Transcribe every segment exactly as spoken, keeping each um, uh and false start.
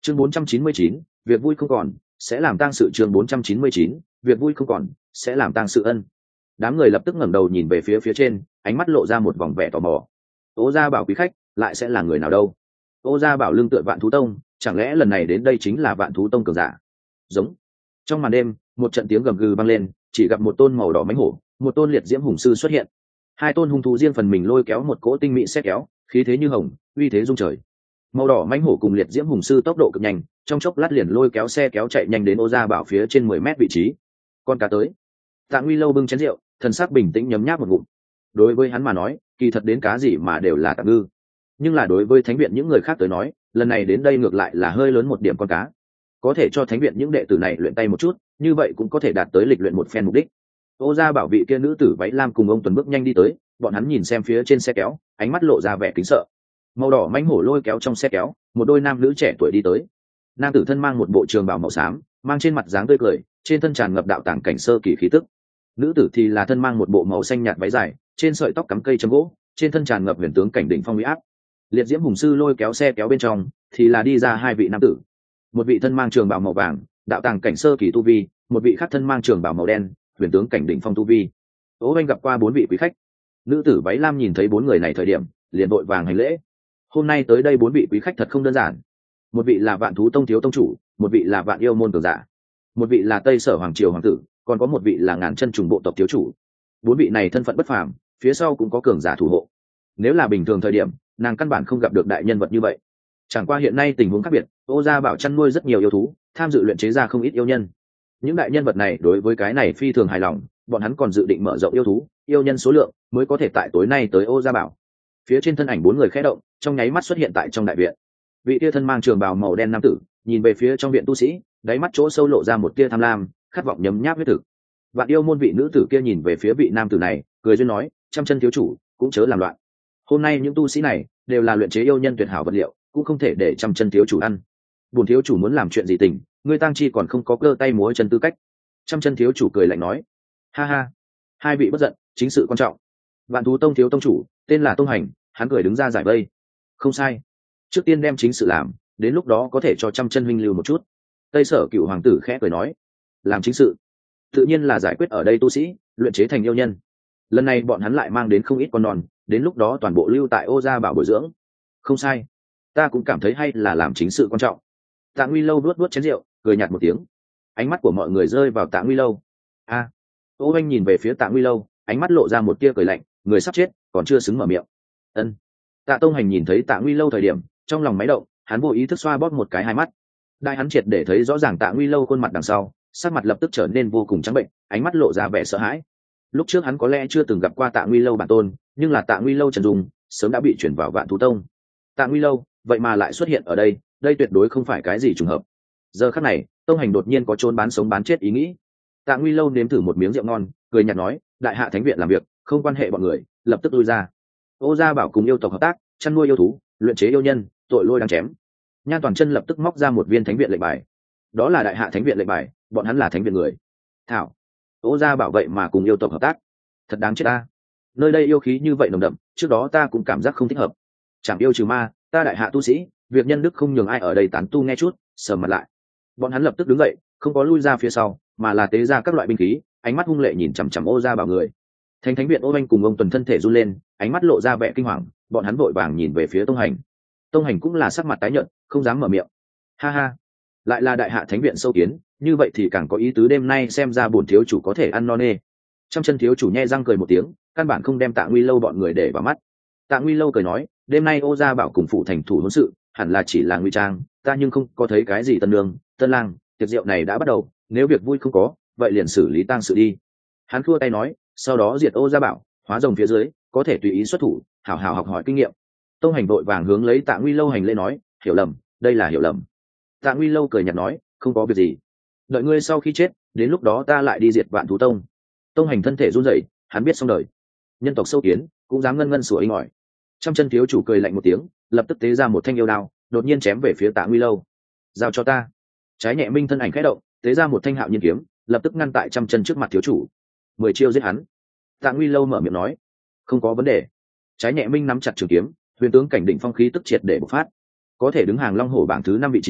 chương bốn trăm chín mươi chín, việc vui không còn sẽ làm tang sự. chương bốn trăm chín mươi chín, việc vui không còn sẽ làm tang sự. Ân. Đám người lập tức ngẩng đầu nhìn về phía phía trên, ánh mắt lộ ra một vòng vẻ tò mò. Ô gia bảo quý khách lại sẽ là người nào đâu? Ô gia bảo lưng tựa Vạn Thú Tông, chẳng lẽ lần này đến đây chính là Vạn Thú Tông cường giả? Giống. Trong màn đêm, một trận tiếng gầm gừ vang lên, chỉ gặp một tôn màu đỏ mãnh hổ, một tôn liệt diễm hùng sư xuất hiện. Hai tôn hung thú riêng phần mình lôi kéo một cỗ tinh mị xét kéo, khí thế như hồng, uy thế rung trời. Màu đỏ mãnh hổ cùng liệt diễm hùng sư tốc độ cực nhanh, trong chốc lát liền lôi kéo xe kéo chạy nhanh đến Ô gia bảo phía trên mười mét vị trí. Con cá tới. Tạ Nguy Lâu bưng chén rượu, thần sắc bình tĩnh nhấm nháp một ngụm. Đối với hắn mà nói, kỳ thật đến cá gì mà đều là tạm ngư, nhưng là đối với thánh viện những người khác tới nói, lần này đến đây ngược lại là hơi lớn một điểm con cá. Có thể cho thánh viện những đệ tử này luyện tay một chút, như vậy cũng có thể đạt tới lịch luyện một phen mục đích. Ô gia bảo vị kia nữ tử váy lam cùng ông Tuần bước nhanh đi tới, bọn hắn nhìn xem phía trên xe kéo, ánh mắt lộ ra vẻ kính sợ. Màu đỏ mãnh hổ lôi kéo trong xe kéo, một đôi nam nữ trẻ tuổi đi tới. Nam tử thân mang một bộ trường bào màu xám, mang trên mặt dáng tươi cười, trên thân tràn ngập đạo tàng cảnh sơ kỳ khí tức. Nữ tử thì là thân mang một bộ màu xanh nhạt váy dài, trên sợi tóc cắm cây châm gỗ, trên thân tràn ngập huyền tướng cảnh đỉnh phong uy áp. Liệt diễm hùng sư lôi kéo xe kéo bên trong, thì là đi ra hai vị nam tử. Một vị thân mang trường bào màu vàng, đạo tàng cảnh sơ kỳ tu vi, một vị khác thân mang trường bào màu đen, huyền tướng cảnh đỉnh phong tu vi. Tố Anh gặp qua bốn vị quý khách. Nữ tử váy lam nhìn thấy bốn người này thời điểm, liền vội vàng hành lễ. Hôm nay tới đây bốn vị quý khách thật không đơn giản. Một vị là Vạn Thú Tông thiếu tông chủ, một vị là Vạn Yêu môn cường giả, một vị là Tây Sở hoàng triều hoàng tử, còn có một vị là Ngàn Chân trùng bộ tộc thiếu chủ. Bốn vị này thân phận bất phàm, phía sau cũng có cường giả thủ hộ. Nếu là bình thường thời điểm, nàng căn bản không gặp được đại nhân vật như vậy. Chẳng qua hiện nay tình huống khác biệt, Ô gia bảo chăn nuôi rất nhiều yêu thú, tham dự luyện chế ra không ít yêu nhân. Những đại nhân vật này đối với cái này phi thường hài lòng, bọn hắn còn dự định mở rộng yêu thú, yêu nhân số lượng mới có thể tại tối nay tới Ô gia bảo. Phía trên thân ảnh bốn người khẽ động, trong nháy mắt xuất hiện tại trong đại viện. Vị tia thân mang trường bào màu đen nam tử, nhìn về phía trong viện tu sĩ, đáy mắt chỗ sâu lộ ra một tia tham lam, khát vọng nhấm nháp huyết thực. Vạn Yêu môn vị nữ tử kia nhìn về phía vị nam tử này, cười duyên nói, trăm chân thiếu chủ cũng chớ làm loạn. Hôm nay những tu sĩ này đều là luyện chế yêu nhân tuyệt hảo vật liệu, cũng không thể để trăm chân thiếu chủ ăn. Bổn thiếu chủ muốn làm chuyện gì tình, ngươi tang chi còn không có cơ tay múa chân tư cách. Trăm chân thiếu chủ cười lạnh nói, ha ha, hai vị bất giận, chính sự quan trọng. Vạn Thú Tông thiếu tông chủ tên là Tông Hành, hắn cười đứng ra giải vây. Không sai, trước tiên đem chính sự làm, đến lúc đó có thể cho trăm chân huynh lưu một chút. Tây Sở cựu hoàng tử khẽ cười nói, làm chính sự tự nhiên là giải quyết ở đây tu sĩ luyện chế thành yêu nhân. Lần này bọn hắn lại mang đến không ít con non, đến lúc đó toàn bộ lưu tại Ô gia bảo bồi dưỡng. Không sai, ta cũng cảm thấy hay là làm chính sự quan trọng. Tạ Nguy Lâu nuốt nuốt chén rượu, cười nhạt một tiếng. Ánh mắt của mọi người rơi vào Tạ Nguy Lâu. A, à, Ô Anh nhìn về phía Tạ Nguy Lâu, ánh mắt lộ ra một tia cười lạnh, người sắp chết còn chưa xứng mở miệng. Ân. Tạ Tông Hành nhìn thấy Tạ Nguy Lâu thời điểm, trong lòng máy động, hắn vô ý thức xoa bóp một cái hai mắt. Đại hắn triệt để thấy rõ ràng Tạ Nguy Lâu khuôn mặt đằng sau, sắc mặt lập tức trở nên vô cùng trắng bệnh, ánh mắt lộ ra vẻ sợ hãi. Lúc trước hắn có lẽ chưa từng gặp qua Tạ Nguy Lâu bản tôn, nhưng là Tạ Nguy Lâu trần dung sớm đã bị chuyển vào Vạn Thú Tông. Tạ Nguy Lâu vậy mà lại xuất hiện ở đây, đây tuyệt đối không phải cái gì trùng hợp. Giờ khắc này, Tông Hành đột nhiên có trốn bán sống bán chết ý nghĩ. Tạ Nguy Lâu nếm thử một miếng rượu ngon, cười nhạt nói, đại hạ thánh viện làm việc không quan hệ bọn người, lập tức lui ra. Ô gia bảo cùng yêu tộc hợp tác, chăn nuôi yêu thú, luyện chế yêu nhân, tội lôi đang chém. Nhan Toàn Chân lập tức móc ra một viên thánh viện lệnh bài. Đó là đại hạ thánh viện lệnh bài, bọn hắn là thánh viện người. Thảo, Ô gia bảo vậy mà cùng yêu tộc hợp tác, thật đáng chết ta. Nơi đây yêu khí như vậy nồng đậm, trước đó ta cũng cảm giác không thích hợp. Chẳng yêu trừ ma, ta đại hạ tu sĩ, việc nhân đức không nhường ai ở đây tán tu nghe chút, sờ mặt lại. Bọn hắn lập tức đứng dậy, không có lui ra phía sau, mà là tế ra các loại binh khí, ánh mắt hung lệ nhìn chằm chằm Ô gia bảo người. Thánh thánh viện Ô Anh cùng ông Tuần thân thể run lên, ánh mắt lộ ra vẻ kinh hoàng, bọn hắn vội vàng nhìn về phía Tông Hành. Tông Hành cũng là sắc mặt tái nhợt, không dám mở miệng. Ha ha, lại là đại hạ thánh viện sâu kiến, như vậy thì càng có ý tứ, đêm nay xem ra bổn thiếu chủ có thể ăn no nê. Trăm chân thiếu chủ nhe răng cười một tiếng, căn bản không đem Tạ Nguy Lâu bọn người để vào mắt. Tạ Nguy Lâu cười nói, đêm nay Ô gia bảo cùng phụ thành thủ hôn sự, hẳn là chỉ là nguy trang, ta nhưng không có thấy cái gì tân nương, tân lang, tiệc rượu này đã bắt đầu, nếu việc vui không có, vậy liền xử lý tang sự đi. Hắn khua tay nói, sau đó diệt Ô gia bảo, hóa rồng phía dưới, có thể tùy ý xuất thủ, hảo hảo học hỏi kinh nghiệm. Tông Hành vội vàng hướng lấy Tạ Nguy Lâu hành lễ nói, hiểu lầm, đây là hiểu lầm. Tạ Nguy Lâu cười nhạt nói, không có việc gì, đợi ngươi sau khi chết, đến lúc đó ta lại đi diệt Vạn Thú Tông. Tông Hành thân thể run rẩy, hắn biết xong đời. Nhân tộc sâu kiến cũng dám ngân ngân sủa inh ỏi. Trăm chân thiếu chủ cười lạnh một tiếng, lập tức tế ra một thanh yêu đao, đột nhiên chém về phía Tạ Nguy Lâu. Giao cho ta. Trái nhẹ minh thân ảnh khẽ động, tế ra một thanh hạo nhiên kiếm, lập tức ngăn tại trăm chân trước mặt thiếu chủ. Mười chiêu giết hắn. Tạ Nguy Lâu mở miệng nói, không có vấn đề. Trái nhẹ minh nắm chặt trường kiếm, huyền tướng cảnh đỉnh phong khí tức triệt để bộc phát, có thể đứng hàng long hổ bảng thứ năm vị trí,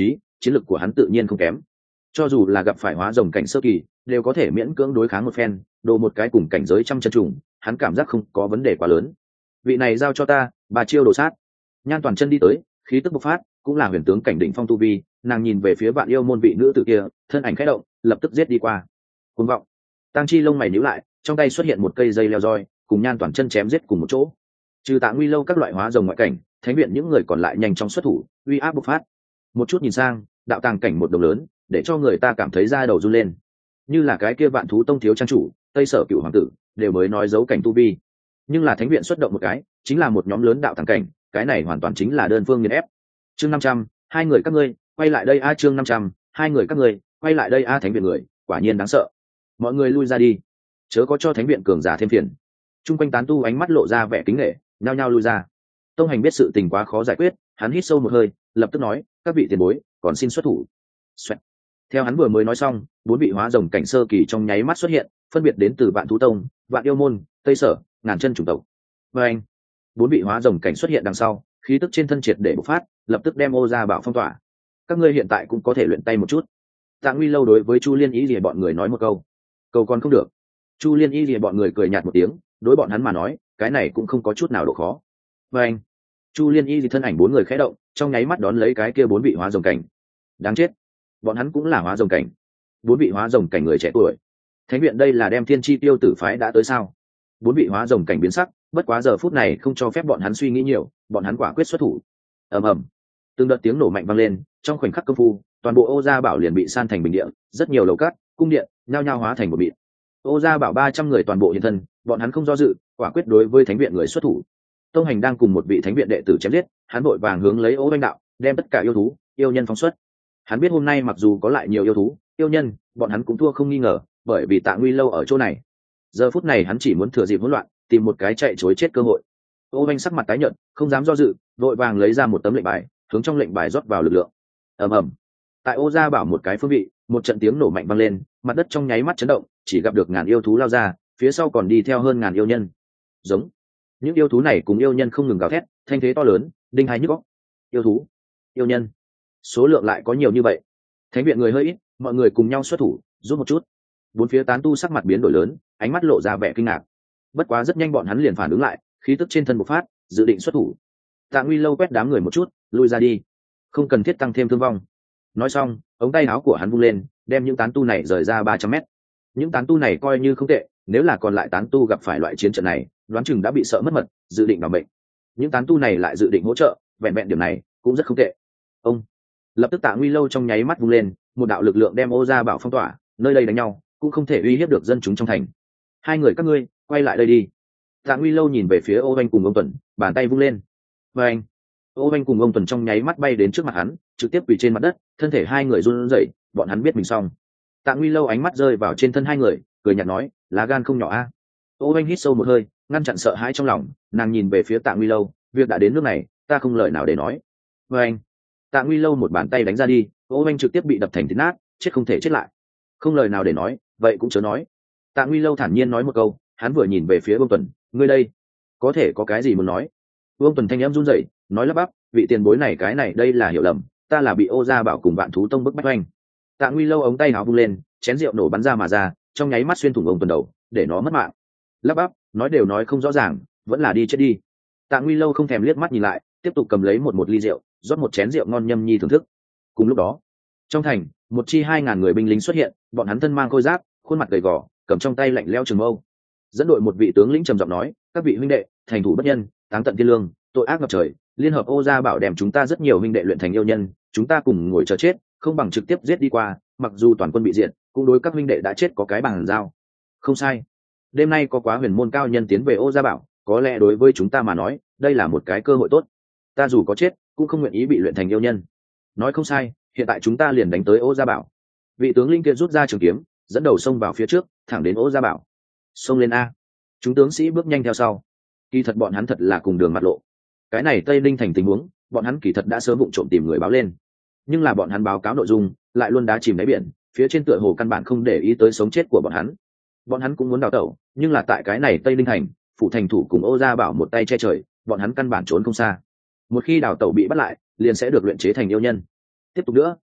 chiến lược của hắn tự nhiên không kém. Cho dù là gặp phải hóa rồng cảnh sơ kỳ đều có thể miễn cưỡng đối kháng một phen, đồ một cái cùng cảnh giới trăm chân trùng, hắn cảm giác không có vấn đề quá lớn. Vị này giao cho ta, bà chiêu đồ sát. Nhan Toàn Chân đi tới, khí tức bộc phát, cũng là huyền tướng cảnh đỉnh phong tu vi, nàng nhìn về phía Vạn Yêu môn vị nữ tử kia, thân ảnh khẽ động, lập tức giết đi qua. Cuồng vọng. Tang Chi lông mày nhíu lại, trong tay xuất hiện một cây dây leo roi, cùng Nhan Toàn Chân chém giết cùng một chỗ. Trừ Tạ Nguy lâu các loại hóa rồng ngoại cảnh, thánh viện những người còn lại nhanh chóng xuất thủ, uy áp bộc phát. Một chút nhìn sang, đạo tàng cảnh một đồng lớn, để cho người ta cảm thấy da đầu run lên. Như là cái kia Vạn Thú Tông thiếu trang chủ, Tây Sở Cửu hoàng tử, đều mới nói giấu cảnh tu vi. Nhưng là thánh viện xuất động một cái, chính là một nhóm lớn đạo tàng cảnh, cái này hoàn toàn chính là đơn phương nghiền ép. Chương năm trăm, hai người các ngươi, quay lại đây a chương năm trăm, hai người các ngươi, quay lại đây a thánh viện người, quả nhiên đáng sợ. Mọi người lui ra đi, chớ có cho thánh viện cường giả thêm phiền. Trung quanh tán tu ánh mắt lộ ra vẻ kính nể, nhao nhao lui ra. Tông Hành biết sự tình quá khó giải quyết, hắn hít sâu một hơi, lập tức nói, các vị tiền bối, còn xin xuất thủ. Xoẹt. Theo hắn vừa mới nói xong, bốn vị hóa rồng cảnh sơ kỳ trong nháy mắt xuất hiện, phân biệt đến từ Vạn Thú Tông, Vạn Yêu môn, Tây Sở, Ngàn Chân chủng tộc. Và anh, bốn vị hóa rồng cảnh xuất hiện đằng sau, khí tức trên thân triệt để bộc phát, lập tức đem Ô Gia Bảo phong tỏa. Các ngươi hiện tại cũng có thể luyện tay một chút. Tạ Nguy lâu đối với Chu Liên Y Lìa bọn người nói một câu. Câu còn không được. Chu Liên Y Lìa bọn người cười nhạt một tiếng, đối bọn hắn mà nói, cái này cũng không có chút nào độ khó. Và anh, Chu Liên Y thì thân ảnh bốn người khẽ động, trong nháy mắt đón lấy cái kia bốn vị hóa rồng cảnh. Đáng chết, bọn hắn cũng là hóa rồng cảnh. Bốn vị hóa rồng cảnh người trẻ tuổi. Thánh viện đây là đem Thiên Chi Tiêu tử phái đã tới sao? Bốn vị hóa rồng cảnh biến sắc, bất quá giờ phút này không cho phép bọn hắn suy nghĩ nhiều, bọn hắn quả quyết xuất thủ. Ầm ầm, từng đợt tiếng nổ mạnh vang lên, trong khoảnh khắc công phu, toàn bộ Ô Gia Bảo liền bị san thành bình địa, rất nhiều lầu cát, cung điện, nhao nhao hóa thành một mịn. Ô Gia Bảo ba trăm người toàn bộ hiện thân, bọn hắn không do dự, quả quyết đối với thánh viện người xuất thủ. Tông Hành đang cùng một vị thánh viện đệ tử chém giết, hắn vội vàng hướng lấy Ô Doanh đạo, đem tất cả yêu thú, yêu nhân phóng xuất. Hắn biết hôm nay mặc dù có lại nhiều yêu thú, yêu nhân, bọn hắn cũng thua không nghi ngờ, bởi vì Tạ Nguy lâu ở chỗ này. Giờ phút này hắn chỉ muốn thừa dịp hỗn loạn, tìm một cái chạy trối chết cơ hội. Ô Doanh sắc mặt tái nhợt, không dám do dự, vội vàng lấy ra một tấm lệnh bài, hướng trong lệnh bài rót vào lực lượng. Ầm ầm. Tại Ô Gia Bảo một cái phương vị, một trận tiếng nổ mạnh vang lên, mặt đất trong nháy mắt chấn động, chỉ gặp được ngàn yêu thú lao ra, phía sau còn đi theo hơn ngàn yêu nhân. Giống. Những yêu thú này cùng yêu nhân không ngừng gào thét, thanh thế to lớn, đinh hai nhức óc. Yêu thú, yêu nhân, số lượng lại có nhiều như vậy. Thánh viện người hơi ít, mọi người cùng nhau xuất thủ, giúp một chút. Bốn phía tán tu sắc mặt biến đổi lớn, ánh mắt lộ ra vẻ kinh ngạc. Bất quá rất nhanh bọn hắn liền phản ứng lại, khí tức trên thân bộc phát, dự định xuất thủ. Tạ Nguy lâu quét đám người một chút, lui ra đi, không cần thiết tăng thêm thương vong. Nói xong, ống tay áo của hắn vung lên, đem những tán tu này rời ra ba trăm mét. Những tán tu này coi như không tệ, nếu là còn lại tán tu gặp phải loại chiến trận này, đoán chừng đã bị sợ mất mật, dự định bảo mệnh. Những tán tu này lại dự định hỗ trợ, vẹn vẹn điểm này cũng rất không tệ. Ông lập tức Tạ Nguy lâu trong nháy mắt vung lên, một đạo lực lượng đem Ô Gia Bảo phong tỏa, nơi đây đánh nhau cũng không thể uy hiếp được dân chúng trong thành. Hai người các ngươi, quay lại đây đi. Tạ Nguy lâu nhìn về phía Ô Doanh cùng ông Tuần, bàn tay vung lên. Và anh, Ô Doanh cùng ông Tuần trong nháy mắt bay đến trước mặt hắn, trực tiếp quỳ trên mặt đất, thân thể hai người run rẩy, bọn hắn biết mình xong. Tạ Nguy lâu ánh mắt rơi vào trên thân hai người, cười nhạt nói, lá gan không nhỏ a. Ô Doanh hít sâu một hơi, ngăn chặn sợ hãi trong lòng, nàng nhìn về phía Tạ Nguy lâu, việc đã đến nước này, ta không lời nào để nói. Và anh, Tạ Nguy lâu một bàn tay đánh ra đi, Ô Doanh trực tiếp bị đập thành thịt nát, chết không thể chết lại. Không lời nào để nói, vậy cũng chớ nói. Tạ Nguy lâu thản nhiên nói một câu, hắn vừa nhìn về phía Vương Tuần, ngươi đây, có thể có cái gì muốn nói? Vương Tuần thanh em run rẩy, nói lắp bắp, vị tiền bối này cái này đây là hiểu lầm, ta là bị Ô Gia Bảo cùng Vạn Thú Tông bức bách oanh. Tạ Nguy lâu ống tay áo vung lên, chén rượu nổ bắn ra mà ra, trong nháy mắt xuyên thủng ông Tuần đầu, để nó mất mạng. Lắp bắp, nói đều nói không rõ ràng, vẫn là đi chết đi. Tạ Nguy lâu không thèm liếc mắt nhìn lại, tiếp tục cầm lấy một một ly rượu, rót một chén rượu ngon nhâm nhi thưởng thức. Cùng lúc đó, trong thành, một chi hai ngàn người binh lính xuất hiện, bọn hắn thân mang khôi giáp, khuôn mặt gầy gò, cầm trong tay lạnh lẽo trường mâu. Dẫn đội một vị tướng lĩnh trầm giọng nói, các vị huynh đệ, thành thủ bất nhân, táng tận thiên lương, tội ác ngập trời, liên hợp Ô Gia Bảo đem chúng ta rất nhiều huynh đệ luyện thành yêu nhân, chúng ta cùng ngồi chờ chết, không bằng trực tiếp giết đi qua, mặc dù toàn quân bị diệt, cũng đối các huynh đệ đã chết có cái bằng giao. Không sai. Đêm nay có quá huyền môn cao nhân tiến về Ô Gia Bảo, có lẽ đối với chúng ta mà nói, đây là một cái cơ hội tốt. Ta dù có chết, cũng không nguyện ý bị luyện thành yêu nhân. Nói không sai, hiện tại chúng ta liền đánh tới Ô Gia Bảo. Vị tướng linh kia rút ra trường kiếm, dẫn đầu xông vào phía trước, thẳng đến Ô Gia Bảo. Xông lên a. Chúng tướng sĩ bước nhanh theo sau. Kỳ thật bọn hắn thật là cùng đường mặt lộ. Cái này Tây Ninh thành tình huống, bọn hắn kỳ thật đã sớm vụng trộm tìm người báo lên. Nhưng là bọn hắn báo cáo nội dung, lại luôn đá chìm đáy biển, phía trên tựa hồ căn bản không để ý tới sống chết của bọn hắn. Bọn hắn cũng muốn đào tẩu, nhưng là tại cái này Tây Ninh thành, phụ thành thủ cùng Ô Gia Bảo một tay che trời, bọn hắn căn bản trốn không xa. Một khi đào tẩu bị bắt lại, liền sẽ được luyện chế thành yêu nhân. Tiếp tục nữa,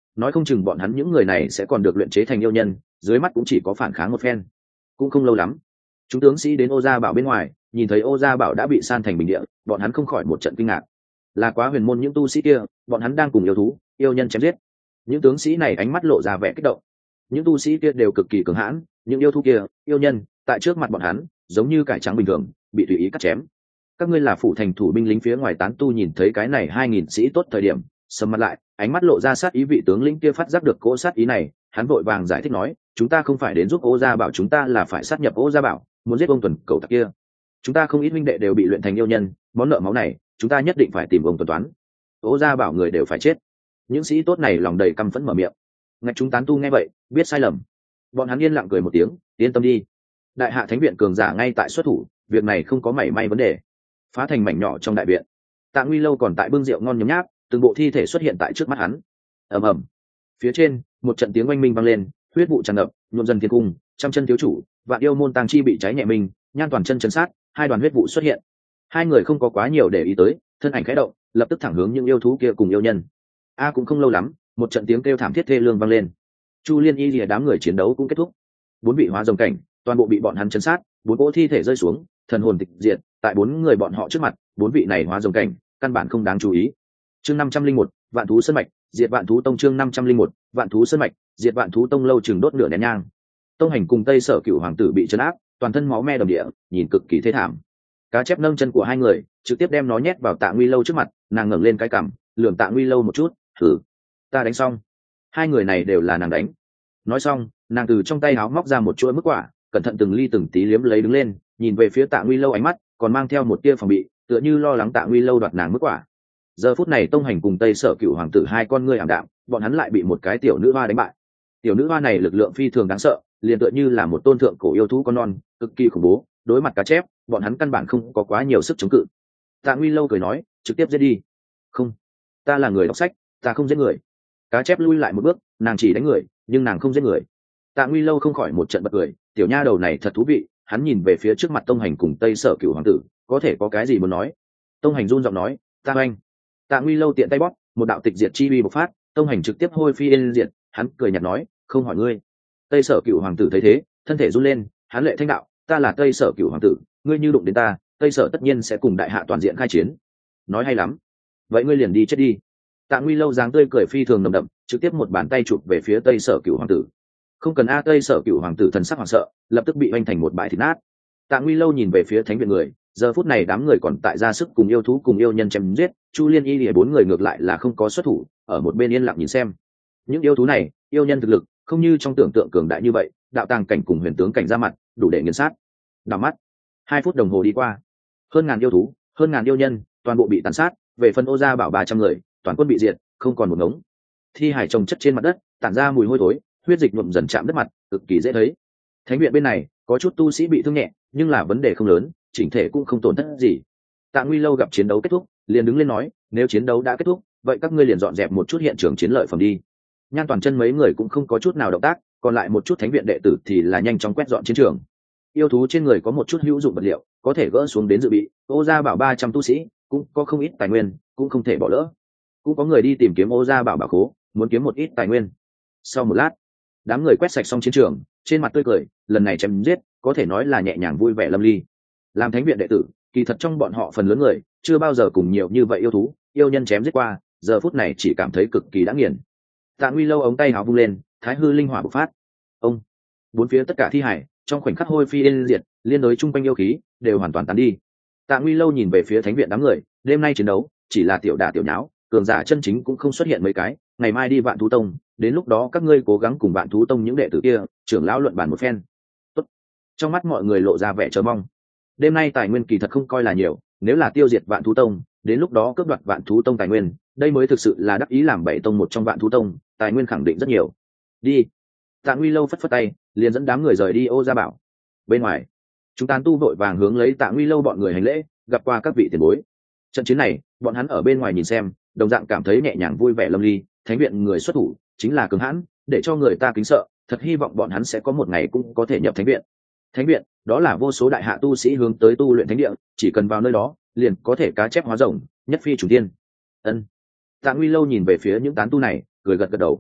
nói không chừng bọn hắn những người này sẽ còn được luyện chế thành yêu nhân, dưới mắt cũng chỉ có phản kháng một phen. Cũng không lâu lắm, chúng tướng sĩ đến Ô Gia Bảo bên ngoài, nhìn thấy Ô Gia Bảo đã bị san thành bình địa, bọn hắn không khỏi một trận kinh ngạc. Là Quá Huyền môn những tu sĩ kia, bọn hắn đang cùng yêu thú, yêu nhân chém giết. Những tướng sĩ này ánh mắt lộ ra vẻ kích động. Những tu sĩ kia đều cực kỳ cường hãn, những yêu thú kia, yêu nhân, tại trước mặt bọn hắn, giống như cải trắng bình thường, bị tùy ý cắt chém. Các ngươi là phủ thành thủ binh lính phía ngoài tán tu nhìn thấy cái này hai nghìn sĩ tốt thời điểm, sầm mặt lại, ánh mắt lộ ra sát ý. Vị tướng lĩnh kia phát giác được cỗ sát ý này, hắn vội vàng giải thích nói, chúng ta không phải đến giúp Ô Gia Bảo, chúng ta là phải sát nhập Ô Gia Bảo, muốn giết ông Tuần cầu tặc kia. Chúng ta không ít huynh đệ đều bị luyện thành yêu nhân, món nợ máu này chúng ta nhất định phải tìm ông Tuần toán. Ô Gia Bảo người đều phải chết. Những sĩ tốt này lòng đầy căm phẫn mở miệng. Ngạch chúng tán tu nghe vậy, biết sai lầm, bọn hắn yên lặng cười một tiếng, yên tâm đi, đại hạ thánh viện cường giả ngay tại xuất thủ, việc này không có mảy may vấn đề. Phá thành mảnh nhỏ trong đại viện, Tạ Nguy Lâu còn tại bưng rượu ngon nhấm nháp, từng bộ thi thể xuất hiện tại trước mắt hắn. Ầm ầm, phía trên một trận tiếng oanh minh vang lên, huyết vụ tràn ngập, nhuộm dần thiên cung, trăm chân thiếu chủ, vạn yêu môn tàng chi bị cháy nhẹ mình, nhan toàn chân chấn sát, hai đoàn huyết vụ xuất hiện. Hai người không có quá nhiều để ý tới, thân ảnh khẽ động, lập tức thẳng hướng những yêu thú kia cùng yêu nhân. A cũng không lâu lắm, một trận tiếng kêu thảm thiết thê lương vang lên. Chu Liên Y lìa đám người chiến đấu cũng kết thúc. Bốn vị hóa rồng cảnh, toàn bộ bị bọn hắn chấn sát, bốn cỗ thi thể rơi xuống, thần hồn tịch diệt, tại bốn người bọn họ trước mặt, bốn vị này hóa rồng cảnh, căn bản không đáng chú ý. Chương năm trăm linh một, Vạn thú sơn mạch, diệt Vạn thú tông. Chương năm trăm linh một, Vạn thú sơn mạch, diệt Vạn thú tông. Lâu chừng đốt nửa nén nhang. Tông Hành cùng Tây Sở Cửu hoàng tử bị trấn áp, toàn thân máu me đầm địa, nhìn cực kỳ thê thảm. Cá chép nâng chân của hai người, trực tiếp đem nó nhét vào Tạ Nguy Lâu trước mặt, nàng ngẩng lên cái cằm, lườm Tạ Nguy Lâu một chút, thử, ta đánh xong. Hai người này đều là nàng đánh. Nói xong, nàng từ trong tay áo móc ra một chuỗi mức quả, cẩn thận từng ly từng tí liếm lấy đứng lên, nhìn về phía Tạ Nguy Lâu, ánh mắt còn mang theo một tia phòng bị, tựa như lo lắng Tạ Nguy Lâu đoạt nàng mức quả. Giờ phút này Tông Hành cùng Tây Sở Cửu hoàng tử hai con ngươi ảm đạm, bọn hắn lại bị một cái tiểu nữ hoa đánh bại. Tiểu nữ hoa này lực lượng phi thường đáng sợ, liền tựa như là một tôn thượng cổ yêu thú con non, cực kỳ khủng bố, đối mặt cá chép, bọn hắn căn bản không có quá nhiều sức chống cự. Tạ Nguy Lâu cười nói, trực tiếp giết đi. Không, ta là người đọc sách, ta không giết người. Cá chép lui lại một bước, nàng chỉ đánh người, nhưng nàng không giết người. Tạ Nguy Lâu không khỏi một trận bật cười, tiểu nha đầu này thật thú vị. Hắn nhìn về phía trước mặt Tông Hành cùng Tây Sở Cửu hoàng tử, có thể có cái gì muốn nói. Tông Hành run giọng nói, ta anh. Tạ Nguy Lâu tiện tay bóp, một đạo tịch diệt chi uy bộc phát, Tông Hành trực tiếp hôi phi yên diệt. Hắn cười nhạt nói, không hỏi ngươi. Tây Sở Cửu hoàng tử thấy thế, thân thể run lên, hắn lệ thanh đạo, ta là Tây Sở Cửu hoàng tử, ngươi như đụng đến ta, Tây Sở tất nhiên sẽ cùng đại hạ toàn diện khai chiến. Nói hay lắm, vậy ngươi liền đi chết đi. Tạ Nguy Lâu dáng tươi cười phi thường nồng đậm, trực tiếp một bàn tay chụp về phía Tây Sở Cửu hoàng tử. Không cần a. Tây Sở Cửu hoàng tử thần sắc hoảng sợ, lập tức bị oanh thành một bãi thịt nát. Tạ Nguy Lâu nhìn về phía thánh viện người, giờ phút này đám người còn tại ra sức cùng yêu thú cùng yêu nhân chém giết, Chu Liên Y lìa bốn người ngược lại là không có xuất thủ, ở một bên yên lặng nhìn xem. Những yêu thú này, yêu nhân thực lực không như trong tưởng tượng cường đại như vậy, đạo tàng cảnh cùng huyền tướng cảnh ra mặt, đủ để nghiền sát. Đảo mắt, hai phút đồng hồ đi qua, hơn ngàn yêu thú, hơn ngàn yêu nhân, toàn bộ bị tàn sát. Về phần Ô Gia Bảo ba trăm người, toàn quân bị diệt, không còn một ngống. Thi hải chồng chất trên mặt đất, tản ra mùi hôi thối, huyết dịch nhuộm dần chạm đất mặt, cực kỳ dễ thấy. Thánh viện bên này có chút tu sĩ bị thương nhẹ, nhưng là vấn đề không lớn, chỉnh thể cũng không tổn thất gì. Tạ Nguy Lâu gặp chiến đấu kết thúc, liền đứng lên nói, nếu chiến đấu đã kết thúc, vậy các ngươi liền dọn dẹp một chút hiện trường chiến lợi phẩm đi. Nhan toàn chân mấy người cũng không có chút nào động tác, còn lại một chút thánh viện đệ tử thì là nhanh chóng quét dọn chiến trường. Yêu thú trên người có một chút hữu dụng vật liệu, có thể gỡ xuống đến dự bị. Ô Gia Bảo ba trăm tu sĩ, cũng có không ít tài nguyên, cũng không thể bỏ lỡ. Cũng có người đi tìm kiếm Ô Gia Bảo bảo khố, muốn kiếm một ít tài nguyên. Sau một lát, đám người quét sạch xong chiến trường, trên mặt tươi cười, lần này chém giết, có thể nói là nhẹ nhàng vui vẻ lâm ly. Làm thánh viện đệ tử, kỳ thật trong bọn họ phần lớn người chưa bao giờ cùng nhiều như vậy yêu thú, yêu nhân chém giết qua, giờ phút này chỉ cảm thấy cực kỳ đã nghiền. Tạ Nguy Lâu ống tay áo vung lên, thái hư linh hỏa bộc phát. Ông, bốn phía tất cả thi hải trong khoảnh khắc hôi phi yên diệt, liên đối chung quanh yêu khí đều hoàn toàn tán đi. Tạ Nguy Lâu nhìn về phía thánh viện đám người, đêm nay chiến đấu chỉ là tiểu đả tiểu nháo, cường giả chân chính cũng không xuất hiện mấy cái, ngày mai đi Vạn thú tông, đến lúc đó các ngươi cố gắng cùng Vạn thú tông những đệ tử kia trưởng lão luận bàn một phen. Tốt. Trong mắt mọi người lộ ra vẻ chờ mong. Đêm nay tài nguyên kỳ thật không coi là nhiều, nếu là tiêu diệt Vạn thú tông, đến lúc đó cướp đoạt Vạn thú tông tài nguyên, đây mới thực sự là đắc ý làm bảy tông một trong Vạn thú tông, tài nguyên khẳng định rất nhiều. Đi. Tạ Nguy Lâu phất phất tay, liền dẫn đám người rời đi Ô Gia Bảo. Bên ngoài, chúng tán tu vội vàng hướng lấy Tạ Nguy Lâu bọn người hành lễ, gặp qua các vị tiền bối. Trận chiến này, bọn hắn ở bên ngoài nhìn xem, đồng dạng cảm thấy nhẹ nhàng vui vẻ lâm ly. Thánh viện người xuất thủ chính là cường hãn, để cho người ta kính sợ, thật hy vọng bọn hắn sẽ có một ngày cũng có thể nhập thánh viện. Thánh viện, đó là vô số đại hạ tu sĩ hướng tới tu luyện thánh địa, chỉ cần vào nơi đó, liền có thể cá chép hóa rồng, nhất phi chủ tiên. Ân. Tạ Nguy Lâu nhìn về phía những tán tu này, cười gật gật đầu.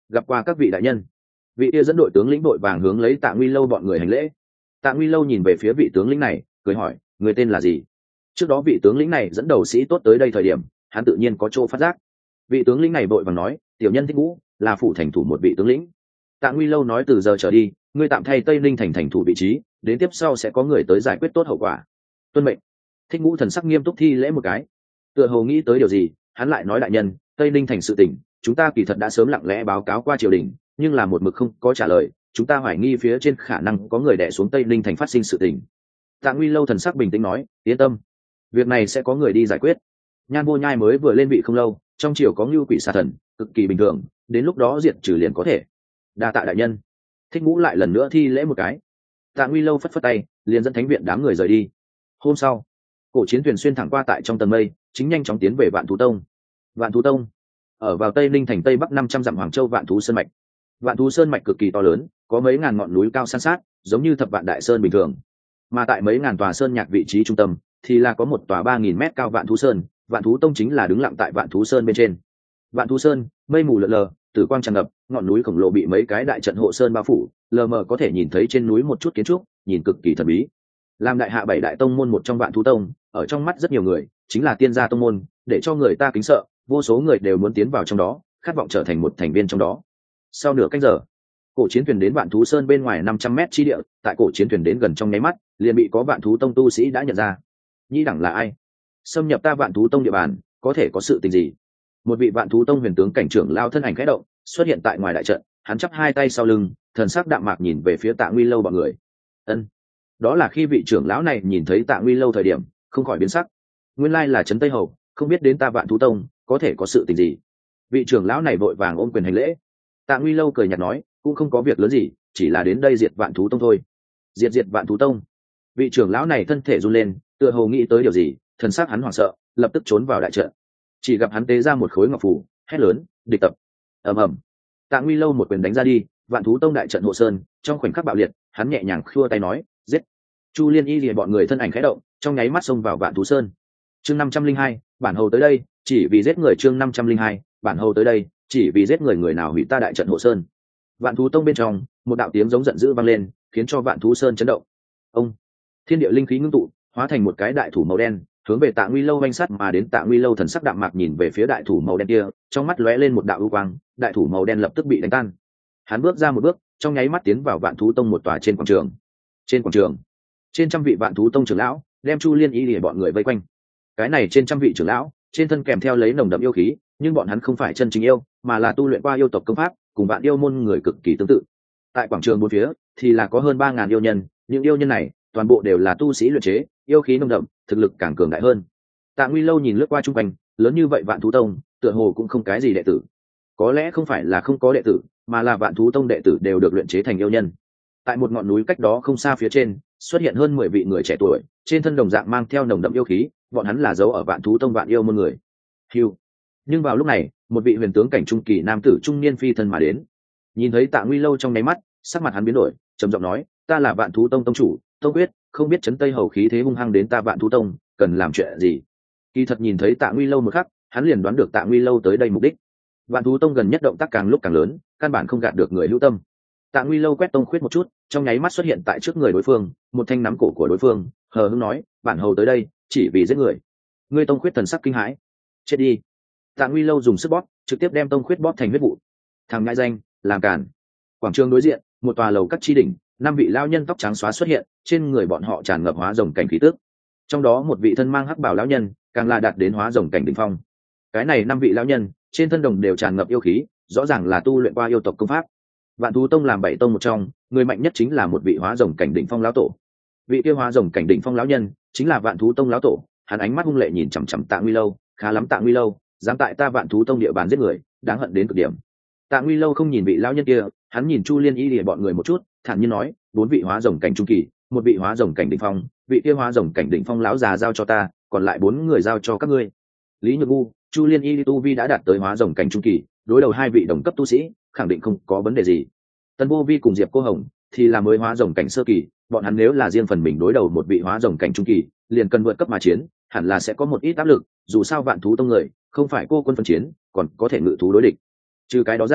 gặp qua các vị đại nhân. Vị kia dẫn đội tướng lĩnh đội vàng hướng lấy Tạ Nguy Lâu bọn người hành lễ. Tạ Nguy Lâu nhìn về phía vị tướng lĩnh này, cười hỏi, người tên là gì? Trước đó vị tướng lĩnh này dẫn đầu sĩ tốt tới đây thời điểm, hắn tự nhiên có chỗ phát giác. Vị tướng lĩnh này vội vàng nói, tiểu nhân Thích Ngũ, là phủ thành thủ một vị tướng lĩnh. Tạ Nguy Lâu nói, từ giờ trở đi, ngươi tạm thay Tây Ninh thành thành thủ vị trí, đến tiếp sau sẽ có người tới giải quyết tốt hậu quả. Tuân mệnh. Thích Ngũ thần sắc nghiêm túc thi lễ một cái. Tựa hồ nghĩ tới điều gì, hắn lại nói, đại nhân, Tây Ninh thành sự tình, chúng ta kỳ thật đã sớm lặng lẽ báo cáo qua triều đình, nhưng là một mực không có trả lời, chúng ta hoài nghi phía trên khả năng có người đè xuống Tây Ninh thành phát sinh sự tình. Tạ Nguy Lâu thần sắc bình tĩnh nói, yên tâm, việc này sẽ có người đi giải quyết. Nhan Vô Nhai mới vừa lên vị không lâu, trong triều có Ngưu Quỷ Xà Thần, cực kỳ bình thường, đến lúc đó diệt trừ liền có thể. Đa tạ đại nhân. Thích Ngũ lại lần nữa thi lễ một cái. Tạ Nguy Lâu phất phất tay, liền dẫn thánh viện đám người rời đi. Hôm sau, cổ chiến thuyền xuyên thẳng qua tại trong tầng mây, chính nhanh chóng tiến về Vạn Thú Tông. Vạn Thú Tông ở vào Tây Ninh thành tây bắc năm trăm dặm Hoàng Châu Vạn Thú Sơn mạch. Vạn Thú Sơn mạch cực kỳ to lớn, có mấy ngàn ngọn núi cao san sát, giống như thập vạn đại sơn bình thường. Mà tại mấy ngàn tòa sơn nhạc vị trí trung tâm, thì là có một tòa ba nghìn mét cao Vạn Thú Sơn, Vạn Thú Tông chính là đứng lặng tại Vạn Thú Sơn bên trên. Vạn Thú Sơn, mây mù lờ lờ, tử quang tràn ngập, ngọn núi khổng lồ bị mấy cái đại trận hộ sơn bao phủ, lờ mờ có thể nhìn thấy trên núi một chút kiến trúc, nhìn cực kỳ thần bí. Làm đại hạ bảy đại tông môn một trong Vạn Thú Tông, ở trong mắt rất nhiều người, chính là tiên gia tông môn, để cho người ta kính sợ, vô số người đều muốn tiến vào trong đó, khát vọng trở thành một thành viên trong đó. Sau nửa canh giờ, cổ chiến thuyền đến Vạn Thú Sơn bên ngoài năm trăm mét chi địa, tại cổ chiến thuyền đến gần trong nháy mắt, liền bị có Vạn Thú Tông tu sĩ đã nhận ra. Nhĩ đẳng là ai? Xâm nhập ta Vạn Thú Tông địa bàn, có thể có sự tình gì? Một vị Vạn Thú Tông huyền tướng cảnh trưởng lao thân ảnh khẽ động, xuất hiện tại ngoài đại trận, hắn chắp hai tay sau lưng, thần sắc đạm mạc nhìn về phía Tạ Nguy Lâu bọn người. Ân, đó là khi vị trưởng lão này nhìn thấy Tạ Nguy Lâu thời điểm, không khỏi biến sắc. Nguyên lai là Trấn Tây Hầu, không biết đến ta Vạn Thú Tông có thể có sự tình gì? Vị trưởng lão này vội vàng ôm quyền hành lễ. Tạ Nguy Lâu cười nhạt nói, cũng không có việc lớn gì, chỉ là đến đây diệt Vạn Thú Tông thôi. Diệt diệt Vạn Thú Tông? Vị trưởng lão này thân thể run lên, tựa hồ nghĩ tới điều gì, thần sắc hắn hoảng sợ, lập tức trốn vào đại trận. Chỉ gặp hắn tế ra một khối ngọc phù, hét lớn, địch tập. Ầm ầm. Tạ Nguy Lâu một quyền đánh ra đi, Vạn Thú Tông đại trận hộ sơn, trong khoảnh khắc bạo liệt, hắn nhẹ nhàng khua tay nói, giết. Chu Liên Y lìa bọn người thân ảnh khẽ động, trong nháy mắt xông vào Vạn Thú Sơn. Chương năm trăm linh hai, bản hầu tới đây, chỉ vì giết người. Chương năm trăm linh hai, bản hầu tới đây, chỉ vì giết người, người nào hủy ta đại trận hộ sơn. Vạn Thú Tông bên trong, một đạo tiếng giống giận dữ vang lên, khiến cho Vạn Thú Sơn chấn động. Ông, thiên địa linh khí ngưng tụ, hóa thành một cái đại thủ màu đen, hướng về Tạ Nguy Lâu vanh sát mà đến. Tạ Nguy Lâu thần sắc đạm mạc nhìn về phía đại thủ màu đen kia, trong mắt lóe lên một đạo ưu quang, đại thủ màu đen lập tức bị đánh tan. Hắn bước ra một bước, trong nháy mắt tiến vào Vạn Thú Tông một tòa trên quảng trường. Trên quảng trường, trên trăm vị Vạn Thú Tông trưởng lão đem Chu Liên Y lìa bọn người vây quanh. Cái này trên trăm vị trưởng lão, trên thân kèm theo lấy nồng đậm yêu khí, nhưng bọn hắn không phải chân chính yêu, mà là tu luyện qua yêu tộc công pháp, cùng Vạn Yêu môn người cực kỳ tương tự. Tại quảng trường bốn phía thì là có hơn ba ngàn yêu nhân, những yêu nhân này toàn bộ đều là tu sĩ luyện chế, yêu khí nồng đậm, thực lực càng cường đại hơn. Tạ Nguy Lâu nhìn lướt qua chung quanh, lớn như vậy Vạn Thú Tông, tựa hồ cũng không cái gì đệ tử. Có lẽ không phải là không có đệ tử, mà là Vạn Thú Tông đệ tử đều được luyện chế thành yêu nhân. Tại một ngọn núi cách đó không xa phía trên, xuất hiện hơn mười vị người trẻ tuổi, trên thân đồng dạng mang theo nồng đậm yêu khí, bọn hắn là dấu ở Vạn Thú Tông Vạn Yêu môn người. Hưu. Nhưng vào lúc này, một vị huyền tướng cảnh trung kỳ nam tử trung niên phi thân mà đến. Nhìn thấy Tạ Nguy Lâu trong nháy mắt, sắc mặt hắn biến đổi, trầm giọng nói, ta là Vạn Thú Tông tông chủ, Tông Quyết, không biết Trấn Tây Hầu khí thế hung hăng đến ta Vạn Thú Tông, cần làm chuyện gì? Kỳ thật nhìn thấy Tạ Nguy Lâu một khắc, hắn liền đoán được Tạ Nguy Lâu tới đây mục đích. Vạn Thú Tông gần nhất động tác càng lúc càng lớn, căn bản không gạt được người hữu tâm. Tạ Nguy Lâu quét Tông Khuyết một chút, trong nháy mắt xuất hiện tại trước người đối phương, một thanh nắm cổ của đối phương, hờ hững nói, bản hầu tới đây, chỉ vì giết người. Ngươi Tông Khuyết thần sắc kinh hãi, chết đi. Tạ Nguy Lâu dùng sức bóp, trực tiếp đem Tông Khuyết bóp thành huyết vụ. Thằng ngại danh, làm cản. Quảng trường đối diện, một tòa lầu các chi đỉnh, năm vị lão nhân tóc trắng xóa xuất hiện, trên người bọn họ tràn ngập hóa rồng cảnh khí tức. Trong đó một vị thân mang hắc bào lão nhân, càng là đạt đến hóa rồng cảnh đỉnh phong. Cái này năm vị lão nhân, trên thân đồng đều tràn ngập yêu khí, rõ ràng là tu luyện qua yêu tộc công pháp. Vạn Thú Tông làm bảy tông một trong, người mạnh nhất chính là một vị hóa rồng cảnh đỉnh phong lão tổ. Vị kia hóa rồng cảnh đỉnh phong lão nhân, chính là Vạn Thú Tông lão tổ. Hắn ánh mắt hung lệ nhìn chằm chằm Tạ Nguy Lâu, khá lắm Tạ Nguy Lâu, dám tại ta Vạn Thú Tông địa bàn giết người, đáng hận đến cực điểm. Tạ Nguy Lâu không nhìn vị lão nhân kia, hắn nhìn Chu Liên Y lìa bọn người một chút, thản nhiên nói, bốn vị hóa rồng cảnh trung kỳ, một vị hóa rồng cảnh đỉnh phong, vị kia hóa rồng cảnh đỉnh phong lão già giao cho ta, còn lại bốn người giao cho các ngươi. Lý Nhược Ngu, Chu Liên Y tu vi đã đạt tới hóa rồng cảnh trung kỳ, đối đầu hai vị đồng cấp tu sĩ, khẳng định không có vấn đề gì. Tân Vô Vi cùng Diệp Cô Hồng thì là mới hóa rồng cảnh sơ kỳ, bọn hắn nếu là riêng phần mình đối đầu một vị hóa rồng cảnh trung kỳ, liền cần vượt cấp mà chiến, hẳn là sẽ có một ít áp lực, dù sao Vạn Thú Tông người, không phải cô quân phân chiến, còn có thể ngự thú đối địch. Trừ cái đó ra,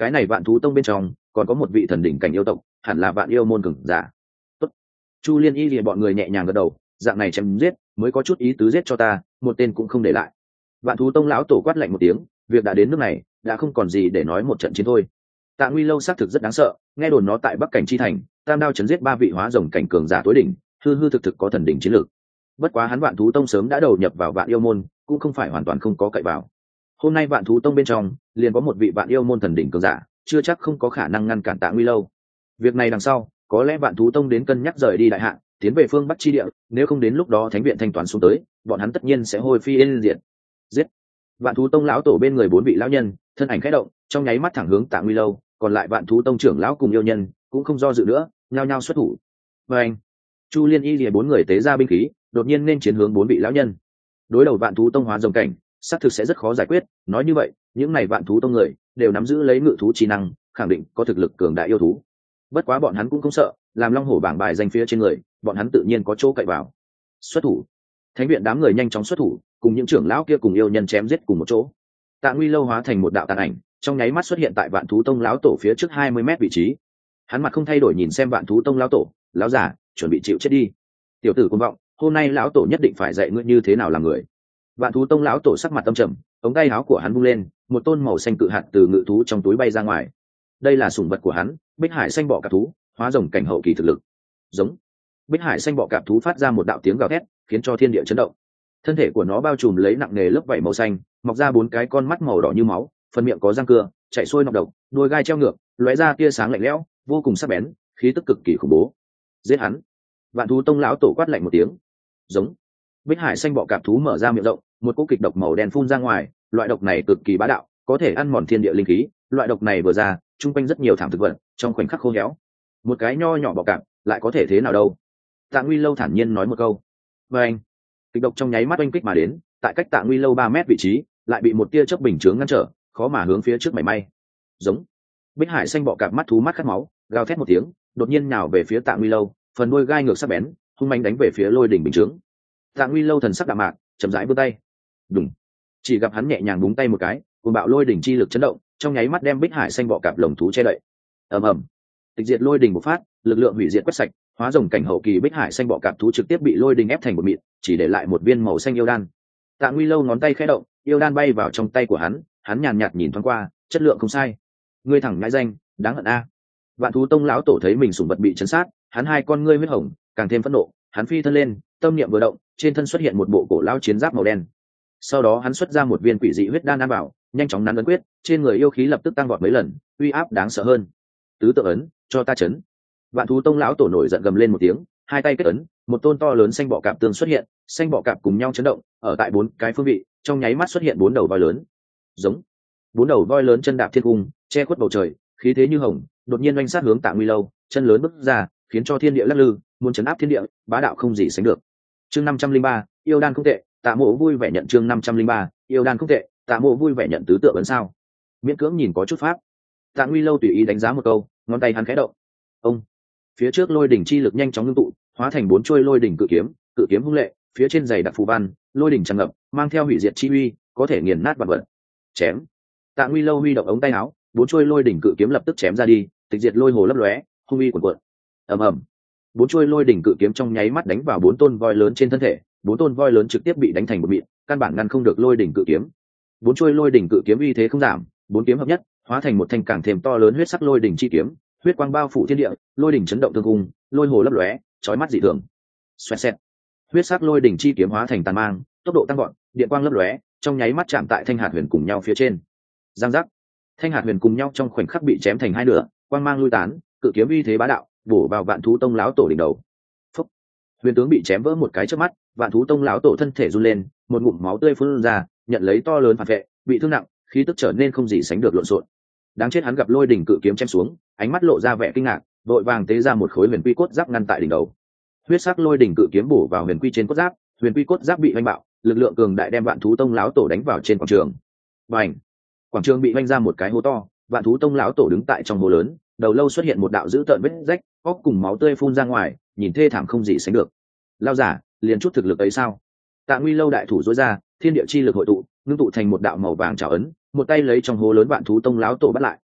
cái này vạn thú tông bên trong còn có một vị thần đỉnh cảnh yêu tộc, hẳn là vạn yêu môn cường giả. Tốt. Chu Liên Y lìa bọn người nhẹ nhàng gật đầu, dạng này chém giết mới có chút ý tứ, giết cho ta, một tên cũng không để lại. Vạn thú tông lão tổ quát lạnh một tiếng, việc đã đến nước này đã không còn gì để nói, một trận chiến thôi. Tạ Nguy Lâu xác thực rất đáng sợ, nghe đồn nó tại Bắc Cảnh chi thành tam đao chấn giết ba vị hóa rồng cảnh cường giả tối đỉnh, hư hư thực thực có thần đỉnh chiến lược. Bất quá hắn Vạn thú tông sớm đã đầu nhập vào Vạn yêu môn, cũng không phải hoàn toàn không có cậy vào. Hôm nay Vạn thú tông bên trong liền có một vị Vạn yêu môn thần đỉnh cường giả, chưa chắc không có khả năng ngăn cản Tạ Nguy Lâu. Việc này đằng sau có lẽ Vạn thú tông đến cân nhắc rời đi đại hạ, tiến về phương Bắc chi địa, nếu không đến lúc đó thánh viện thanh toán xuống tới, bọn hắn tất nhiên sẽ hôi phi yên diệt. Giết. Vạn thú tông lão tổ bên người bốn vị lão nhân thân ảnh khẽ động, trong nháy mắt thẳng hướng Tạ Nguy Lâu, còn lại Vạn thú tông trưởng lão cùng yêu nhân cũng không do dự nữa, nhao nhao xuất thủ. Và anh, Chu Liên Y lìa bốn người tế ra binh khí, đột nhiên nên chiến hướng bốn vị lão nhân. Đối đầu Vạn thú tông hóa rồng cảnh, xác thực sẽ rất khó giải quyết, nói như vậy, những này Vạn thú tông người đều nắm giữ lấy ngự thú trí năng, khẳng định có thực lực cường đại yêu thú. Bất quá bọn hắn cũng không sợ, làm long hổ bảng bài danh phía trên người, bọn hắn tự nhiên có chỗ cậy vào. Xuất thủ. Thánh viện đám người nhanh chóng xuất thủ, cùng những trưởng lão kia cùng yêu nhân chém giết cùng một chỗ. Tạ Nguy Lâu hóa thành một đạo tàn ảnh, trong nháy mắt xuất hiện tại Vạn thú tông lão tổ phía trước hai mươi mét vị trí. Hắn mặt không thay đổi nhìn xem Vạn thú tông lão tổ, lão giả, chuẩn bị chịu chết đi. Tiểu tử cuồng vọng, hôm nay lão tổ nhất định phải dạy ngươi như thế nào làm người. Vạn thú tông lão tổ sắc mặt âm trầm, ống tay áo của hắn vung lên, một tôn màu xanh cự hạt từ ngự thú trong túi bay ra ngoài. Đây là sủng vật của hắn, Bích Hải xanh bọ cạp thú, hóa rồng cảnh hậu kỳ thực lực. Giống. Bích Hải xanh bọ cạp thú phát ra một đạo tiếng gào thét, khiến cho thiên địa chấn động. Thân thể của nó bao trùm lấy nặng nề lớp vảy màu xanh, mọc ra bốn cái con mắt màu đỏ như máu, phần miệng có răng cưa, chảy xuôi nọc độc, đuôi gai treo ngược, lóe ra tia sáng lạnh lẽo, vô cùng sắc bén, khí tức cực kỳ khủng bố. Giết hắn! Vạn thú tông lão tổ quát lạnh một tiếng. Giống. Bích Hải xanh bọ cạp thú mở ra miệng rộng, một cỗ kịch độc màu đen phun ra ngoài, loại độc này cực kỳ bá đạo, có thể ăn mòn thiên địa linh khí, loại độc này vừa ra, trung quanh rất nhiều thảm thực vật, trong khoảnh khắc khô héo. Một cái nho nhỏ bọ cạp, lại có thể thế nào đâu? Tạ Nguy Lâu thản nhiên nói một câu. Và anh, kịch độc trong nháy mắt oanh kích mà đến, tại cách Tạ Nguy Lâu ba mét vị trí, lại bị một tia chớp bình chướng ngăn trở, khó mà hướng phía trước mảy may. Giống. Bích Hải xanh bọ cạp mắt thú mắt khát máu, gào thét một tiếng, đột nhiên nhào về phía Tạ Nguy Lâu, phần đuôi gai ngược sắc bén, hung mãnh đánh về phía lôi đỉnh bình chướng. Tạ Nguy Lâu thần sắc đạm mạc, chậm rãi vươn tay. Đùng. Chỉ gặp hắn nhẹ nhàng búng tay một cái, cùng bạo lôi đỉnh chi lực chấn động, trong nháy mắt đem Bích Hải xanh bọ cạp lồng thú che đậy. Ầm ầm. Tịch diệt lôi đỉnh bộc phát, lực lượng hủy diệt quét sạch, hóa rồng cảnh hậu kỳ Bích Hải xanh bọ cạp thú trực tiếp bị lôi đỉnh ép thành một mịn, chỉ để lại một viên màu xanh yêu đan. Tạ Nguy Lâu ngón tay khẽ động, yêu đan bay vào trong tay của hắn, hắn nhàn nhạt nhìn thoáng qua, chất lượng không sai. Ngươi thẳng nhãi danh, đáng hận a. Vạn thú tông lão tổ thấy mình sủng vật bị chấn sát, hắn hai con ngươi huyết hồng, càng thêm phẫn nộ, hắn phi thân lên, tâm niệm vừa động, trên thân xuất hiện một bộ cổ lão chiến giáp màu đen. Sau đó hắn xuất ra một viên quỷ dị huyết đan ăn vào, nhanh chóng nắn ấn quyết, trên người yêu khí lập tức tăng vọt mấy lần, uy áp đáng sợ hơn. Tứ tự ấn, cho ta chấn. Vạn thú tông lão tổ nổi giận gầm lên một tiếng, hai tay kết ấn, một tôn to lớn xanh bọ cạp tương xuất hiện, xanh bọ cạp cùng nhau chấn động, ở tại bốn cái phương vị, trong nháy mắt xuất hiện bốn đầu voi lớn. Giống. Bốn đầu voi lớn chân đạp thiên cung, che khuất bầu trời, khí thế như hồng, đột nhiên oanh sát hướng Tạ Nguy Lâu, chân lớn bước ra, khiến cho thiên địa lắc lư, muốn chấn áp thiên địa, bá đạo không gì sánh được. Chương năm trăm linh ba, yêu đan không tệ, Tạ Mộ vui vẻ nhận. Chương năm trăm linh ba, yêu đan không tệ, Tạ Mộ vui vẻ nhận. Tứ tượng ấn sao? Miễn cưỡng nhìn có chút pháp. Tạ Nguy Lâu tùy ý đánh giá một câu, ngón tay hắn khẽ động. Ông. Phía trước lôi đỉnh chi lực nhanh chóng ngưng tụ, hóa thành bốn chuôi lôi đỉnh cự kiếm, cự kiếm hung lệ, phía trên dày đặc phù văn, lôi đỉnh tràn ngập, mang theo hủy diệt chi uy, có thể nghiền nát vạn vật. Chém. Tạ Nguy Lâu huy động ống tay áo, bốn chuôi lôi đỉnh cự kiếm lập tức chém ra đi, tịch diệt lôi hồ lấp lóe, hung uy cuồn cuộn. Ầm ầm. Bốn chuôi lôi đỉnh cự kiếm trong nháy mắt đánh vào bốn tôn voi lớn trên thân thể, bốn tôn voi lớn trực tiếp bị đánh thành một mịn, căn bản ngăn không được lôi đỉnh cự kiếm. Bốn chuôi lôi đỉnh cự kiếm uy thế không giảm, bốn kiếm hợp nhất, hóa thành một thanh càng thêm to lớn huyết sắc lôi đỉnh chi kiếm, huyết quang bao phủ thiên địa, lôi đỉnh chấn động thương cung, lôi hồ lấp lóe, chói mắt dị thường. Xoẹt xẹt. Huyết sắc lôi đỉnh chi kiếm hóa thành tàn mang, tốc độ tăng vọt, điện quang lấp lóe, trong nháy mắt chạm tại thanh hạt huyền cùng nhau phía trên. Giang giác. Thanh hạt huyền cùng nhau trong khoảnh khắc bị chém thành hai nửa, quang mang lui tán, cự kiếm uy thế bá đạo, bổ vào Vạn thú tông lão tổ đỉnh đầu. Phúc. Huyền tướng bị chém vỡ một cái trước mắt, Vạn thú tông lão tổ thân thể run lên, một ngụm máu tươi phun ra, nhận lấy to lớn phản vệ, bị thương nặng, khí tức trở nên không gì sánh được lộn xộn. Đáng chết, hắn gặp lôi đỉnh cự kiếm chém xuống, ánh mắt lộ ra vẻ kinh ngạc, vội vàng tế ra một khối huyền quy cốt giáp ngăn tại đỉnh đầu. Huyết sắc lôi đỉnh cự kiếm bổ vào huyền quy trên cốt giáp, huyền quy cốt giáp bị oanh bạo, lực lượng cường đại đem Vạn thú tông lão tổ đánh vào trên quảng trường. Bành! Quảng trường bị oanh ra một cái hố to, Vạn thú tông lão tổ đứng tại trong hố lớn, đầu lâu xuất hiện một đạo dữ tợn vết rách, óc cùng máu tươi phun ra ngoài, nhìn thê thảm không gì sánh được. Lao giả, liền chút thực lực ấy sao? Tạ Nguy Lâu đại thủ dối ra, thiên địa chi lực hội tụ, ngưng tụ thành một đạo màu vàng trảo ấn, một tay lấy trong hố lớn Vạn thú tông lão tổ bắt lại.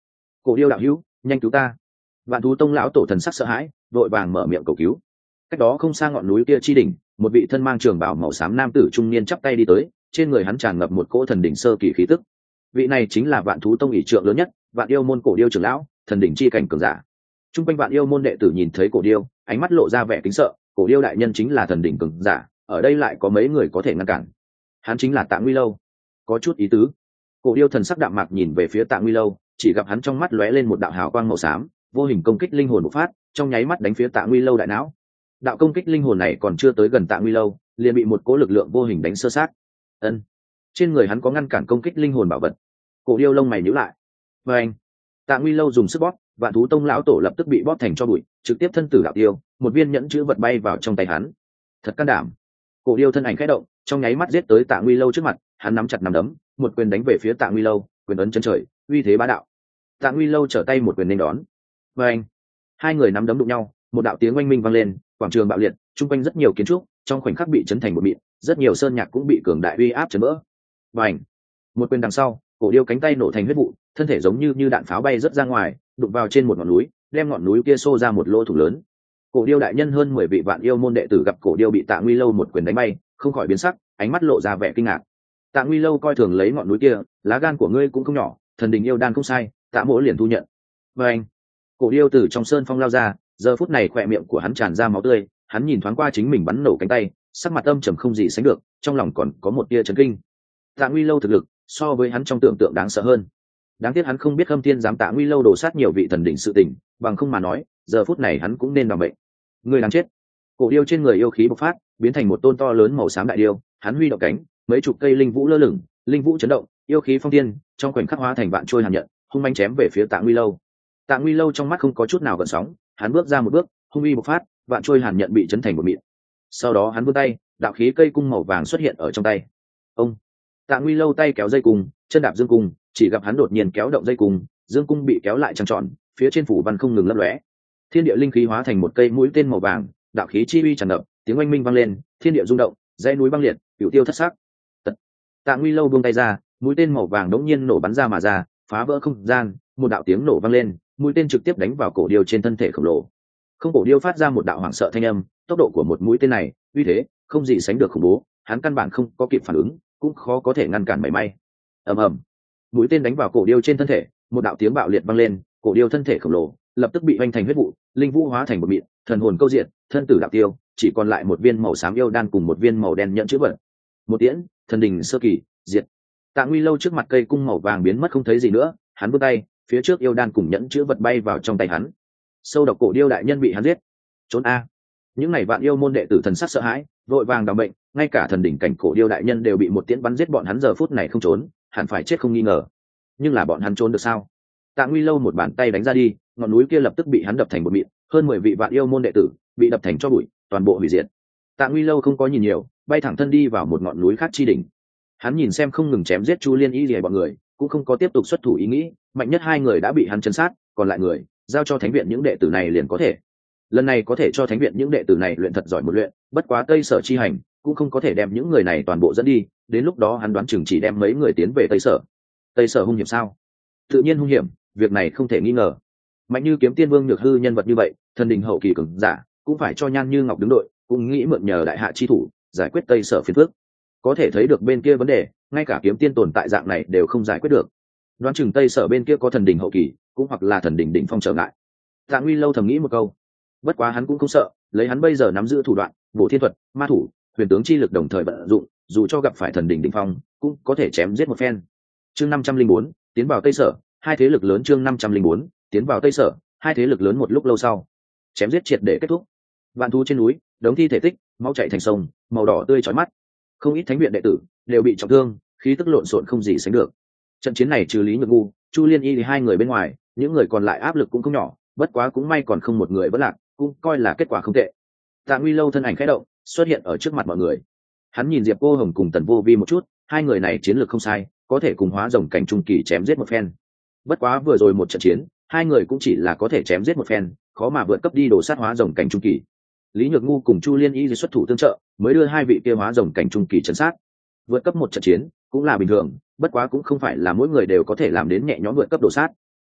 Cổ điêu đạo hữu, nhanh cứu ta. Vạn thú tông lão tổ thần sắc sợ hãi, vội vàng mở miệng cầu cứu. Cách đó không xa ngọn núi kia chi đỉnh, một vị thân mang trường bào màu xám nam tử trung niên chắp tay đi tới, trên người hắn tràn ngập một cỗ thần đỉnh sơ kỳ khí tức. Vị này chính là Vạn thú tông ỷ trượng lớn nhất, Vạn yêu môn cổ điêu trưởng lão, thần đỉnh chi cảnh cường giả. Trung quanh Vạn yêu môn đệ tử nhìn thấy cổ điêu, ánh mắt lộ ra vẻ kính sợ, cổ điêu đại nhân chính là thần đỉnh cường giả, ở đây lại có mấy người có thể ngăn cản. Hắn chính là Tạ Nguy Lâu. Có chút ý tứ. Cổ điêu thần sắc đạm mạc nhìn về phía Tạ Nguy Lâu, chỉ gặp hắn trong mắt lóe lên một đạo hào quang màu xám, vô hình công kích linh hồn bộc phát, trong nháy mắt đánh phía Tạ Nguy Lâu đại não. Đạo công kích linh hồn này còn chưa tới gần Tạ Nguy Lâu, liền bị một cỗ lực lượng vô hình đánh sơ sát. Ân, trên người hắn có ngăn cản công kích linh hồn bảo vật. Cổ điêu lông mày nhíu lại. Và anh, Tạ Nguy Lâu dùng sức bóp, Vạn thú tông lão tổ lập tức bị bóp thành cho bụi, trực tiếp thân tử đạo tiêu, một viên nhẫn chữ vật bay vào trong tay hắn. Thật can đảm. Cổ điêu thân ảnh khẽ động, trong nháy mắt giết tới Tạ Nguy Lâu trước mặt, hắn nắm chặt nắm đấm, một quyền đánh về phía Tạ Nguy Lâu, quyền ấn chân trời, uy thế bá đạo. Tạ Nguy Lâu trở tay một quyền nên đón. Và anh, hai người nắm đấm đụng nhau, một đạo tiếng oanh minh vang lên, quảng trường bạo liệt, chung quanh rất nhiều kiến trúc trong khoảnh khắc bị chấn thành một mịn, rất nhiều sơn nhạc cũng bị cường đại uy áp chấn vỡ. Và ảnh, một quyền đằng sau, cổ điêu cánh tay nổ thành huyết vụ, thân thể giống như như đạn pháo bay rất ra ngoài, đụng vào trên một ngọn núi, đem ngọn núi kia xô ra một lỗ thủng lớn. Cổ điêu đại nhân hơn mười vị Vạn yêu môn đệ tử gặp cổ điêu bị Tạ Nguy Lâu một quyền đánh bay, không khỏi biến sắc, ánh mắt lộ ra vẻ kinh ngạc. Tạ Nguy Lâu coi thường lấy ngọn núi kia, lá gan của ngươi cũng không nhỏ, thần đình yêu đan không sai, Tạ mỗ liền thu nhận. Và anh, cổ điêu từ trong sơn phong lao ra, giờ phút này khỏe miệng của hắn tràn ra máu tươi, hắn nhìn thoáng qua chính mình bắn nổ cánh tay, sắc mặt âm trầm không gì sánh được, trong lòng còn có một tia chấn kinh. Tạ Nguy Lâu thực lực so với hắn trong tưởng tượng đáng sợ hơn. Đáng tiếc hắn không biết Khâm Thiên dám Tạ Nguy Lâu đổ sát nhiều vị thần đỉnh sự tình, bằng không mà nói, giờ phút này hắn cũng nên đảm bệnh. Người đáng chết. Cổ điêu trên người yêu khí bộc phát, biến thành một tôn to lớn màu xám đại điêu, hắn huy động cánh, mấy chục cây linh vũ lơ lửng, linh vũ chấn động, yêu khí phong thiên, trong khoảnh khắc hóa thành vạn trôi hàn nhận, hung manh chém về phía Tạ Nguy Lâu. Tạ Nguy Lâu trong mắt không có chút nào gợn sóng, hắn bước ra một bước, hung uy bộc phát, vạn trôi hàn nhận bị chấn thành một mịn. Sau đó hắn vươn tay, đạo khí cây cung màu vàng xuất hiện ở trong tay. Ông, Tạ Nguy Lâu tay kéo dây cung, chân đạp dương cung, chỉ gặp hắn đột nhiên kéo động dây cung, dương cung bị kéo lại trăng tròn, phía trên phủ văn không ngừng lấp lóe. Thiên địa linh khí hóa thành một cây mũi tên màu vàng, đạo khí chi uy tràn ngập, tiếng oanh minh vang lên, thiên địa rung động, dãy núi băng liệt, cửu tiêu thất sắc. Tật. Tạ Nguy Lâu buông tay ra, mũi tên màu vàng đống nhiên nổ bắn ra mà ra, phá vỡ không gian, một đạo tiếng nổ vang lên, mũi tên trực tiếp đánh vào cổ điêu trên thân thể khổng lồ. Không, cổ điêu phát ra một đạo hoảng sợ thanh âm, tốc độ của một mũi tên này, uy thế không gì sánh được khủng bố, hắn căn bản không có kịp phản ứng, cũng khó có thể ngăn cản mảy may. Ầm ầm, mũi tên đánh vào cổ điêu trên thân thể, một đạo tiếng bạo liệt vang lên, cổ điêu thân thể khổng lồ lập tức bị hoành thành huyết vụ, linh vũ hóa thành một mịn, thần hồn câu diện, thân tử đạo tiêu, chỉ còn lại một viên màu xám yêu đan cùng một viên màu đen nhẫn chữ vật. Một tiễn, thần đình sơ kỳ, diệt. Tạ Nguy Lâu trước mặt cây cung màu vàng biến mất không thấy gì nữa, hắn vươn tay, phía trước yêu đan cùng nhẫn chữ vật bay vào trong tay hắn. Sâu độc cổ điêu đại nhân bị hắn giết. Trốn a. Những này Vạn yêu môn đệ tử thần sắc sợ hãi, vội vàng đào bệnh, ngay cả thần đỉnh cảnh cổ điêu đại nhân đều bị một tiễn bắn giết, bọn hắn giờ phút này không trốn, hẳn phải chết không nghi ngờ. Nhưng là bọn hắn trốn được sao? Tạ Nguy Lâu một bàn tay đánh ra đi, ngọn núi kia lập tức bị hắn đập thành một mịn, hơn mười vị Vạn yêu môn đệ tử bị đập thành tro bụi, toàn bộ hủy diệt. Tạ Nguy Lâu không có nhìn nhiều, bay thẳng thân đi vào một ngọn núi khác chi đỉnh. Hắn nhìn xem không ngừng chém giết Chu Liên Y Lìa bọn người, cũng không có tiếp tục xuất thủ ý nghĩ, mạnh nhất hai người đã bị hắn chấn sát, còn lại người giao cho thánh viện những đệ tử này liền có thể. Lần này có thể cho thánh viện những đệ tử này luyện thật giỏi một luyện, bất quá Tây Sở chi hành cũng không có thể đem những người này toàn bộ dẫn đi, đến lúc đó hắn đoán chừng chỉ đem mấy người tiến về Tây Sở. Tây Sở hung hiểm sao? Tự nhiên hung hiểm, việc này không thể nghi ngờ. Mạnh như Kiếm Tiên Vương Nhược Hư nhân vật như vậy, thần đình hậu kỳ cường giả, cũng phải cho Nhan Như Ngọc đứng đội, cũng nghĩ mượn nhờ đại hạ chi thủ giải quyết Tây Sở phiền phức. Có thể thấy được bên kia vấn đề, ngay cả kiếm tiên tồn tại dạng này đều không giải quyết được. Đoán chừng Tây Sở bên kia có thần đình hậu kỳ, cũng hoặc là thần đình đỉnh phong trở ngại. Tạ Nguy Lâu thầm nghĩ một câu, bất quá hắn cũng không sợ, lấy hắn bây giờ nắm giữ thủ đoạn, bổ thiên thuật, ma thủ, huyền tướng chi lực đồng thời vận dụng, dù cho gặp phải thần đình đỉnh phong, cũng có thể chém giết một phen. Chương năm trăm linh bốn, tiến vào Tây Sở, hai thế lực lớn. Chương năm trăm linh bốn, tiến vào Tây Sở, hai thế lực lớn. Một lúc lâu sau, chém giết triệt để kết thúc. Vạn thú trên núi, đống thi thể tích, máu chảy thành sông, màu đỏ tươi chói mắt. Không ít thánh viện đệ tử đều bị trọng thương, khí tức lộn xộn không gì sánh được. Trận chiến này trừ Lý Nhược Ngu, Chu Liên Y thì hai người bên ngoài, những người còn lại áp lực cũng không nhỏ, bất quá cũng may còn không một người vẫn lạc, cũng coi là kết quả không tệ. Tạ Nguy Lâu thân ảnh khẽ động, xuất hiện ở trước mặt mọi người. Hắn nhìn Diệp Cô Hồng cùng Tần Vô Vi một chút, hai người này chiến lược không sai, có thể cùng hóa rồng cảnh trung kỳ chém giết một phen. Bất quá vừa rồi một trận chiến, hai người cũng chỉ là có thể chém giết một phen, khó mà vượt cấp đi đổ sát hóa rồng cảnh trung kỳ. Lý Nhược Ngu cùng Chu Liên Y xuất thủ tương trợ, mới đưa hai vị kia hóa rồng cảnh trung kỳ chấn sát. Vượt cấp một trận chiến cũng là bình thường, bất quá cũng không phải là mỗi người đều có thể làm đến nhẹ nhõm vượt cấp đổ sát.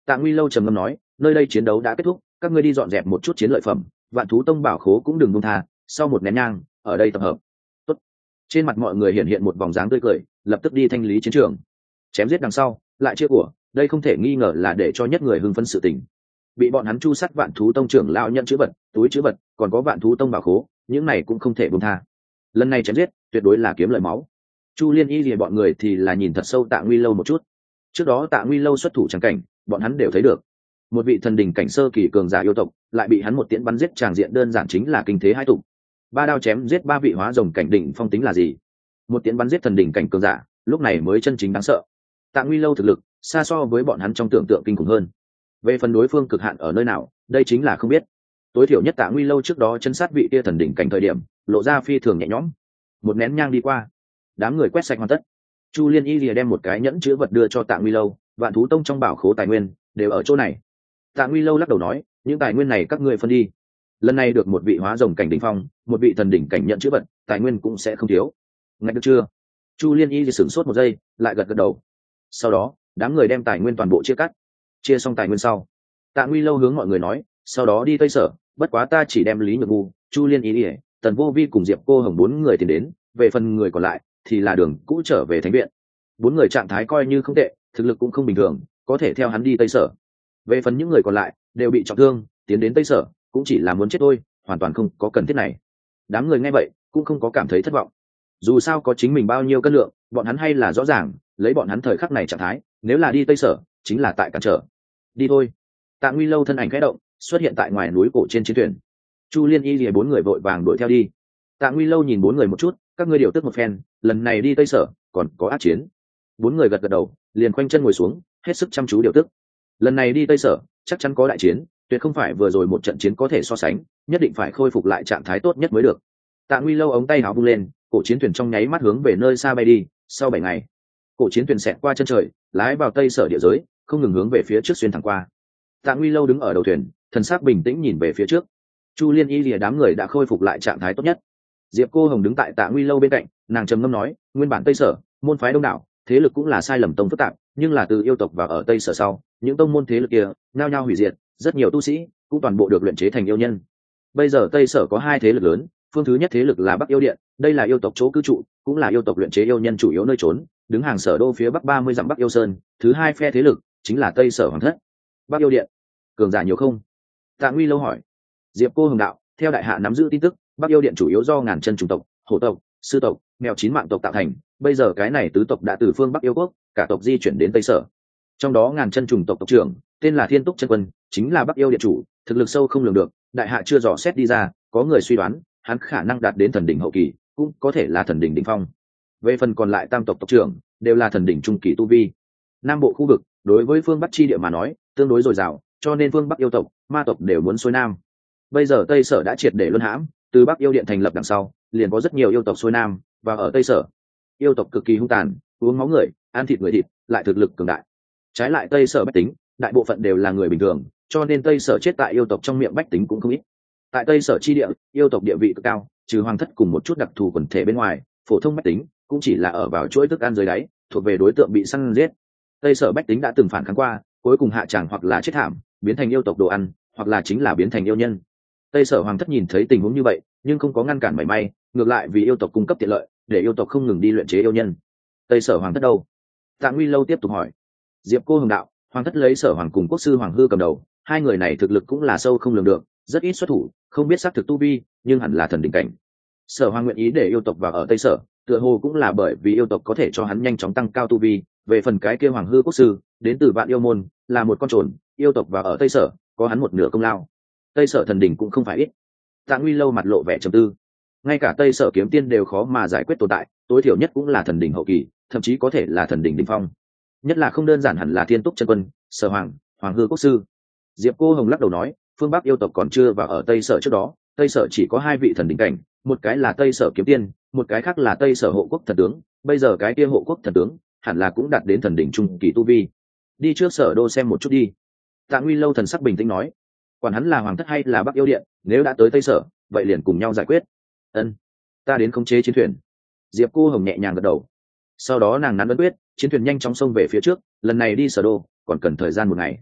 Tạ Nguy Lâu trầm ngâm nói, nơi đây chiến đấu đã kết thúc, các ngươi đi dọn dẹp một chút chiến lợi phẩm, Vạn Thú Tông bảo khố cũng đừng buông tha, sau một nén nhang ở đây tập hợp. Tốt. Trên mặt mọi người hiện hiện một vòng dáng tươi cười, lập tức đi thanh lý chiến trường. Chém giết đằng sau lại chia của, đây không thể nghi ngờ là để cho nhất người hưng phấn sự tình. Bị bọn hắn chu sát Vạn Thú Tông trưởng lão nhận chữ vật, túi chữ vật, còn có Vạn Thú Tông bảo khố, những này cũng không thể buông tha. Lần này chém giết tuyệt đối là kiếm lợi máu. Chu Liên Y lìa bọn người thì là nhìn thật sâu Tạ Nguy Lâu một chút. Trước đó Tạ Nguy Lâu xuất thủ chẳng cảnh, bọn hắn đều thấy được. Một vị thần đỉnh cảnh sơ kỳ cường giả yêu tộc, lại bị hắn một tiễn bắn giết, tràng diện đơn giản chính là kinh thế hai tụ. Ba đao chém giết ba vị hóa rồng cảnh đỉnh phong tính là gì? Một tiễn bắn giết thần đỉnh cảnh cường giả, lúc này mới chân chính đáng sợ. Tạ Nguy Lâu thực lực xa so với bọn hắn trong tưởng tượng kinh khủng hơn. Về phần đối phương cực hạn ở nơi nào, đây chính là không biết. Tối thiểu nhất Tạ Nguy Lâu trước đó chân sát vị kia thần đỉnh cảnh thời điểm, lộ ra phi thường nhẹ nhõm. Một nén nhang đi qua, đám người quét sạch hoàn tất. Chu Liên Y lìa đem một cái nhẫn chứa vật đưa cho Tạ Nguy Lâu, Vạn Thú Tông trong bảo khố tài nguyên đều ở chỗ này. Tạ Nguy Lâu lắc đầu nói, những tài nguyên này các ngươi phân đi. Lần này được một vị hóa rồng cảnh đỉnh phong, một vị thần đỉnh cảnh nhận chữ vật, tài nguyên cũng sẽ không thiếu. Nghe được chưa? Chu Liên Y thì sửng sốt một giây, lại gật gật đầu. Sau đó, đám người đem tài nguyên toàn bộ chia cắt. Chia xong tài nguyên sau, Tạ Nguy Lâu hướng mọi người nói, sau đó đi Tây Sở, bất quá ta chỉ đem Lý Nhược Ngu, Chu Liên Y, Tần Vô Vi cùng Diệp Cô Hồng bốn người tiền đến, về phần người còn lại thì là đường cũ trở về thánh viện. Bốn người trạng thái coi như không tệ, thực lực cũng không bình thường, có thể theo hắn đi Tây Sở. Về phần những người còn lại đều bị trọng thương, tiến đến Tây Sở cũng chỉ là muốn chết thôi, hoàn toàn không có cần thiết này. Đám người nghe vậy cũng không có cảm thấy thất vọng. Dù sao có chính mình bao nhiêu cân lượng, bọn hắn hay là rõ ràng, lấy bọn hắn thời khắc này trạng thái, nếu là đi Tây Sở chính là tại cản trở. Đi thôi. Tạ Nguy Lâu thân ảnh khẽ động, xuất hiện tại ngoài núi cổ trên chiến thuyền. Chu Liên Y lìa bốn người vội vàng đuổi theo đi. Tạ Nguy Lâu nhìn bốn người một chút, các ngươi điều tức một phen, lần này đi Tây Sở còn có ác chiến. Bốn người gật gật đầu, liền khoanh chân ngồi xuống, hết sức chăm chú điều tức. Lần này đi Tây Sở chắc chắn có đại chiến, tuyệt không phải vừa rồi một trận chiến có thể so sánh, nhất định phải khôi phục lại trạng thái tốt nhất mới được. Tạ Nguy Lâu ống tay áo vung lên, cổ chiến thuyền trong nháy mắt hướng về nơi xa bay đi. Sau bảy ngày, cổ chiến thuyền xẹt qua chân trời, lái vào Tây Sở địa giới, không ngừng hướng về phía trước xuyên thẳng qua. Tạ Nguy Lâu đứng ở đầu thuyền, thần sắc bình tĩnh nhìn về phía trước. Chu Liên Y lìa đám người đã khôi phục lại trạng thái tốt nhất. Diệp Cô Hồng đứng tại Tạ Nguy Lâu bên cạnh, nàng trầm ngâm nói, nguyên bản Tây Sở môn phái đông đảo, thế lực cũng là sai lầm tông phức tạp, nhưng là từ yêu tộc vào ở Tây Sở sau, những tông môn thế lực kia nhao nhao hủy diệt, rất nhiều tu sĩ cũng toàn bộ được luyện chế thành yêu nhân. Bây giờ Tây Sở có hai thế lực lớn, phương thứ nhất thế lực là Bắc Yêu Điện, đây là yêu tộc chỗ cư trụ, cũng là yêu tộc luyện chế yêu nhân chủ yếu nơi trốn, đứng hàng Sở đô phía bắc ba mươi dặm Bắc Yêu Sơn. Thứ hai phe thế lực chính là Tây Sở Hoàng thất. Bắc Yêu Điện cường giả nhiều không? Tạ Nguy Lâu hỏi. Diệp Cô Hồng đạo, theo đại hạ nắm giữ tin tức, Bắc Yêu Điện chủ yếu do ngàn chân chủng tộc, hổ tộc, sư tộc, mèo chín mạng tộc tạo thành, bây giờ cái này tứ tộc đã từ phương Bắc yêu quốc cả tộc di chuyển đến Tây Sở. Trong đó ngàn chân trùng tộc tộc trưởng tên là Thiên Túc Chân Quân, chính là Bắc Yêu Điện chủ, thực lực sâu không lường được, đại hạ chưa dò xét đi ra, có người suy đoán hắn khả năng đạt đến thần đỉnh hậu kỳ, cũng có thể là thần đỉnh đỉnh phong. Về phần còn lại tam tộc tộc trưởng đều là thần đỉnh trung kỳ tu vi. Nam bộ khu vực đối với phương Bắc chi địa mà nói tương đối dồi dào, cho nên phương Bắc yêu tộc, ma tộc đều muốn xuôi nam. Bây giờ Tây Sở đã triệt để luân hãm, từ Bắc Yêu Điện thành lập đằng sau, liền có rất nhiều yêu tộc xuôi nam và ở Tây Sở. Yêu tộc cực kỳ hung tàn, uống máu người, ăn thịt người thịt, lại thực lực cường đại. Trái lại Tây Sở bách tính, đại bộ phận đều là người bình thường, cho nên Tây Sở chết tại yêu tộc trong miệng bách tính cũng không ít. Tại Tây Sở chi địa, yêu tộc địa vị cực cao, trừ hoàng thất cùng một chút đặc thù quần thể bên ngoài, phổ thông bách tính cũng chỉ là ở vào chuỗi thức ăn dưới đáy, thuộc về đối tượng bị săn giết. Tây Sở bách tính đã từng phản kháng qua, cuối cùng hạ tràng hoặc là chết thảm, biến thành yêu tộc đồ ăn, hoặc là chính là biến thành yêu nhân. Tây Sở hoàng thất nhìn thấy tình huống như vậy, nhưng không có ngăn cản mảy may, ngược lại vì yêu tộc cung cấp tiện lợi, để yêu tộc không ngừng đi luyện chế yêu nhân. Tây Sở hoàng thất đâu? Tạ Nguy Lâu tiếp tục hỏi. Diệp Cô Hồng đạo, hoàng thất lấy Sở hoàng cùng quốc sư Hoàng Hư cầm đầu, hai người này thực lực cũng là sâu không lường được, rất ít xuất thủ, không biết xác thực tu vi, nhưng hẳn là thần đỉnh cảnh. Sở hoàng nguyện ý để yêu tộc vào ở Tây Sở, tựa hồ cũng là bởi vì yêu tộc có thể cho hắn nhanh chóng tăng cao tu vi. Về phần cái kia Hoàng Hư quốc sư, đến từ Vạn Yêu môn, là một con trồn, yêu tộc vào ở Tây Sở, có hắn một nửa công lao. Tây Sở thần đỉnh cũng không phải ít. Tạ Nguy Lâu mặt lộ vẻ trầm tư. Ngay cả Tây Sở kiếm tiên đều khó mà giải quyết tồn tại, tối thiểu nhất cũng là thần đỉnh hậu kỳ, thậm chí có thể là thần đỉnh đỉnh phong. Nhất là không đơn giản hẳn là Thiên Túc Chân Quân, Sở Hoàng, Hoàng Hư quốc sư. Diệp Cô Hồng lắc đầu nói, phương Bắc yêu tộc còn chưa vào ở Tây Sở trước đó, Tây Sở chỉ có hai vị thần đỉnh cảnh, một cái là Tây Sở kiếm tiên, một cái khác là Tây Sở hộ quốc thần tướng. Bây giờ cái kia hộ quốc thần tướng hẳn là cũng đạt đến thần đỉnh trung kỳ tu vi. Đi trước Sở đô xem một chút đi. Tạ Nguy Lâu thần sắc bình tĩnh nói, quản hắn là hoàng thất hay là Bắc Yêu Điện, nếu đã tới Tây Sở, vậy liền cùng nhau giải quyết. Ân, ta đến khống chế chiến thuyền. Diệp Cô Hồng nhẹ nhàng gật đầu. Sau đó nàng nắn ấn quyết, chiến thuyền nhanh chóng xông về phía trước, lần này đi Sở đô còn cần thời gian một ngày.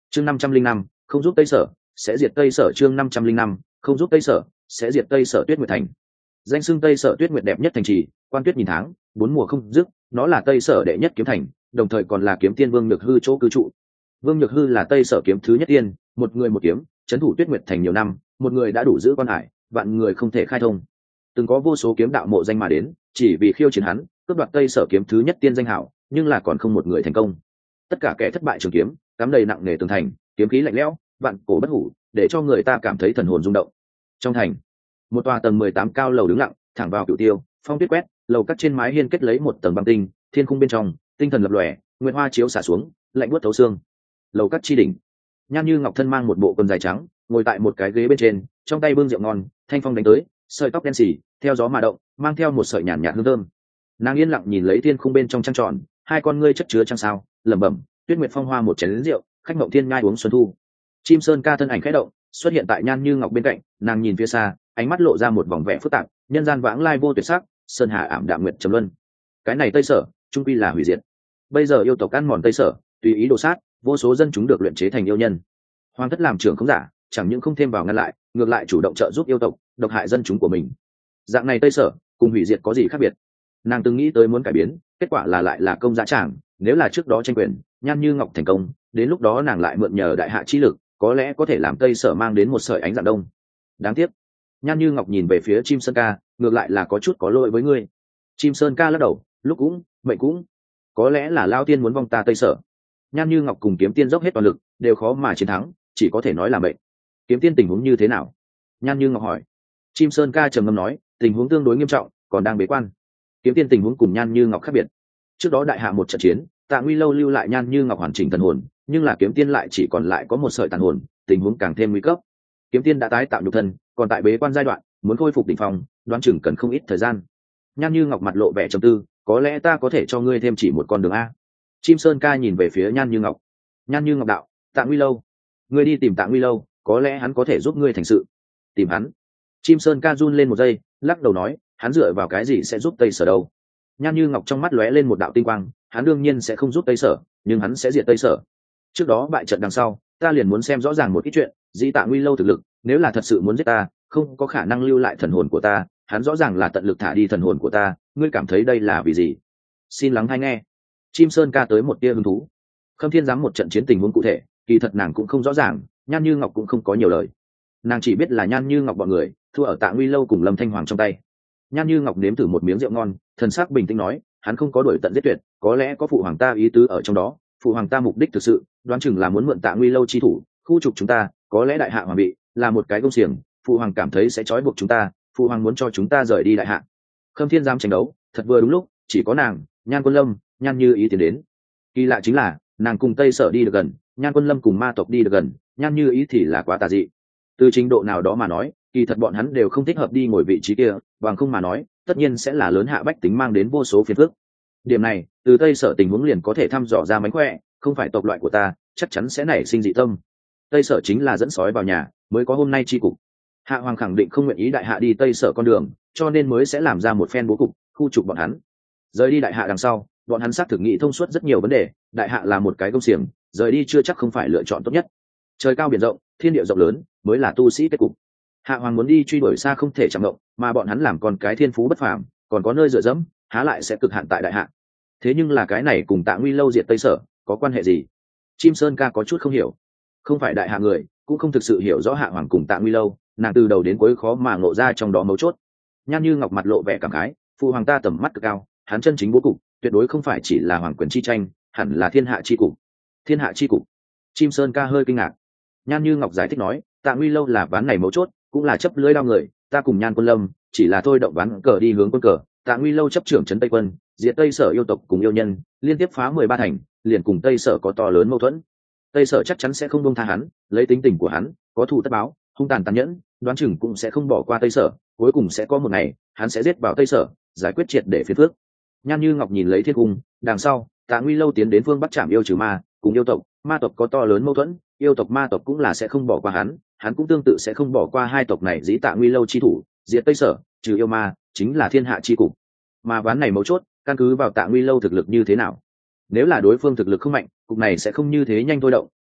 chương năm trăm linh năm không giúp tây sở sẽ diệt tây sở chương năm trăm linh năm không giúp tây sở sẽ diệt tây sở. Tuyết Nguyệt Thành, danh xưng tây sở tuyết nguyệt đẹp nhất thành trì, quan tuyết nhìn tháng, bốn mùa không dứt. Nó là tây sở đệ nhất kiếm thành, đồng thời còn là kiếm tiên Vương Nhược Hư chỗ cư trụ. Vương Nhược Hư là tây sở kiếm thứ nhất tiên, một người một kiếm trấn thủ Tuyết Nguyệt Thành nhiều năm, một người đã đủ giữ quan hải, vạn người không thể khai thông. Từng có vô số kiếm đạo mộ danh mà đến, chỉ vì khiêu chiến hắn, cướp đoạt tây sở kiếm thứ nhất tiên danh hảo, nhưng là còn không một người thành công. Tất cả kẻ thất bại trường kiếm cắm đầy nặng nề tường thành, kiếm khí lạnh lẽo, vạn cổ bất hủ, để cho người ta cảm thấy thần hồn rung động. Trong thành, một tòa tầng mười tám cao lầu đứng lặng, thẳng vào cửu tiêu, phong tuyết quét, lầu cắt trên mái hiên kết lấy một tầng băng tinh, thiên khung bên trong tinh thần lập lòe, nguyệt hoa chiếu xả xuống, lạnh buốt thấu xương. Lầu cắt chi đỉnh, Nhan Như Ngọc thân mang một bộ quần dài trắng, ngồi tại một cái ghế bên trên, trong tay bưng rượu ngon, thanh phong đánh tới, sợi tóc đen xì theo gió mà động, mang theo một sợi nhàn nhạt hương thơm. Nàng yên lặng nhìn lấy thiên khung bên trong trăng tròn, hai con ngươi chất chứa trăng sao, lẩm bẩm, Tuyết Nguyệt Phong Hoa một chén rượu, khách mộng thiên ngai uống xuân thu. Chim Sơn Ca thân ảnh khẽ động, xuất hiện tại Nhan Như Ngọc bên cạnh, nàng nhìn phía xa, ánh mắt lộ ra một vòng vẻ phức tạp, nhân gian vãng lai vô tuyệt sắc, sơn hà ảm đạm nguyệt trầm luân. Cái này tây sở trung quy là hủy diệt. Bây giờ yêu tộc ăn mòn tây sở, tùy ý đồ sát, vô số dân chúng được luyện chế thành yêu nhân. Hoàng thất làm trưởng không giả, chẳng những không thêm vào ngăn lại, ngược lại chủ động trợ giúp yêu tộc độc hại dân chúng của mình. Dạng này tây sở cùng hủy diệt có gì khác biệt? Nàng từng nghĩ tới muốn cải biến, kết quả là lại là công giá tràng. Nếu là trước đó tranh quyền, Nhan Như Ngọc thành công, đến lúc đó nàng lại mượn nhờ đại hạ chi lực, có lẽ có thể làm tây sở mang đến một sợi ánh dạng đông. Đáng tiếc, Nhan Như Ngọc nhìn về phía Chim Sơn Ca, ngược lại là có chút có lỗi với ngươi. Chim Sơn Ca lắc đầu, lúc cũng mệnh cũng có lẽ là lao tiên muốn vong ta tây sở. Nhan Như Ngọc cùng kiếm tiên dốc hết toàn lực, đều khó mà chiến thắng, chỉ có thể nói là mệnh. Kiếm tiên tình huống như thế nào? Nhan Như Ngọc hỏi. Chim Sơn Ca trầm ngâm nói, tình huống tương đối nghiêm trọng, còn đang bế quan. Kiếm tiên tình huống cùng Nhan Như Ngọc khác biệt. Trước đó đại hạ một trận chiến, Tạ Nguy Lâu lưu lại Nhan Như Ngọc hoàn chỉnh thần hồn, nhưng là kiếm tiên lại chỉ còn lại có một sợi tàn hồn, tình huống càng thêm nguy cấp. Kiếm tiên đã tái tạo nhục thân, còn tại bế quan giai đoạn, muốn khôi phục đỉnh phong, đoán chừng cần không ít thời gian. Nhan Như Ngọc mặt lộ vẻ trầm tư, có lẽ ta có thể cho ngươi thêm chỉ một con đường a. Chim Sơn Ca nhìn về phía Nhan Như Ngọc. Nhan Như Ngọc đạo, Tạ Nguy Lâu, ngươi đi tìm Tạ Nguy Lâu, có lẽ hắn có thể giúp ngươi thành sự. Tìm hắn? Chim Sơn Ca run lên một giây, lắc đầu nói, hắn dựa vào cái gì sẽ giúp tây sở đâu? Nhan Như Ngọc trong mắt lóe lên một đạo tinh quang, hắn đương nhiên sẽ không giúp tây sở, nhưng hắn sẽ diệt tây sở. Trước đó bại trận đằng sau, ta liền muốn xem rõ ràng một ít chuyện, dĩ Tạ Nguy Lâu thực lực, nếu là thật sự muốn giết ta, không có khả năng lưu lại thần hồn của ta, hắn rõ ràng là tận lực thả đi thần hồn của ta, ngươi cảm thấy đây là vì gì? Xin lắng hay nghe. Chim Sơn Ca tới một tia hứng thú. Khâm Thiên giám một trận chiến tình huống cụ thể, kỳ thật nàng cũng không rõ ràng, Nhan Như Ngọc cũng không có nhiều lời. Nàng chỉ biết là Nhan Như Ngọc bọn người thua ở Tạ Nguy Lâu cùng Lâm Thanh Hoàng trong tay. Nhan Như Ngọc nếm thử một miếng rượu ngon, thần sắc bình tĩnh nói, hắn không có đuổi tận giết tuyệt, có lẽ có phụ hoàng ta ý tứ ở trong đó, phụ hoàng ta mục đích thực sự, đoán chừng là muốn mượn Tạ Nguy Lâu chi thủ, khu trục chúng ta, có lẽ đại hạ hoàng bị là một cái công xiềng, phụ hoàng cảm thấy sẽ trói buộc chúng ta, phụ hoàng muốn cho chúng ta rời đi đại hạ. Khâm Thiên giám tranh đấu, thật vừa đúng lúc, chỉ có nàng, Nhan Quân Lâm, Nhan Như Ý tiến đến. Kỳ lạ chính là, nàng cùng Tây Sở đi được gần, Nhan Quân Lâm cùng ma tộc đi được gần, Nhan Như Ý thì là quá tà dị. Từ trình độ nào đó mà nói, kỳ thật bọn hắn đều không thích hợp đi ngồi vị trí kia, bằng không mà nói, tất nhiên sẽ là lớn hạ bách tính mang đến vô số phiền phức. Điểm này, từ Tây Sở tình huống liền có thể thăm dò ra mánh khỏe, không phải tộc loại của ta, chắc chắn sẽ nảy sinh dị tâm. Tây Sở chính là dẫn sói vào nhà, mới có hôm nay chi cục. Hạ hoàng khẳng định không nguyện ý đại hạ đi Tây Sở con đường, cho nên mới sẽ làm ra một phen bố cục, khu trục bọn hắn. Rời đi đại hạ đằng sau, bọn hắn xác thực nghĩ thông suốt rất nhiều vấn đề, đại hạ là một cái công xiềng, rời đi chưa chắc không phải lựa chọn tốt nhất. Trời cao biển rộng, thiên địa rộng lớn, mới là tu sĩ kết cục. Hạ hoàng muốn đi truy đuổi xa không thể chạm động, mà bọn hắn làm con cái thiên phú bất phàm, còn có nơi dựa dẫm, há lại sẽ cực hạn tại đại hạ. Thế nhưng là cái này cùng Tạ Nguy Lâu diệt Tây Sở có quan hệ gì? Chim Sơn Ca có chút không hiểu. Không phải đại hạ người, cũng không thực sự hiểu rõ hạ hoàng cùng Tạ Nguy Lâu, nàng từ đầu đến cuối khó mà ngộ ra trong đó mấu chốt. Nhan Như Ngọc mặt lộ vẻ cảm khái, phụ hoàng ta tầm mắt cực cao, hắn chân chính bố cục tuyệt đối không phải chỉ là hoàng quyền chi tranh, hẳn là thiên hạ chi cục. Thiên hạ chi cục? Chim Sơn Ca hơi kinh ngạc. Nhan Như Ngọc giải thích nói, Tạ Nguy Lâu là ván này mấu chốt, cũng là chấp lưới đao người, ta cùng Nhan Quân Lâm chỉ là thôi động ván cờ đi hướng quân cờ. Tạ Nguy Lâu chấp trưởng trấn Tây Quân, diệt Tây Sở yêu tộc cùng yêu nhân, liên tiếp phá mười ba thành, liền cùng Tây Sở có to lớn mâu thuẫn. Tây Sở chắc chắn sẽ không buông tha hắn, lấy tính tình của hắn, có thù tất báo, hung tàn tàn nhẫn, đoán chừng cũng sẽ không bỏ qua Tây Sở, cuối cùng sẽ có một ngày, hắn sẽ giết vào Tây Sở, giải quyết triệt để phiền phức. Nhan Như Ngọc nhìn lấy thiên cung, đằng sau, Tạ Nguy Lâu tiến đến phương Bắc Trảm yêu trừ ma, cùng yêu tộc, ma tộc có to lớn mâu thuẫn, yêu tộc ma tộc cũng là sẽ không bỏ qua hắn, hắn cũng tương tự sẽ không bỏ qua hai tộc này dĩ Tạ Nguy Lâu chi thủ, diệt Tây Sở, trừ yêu ma, chính là thiên hạ chi cục. Mà ván này mấu chốt, căn cứ vào Tạ Nguy Lâu thực lực như thế nào. Nếu là đối phương thực lực không mạnh, cục này sẽ không như thế nhanh thôi động,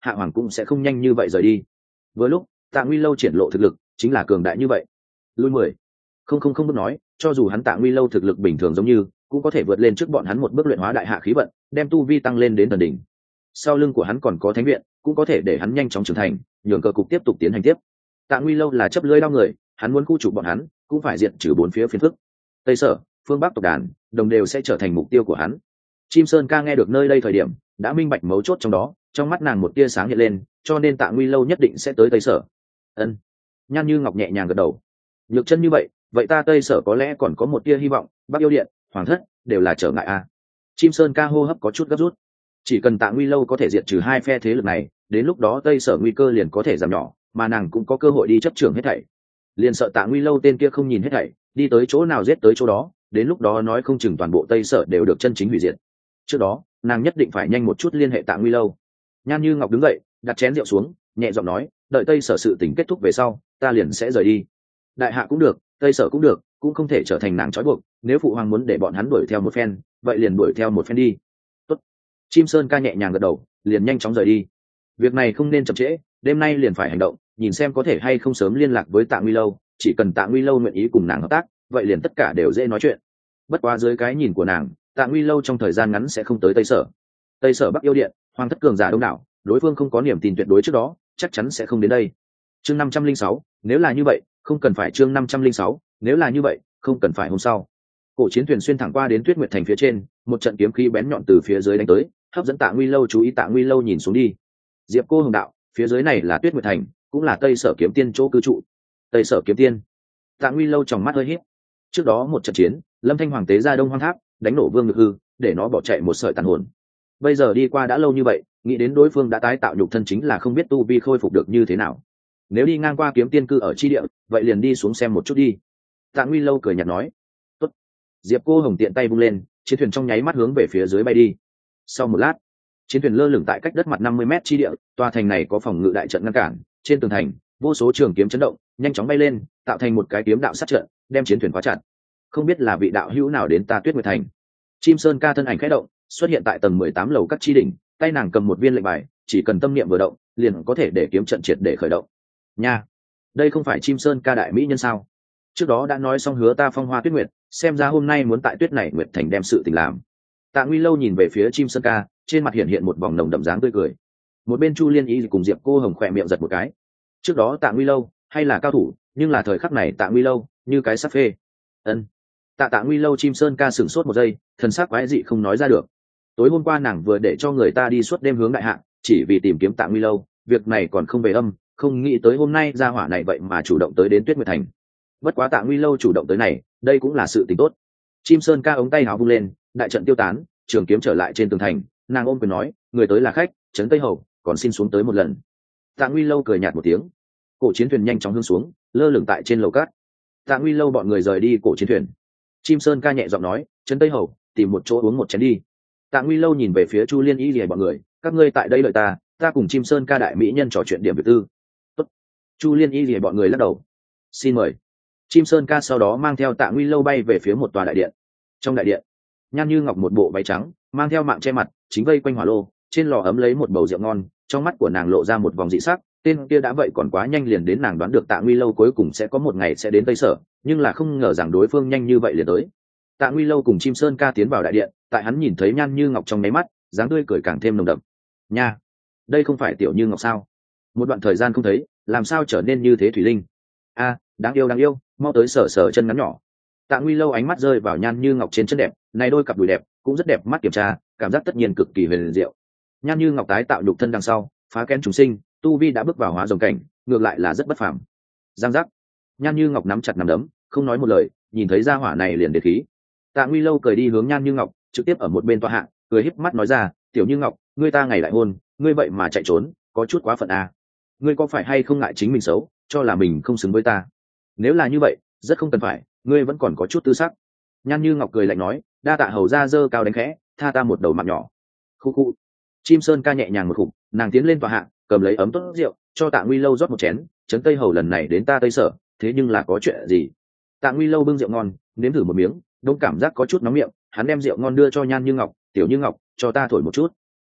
hạ hoàng cũng sẽ không nhanh như vậy rời đi. Với lúc Tạ Nguy Lâu triển lộ thực lực chính là cường đại như vậy. Lui mười không không không bước nói, cho dù hắn Tạ Nguy Lâu thực lực bình thường giống như, cũng có thể vượt lên trước bọn hắn một bước luyện hóa đại hạ khí vận, đem tu vi tăng lên đến thần đỉnh. Sau lưng của hắn còn có thánh viện, cũng có thể để hắn nhanh chóng trưởng thành, nhường cơ cục tiếp tục tiến hành tiếp. Tạ Nguy Lâu là chấp lưới đao người, hắn muốn khu trục bọn hắn, cũng phải diện trừ bốn phía phiền phức. Tây Sở, phương Bắc tộc đàn, đồng đều sẽ trở thành mục tiêu của hắn. Chim Sơn Ca nghe được nơi đây thời điểm, đã minh bạch mấu chốt trong đó, trong mắt nàng một tia sáng hiện lên, cho nên Tạ Nguy Lâu nhất định sẽ tới Tây Sở. Ân. Nhan Như Ngọc nhẹ nhàng gật đầu. Nhược chân như vậy, vậy ta Tây Sở có lẽ còn có một tia hy vọng, Bắc Yêu Điện, Hoàng Thất đều là trở ngại a. À. Chim Sơn Ca hô hấp có chút gấp rút. Chỉ cần Tạ Nguy Lâu có thể diệt trừ hai phe thế lực này, đến lúc đó Tây Sở nguy cơ liền có thể giảm nhỏ, mà nàng cũng có cơ hội đi chấp trưởng hết thảy. Liền sợ Tạ Nguy Lâu tên kia không nhìn hết thảy, đi tới chỗ nào giết tới chỗ đó, đến lúc đó nói không chừng toàn bộ Tây Sở đều được chân chính hủy diệt. Trước đó, nàng nhất định phải nhanh một chút liên hệ Tạ Nguy Lâu. Nhan Như Ngọc đứng dậy, đặt chén rượu xuống, nhẹ giọng nói, đợi Tây Sở sự tình kết thúc về sau, ta liền sẽ rời đi. Đại hạ cũng được, Tây Sở cũng được, cũng không thể trở thành nàng trói buộc, nếu phụ hoàng muốn để bọn hắn đuổi theo một phen, vậy liền đuổi theo một phen đi. Tốt. Chim Sơn Ca nhẹ nhàng gật đầu, liền nhanh chóng rời đi. Việc này không nên chậm trễ, đêm nay liền phải hành động, nhìn xem có thể hay không sớm liên lạc với Tạ Nguy Lâu, chỉ cần Tạ Nguy Lâu nguyện ý cùng nàng hợp tác, vậy liền tất cả đều dễ nói chuyện. Bất quá dưới cái nhìn của nàng, Tạ Nguy Lâu trong thời gian ngắn sẽ không tới Tây Sở. Tây Sở Bắc Yêu Điện, Hoàng Thất cường giả đông đảo, đối phương không có niềm tin tuyệt đối trước đó, chắc chắn sẽ không đến đây. Chương năm trăm linh sáu, nếu là như vậy, không cần phải chương năm trăm linh sáu, nếu là như vậy, không cần phải hôm sau. Cổ chiến thuyền xuyên thẳng qua đến Tuyết Nguyệt thành phía trên, một trận kiếm khí bén nhọn từ phía dưới đánh tới, hấp dẫn Tạ Nguy Lâu chú ý. Tạ Nguy Lâu nhìn xuống đi. Diệp Cô Hồng đạo, phía dưới này là Tuyết Nguyệt thành, cũng là Tây Sở kiếm tiên chỗ cư trụ. Tây Sở kiếm tiên. Tạ Nguy Lâu trong mắt hơi híp. Trước đó một trận chiến, Lâm Thanh Hoàng tế ra Đông Hoang Tháp, đánh nổ Vương Ngực Hư, để nó bỏ chạy một sợi tàn hồn. Bây giờ đi qua đã lâu như vậy, nghĩ đến đối phương đã tái tạo nhục thân chính là không biết tu vi khôi phục được như thế nào. Nếu đi ngang qua kiếm tiên cư ở chi địa, vậy liền đi xuống xem một chút đi. Tạ Nguy Lâu cười nhạt nói. Tốt. Diệp Cô Hồng tiện tay vung lên, chiến thuyền trong nháy mắt hướng về phía dưới bay đi. Sau một lát, chiến thuyền lơ lửng tại cách đất mặt năm mươi mét chi địa, tòa thành này có phòng ngự đại trận ngăn cản, trên tường thành, vô số trường kiếm chấn động, nhanh chóng bay lên, tạo thành một cái kiếm đạo sát trận, đem chiến thuyền khóa chặt. Không biết là vị đạo hữu nào đến ta Tuyết Nguyệt thành. Chim Sơn Ca thân ảnh khẽ động, xuất hiện tại tầng mười tám lầu các chi đỉnh, tay nàng cầm một viên lệnh bài, chỉ cần tâm niệm vừa động, liền có thể để kiếm trận triệt để khởi động. Nha, đây không phải Chim Sơn Ca đại mỹ nhân sao? Trước đó đã nói xong hứa ta phong hoa tuyết nguyệt, xem ra hôm nay muốn tại Tuyết này Nguyệt thành đem sự tình làm. Tạ Nguy Lâu nhìn về phía Chim Sơn Ca, trên mặt hiện hiện một vòng nồng đậm dáng tươi cười. Một bên Chu Liên Y cùng Diệp Cô Hồng khỏe miệng giật một cái. Trước đó Tạ Nguy Lâu hay là cao thủ, nhưng là thời khắc này Tạ Nguy Lâu như cái sắp phê. Ân. Tạ Tạ Nguy Lâu. Chim Sơn Ca sửng sốt một giây, thần sắc quái dị không nói ra được. Tối hôm qua nàng vừa để cho người ta đi suốt đêm hướng đại hạ, chỉ vì tìm kiếm Tạ Nguy Lâu, việc này còn không về âm, không nghĩ tới hôm nay ra hỏa này vậy mà chủ động tới đến Tuyết Nguyệt thành. Bất quá Tạ Nguy Lâu chủ động tới này, đây cũng là sự tình tốt. Chim Sơn Ca ống tay áo vung lên, đại trận tiêu tán, trường kiếm trở lại trên tường thành, nàng ôm quyền nói, người tới là khách, trấn Tây Hầu, còn xin xuống tới một lần. Tạ Nguy Lâu cười nhạt một tiếng. Cổ chiến thuyền nhanh chóng hướng xuống, lơ lửng tại trên lầu cát. Tạ Nguy Lâu bọn người rời đi cổ chiến thuyền. Chim Sơn Ca nhẹ giọng nói, trấn Tây Hầu, tìm một chỗ uống một chén đi. Tạ Nguy Lâu nhìn về phía Chu Liên Y lìa bọn người, các ngươi tại đây đợi ta, ta cùng Chim Sơn Ca đại mỹ nhân trò chuyện điểm việc tư. Tốt. Chu Liên Y lìa bọn người lắc đầu. Xin mời. Chim Sơn Ca sau đó mang theo Tạ Nguy Lâu bay về phía một tòa đại điện. Trong đại điện, Nhan Như Ngọc một bộ váy trắng, mang theo mạng che mặt, chính vây quanh hỏa lô, trên lò ấm lấy một bầu rượu ngon, trong mắt của nàng lộ ra một vòng dị sắc. Tên kia đã vậy còn quá nhanh, liền đến nàng đoán được Tạ Nguy Lâu cuối cùng sẽ có một ngày sẽ đến Tây Sở, nhưng là không ngờ rằng đối phương nhanh như vậy liền tới. Tạ Nguy Lâu cùng Chim Sơn Ca tiến vào đại điện, tại hắn nhìn thấy Nhan Như Ngọc trong mấy mắt, dáng tươi cười càng thêm nồng đậm. Nha, đây không phải Tiểu Như Ngọc sao? Một đoạn thời gian không thấy, làm sao trở nên như thế thủy linh? A, đáng yêu đáng yêu, mau tới sở sở chân ngắn nhỏ. Tạ Nguy Lâu ánh mắt rơi vào Nhan Như Ngọc trên chân đẹp, này đôi cặp đùi đẹp, cũng rất đẹp mắt kiểm tra, cảm giác tất nhiên cực kỳ huyền diệu. Nhan Như Ngọc tái tạo nhục thân đằng sau, phá kén trùng sinh, tu vi đã bước vào hóa rồng cảnh, ngược lại là rất bất phàm. Giang giác. Nhan Như Ngọc nắm chặt nắm đấm, không nói một lời, nhìn thấy gia hỏa này liền để khí. Tạ Nguy Lâu cười đi hướng Nhan Như Ngọc, trực tiếp ở một bên tòa hạ, cười híp mắt nói ra, "Tiểu Như Ngọc, ngươi ta ngày đại hôn, ngươi vậy mà chạy trốn, có chút quá phận à? Ngươi có phải hay không ngại chính mình xấu, cho là mình không xứng với ta? Nếu là như vậy, rất không cần phải, ngươi vẫn còn có chút tư sắc." Nhan Như Ngọc cười lạnh nói, "Đa tạ hầu gia giơ cao đánh khẽ, tha ta một đầu mạng nhỏ." Khu khu. Chim Sơn Ca nhẹ nhàng một khục, nàng tiến lên tòa hạ, cầm lấy ấm tốt rượu, cho Tạ Nguy Lâu rót một chén, "Trấn Tây Hầu lần này đến ta Tây Sở, thế nhưng là có chuyện gì?" Tạ Nguy Lâu bưng rượu ngon, nếm thử một miếng, đông cảm giác có chút nóng miệng, hắn đem rượu ngon đưa cho Nhan Như Ngọc, "Tiểu Như Ngọc, cho ta thổi một chút."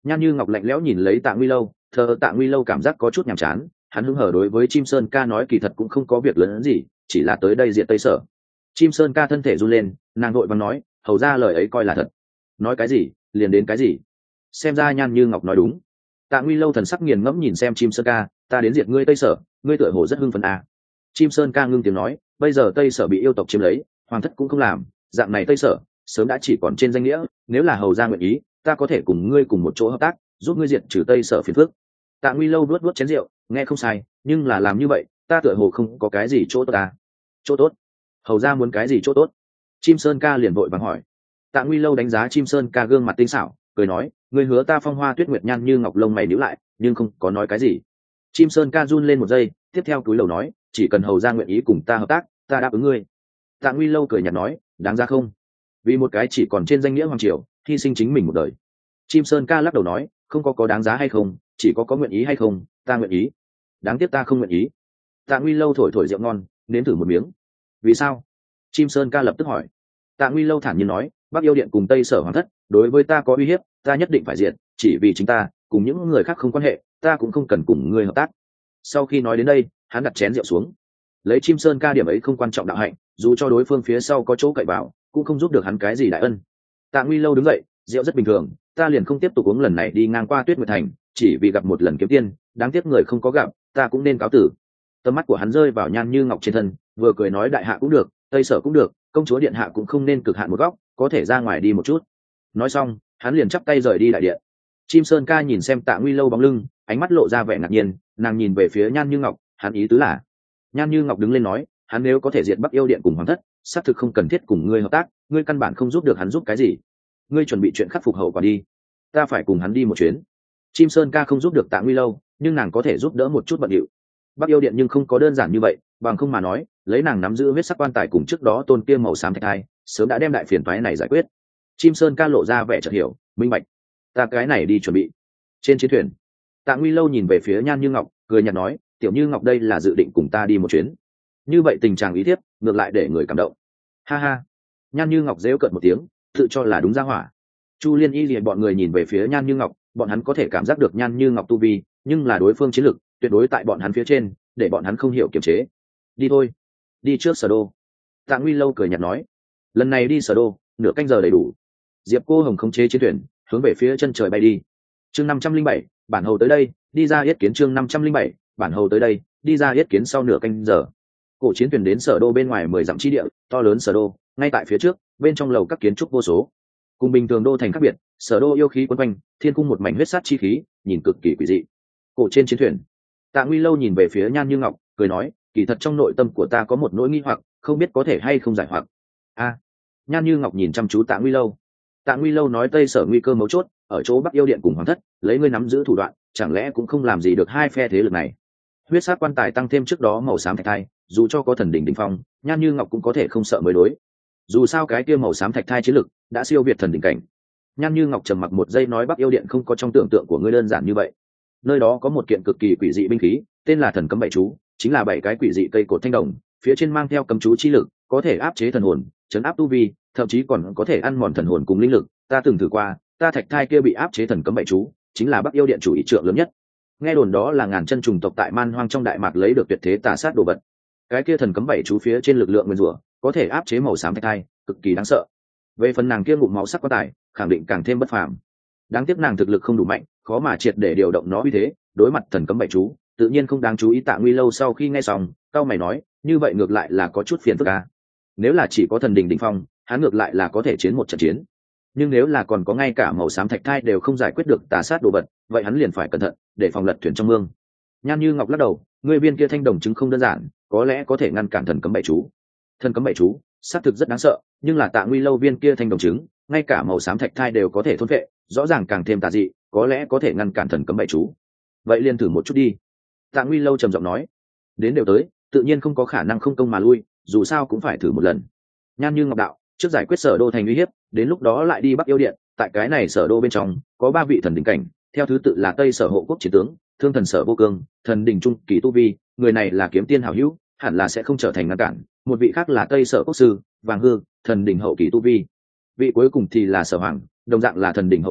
Nhan Như Ngọc lạnh lẽo nhìn lấy Tạ Nguy Lâu, thờ Tạ Nguy Lâu cảm giác có chút nhàm chán, hắn hứng hở đối với Chim Sơn Ca nói kỳ thật cũng không có việc lớn gì, chỉ là tới đây diện Tây Sở. Chim Sơn Ca thân thể run lên, nàng vội vàng nói, hầu ra lời ấy coi là thật. Nói cái gì, liền đến cái gì. Xem ra Nhan Như Ngọc nói đúng. Tạ Nguy Lâu thần sắc nghiền ngẫm nhìn xem Chim Sơn Ca, ta đến diệt ngươi Tây Sở, ngươi tựa hồ rất hưng phấn à. Chim Sơn Ca ngưng tiếng nói, bây giờ Tây Sở bị yêu tộc chiếm lấy, hoàng thất cũng không làm, dạng này Tây Sở sớm đã chỉ còn trên danh nghĩa, nếu là hầu ra nguyện ý, ta có thể cùng ngươi cùng một chỗ hợp tác, giúp ngươi diệt trừ Tây Sở phiền phức. Tạ Nguy Lâu nuốt nuốt chén rượu, nghe không sai, nhưng là làm như vậy, ta tựa hồ không có cái gì chỗ tốt à. Chỗ tốt? Hầu ra muốn cái gì chỗ tốt? Chim Sơn Ca liền vội vàng hỏi. Tạ Nguy Lâu đánh giá Chim Sơn Ca gương mặt tinh xảo, cười nói, ngươi hứa ta phong hoa tuyết nguyệt Nhan Như Ngọc lông mày nhíu lại, nhưng không có nói cái gì. Chim Sơn Ca run lên một giây, tiếp theo túi lầu nói, chỉ cần hầu ra nguyện ý cùng ta hợp tác, ta đáp ứng ngươi. Tạ Nguy Lâu cười nhạt nói, đáng ra không? Vì một cái chỉ còn trên danh nghĩa hoàng triều, hy sinh chính mình một đời. Chim Sơn Ca lắc đầu nói, không có có đáng giá hay không, chỉ có có nguyện ý hay không, ta nguyện ý. Đáng tiếc ta không nguyện ý. Tạ Nguy Lâu thổi thổi rượu ngon, nếm thử một miếng. Vì sao? Chim Sơn Ca lập tức hỏi. Tạ Nguy Lâu thản nhiên nói, Bắc Yêu Điện cùng Tây Sở hoàng thất đối với ta có uy hiếp, ta nhất định phải diệt, chỉ vì chính ta, cùng những người khác không quan hệ, ta cũng không cần cùng ngươi hợp tác. Sau khi nói đến đây, hắn đặt chén rượu xuống. Lấy Chim Sơn Ca điểm ấy không quan trọng đạo hạnh, dù cho đối phương phía sau có chỗ cậy vào, cũng không giúp được hắn cái gì đại ân. Tạ Nguy Lâu đứng dậy, rượu rất bình thường, ta liền không tiếp tục uống lần này đi ngang qua Tuyết Nguyệt Thành, chỉ vì gặp một lần kiếm tiên, đáng tiếc người không có gặp, ta cũng nên cáo tử. Tầm mắt của hắn rơi vào Nhan Như Ngọc trên thân, vừa cười nói đại hạ cũng được, Tây Sở cũng được, công chúa điện hạ cũng không nên cực hạn một góc, có thể ra ngoài đi một chút. Nói xong, hắn liền chắp tay rời đi đại điện. Chim Sơn Ca nhìn xem Tạ Nguy Lâu bóng lưng, ánh mắt lộ ra vẻ ngạc nhiên, nàng nhìn về phía Nhan Như Ngọc, hắn ý tứ là. Nhan Như Ngọc đứng lên nói, hắn nếu có thể diệt Bắc Yêu Điện cùng hoàng thất, xác thực không cần thiết cùng ngươi hợp tác, ngươi căn bản không giúp được hắn giúp cái gì. Ngươi chuẩn bị chuyện khắc phục hậu quả đi, ta phải cùng hắn đi một chuyến. Chim Sơn Ca không giúp được Tạ Nguy Lâu, nhưng nàng có thể giúp đỡ một chút bận điệu. Bắc Yêu Điện nhưng không có đơn giản như vậy, bằng không mà nói, lấy nàng nắm giữ huyết sắc quan tài cùng trước đó tôn kia màu xám thạch thai, sớm đã đem đại phiền toái này giải quyết. Chim Sơn Ca lộ ra vẻ chợt hiểu, minh bạch. Ta cái này đi chuẩn bị. Trên chiến thuyền, Tạ Nguy Lâu nhìn về phía Nhan Như Ngọc, cười nhạt nói, tiểu Như Ngọc đây là dự định cùng ta đi một chuyến. Như vậy tình trạng ý thiếp, ngược lại để người cảm động. Ha ha. Nhan Như Ngọc giễu cợt một tiếng, tự cho là đúng ra hỏa. Chu Liên Y liền bọn người nhìn về phía Nhan Như Ngọc, bọn hắn có thể cảm giác được Nhan Như Ngọc tu vi, nhưng là đối phương chiến lực tuyệt đối tại bọn hắn phía trên, để bọn hắn không hiểu kiềm chế. Đi thôi, đi trước Sở Đô. Tạ Nguy Lâu cười nhạt nói, lần này đi Sở Đô, nửa canh giờ đầy đủ. Diệp Cô Hồng khống chế chiến thuyền, hướng về phía chân trời bay đi. Chương năm trăm linh bảy, bản hầu tới đây, đi ra yết kiến. Chương năm trăm linh bảy, bản hầu tới đây, đi ra yết kiến. Sau nửa canh giờ, cổ chiến thuyền đến Sở Đô bên ngoài mười dặm chi địa, to lớn Sở Đô, ngay tại phía trước, bên trong lầu các kiến trúc vô số. Cùng bình thường đô thành khác biệt, Sở Đô yêu khí quấn quanh, thiên cung một mảnh huyết sát chi khí, nhìn cực kỳ quỷ dị. Cổ trên chiến thuyền, Tạ Nguy Lâu nhìn về phía Nhan Như Ngọc, cười nói, kỳ thật trong nội tâm của ta có một nỗi nghi hoặc, không biết có thể hay không giải hoặc. A. Nhan Như Ngọc nhìn chăm chú Tạ Nguy Lâu. Tạ Nguy Lâu nói Tây Sở nguy cơ mấu chốt ở chỗ Bắc Yêu Điện cùng hoàng thất, lấy ngươi nắm giữ thủ đoạn, chẳng lẽ cũng không làm gì được hai phe thế lực này. Huyết sát quan tài tăng thêm trước đó màu xám thạch thai, dù cho có thần đỉnh đỉnh phong, Nhan Như Ngọc cũng có thể không sợ mới đối. Dù sao cái kia màu xám thạch thai chiến lực đã siêu việt thần đỉnh cảnh. Nhan Như Ngọc trầm mặc một giây nói Bắc Yêu Điện không có trong tưởng tượng của ngươi đơn giản như vậy. Nơi đó có một kiện cực kỳ quỷ dị binh khí, tên là thần cấm bảy chú, chính là bảy cái quỷ dị cây cột thanh đồng, phía trên mang theo cấm chú chi lực, có thể áp chế thần hồn, chấn áp tu vi, thậm chí còn có thể ăn mòn thần hồn cùng linh lực. Ta từng thử qua, ta thạch thai kia bị áp chế thần cấm bảy chú, chính là Bắc Yêu Điện chủ ý trượng lớn nhất. Nghe đồn đó là ngàn chân trùng tộc tại Man Hoang trong đại mạc lấy được tuyệt thế tà sát đồ vật. Cái kia thần cấm bảy chú phía trên lực lượng nguyên rủa, có thể áp chế màu xám thạch thai, cực kỳ đáng sợ. Về phần nàng kia ngụm máu sắc quan tài, khẳng định càng thêm bất phàm. Đáng tiếc nàng thực lực không đủ mạnh, khó mà triệt để điều động nó uy thế, đối mặt thần cấm bảy chú, tự nhiên không đáng chú ý. Tạ Nguy Lâu sau khi nghe xong, cao mày nói, như vậy ngược lại là có chút phiền phức à. Nếu là chỉ có thần đỉnh đỉnh phong, hắn ngược lại là có thể chiến một trận chiến. Nhưng nếu là còn có ngay cả màu xám thạch thai đều không giải quyết được tà sát đồ vật, vậy hắn liền phải cẩn thận, để phòng lật thuyền trong mương. Nhan Như Ngọc lắc đầu, người viên kia thanh đồng chứng không đơn giản, có lẽ có thể ngăn cản thần cấm bảy chú. Thần cấm bảy chú, xác thực rất đáng sợ, nhưng là Tạ Nguy Lâu viên kia thanh đồng chứng, ngay cả màu xám thạch thai đều có thể thôn phệ, rõ ràng càng thêm tà dị, có lẽ có thể ngăn cản thần cấm bảy chú. Vậy liền thử một chút đi. Tạ Nguy Lâu trầm giọng nói, đến đều tới, tự nhiên không có khả năng không công mà lui, dù sao cũng phải thử một lần. Nhan Như Ngọc đạo, trước giải quyết Sở Đô thành uy hiếp, đến lúc đó lại đi Bắc Yêu Điện. Tại cái này Sở Đô bên trong có ba vị thần đỉnh cảnh, theo thứ tự là Tây Sở hộ quốc chiến tướng, Thương Thần Sở Vô Cương, thần đỉnh trung kỳ tu vi, người này là kiếm tiên hảo hữu, hẳn là sẽ không trở thành ngăn cản. Một vị khác là Tây Sở quốc sư, Vàng Hư, thần đỉnh hậu kỳ tu vi. Vị cuối cùng thì là Sở Hoàng, đồng dạng là thần đỉnh hậu kỳ,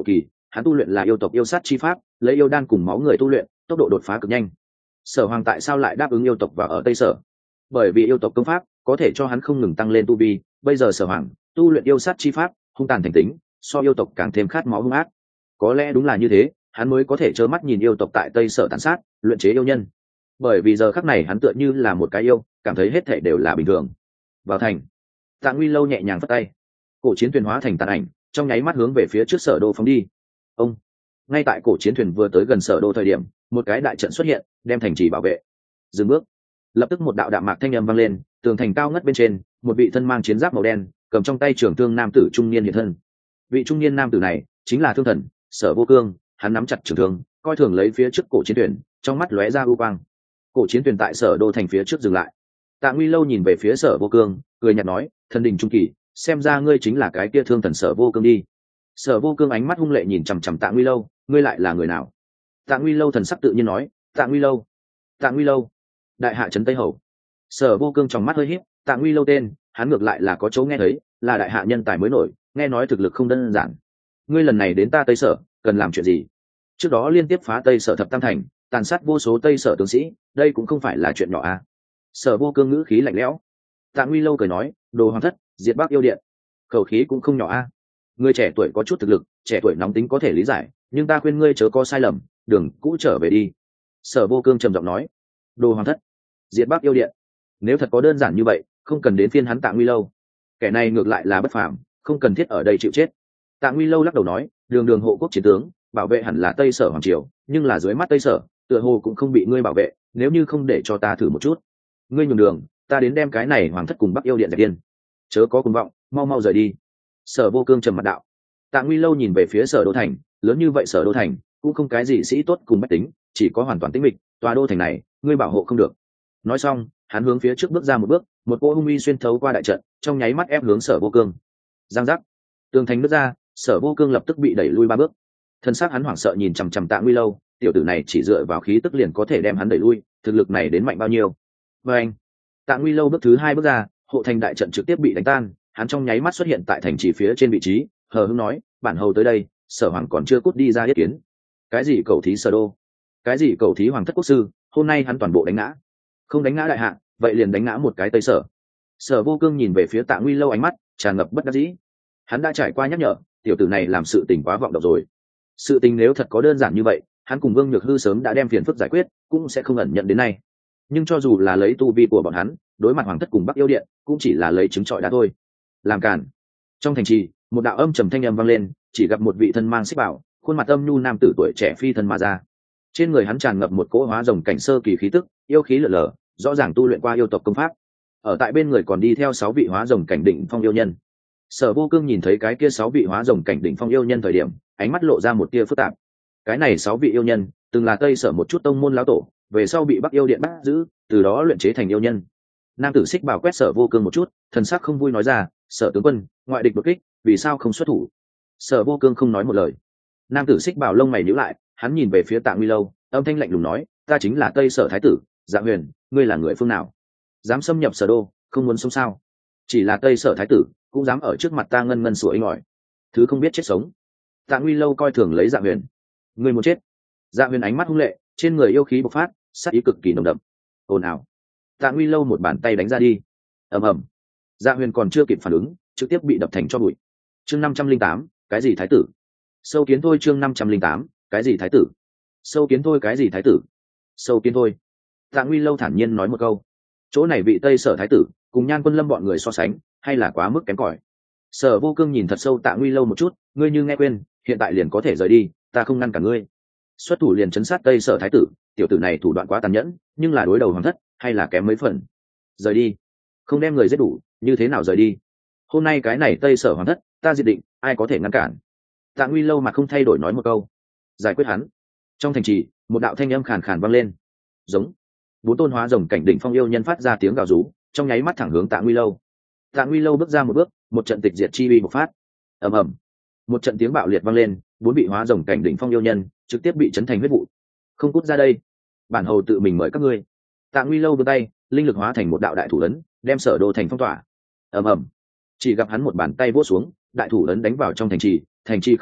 hắn tu luyện là yêu tộc yêu sát chi pháp, lấy yêu đan cùng máu người tu luyện, tốc độ đột phá cực nhanh. Sở Hoàng tại sao lại đáp ứng yêu tộc và ở Tây Sở? Bởi vì yêu tộc công pháp có thể cho hắn không ngừng tăng lên tu vi, bây giờ Sở Hoàng tu luyện yêu sát chi pháp, hung tàn thành tính, so yêu tộc càng thêm khát máu hung ác. Có lẽ đúng là như thế, hắn mới có thể trơ mắt nhìn yêu tộc tại Tây Sở tàn sát, luyện chế yêu nhân. Bởi vì giờ khắc này hắn tựa như là một cái yêu, cảm thấy hết thảy đều là bình thường. Vào thành, Tạ Nguy Lâu nhẹ nhàng phất tay, cổ chiến thuyền hóa thành tàn ảnh, trong nháy mắt hướng về phía trước Sở Đô phóng đi. Ông, ngay tại cổ chiến thuyền vừa tới gần Sở Đô thời điểm, một cái đại trận xuất hiện, đem thành trì bảo vệ. Dừng bước. Lập tức một đạo đạm mạc thanh âm vang lên, tường thành cao ngất bên trên, một vị thân mang chiến giáp màu đen, cầm trong tay trường thương nam tử trung niên hiện thân. Vị trung niên nam tử này chính là Thương Thần Sở Vô Cương, hắn nắm chặt trường thương, coi thường lấy phía trước cổ chiến thuyền, trong mắt lóe ra u quang. Cổ chiến thuyền tại Sở Đô thành phía trước dừng lại. Tạ Nguy Lâu nhìn về phía Sở Vô Cương, cười nhạt nói, thần đình trung kỳ, xem ra ngươi chính là cái kia Thương Thần Sở Vô Cương đi. Sở Vô Cương ánh mắt hung lệ nhìn chằm chằm Tạ Nguy Lâu, ngươi lại là người nào? Tạ Nguy Lâu thần sắc tự nhiên nói, Tạ Nguy Lâu, Tạ Nguy Lâu, đại hạ trấn Tây Hầu. Sở Vô Cương trong mắt hơi híp, Tạ Nguy Lâu tên, hắn ngược lại là có chỗ nghe thấy, là đại hạ nhân tài mới nổi, nghe nói thực lực không đơn giản. Ngươi lần này đến ta Tây Sở, cần làm chuyện gì? Trước đó liên tiếp phá Tây Sở thập tam thành, tàn sát vô số Tây Sở tướng sĩ, đây cũng không phải là chuyện nhỏ à? Sở Vô Cương ngữ khí lạnh lẽo. Tạ Nguy Lâu cười nói, đồ hoàng thất, diệt Bắc yêu điện, khẩu khí cũng không nhỏ a. À? Ngươi trẻ tuổi có chút thực lực, trẻ tuổi nóng tính có thể lý giải, nhưng ta khuyên ngươi chớ có sai lầm, đường cũ trở về đi. Sở Vô Cương trầm giọng nói, đồ hoàng thất, diệt Bắc yêu điện, nếu thật có đơn giản như vậy, không cần đến phiên hắn Tạ Nguy Lâu. Kẻ này ngược lại là bất phàm, không cần thiết ở đây chịu chết. Tạ Nguy Lâu lắc đầu nói, đường đường hộ quốc chiến tướng, bảo vệ hẳn là Tây Sở hoàng triều, nhưng là dưới mắt Tây Sở tựa hồ cũng không bị ngươi bảo vệ, nếu như không để cho ta thử một chút, ngươi nhường đường, ta đến đem cái này hoàng thất cùng Bắc yêu điện dẹp điên. Chớ có cuồng vọng, mau mau rời đi. Sở Vô Cương trầm mặt đạo. Tạ Nguy Lâu nhìn về phía Sở Đô thành, lớn như vậy Sở Đô thành cũng không cái gì sĩ tốt cùng bách tính, chỉ có hoàn toàn tĩnh mịch, tòa đô thành này ngươi bảo hộ không được. Nói xong, hắn hướng phía trước bước ra một bước, một cỗ hung uy xuyên thấu qua đại trận, trong nháy mắt ép hướng Sở Vô Cương. Giang giác, tường thành nứt ra, Sở Vô Cương lập tức bị đẩy lui ba bước. Thân xác hắn hoảng sợ nhìn chằm chằm Tạ Nguy Lâu, tiểu tử này chỉ dựa vào khí tức liền có thể đem hắn đẩy lui, thực lực này đến mạnh bao nhiêu? Và anh, Tạ Nguy Lâu bước thứ hai bước ra, hộ thành đại trận trực tiếp bị đánh tan, hắn trong nháy mắt xuất hiện tại thành trì phía trên vị trí, hờ hững nói, bản hầu tới đây, Sở Hoàng còn chưa cút đi ra yết kiến. Cái gì cầu thí Sở Đô, cái gì cầu thí hoàng thất quốc sư, hôm nay hắn toàn bộ đánh ngã. Không đánh ngã đại hạ, vậy liền đánh ngã một cái Tây Sở. Sở Vô Cương nhìn về phía Tạ Nguy Lâu, ánh mắt tràn ngập bất đắc dĩ. Hắn đã trải qua nhắc nhở, tiểu tử này làm sự tình quá vọng động rồi. Sự tình nếu thật có đơn giản như vậy, hắn cùng Vương Nhược Hư sớm đã đem phiền phức giải quyết, cũng sẽ không ẩn nhận đến nay. Nhưng cho dù là lấy tu vi của bọn hắn, đối mặt hoàng thất cùng Bắc yêu điện, cũng chỉ là lấy trứng trọi đá thôi. Làm cản. Trong thành trì, một đạo âm trầm thanh âm vang lên, chỉ gặp một vị thân mang xích bảo, khuôn mặt âm nhu nam tử tuổi trẻ phi thân mà ra. Trên người hắn tràn ngập một cỗ hóa rồng cảnh sơ kỳ khí tức, yêu khí lở lở, rõ ràng tu luyện qua yêu tộc công pháp. Ở tại bên người còn đi theo sáu vị hóa rồng cảnh đỉnh phong yêu nhân. Sở Vô Cương nhìn thấy cái kia sáu vị hóa rồng cảnh đỉnh phong yêu nhân thời điểm, ánh mắt lộ ra một tia phức tạp. Cái này sáu vị yêu nhân, từng là Tây Sở một chút tông môn lão tổ, về sau bị Bắc yêu điện bắt giữ, từ đó luyện chế thành yêu nhân. Nam tử xích bảo quét Sở Vô Cương một chút, thần sắc không vui nói ra, Sở tướng quân, ngoại địch đột kích, vì sao không xuất thủ? Sở Vô Cương không nói một lời. Nam tử xích bảo lông mày nhíu lại, hắn nhìn về phía Tạ Nguy Lâu, âm thanh lạnh lùng nói, ta chính là Tây Sở thái tử Dạ Huyền, ngươi là người phương nào, dám xâm nhập Sở Đô, không muốn sống sao? Chỉ là Tây Sở thái tử cũng dám ở trước mặt ta ngân ngân sủa inh ỏi, thứ không biết chết sống. Tạ Nguy Lâu coi thường lấy Dạ Huyền, ngươi muốn chết? Dạ Huyền ánh mắt hung lệ, trên người yêu khí bộc phát, sát ý cực kỳ nồng đậm. Ồn ào. Tạ Nguy Lâu một bàn tay đánh ra đi. Ầm ầm. Dạ Huyền còn chưa kịp phản ứng, trực tiếp bị đập thành tro bụi. Chương năm trăm linh tám, cái gì thái tử? Sâu kiến thôi. Chương năm trăm linh tám, cái gì thái tử? Sâu kiến thôi. Cái gì thái tử? Sâu kiến thôi. Tạ Nguy Lâu thản nhiên nói một câu. Chỗ này vị Tây Sở thái tử cùng Nhan Quân Lâm bọn người so sánh, hay là quá mức kém cỏi. Sở Vô Cương nhìn thật sâu Tạ Nguy Lâu một chút, ngươi như nghe quên, hiện tại liền có thể rời đi, ta không ngăn cả ngươi. Xuất thủ liền chấn sát Tây Sở thái tử, tiểu tử này thủ đoạn quá tàn nhẫn, nhưng là đối đầu hoàng thất, hay là kém mấy phần. Rời đi. Không đem người giết đủ, như thế nào rời đi? Hôm nay cái này Tây Sở hoàng thất, ta diệt định, ai có thể ngăn cản? Tạ Nguy Lâu mà không thay đổi nói một câu. Giải quyết hắn. Trong thành trì, một đạo thanh âm khàn khàn vang lên. Giống. Bốn tôn hóa rồng cảnh đỉnh phong yêu nhân phát ra tiếng gào rú, trong nháy mắt thẳng hướng Tạ Nguy Lâu. Tạ Nguy Lâu bước ra một bước, một trận tịch diệt chi uy bộc phát. Ầm ầm. Một trận tiếng bạo liệt vang lên, bốn vị hóa rồng cảnh đỉnh phong yêu nhân trực tiếp bị chấn thành huyết vụ. Không cút ra đây, bản hầu tự mình mời các ngươi. Tạ Nguy Lâu vươn tay, linh lực hóa thành một đạo đại thủ ấn, đem Sở Đô thành phong tỏa. Ầm ầm. Chỉ gặp hắn một bàn tay vỗ xuống, đại thủ ấn đánh vào trong thành trì, thành trì khổng lồ,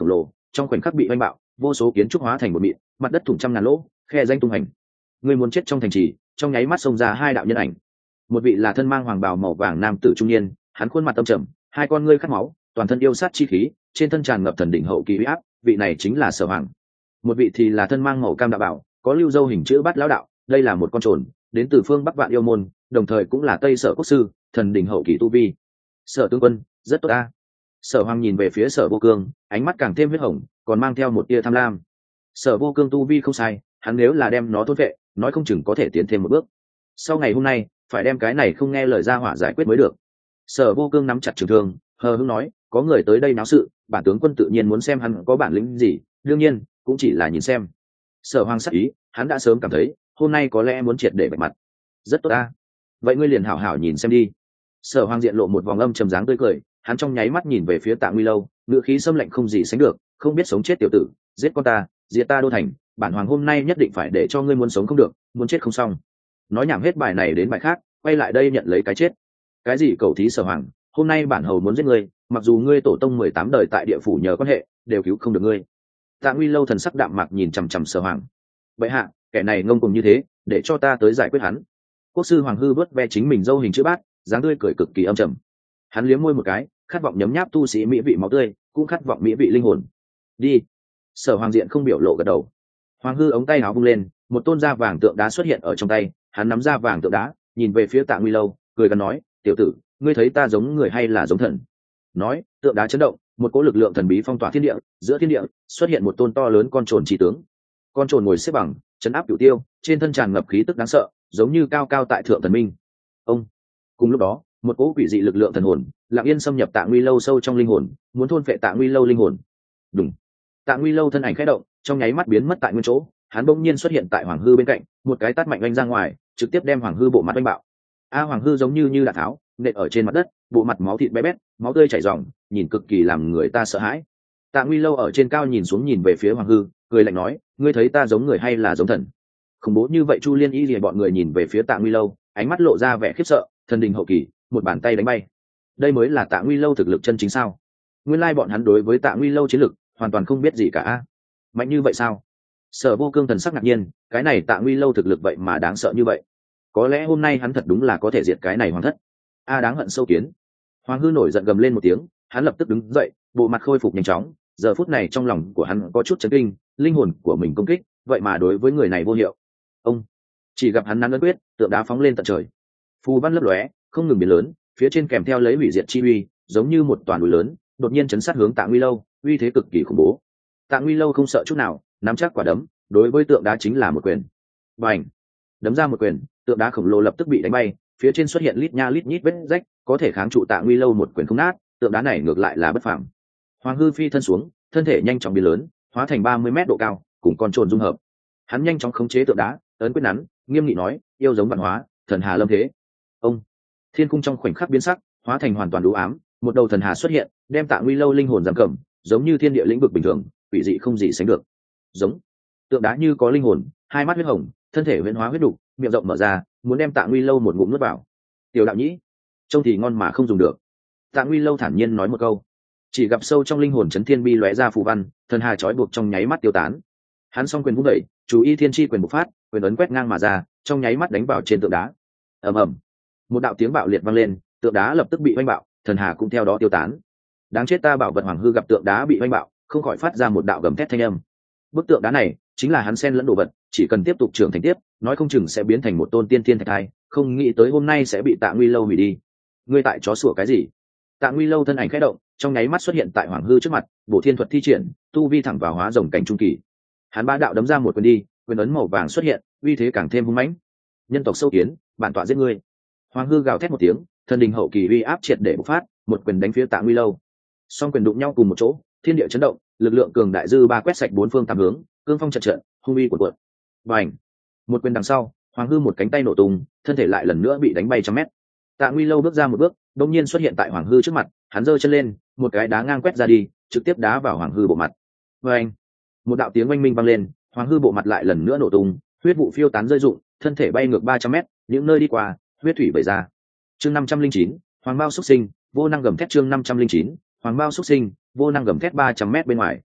trong khoảnh khắc bị oanh bạo, vô số kiến trúc hóa thành một mịn, mặt đất thủng trăm ngàn lỗ, khe danh tung hành. Người muốn chết trong thành trì, trong nháy mắt xông ra hai đạo nhân ảnh. Một vị là thân mang hoàng bào màu vàng nam tử trung niên, hắn khuôn mặt tâm trầm, hai con ngươi khát máu, toàn thân yêu sát chi khí, trên thân tràn ngập thần đỉnh hậu kỳ uy áp, vị này chính là Sở Hoàng. Một vị thì là thân mang màu cam đạo bảo, có lưu dâu hình chữ bát lão đạo, đây là một con trồn, đến từ phương Bắc Vạn Yêu môn, đồng thời cũng là Tây Sở quốc sư, thần đỉnh hậu kỳ tu vi. Sở tướng quân, rất tốt a. Sở Hoàng nhìn về phía Sở Vô Cương, ánh mắt càng thêm huyết hồng, còn mang theo một tia tham lam. Sở Vô Cương tu vi không sai, hắn nếu là đem nó thôn vệ, nói không chừng có thể tiến thêm một bước. Sau ngày hôm nay, phải đem cái này không nghe lời ra hỏa giải quyết mới được. Sở Vô Cương nắm chặt trường thương, hờ hững nói, có người tới đây náo sự, bản tướng quân tự nhiên muốn xem hắn có bản lĩnh gì, đương nhiên cũng chỉ là nhìn xem. Sở Hoàng sắc ý, hắn đã sớm cảm thấy hôm nay có lẽ muốn triệt để bạch mặt. Rất tốt ta, vậy ngươi liền hảo hảo nhìn xem đi. Sở Hoàng diện lộ một vòng âm trầm dáng tươi cười, hắn trong nháy mắt nhìn về phía Tạ Nguy Lâu, ngữ khí xâm lạnh không gì sánh được, không biết sống chết tiểu tử, giết con ta, diệt ta đô thành, bản hoàng hôm nay nhất định phải để cho ngươi muốn sống không được, muốn chết không xong. Nói nhảm hết bài này đến bài khác, quay lại đây nhận lấy cái chết. Cái gì cầu thí Sở Hoàng, hôm nay bản hầu muốn giết ngươi, mặc dù ngươi tổ tông mười tám đời tại địa phủ nhờ quan hệ, đều cứu không được ngươi. Tạ Nguy Lâu thần sắc đạm mạc nhìn chằm chằm Sở Hoàng. Bệ hạ, kẻ này ngông cuồng như thế, để cho ta tới giải quyết hắn. Quốc sư Hoàng Hư vớt ve chính mình dâu hình chữ bát, dáng tươi cười cực kỳ âm trầm. Hắn liếm môi một cái, khát vọng nhấm nháp tu sĩ mỹ vị máu tươi, cũng khát vọng mỹ vị linh hồn. Đi. Sở Hoàng diện không biểu lộ gật đầu. Hoàng Hư ống tay áo vung lên, một tôn da vàng tượng đá xuất hiện ở trong tay, hắn nắm da vàng tượng đá, nhìn về phía Tạ Nguy Lâu, cười gần nói, tiểu tử, ngươi thấy ta giống người hay là giống thần? Nói, tượng đá chấn động, một cỗ lực lượng thần bí phong tỏa thiên địa, giữa thiên địa xuất hiện một tôn to lớn con trồn chi tướng. Con trồn ngồi xếp bằng, chấn áp cửu tiêu, trên thân tràn ngập khí tức đáng sợ, giống như cao cao tại thượng thần minh. Ông. Cùng lúc đó, một cỗ quỷ dị lực lượng thần hồn lặng yên xâm nhập Tạ Nguy Lâu sâu trong linh hồn, muốn thôn phệ Tạ Nguy Lâu linh hồn. Đùng. Tạ Nguy Lâu thân ảnh khẽ động, trong nháy mắt biến mất tại nguyên chỗ, hắn bỗng nhiên xuất hiện tại Hoàng Hư bên cạnh, một cái tát mạnh oanh ra ngoài, trực tiếp đem Hoàng Hư bộ mặt oanh bạo. A Hoàng Hư giống như như đạn tháo, nện ở trên mặt đất, bộ mặt máu thịt bé bét, máu tươi chảy ròng, nhìn cực kỳ làm người ta sợ hãi. Tạ Nguy Lâu ở trên cao nhìn xuống nhìn về phía Hoàng Hư, cười lạnh nói, ngươi thấy ta giống người hay là giống thần? Khủng bố như vậy, Chu Liên Y lìa bọn người nhìn về phía Tạ Nguy Lâu, ánh mắt lộ ra vẻ khiếp sợ, thần đình hậu kỳ, một bàn tay đánh bay. Đây mới là Tạ Nguy Lâu thực lực chân chính sao? Nguyên lai bọn hắn đối với Tạ Nguy Lâu chiến lực hoàn toàn không biết gì cả. Mạnh như vậy sao? Sở Vô Cương thần sắc ngạc nhiên, cái này Tạ Nguy Lâu thực lực vậy mà đáng sợ như vậy. Có lẽ hôm nay hắn thật đúng là có thể diệt cái này hoàng thất. A đáng hận sâu kiến. Hoàng Hư nổi giận gầm lên một tiếng, hắn lập tức đứng dậy, bộ mặt khôi phục nhanh chóng, giờ phút này trong lòng của hắn có chút chấn kinh, linh hồn của mình công kích, vậy mà đối với người này vô hiệu. Ông chỉ gặp hắn nắm ấn quyết, tượng đá phóng lên tận trời. Phù văn lấp lóe, không ngừng biến lớn, phía trên kèm theo lấy hủy diệt chi uy, giống như một toàn núi lớn, đột nhiên chấn sát hướng Tạ Nguy Lâu, uy thế cực kỳ khủng bố. Tạ Nguy Lâu không sợ chút nào, nắm chắc quả đấm, đối với tượng đá chính là một quyền. Bành! Đấm ra một quyền, tượng đá khổng lồ lập tức bị đánh bay, phía trên xuất hiện lít nha lít nhít vết rách, có thể kháng trụ Tạ Nguy Lâu một quyền không nát, tượng đá này ngược lại là bất phàm. Hoàng Hư phi thân xuống, thân thể nhanh chóng biến lớn, hóa thành ba mươi mét độ cao, cùng con trồn dung hợp. Hắn nhanh chóng khống chế tượng đá, ấn quyết nắn, nghiêm nghị nói, yêu giống vạn hóa, thần hà lâm thế. Ông thiên cung trong khoảnh khắc biến sắc, hóa thành hoàn toàn u ám, một đầu thần hà xuất hiện, đem Tạ Nguy Lâu linh hồn giam cầm, giống như thiên địa lĩnh vực bình thường, quỷ dị không gì sánh được. Giống tượng đá như có linh hồn, hai mắt huyết hồng, thân thể huyễn hóa huyết đục, miệng rộng mở ra, muốn đem Tạ Nguy Lâu một ngụm nuốt vào. Tiểu đạo nhĩ, trông thì ngon mà không dùng được. Tạ Nguy Lâu thản nhiên nói một câu, chỉ gặp sâu trong linh hồn chấn thiên bi lóe ra phù văn, thần hà trói buộc trong nháy mắt tiêu tán. Hắn song quyền vung đẩy, chú ý thiên chi quyền bộc phát, quyền ấn quét ngang mà ra, trong nháy mắt đánh vào trên tượng đá. Ầm ầm, một đạo tiếng bạo liệt vang lên, tượng đá lập tức bị oanh bạo, thần hà cũng theo đó tiêu tán. Đáng chết, ta bảo vật Hoàng Hư gặp tượng đá bị oanh bạo, không khỏi phát ra một đạo gầm thét thanh âm. Bức tượng đá này chính là hắn xen lẫn đồ vật, chỉ cần tiếp tục trưởng thành tiếp, nói không chừng sẽ biến thành một tôn tiên thiên thạch thai, không nghĩ tới hôm nay sẽ bị Tạ Nguy Lâu hủy đi. Ngươi tại chó sủa cái gì? Tạ Nguy Lâu thân ảnh khẽ động, trong nháy mắt xuất hiện tại Hoàng Hư trước mặt, bổ thiên thuật thi triển, tu vi thẳng vào hóa rồng cảnh trung kỳ. Hắn ba đạo đấm ra một quyền đi, quyền ấn màu vàng xuất hiện, uy thế càng thêm hung mãnh. Nhân tộc sâu kiến, bản tọa giết ngươi. Hoàng Hư gào thét một tiếng, thân đình hậu kỳ uy áp triệt để bộc phát, một quyền đánh phía Tạ Nguy Lâu. Song quyền đụng nhau cùng một chỗ, thiên địa chấn động, lực lượng cường đại dư ba quét sạch bốn phương tám hướng, cương phong trận trận, hung uy cuộn cuộn. Bành! Một quyền đằng sau, Hoàng Hư một cánh tay nổ tung, thân thể lại lần nữa bị đánh bay trăm mét. Tạ Nguy Lâu bước ra một bước, đột nhiên xuất hiện tại Hoàng Hư trước mặt, hắn giơ chân lên, một cái đá ngang quét ra đi, trực tiếp đá vào Hoàng Hư bộ mặt. Bành! Một đạo tiếng oanh minh vang lên, Hoàng Hư bộ mặt lại lần nữa nổ tung, huyết vụ phiêu tán rơi rụng, thân thể bay ngược ba trăm mét, những nơi đi qua, huyết thủy vẩy ra. Chương năm trăm linh chín, Hoàng Mao xuất sinh, vô năng gầm thét chương năm trăm linh chín, Hoàng Mao xuất sinh, vô năng gầm thét ba trăm mét bên ngoài.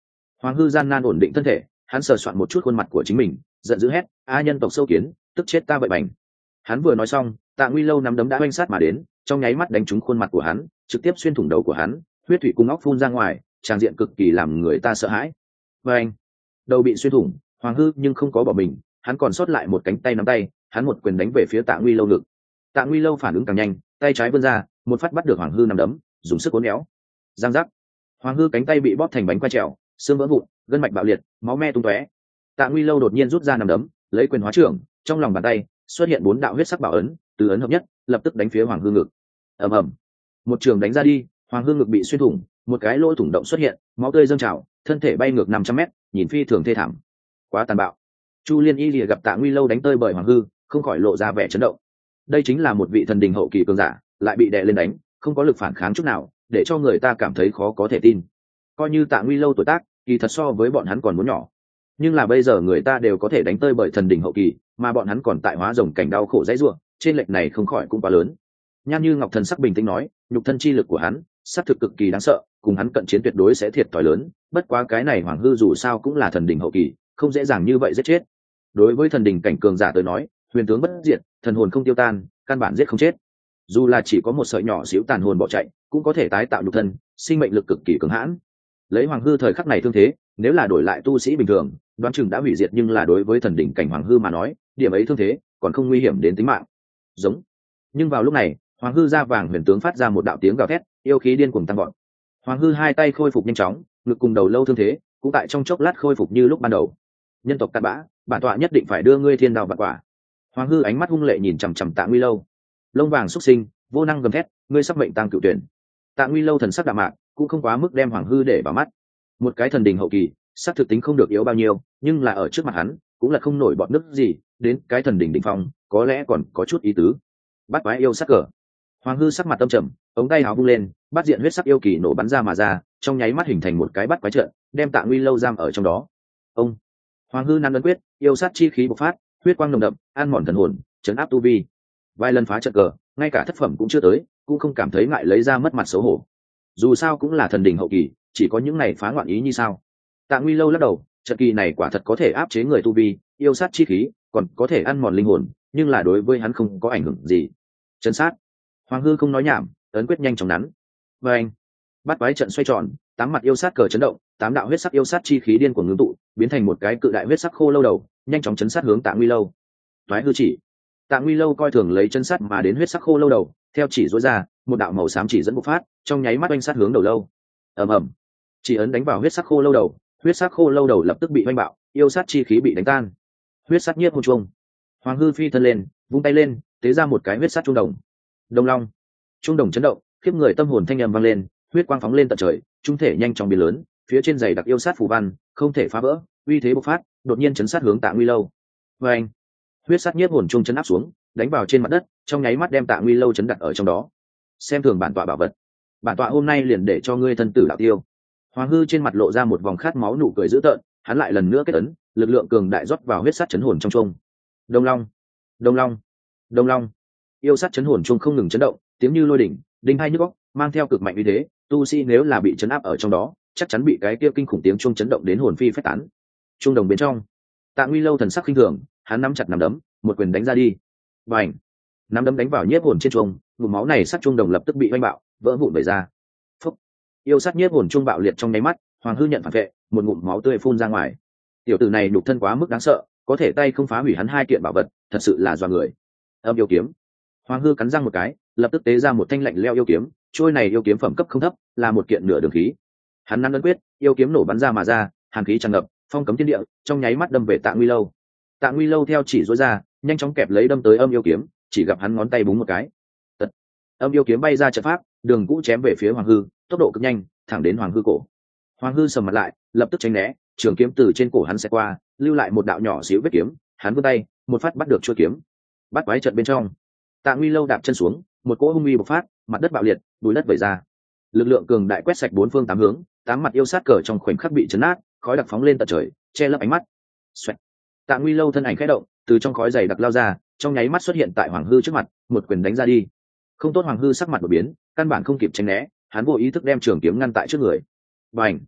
Hoàng hư gian nan ổn định thân thể, hắn sờ soạn một chút khuôn mặt của chính mình, giận dữ hét: a nhân tộc sâu kiến, tức chết ta vậy bành. Hắn vừa nói xong, Tạ Nguy Lâu nắm đấm đã oanh sát mà đến, trong nháy mắt đánh trúng khuôn mặt của hắn, trực tiếp xuyên thủng đầu của hắn, huyết thủy cung óc phun ra ngoài, tràng diện cực kỳ làm người ta sợ hãi. Và anh, đầu bị xuyên thủng, Hoàng hư nhưng không có bỏ mình, hắn còn sót lại một cánh tay nắm tay, hắn một quyền đánh về phía Tạ Nguy Lâu ngực. Tạ Nguy Lâu phản ứng càng nhanh, tay trái vươn ra, một phát bắt được Hoàng hư nắm đấm, dùng sức uốn éo. Giang giác, Hoàng hư cánh tay bị bóp thành bánh quai trèo, xương vỡ vụn, gân mạch bạo liệt, máu me tung tóe. Tạ Nguy Lâu đột nhiên rút ra nắm đấm, lấy quyền hóa trưởng, trong lòng bàn tay xuất hiện bốn đạo huyết sắc bảo ấn, từ ấn hợp nhất, lập tức đánh phía Hoàng hư ngực. Ầm ầm, một trường đánh ra đi, Hoàng hư ngực bị xuyên thủng, một cái lỗ thủng động xuất hiện, máu tươi dâng trào, thân thể bay ngược năm trăm mét, nhìn phi thường thê thảm. Quá tàn bạo. Chu Liên Y lìa gặp Tạ Nguy Lâu đánh tơi bởi Hoàng hư, không khỏi lộ ra vẻ chấn động. Đây chính là một vị thần đình hậu kỳ cường giả, lại bị đè lên đánh, không có lực phản kháng chút nào, để cho người ta cảm thấy khó có thể tin. Coi như Tạ Nguy Lâu tuổi tác, kỳ thật so với bọn hắn còn muốn nhỏ, nhưng là bây giờ người ta đều có thể đánh tơi bởi thần đình hậu kỳ, mà bọn hắn còn tại hóa rồng cảnh đau khổ dãy rủa, trên lệch này không khỏi cũng quá lớn. Nhan Như Ngọc thần sắc bình tĩnh nói, nhục thân chi lực của hắn, xác thực cực kỳ đáng sợ, cùng hắn cận chiến tuyệt đối sẽ thiệt thòi lớn, bất quá cái này Hoàng hư dù sao cũng là thần đình hậu kỳ, không dễ dàng như vậy giết chết. Đối với thần đình cảnh cường giả tới nói, huyền tướng bất diệt, thần hồn không tiêu tan, căn bản giết không chết. Dù là chỉ có một sợi nhỏ xíu tàn hồn bỏ chạy, cũng có thể tái tạo nhục thân, sinh mệnh lực cực kỳ cường hãn. Lấy Hoàng hư thời khắc này thương thế, nếu là đổi lại tu sĩ bình thường, đoán chừng đã hủy diệt, nhưng là đối với thần đỉnh cảnh Hoàng hư mà nói, điểm ấy thương thế còn không nguy hiểm đến tính mạng. Giống. Nhưng vào lúc này, Hoàng hư da vàng huyền tướng phát ra một đạo tiếng gào thét, yêu khí điên cuồng tăng vọt. Hoàng hư hai tay khôi phục nhanh chóng, ngực cùng đầu lâu thương thế cũng tại trong chốc lát khôi phục như lúc ban đầu. Nhân tộc cặn bã, bản tọa nhất định phải đưa ngươi thiên đao vạn quả. Hoàng hư ánh mắt hung lệ nhìn chằm chằm Tạ Nguy Lâu. Lông vàng xuất sinh, vô năng gầm thét, ngươi sắp mệnh tang cựu tuyển. Tạ Nguy Lâu thần sắc đạm mạc, cũng không quá mức đem Hoàng hư để vào mắt. Một cái thần đình hậu kỳ, sắc thực tính không được yếu bao nhiêu, nhưng là ở trước mặt hắn cũng là không nổi bọn nước gì, đến cái thần đỉnh đỉnh phong có lẽ còn có chút ý tứ. Bắt quái yêu sắc cờ. Hoàng hư sắc mặt tâm trầm, ống tay áo vung lên, bắt diện huyết sắc yêu kỳ nổ bắn ra mà ra, trong nháy mắt hình thành một cái bắt quái trận, đem Tạ Nguy Lâu giam ở trong đó. Ông. Hoàng hư năm ấn quyết, yêu sát chi khí bộc phát, huyết quang nồng đậm, an mòn thần hồn, chấn áp tu vi. Vài lần phá trận cờ, ngay cả thất phẩm cũng chưa tới, cũng không cảm thấy ngại lấy ra mất mặt xấu hổ. Dù sao cũng là thần đình hậu kỳ, chỉ có những này phá loạn ý như sao? Tạ Nguy Lâu lắc đầu, trận kỳ này quả thật có thể áp chế người tu vi, yêu sát chi khí, còn có thể ăn mòn linh hồn, nhưng là đối với hắn không có ảnh hưởng gì. Chấn sát. Hoàng hư không nói nhảm, ấn quyết nhanh chóng nắn. Và anh, bắt quái trận xoay tròn, tám mặt yêu sát cờ chấn động, tám đạo huyết sắc yêu sát chi khí điên cuồng ngưng tụ, biến thành một cái cự đại huyết sắc khô lâu đầu, nhanh chóng chấn sát hướng Tạ Nguy Lâu. Toái hư chỉ. Tạ Nguy Lâu coi thường lấy chân sát mà đến huyết sắc khô lâu đầu, theo chỉ rối ra, một đạo màu xám chỉ dẫn bộc phát, trong nháy mắt oanh sát hướng đầu lâu. Ầm ầm. Chỉ ấn đánh vào huyết sắc khô lâu đầu, huyết sắc khô lâu đầu lập tức bị oanh bạo, yêu sát chi khí bị đánh tan. Huyết sắc nhiếp hồn chuông. Hoàng hư phi thân lên, vung tay lên, tế ra một cái huyết sắc trung đồng. Đông long. Trung đồng chấn động, khiếp người tâm hồn thanh âm vang lên, huyết quang phóng lên tận trời, trung thể nhanh chóng biến lớn, phía trên giày đặc yêu sát phù văn, không thể phá vỡ, uy thế bộc phát, đột nhiên chấn sát hướng Tạ Nguy Lâu. Và anh, huyết sát nhiếp hồn trung chấn áp xuống, đánh vào trên mặt đất, trong nháy mắt đem Tạ Nguy Lâu chấn đặt ở trong đó. Xem thường bản tọa bảo vật, bản tọa hôm nay liền để cho ngươi thân tử đạo tiêu. Hoàng hư trên mặt lộ ra một vòng khát máu nụ cười dữ tợn, hắn lại lần nữa kết ấn, lực lượng cường đại rót vào huyết sát chấn hồn trong trung. Đông long, đông long, đông long. Yêu sát chấn hồn trung không ngừng chấn động, tiếng như lôi đỉnh, đinh hai nhức óc, mang theo cực mạnh uy thế, tu sĩ nếu là bị chấn áp ở trong đó, chắc chắn bị cái kia kinh khủng tiếng chuông chấn động đến hồn phi phách tán. Trung đồng bên trong, Tạ Nguy Lâu thần sắc khinh thường, hắn nắm chặt nắm đấm, một quyền đánh ra đi. Bành! Nắm đấm đánh vào nhiếp hồn trên chuông, ngụm máu này sắc trung đồng lập tức bị oanh bạo, vỡ vụn vẩy ra. Phúc! Yêu sát nhiếp hồn trung bạo liệt trong nháy mắt, Hoàng hư nhận phản vệ, một ngụm máu tươi phun ra ngoài. Tiểu tử này nhục thân quá mức đáng sợ, có thể tay không phá hủy hắn hai kiện bảo vật, thật sự là doa người. Âm yêu kiếm. Hoàng hư cắn răng một cái, lập tức tế ra một thanh lạnh lẽo yêu kiếm, trôi này yêu kiếm phẩm cấp không thấp, là một kiện nửa đường khí. Hắn nắm ấn quyết, yêu kiếm nổ bắn ra mà ra, hàn khí tràn ngập, phong cấm thiên địa, trong nháy mắt đâm về Tạ Nguy Lâu. Tạ Nguy Lâu theo chỉ rối ra, nhanh chóng kẹp lấy đâm tới âm yêu kiếm, chỉ gặp hắn ngón tay búng một cái, tật, âm yêu kiếm bay ra trận pháp, đường cũ chém về phía Hoàng hư, tốc độ cực nhanh, thẳng đến Hoàng hư cổ. Hoàng hư sầm mặt lại, lập tức tránh né, trường kiếm từ trên cổ hắn sẽ qua, lưu lại một đạo nhỏ xíu vết kiếm, hắn vươn tay, một phát bắt được chuôi kiếm. Bắt quái trận bên trong, Tạ Nguy Lâu đạp chân xuống, một cỗ hung uy bộc phát, mặt đất bạo liệt, bùi đất vẩy ra. Lực lượng cường đại quét sạch bốn phương tám hướng, tám mặt yêu sát cờ trong khoảnh khắc bị chấn nát, khói đặc phóng lên tận trời, che lấp ánh mắt. Xoẹt. Tạ Nguy Lâu thân ảnh khẽ động, từ trong khói dày đặc lao ra, trong nháy mắt xuất hiện tại Hoàng hư trước mặt, một quyền đánh ra đi. Không tốt, Hoàng hư sắc mặt đột biến, căn bản không kịp tránh né, hắn vô ý thức đem trường kiếm ngăn tại trước người. Bành!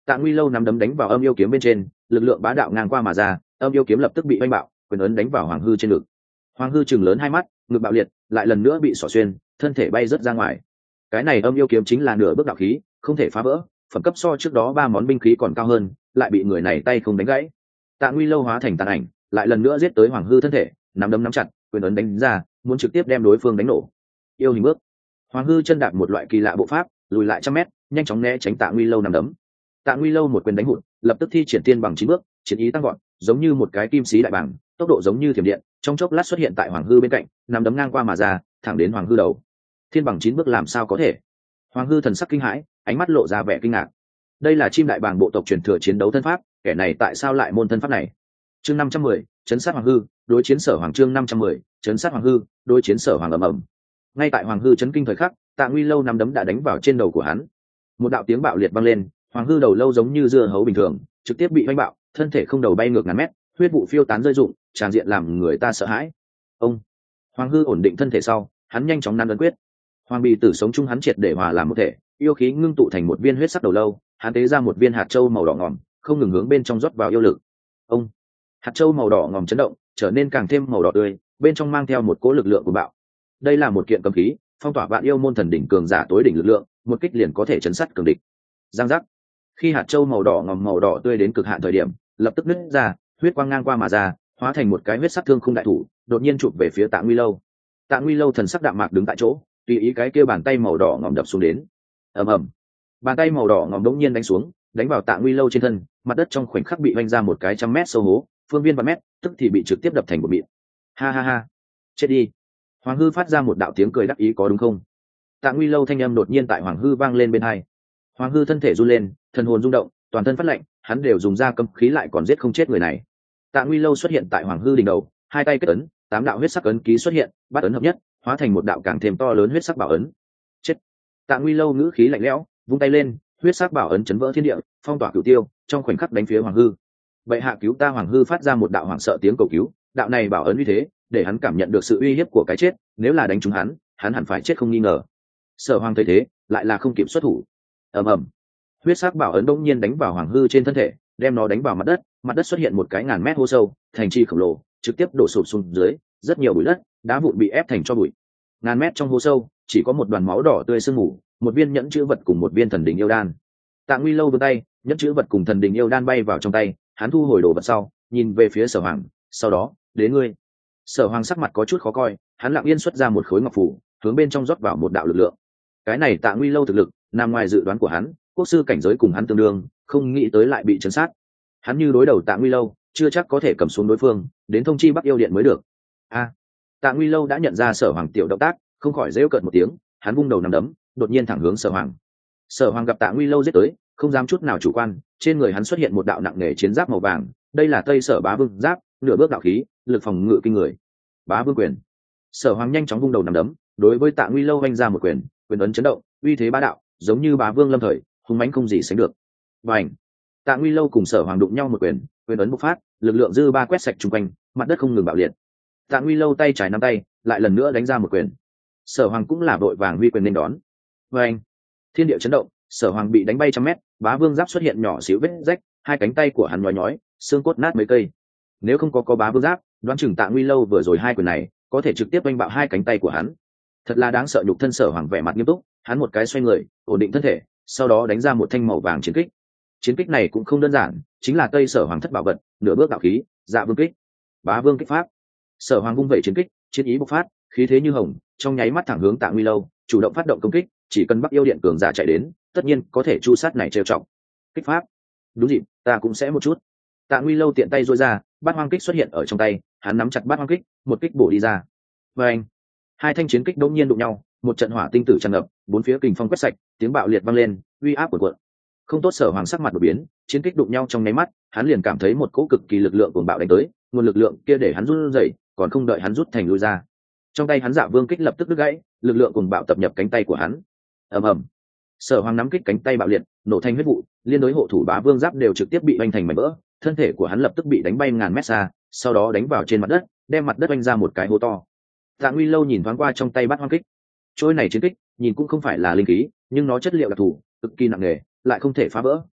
Tạ Nguy Lâu nắm đấm đánh vào âm yêu kiếm bên trên, lực lượng bá đạo ngang qua mà ra, âm yêu kiếm lập tức bị oanh bạo, quyền ấn đánh vào Hoàng Hư trên ngực. Hoàng Hư chừng lớn hai mắt, ngực bạo liệt, lại lần nữa bị xỏ xuyên, thân thể bay rớt ra ngoài. Cái này âm yêu kiếm chính là nửa bước đạo khí, không thể phá vỡ, phẩm cấp so trước đó ba món binh khí còn cao hơn, lại bị người này tay không đánh gãy. Tạ Nguy Lâu hóa thành tàn ảnh, lại lần nữa giết tới Hoàng Hư thân thể, nắm đấm nắm chặt, quyền ấn đánh ra, muốn trực tiếp đem đối phương đánh nổ. Yêu hình bước. Hoàng Hư chân đạp một loại kỳ lạ bộ pháp, lùi lại trăm mét, nhanh chóng né tránh Tạ Nguy Lâu nắm đấm. Tạ Nguy Lâu một quyền đánh hụt, lập tức thi triển tiên bằng chín bước, chiến ý tăng gọn, giống như một cái kim sĩ đại bàng, tốc độ giống như thiểm điện, trong chốc lát xuất hiện tại Hoàng Hư bên cạnh, nắm đấm ngang qua mà ra, thẳng đến Hoàng Hư đầu. Thiên bằng chín bước làm sao có thể? Hoàng Hư thần sắc kinh hãi, ánh mắt lộ ra vẻ kinh ngạc. Đây là chim đại bàng bộ tộc truyền thừa chiến đấu thân pháp, kẻ này tại sao lại môn thân pháp này? Chương năm trăm mười, chấn sát Hoàng Hư, đối chiến Sở Hoàng. Chương năm trăm mười, chấn sát Hoàng Hư, đối chiến Sở Hoàng. Ầm ầm. Ngay tại Hoàng Hư chấn kinh thời khắc, Tạ Nguy Lâu nắm đấm đã đánh vào trên đầu của hắn. Một đạo tiếng bạo liệt vang lên, Hoàng Hư đầu lâu giống như dưa hấu bình thường, trực tiếp bị oanh bạo, thân thể không đầu bay ngược ngàn mét, huyết vụ phiêu tán rơi rụng, tràn diện làm người ta sợ hãi. Ông Hoàng Hư ổn định thân thể sau, hắn nhanh chóng nắn ấn quyết. Hoàng bì tử sống chung hắn triệt để hòa làm một thể, yêu khí ngưng tụ thành một viên huyết sắc đầu lâu, hắn tế ra một viên hạt châu màu đỏ ngòm, không ngừng hướng bên trong rót vào yêu lực. Ông hạt châu màu đỏ ngòm chấn động, trở nên càng thêm màu đỏ tươi, bên trong mang theo một cỗ lực lượng của bạo. Đây là một kiện cấm khí, phong tỏa vạn yêu môn thần đỉnh cường giả tối đỉnh lực lượng, một kích liền có thể chấn sát cường địch. Giang giác. Khi hạt châu màu đỏ ngòm màu đỏ tươi đến cực hạn thời điểm, lập tức nứt ra, huyết quang ngang qua mà ra, hóa thành một cái huyết sắc thương khung đại thủ, đột nhiên chụp về phía Tạ Nguy Lâu. Tạ Nguy Lâu thần sắc đạm mạc đứng tại chỗ, tùy ý cái kia bàn tay màu đỏ ngòm đập xuống đến. Ầm ầm. Bàn tay màu đỏ ngòm đống nhiên đánh xuống, đánh vào Tạ Nguy Lâu trên thân, mặt đất trong khoảnh khắc bị vênh ra một cái trăm mét sâu hố, phương viên vạn mét, tức thì bị trực tiếp đập thành một mịn. Ha ha ha, chết đi. Hoàng Hư phát ra một đạo tiếng cười đắc ý, có đúng không? Tạ Nguy Lâu thanh âm đột nhiên tại Hoàng Hư vang lên bên tai. Hoàng Hư thân thể run lên, thần hồn rung động, toàn thân phát lạnh, hắn đều dùng ra cấm khí lại còn giết không chết người này. Tạ Nguy Lâu xuất hiện tại Hoàng Hư đỉnh đầu, hai tay kết ấn, tám đạo huyết sắc ấn ký xuất hiện, bắt ấn hợp nhất, hóa thành một đạo càng thêm to lớn huyết sắc bảo ấn. Chết. Tạ Nguy Lâu ngữ khí lạnh lẽo, vung tay lên, huyết sắc bảo ấn chấn vỡ thiên địa, phong tỏa cửu tiêu, trong khoảnh khắc đánh phía Hoàng Hư. Bệ hạ cứu ta! Hoàng Hư phát ra một đạo hoảng sợ tiếng cầu cứu, đạo này bảo ấn uy thế, để hắn cảm nhận được sự uy hiếp của cái chết, nếu là đánh trúng hắn, hắn hẳn phải chết không nghi ngờ. Sở Hoàng thấy thế, lại là không kịp xuất thủ. Ầm ầm. Huyết sắc bảo ấn đột nhiên đánh vào Hoàng Hư trên thân thể, đem nó đánh vào mặt đất, mặt đất xuất hiện một cái ngàn mét hố sâu, thành trì khổng lồ, trực tiếp đổ sụp xuống dưới, rất nhiều bụi đất, đá vụn bị ép thành cho bụi. Ngàn mét trong hố sâu, chỉ có một đoàn máu đỏ tươi sương mù, một viên nhẫn chữ vật cùng một viên thần đình yêu đan. Tạ Nguy Lâu vươn tay, nhẫn chữ vật cùng thần đình yêu đan bay vào trong tay, hắn thu hồi đồ vật sau, nhìn về phía Sở Hoàng, sau đó, đến ngươi. Sở Hoàng sắc mặt có chút khó coi, hắn lặng yên xuất ra một khối ngọc phù, hướng bên trong rót vào một đạo lực lượng. Cái này Tạ Nguy Lâu thực lực nằm ngoài dự đoán của hắn, quốc sư cảnh giới cùng hắn tương đương, không nghĩ tới lại bị trấn sát. Hắn như đối đầu Tạ Nguy Lâu, chưa chắc có thể cầm xuống đối phương, đến thông chi Bắc Yêu Điện mới được. A, Tạ Nguy Lâu đã nhận ra Sở Hoàng tiểu động tác, không khỏi rêu cợt một tiếng, hắn vung đầu nắm đấm, đột nhiên thẳng hướng Sở Hoàng. Sở Hoàng gặp Tạ Nguy Lâu giết tới, không dám chút nào chủ quan, trên người hắn xuất hiện một đạo nặng nề chiến giáp màu vàng, đây là Tây Sở Bá Vương giáp, nửa bước đạo khí, lực phòng ngự kinh người. Bá Vương quyền. Sở Hoàng nhanh chóng vung đầu nắm đấm, đối với Tạ Nguy Lâu vung ra một quyền, quyền ấn chấn động, uy thế bá đạo, giống như Bá Vương lâm thời, hùng mãnh không gì sánh được. Bành. Tạ Nguy Lâu cùng Sở Hoàng đụng nhau một quyền, quyền ấn bộc phát, lực lượng dư ba quét sạch chung quanh, mặt đất không ngừng bạo liệt. Tạ Nguy Lâu tay trái nắm tay, lại lần nữa đánh ra một quyền. Sở Hoàng cũng là đội vàng huy quyền nên đón. Bành. Thiên địa chấn động, Sở Hoàng bị đánh bay trăm mét, Bá Vương giáp xuất hiện nhỏ xíu vết rách, hai cánh tay của hắn nhói nhói, xương cốt nát mấy cây. Nếu không có có Bá Vương giáp, đoán chừng Tạ Nguy Lâu vừa rồi hai quyền này, có thể trực tiếp đánh bạo hai cánh tay của hắn. Thật là đáng sợ. Nhục thân Sở Hoàng vẻ mặt nghiêm túc, hắn một cái xoay người, ổn định thân thể, sau đó đánh ra một thanh màu vàng chiến kích. Chiến kích này cũng không đơn giản, chính là Tây Sở Hoàng thất bảo vật, nửa bước đạo khí, Dạ Vương kích. Bá Vương kích pháp. Sở Hoàng vung vẩy chiến kích, chiến ý bộc phát, khí thế như hồng, trong nháy mắt thẳng hướng Tạ Nguy Lâu, chủ động phát động công kích, chỉ cần Bắc Yêu Điện cường giả chạy đến, tất nhiên có thể chu sát này trêu trọng. Kích pháp. Đúng dịp, ta cũng sẽ một chút. Tạ Nguy Lâu tiện tay duỗi ra, bát hoang kích xuất hiện ở trong tay, hắn nắm chặt bát hoang kích, một kích bổ đi ra. Và anh, hai thanh chiến kích đống nhiên đụng nhau, một trận hỏa tinh tử tràn ngập, bốn phía kình phong quét sạch, tiếng bạo liệt vang lên, uy áp cuộn cuộn. Không tốt. Sở Hoàng sắc mặt đột biến, chiến kích đụng nhau trong nháy mắt, hắn liền cảm thấy một cỗ cực kỳ lực lượng cuồng bạo đánh tới, nguồn lực lượng kia để hắn run rẩy, còn không đợi hắn rút thành lui ra. Trong tay hắn Dạ Vương kích lập tức đứt gãy, lực lượng cuồng bạo tập nhập cánh tay của hắn. Ầm ầm. Sở Hoàng nắm kích cánh tay bạo liệt, nổ thành huyết vụ, liên đối hộ thủ Bá Vương giáp đều trực tiếp bị vành thành mảnh vỡ, thân thể của hắn lập tức bị đánh bay ngàn mét xa, sau đó đánh vào trên mặt đất, đem mặt đất vành ra một cái hố to. Tạ Nguy Lâu nhìn thoáng qua trong tay bát hoang kích, trôi này chiến kích nhìn cũng không phải là linh khí, nhưng nó chất liệu đặc thù, cực kỳ nặng nề, lại không thể phá vỡ,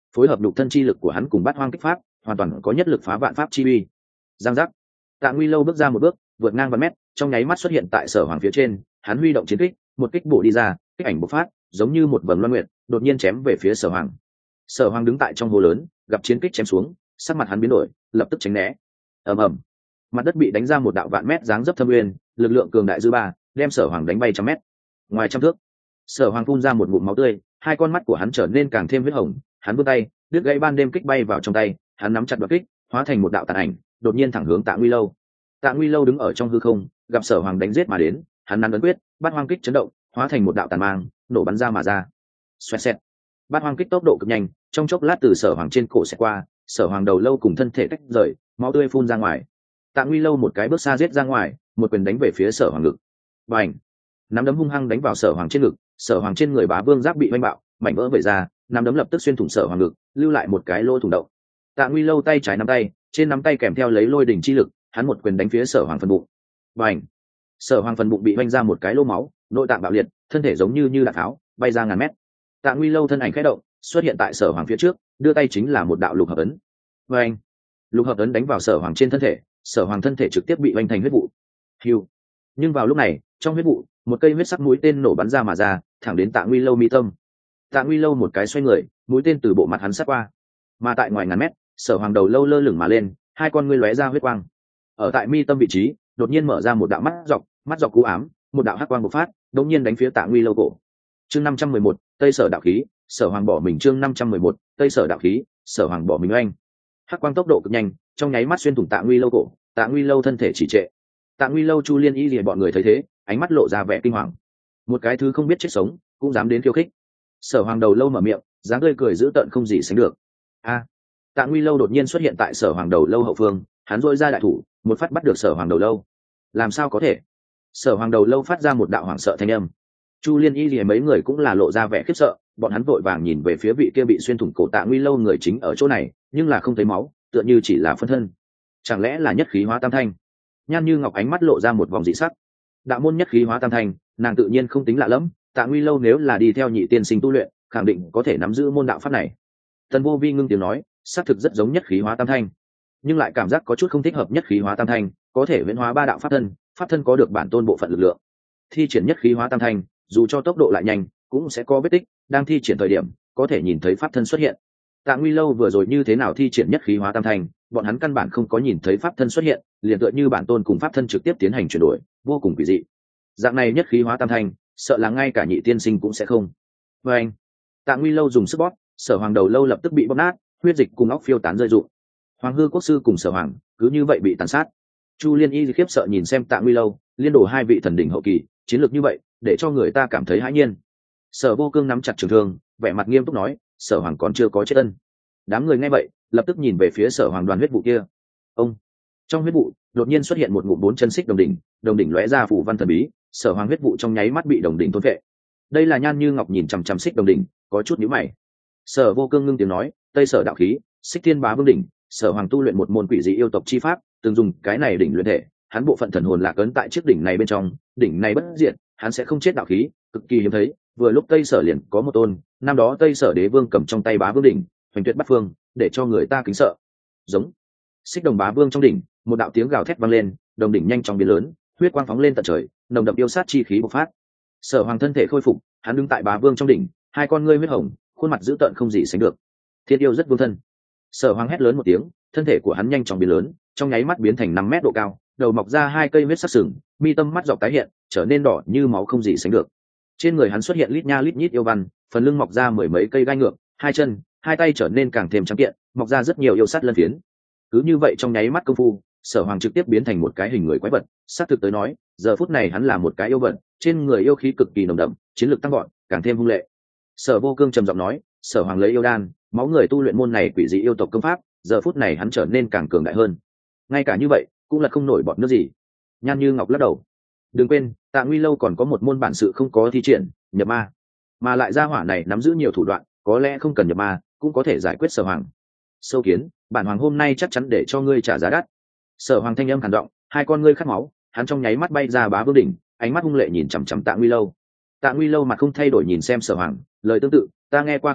phối hợp đục thân chi lực của hắn cùng bát hoang kích pháp hoàn toàn có nhất lực phá vạn pháp chi uy. Giang giác, Tạ Nguy Lâu bước ra một bước vượt ngang vạn mét, trong nháy mắt xuất hiện tại Sở Hoàng phía trên, hắn huy động chiến kích, một kích bổ đi ra, kích ảnh bộc phát giống như một vầng loan nguyệt, đột nhiên chém về phía Sở Hoàng. Sở Hoàng đứng tại trong hồ lớn, gặp chiến kích chém xuống, sắc mặt hắn biến đổi, lập tức tránh né. Ầm ầm, mặt đất bị đánh ra một đạo vạn mét dáng dấp thâm uyên, lực lượng cường đại dư ba đem Sở Hoàng đánh bay trăm mét. Ngoài trăm thước, Sở Hoàng phun ra một ngụm máu tươi, hai con mắt của hắn trở nên càng thêm huyết hồng, hắn vươn tay, đứt gãy ban đêm kích bay vào trong tay, hắn nắm chặt đoạt kích, hóa thành một đạo tàn ảnh, đột nhiên thẳng hướng Tạ Nguy Lâu. Tạ Nguy Lâu đứng ở trong hư không, gặp Sở Hoàng đánh giết mà đến, hắn nắn ấn quyết, bát hoang kích chấn động, hóa thành một đạo tàn mang, nổ bắn ra mà ra. Xoẹt xẹt, bát hoang kích tốc độ cực nhanh, trong chốc lát từ Sở Hoàng trên cổ sẽ qua, Sở Hoàng đầu lâu cùng thân thể tách rời, máu tươi phun ra ngoài. Tạ Nguy Lâu một cái bước xa giết ra ngoài, một quyền đánh về phía Sở Hoàng ngực. Bành! Nắm đấm hung hăng đánh vào Sở Hoàng trên ngực, Sở Hoàng trên người Bá Vương giáp bị oanh bạo, mảnh vỡ vẩy ra, nắm đấm lập tức xuyên thủng Sở Hoàng ngực, lưu lại một cái lỗ thủng động. Tạ Nguy Lâu tay trái nắm tay, trên nắm tay kèm theo lấy lôi đỉnh chi lực, hắn một quyền đánh phía Sở Hoàng phần bụng. Bành! Sở Hoàng phần bụng bị oanh ra một cái lỗ máu, nội tạng bạo liệt, thân thể giống như như đạn tháo, bay ra ngàn mét. Tạ Nguy Lâu thân ảnh khẽ động, xuất hiện tại Sở Hoàng phía trước, đưa tay chính là một đạo lục hợp ấn. Bành! Lục hợp ấn đánh vào Sở Hoàng trên thân thể, Sở Hoàng thân thể trực tiếp bị oanh thành huyết vụ. Hưu! Nhưng vào lúc này, trong huyết vụ, một cây huyết sắc mũi tên nổ bắn ra mà ra, thẳng đến Tạ Nguy Lâu mi tâm. Tạ Nguy Lâu một cái xoay người, mũi tên từ bộ mặt hắn sát qua. Mà tại ngoài ngàn mét, Sở Hoàng đầu lâu lơ lửng mà lên, hai con ngươi lóe ra huyết quang. Ở tại mi tâm vị trí, đột nhiên mở ra một đạo mắt dọc, mắt dọc cú ám, một đạo hắc quang bộc phát, đột nhiên đánh phía Tạ Nguy Lâu cổ. Chương năm trăm mười một, Tây Sở đạo khí, Sở Hoàng bỏ mình. Chương năm trăm mười một, Tây Sở đạo khí, Sở Hoàng bỏ mình oanh. Hắc quang tốc độ cực nhanh, trong nháy mắt xuyên thủng Tạ Nguy Lâu cổ, Tạ Nguy Lâu thân thể chỉ trệ. Tạ Nguy Lâu, Chu Liên Y lìa bọn người thấy thế, ánh mắt lộ ra vẻ kinh hoàng. Một cái thứ không biết chết sống, cũng dám đến khiêu khích. Sở Hoàng đầu lâu mở miệng, dáng tươi cười dữ tợn không gì sánh được. A! Tạ Nguy Lâu đột nhiên xuất hiện tại Sở Hoàng đầu lâu hậu phương, hắn rũa ra đại thủ, một phát bắt được Sở Hoàng đầu lâu. Làm sao có thể? Sở Hoàng đầu lâu phát ra một đạo hoảng sợ thanh âm. Chu Liên Y lìa mấy người cũng là lộ ra vẻ khiếp sợ, bọn hắn vội vàng nhìn về phía vị kia bị xuyên thủng cổ Tạ Nguy Lâu người chính ở chỗ này, nhưng là không thấy máu, tựa như chỉ là phân thân. Chẳng lẽ là nhất khí hóa tam thanh? Nhan Như Ngọc ánh mắt lộ ra một vòng dị sắc. Đạo môn nhất khí hóa tam thanh, nàng tự nhiên không tính lạ lẫm, Tạ Nguy Lâu nếu là đi theo nhị tiên sinh tu luyện, khẳng định có thể nắm giữ môn đạo pháp này. Tần Vô Vi ngưng tiếng nói, xác thực rất giống nhất khí hóa tam thanh, nhưng lại cảm giác có chút không thích hợp. Nhất khí hóa tam thanh có thể viễn hóa ba đạo pháp thân, pháp thân có được bản tôn bộ phận lực lượng. Thi triển nhất khí hóa tam thanh, dù cho tốc độ lại nhanh, cũng sẽ có vết tích, đang thi triển thời điểm có thể nhìn thấy pháp thân xuất hiện. Tạ Nguy Lâu vừa rồi như thế nào thi triển nhất khí hóa tam thanh, bọn hắn căn bản không có nhìn thấy pháp thân xuất hiện, liền tựa như bản tôn cùng pháp thân trực tiếp tiến hành chuyển đổi, vô cùng quỷ dị. Dạng này nhất khí hóa tam thanh, sợ là ngay cả nhị tiên sinh cũng sẽ không. Và anh, Tạ Nguy Lâu dùng sức bóp, Sở Hoàng đầu lâu lập tức bị bóp nát, huyết dịch cùng óc phiêu tán rơi rụng. Hoàng Hư Quốc sư cùng Sở Hoàng cứ như vậy bị tàn sát. Chu Liên Y khiếp sợ nhìn xem Tạ Nguy Lâu, liên đổ hai vị thần đỉnh hậu kỳ, chiến lược như vậy, để cho người ta cảm thấy hãi nhiên. Sở Vô Cương nắm chặt trường thương, vẻ mặt nghiêm túc nói, Sở Hoàng còn chưa có chết ân. Đám người nghe vậy, lập tức nhìn về phía Sở Hoàng đoàn huyết vụ kia. Ông, trong huyết vụ đột nhiên xuất hiện một ngụm bốn chân xích đồng đỉnh, đồng đỉnh lóe ra phủ văn thần bí, Sở Hoàng huyết vụ trong nháy mắt bị đồng đỉnh thôn phệ. Đây là Nhan Như Ngọc nhìn chằm chằm xích đồng đỉnh, có chút nhíu mày. Sở Vô Cương ngưng tiếng nói, Tây Sở đạo khí, Xích Thiên Bá Vương đỉnh, Sở Hoàng tu luyện một môn quỷ dị yêu tộc chi pháp, từng dùng cái này đỉnh luyện thể, hắn bộ phận thần hồn lạc ấn tại chiếc đỉnh này bên trong, đỉnh này bất diệt, hắn sẽ không chết đạo khí, cực kỳ hiếm thấy. Vừa lúc Tây Sở liền có một tôn, năm đó Tây Sở đế vương cầm trong tay Bá Vương đỉnh, hoành tuyệt bắt phương, để cho người ta kính sợ. Giống xích đồng Bá Vương trong đỉnh, một đạo tiếng gào thét vang lên, đồng đỉnh nhanh chóng biến lớn, huyết quang phóng lên tận trời, nồng đậm yêu sát chi khí bộc phát. Sở Hoàng thân thể khôi phục, hắn đứng tại Bá Vương trong đỉnh, hai con ngươi huyết hồng, khuôn mặt dữ tợn không gì sánh được. Thiên yêu rất vương thân. Sở Hoàng hét lớn một tiếng, thân thể của hắn nhanh chóng biến lớn, trong nháy mắt biến thành năm mét độ cao, đầu mọc ra hai cây huyết sắc sừng, mi tâm mắt dọc tái hiện, trở nên đỏ như máu không gì sánh được. Trên người hắn xuất hiện lít nha lít nhít yêu văn, phần lưng mọc ra mười mấy cây gai ngược, hai chân, hai tay trở nên càng thêm trắng kiện, mọc ra rất nhiều yêu sát lân phiến. Cứ như vậy trong nháy mắt công phu, Sở Hoàng trực tiếp biến thành một cái hình người quái vật. Xác thực tới nói, giờ phút này hắn là một cái yêu vật, trên người yêu khí cực kỳ nồng đậm, chiến lược tăng gọn, càng thêm hung lệ. Sở Vô Cương trầm giọng nói, Sở Hoàng lấy yêu đan, máu người tu luyện môn này quỷ dị yêu tộc công pháp, giờ phút này hắn trở nên càng cường đại hơn. Ngay cả như vậy, cũng là không nổi bọt nước gì. Nhan Như Ngọc lắc đầu. Đừng quên, Tạ Nguy Lâu còn có một môn bản sự không có thi triển, nhập ma, mà lại gia hỏa này nắm giữ nhiều thủ đoạn, có lẽ không cần nhập ma cũng có thể giải quyết Sở Hoàng. Sâu Kiến, bản hoàng hôm nay chắc chắn để cho ngươi trả giá đắt. Sở Hoàng thanh âm khàn giọng, hai con ngươi khát máu, hắn trong nháy mắt bay ra Bá Vương đỉnh, ánh mắt hung lệ nhìn chằm chằm Tạ Nguy Lâu. Tạ Nguy Lâu mặt không thay đổi nhìn xem Sở Hoàng, lời tương tự, ta nghe qua không ít,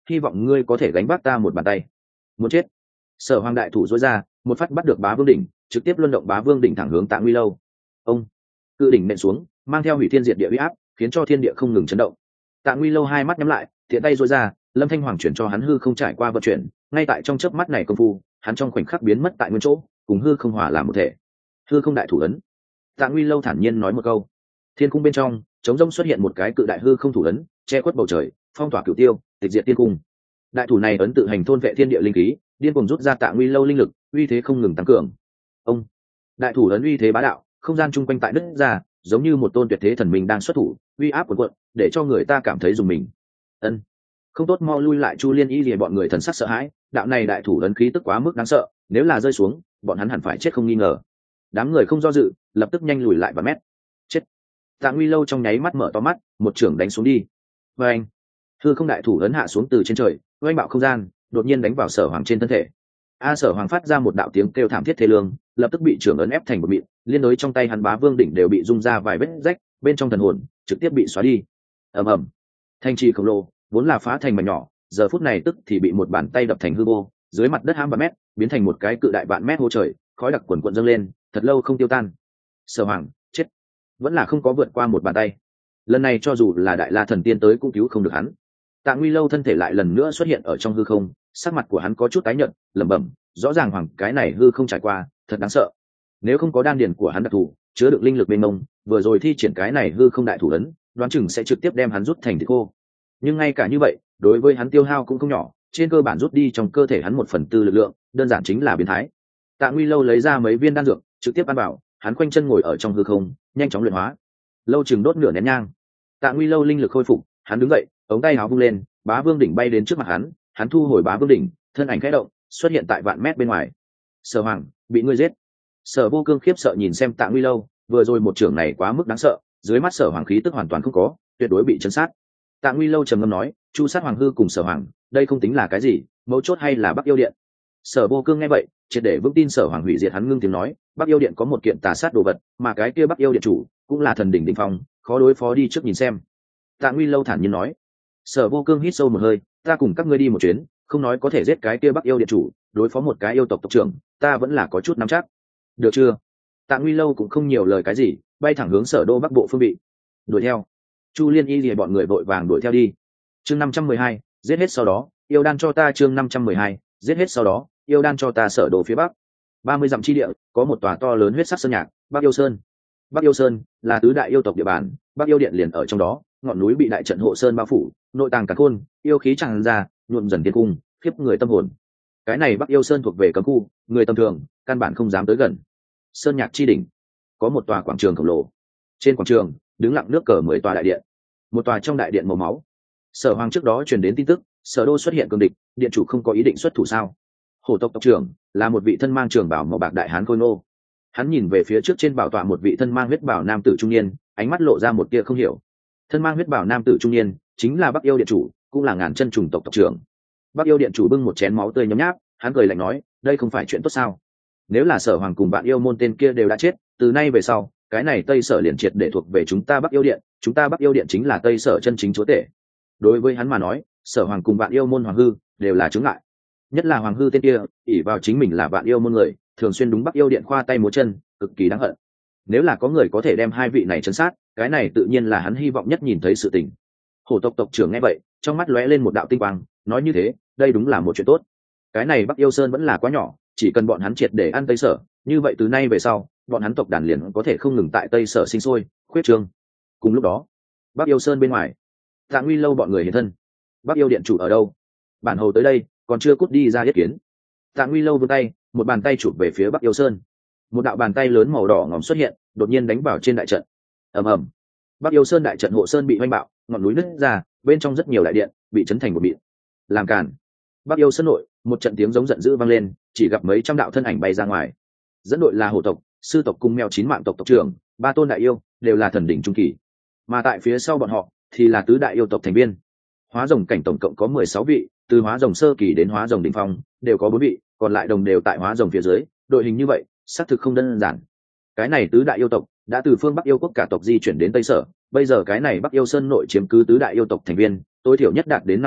hy vọng ngươi có thể gánh vác ta một bàn tay. Muốn chết. Sở Hoàng đại thủ dối ra, một phát bắt được Bá Vương đỉnh, trực tiếp luân động Bá Vương đỉnh thẳng hướng Tạ Nguy Lâu. Ông cự đỉnh nện xuống, mang theo hủy thiên diệt địa uy áp, khiến cho thiên địa không ngừng chấn động. Tạ Nguy Lâu hai mắt nhắm lại, tiện tay dối ra, Lâm Thanh Hoàng chuyển cho hắn hư không trải qua vận chuyển, ngay tại trong chớp mắt này công phu, hắn trong khoảnh khắc biến mất tại nguyên chỗ, cùng hư không hòa làm một thể. Hư không đại thủ ấn. Tạ Nguy Lâu thản nhiên nói một câu. Thiên cung bên trong, trống rỗng xuất hiện một cái cự đại hư không thủ ấn, che khuất bầu trời, phong tỏa cửu tiêu, tịch diệt tiên cung. Đại thủ này ấn tự hành thôn vệ thiên địa linh khí, điên cuồng rút ra Tạ Nguy Lâu linh lực, uy thế không ngừng tăng cường. Ông đại thủ ấn uy thế bá đạo, không gian chung quanh tại đất ra, giống như một tôn tuyệt thế thần minh đang xuất thủ, uy áp cuồn cuộn, để cho người ta cảm thấy dùng mình. Ân, không tốt, mau lui lại. Chu Liên Y lìa bọn người thần sắc sợ hãi, đạo này đại thủ ấn khí tức quá mức đáng sợ, nếu là rơi xuống, bọn hắn hẳn phải chết không nghi ngờ. Đám người không do dự, lập tức nhanh lùi lại vài mét. Chết. Tạ Nguy Lâu trong nháy mắt mở to mắt, một chưởng đánh xuống đi. Và anh, hư không đại thủ ấn hạ xuống từ trên trời, oanh bạo không gian, đột nhiên đánh vào Sở Hoàng trên thân thể. A Sở Hoàng phát ra một đạo tiếng kêu thảm thiết thê lương, lập tức bị trưởng ấn ép thành một mịn, liên đối trong tay hắn Bá Vương đỉnh đều bị rung ra vài vết rách, bên trong thần hồn trực tiếp bị xóa đi. Ầm ầm, thanh trì khổng lồ vốn là phá thành mảnh nhỏ, giờ phút này tức thì bị một bàn tay đập thành hư vô, dưới mặt đất hãm vạn mét, biến thành một cái cự đại vạn mét hô trời, khói đặc quần quần dâng lên, thật lâu không tiêu tan. Sở Hoàng chết, vẫn là không có vượt qua một bàn tay. Lần này cho dù là Đại La thần tiên tới cũng cứu không được hắn. Tạ Nguy Lâu thân thể lại lần nữa xuất hiện ở trong hư không, sắc mặt của hắn có chút tái nhợt, lẩm bẩm, rõ ràng Hoàng cái này hư không trải qua, thật đáng sợ. Nếu không có đan điền của hắn đặc thù, chứa được linh lực mênh mông, vừa rồi thi triển cái này hư không đại thủ ấn, đoán chừng sẽ trực tiếp đem hắn rút thành thịt khô. Nhưng ngay cả như vậy, đối với hắn tiêu hao cũng không nhỏ, trên cơ bản rút đi trong cơ thể hắn một phần tư lực lượng, đơn giản chính là biến thái. Tạ Nguy Lâu lấy ra mấy viên đan dược, trực tiếp ăn vào, hắn khoanh chân ngồi ở trong hư không, nhanh chóng luyện hóa. Lâu chừng đốt nửa nén nhang. Tạ Nguy Lâu linh lực khôi phục, hắn đứng dậy, ống tay áo vung lên, Bá Vương đỉnh bay đến trước mặt hắn, hắn thu hồi Bá Vương đỉnh, thân ảnh khẽ động, xuất hiện tại vạn mét bên ngoài. Sở Hoàng, bị ngươi giết. Sở Vô Cương khiếp sợ nhìn xem Tạ Nguy Lâu, vừa rồi một trưởng này quá mức đáng sợ, dưới mắt Sở Hoàng khí tức hoàn toàn không có, tuyệt đối bị chấn sát. Tạ Nguy Lâu trầm ngâm nói, chu sát Hoàng hư cùng Sở Hoàng, đây không tính là cái gì, mấu chốt hay là Bắc Yêu Điện. Sở Vô Cương nghe vậy, triệt để vững tin Sở Hoàng hủy diệt hắn, ngưng tiếng nói, Bắc Yêu Điện có một kiện tà sát đồ vật, mà cái kia Bắc Yêu Điện chủ cũng là thần đỉnh đỉnh phong, khó đối phó, đi trước nhìn xem. Tạ Nguy Lâu thản nhiên nói. Sở Vô Cương hít sâu một hơi, ta cùng các ngươi đi một chuyến, không nói có thể giết cái kia Bắc Yêu Điện chủ, đối phó một cái yêu tộc tộc trưởng, ta vẫn là có chút nắm chắc. Được chưa? Tạ Nguy Lâu cũng không nhiều lời cái gì, bay thẳng hướng Sở Đô Bắc Bộ phương vị. Đuổi theo. Chu Liên Y lìa bọn người vội vàng đuổi theo đi. Chương năm trăm mười hai, giết hết sau đó, yêu đan cho ta. Chương năm trăm mười hai, giết hết sau đó, yêu đan cho ta. Sở Đô phía bắc, ba mươi dặm chi địa, có một tòa to lớn huyết sắc sơn nhạc, Bắc Yêu Sơn. Bắc Yêu Sơn là tứ đại yêu tộc địa bàn, Bắc Yêu Điện liền ở trong đó, ngọn núi bị đại trận hộ sơn bao phủ, nội tàng càn khôn, yêu khí tràn ra, nhuộm dần thiên cung, khiếp người tâm hồn. Cái này Bắc Yêu Sơn thuộc về cấm khu, người tầm thường căn bản không dám tới gần. Sơn nhạc chi đỉnh có một tòa quảng trường khổng lồ, trên quảng trường đứng lặng nước cờ mười tòa đại điện, một tòa trong đại điện màu máu. Sở Hoàng trước đó truyền đến tin tức, Sở Đô xuất hiện cường địch, điện chủ không có ý định xuất thủ sao? Hổ tộc tộc trưởng là một vị thân mang trường bào màu bạc đại hán khôi ngô. Hắn nhìn về phía trước trên bảo tọa một vị thân mang huyết bào nam tử trung niên, ánh mắt lộ ra một tia không hiểu. Thân mang huyết bào nam tử trung niên chính là Bắc Yêu Điện chủ, cũng là ngàn chân trùng tộc tộc trưởng. Bắc Yêu Điện chủ bưng một chén máu tươi nhấm nháp, hắn cười lạnh nói, đây không phải chuyện tốt sao? Nếu là Sở Hoàng cùng bạn yêu môn tên kia đều đã chết, từ nay về sau, cái này Tây Sở liền triệt để thuộc về chúng ta Bắc Yêu Điện, chúng ta Bắc Yêu Điện chính là Tây Sở chân chính chúa tể. Đối với hắn mà nói, Sở Hoàng cùng bạn yêu môn Hoàng hư đều là chướng ngại. Nhất là Hoàng hư tên kia, ỷ vào chính mình là bạn yêu môn người, thường xuyên đúng Bắc Yêu Điện khoa tay múa chân, cực kỳ đáng hận. Nếu là có người có thể đem hai vị này trấn sát, cái này tự nhiên là hắn hy vọng nhất nhìn thấy sự tình. Hổ tộc tộc trưởng nghe vậy, trong mắt lóe lên một đạo tinh quang, nói như thế, đây đúng là một chuyện tốt. Cái này Bắc Yêu Sơn vẫn là quá nhỏ, chỉ cần bọn hắn triệt để ăn Tây Sở, như vậy từ nay về sau, bọn hắn tộc đàn liền có thể không ngừng tại Tây Sở sinh sôi, khuyết trương. Cùng lúc đó, Bắc Yêu Sơn bên ngoài, Tạ Nguy Lâu bọn người hiện thân. Bắc Yêu Điện chủ ở đâu? Bản hầu tới đây, còn chưa cút đi ra yết kiến. Tạ Nguy Lâu vươn tay, một bàn tay chụp về phía Bắc Yêu Sơn. Một đạo bàn tay lớn màu đỏ ngòm xuất hiện, đột nhiên đánh vào trên đại trận. Ầm ầm. Bắc Yêu Sơn đại trận hộ sơn bị hoanh bạo, ngọn núi nứt ra, bên trong rất nhiều đại điện bị chấn thành một mịn. Làm cản. Bắc Yêu Sơn nội, một trận tiếng giống giận dữ vang lên, chỉ gặp mấy trăm đạo thân ảnh bay ra ngoài. Dẫn đội là hổ tộc, sư tộc cùng mèo chín mạng tộc tộc trưởng, ba tôn đại yêu, đều là thần đỉnh trung kỳ. Mà tại phía sau bọn họ thì là tứ đại yêu tộc thành viên. Hóa rồng cảnh tổng cộng có mười sáu vị, từ hóa rồng sơ kỳ đến hóa rồng đỉnh phong, đều có bốn vị, còn lại đồng đều tại hóa rồng phía dưới, đội hình như vậy, xác thực không đơn giản. Cái này tứ đại yêu tộc đã từ phương Bắc yêu quốc cả tộc di chuyển đến Tây Sở, bây giờ cái này Bắc Yêu Sơn nội chiếm cứ tứ đại yêu tộc thành viên, tối thiểu nhất đạt đến năm mươi,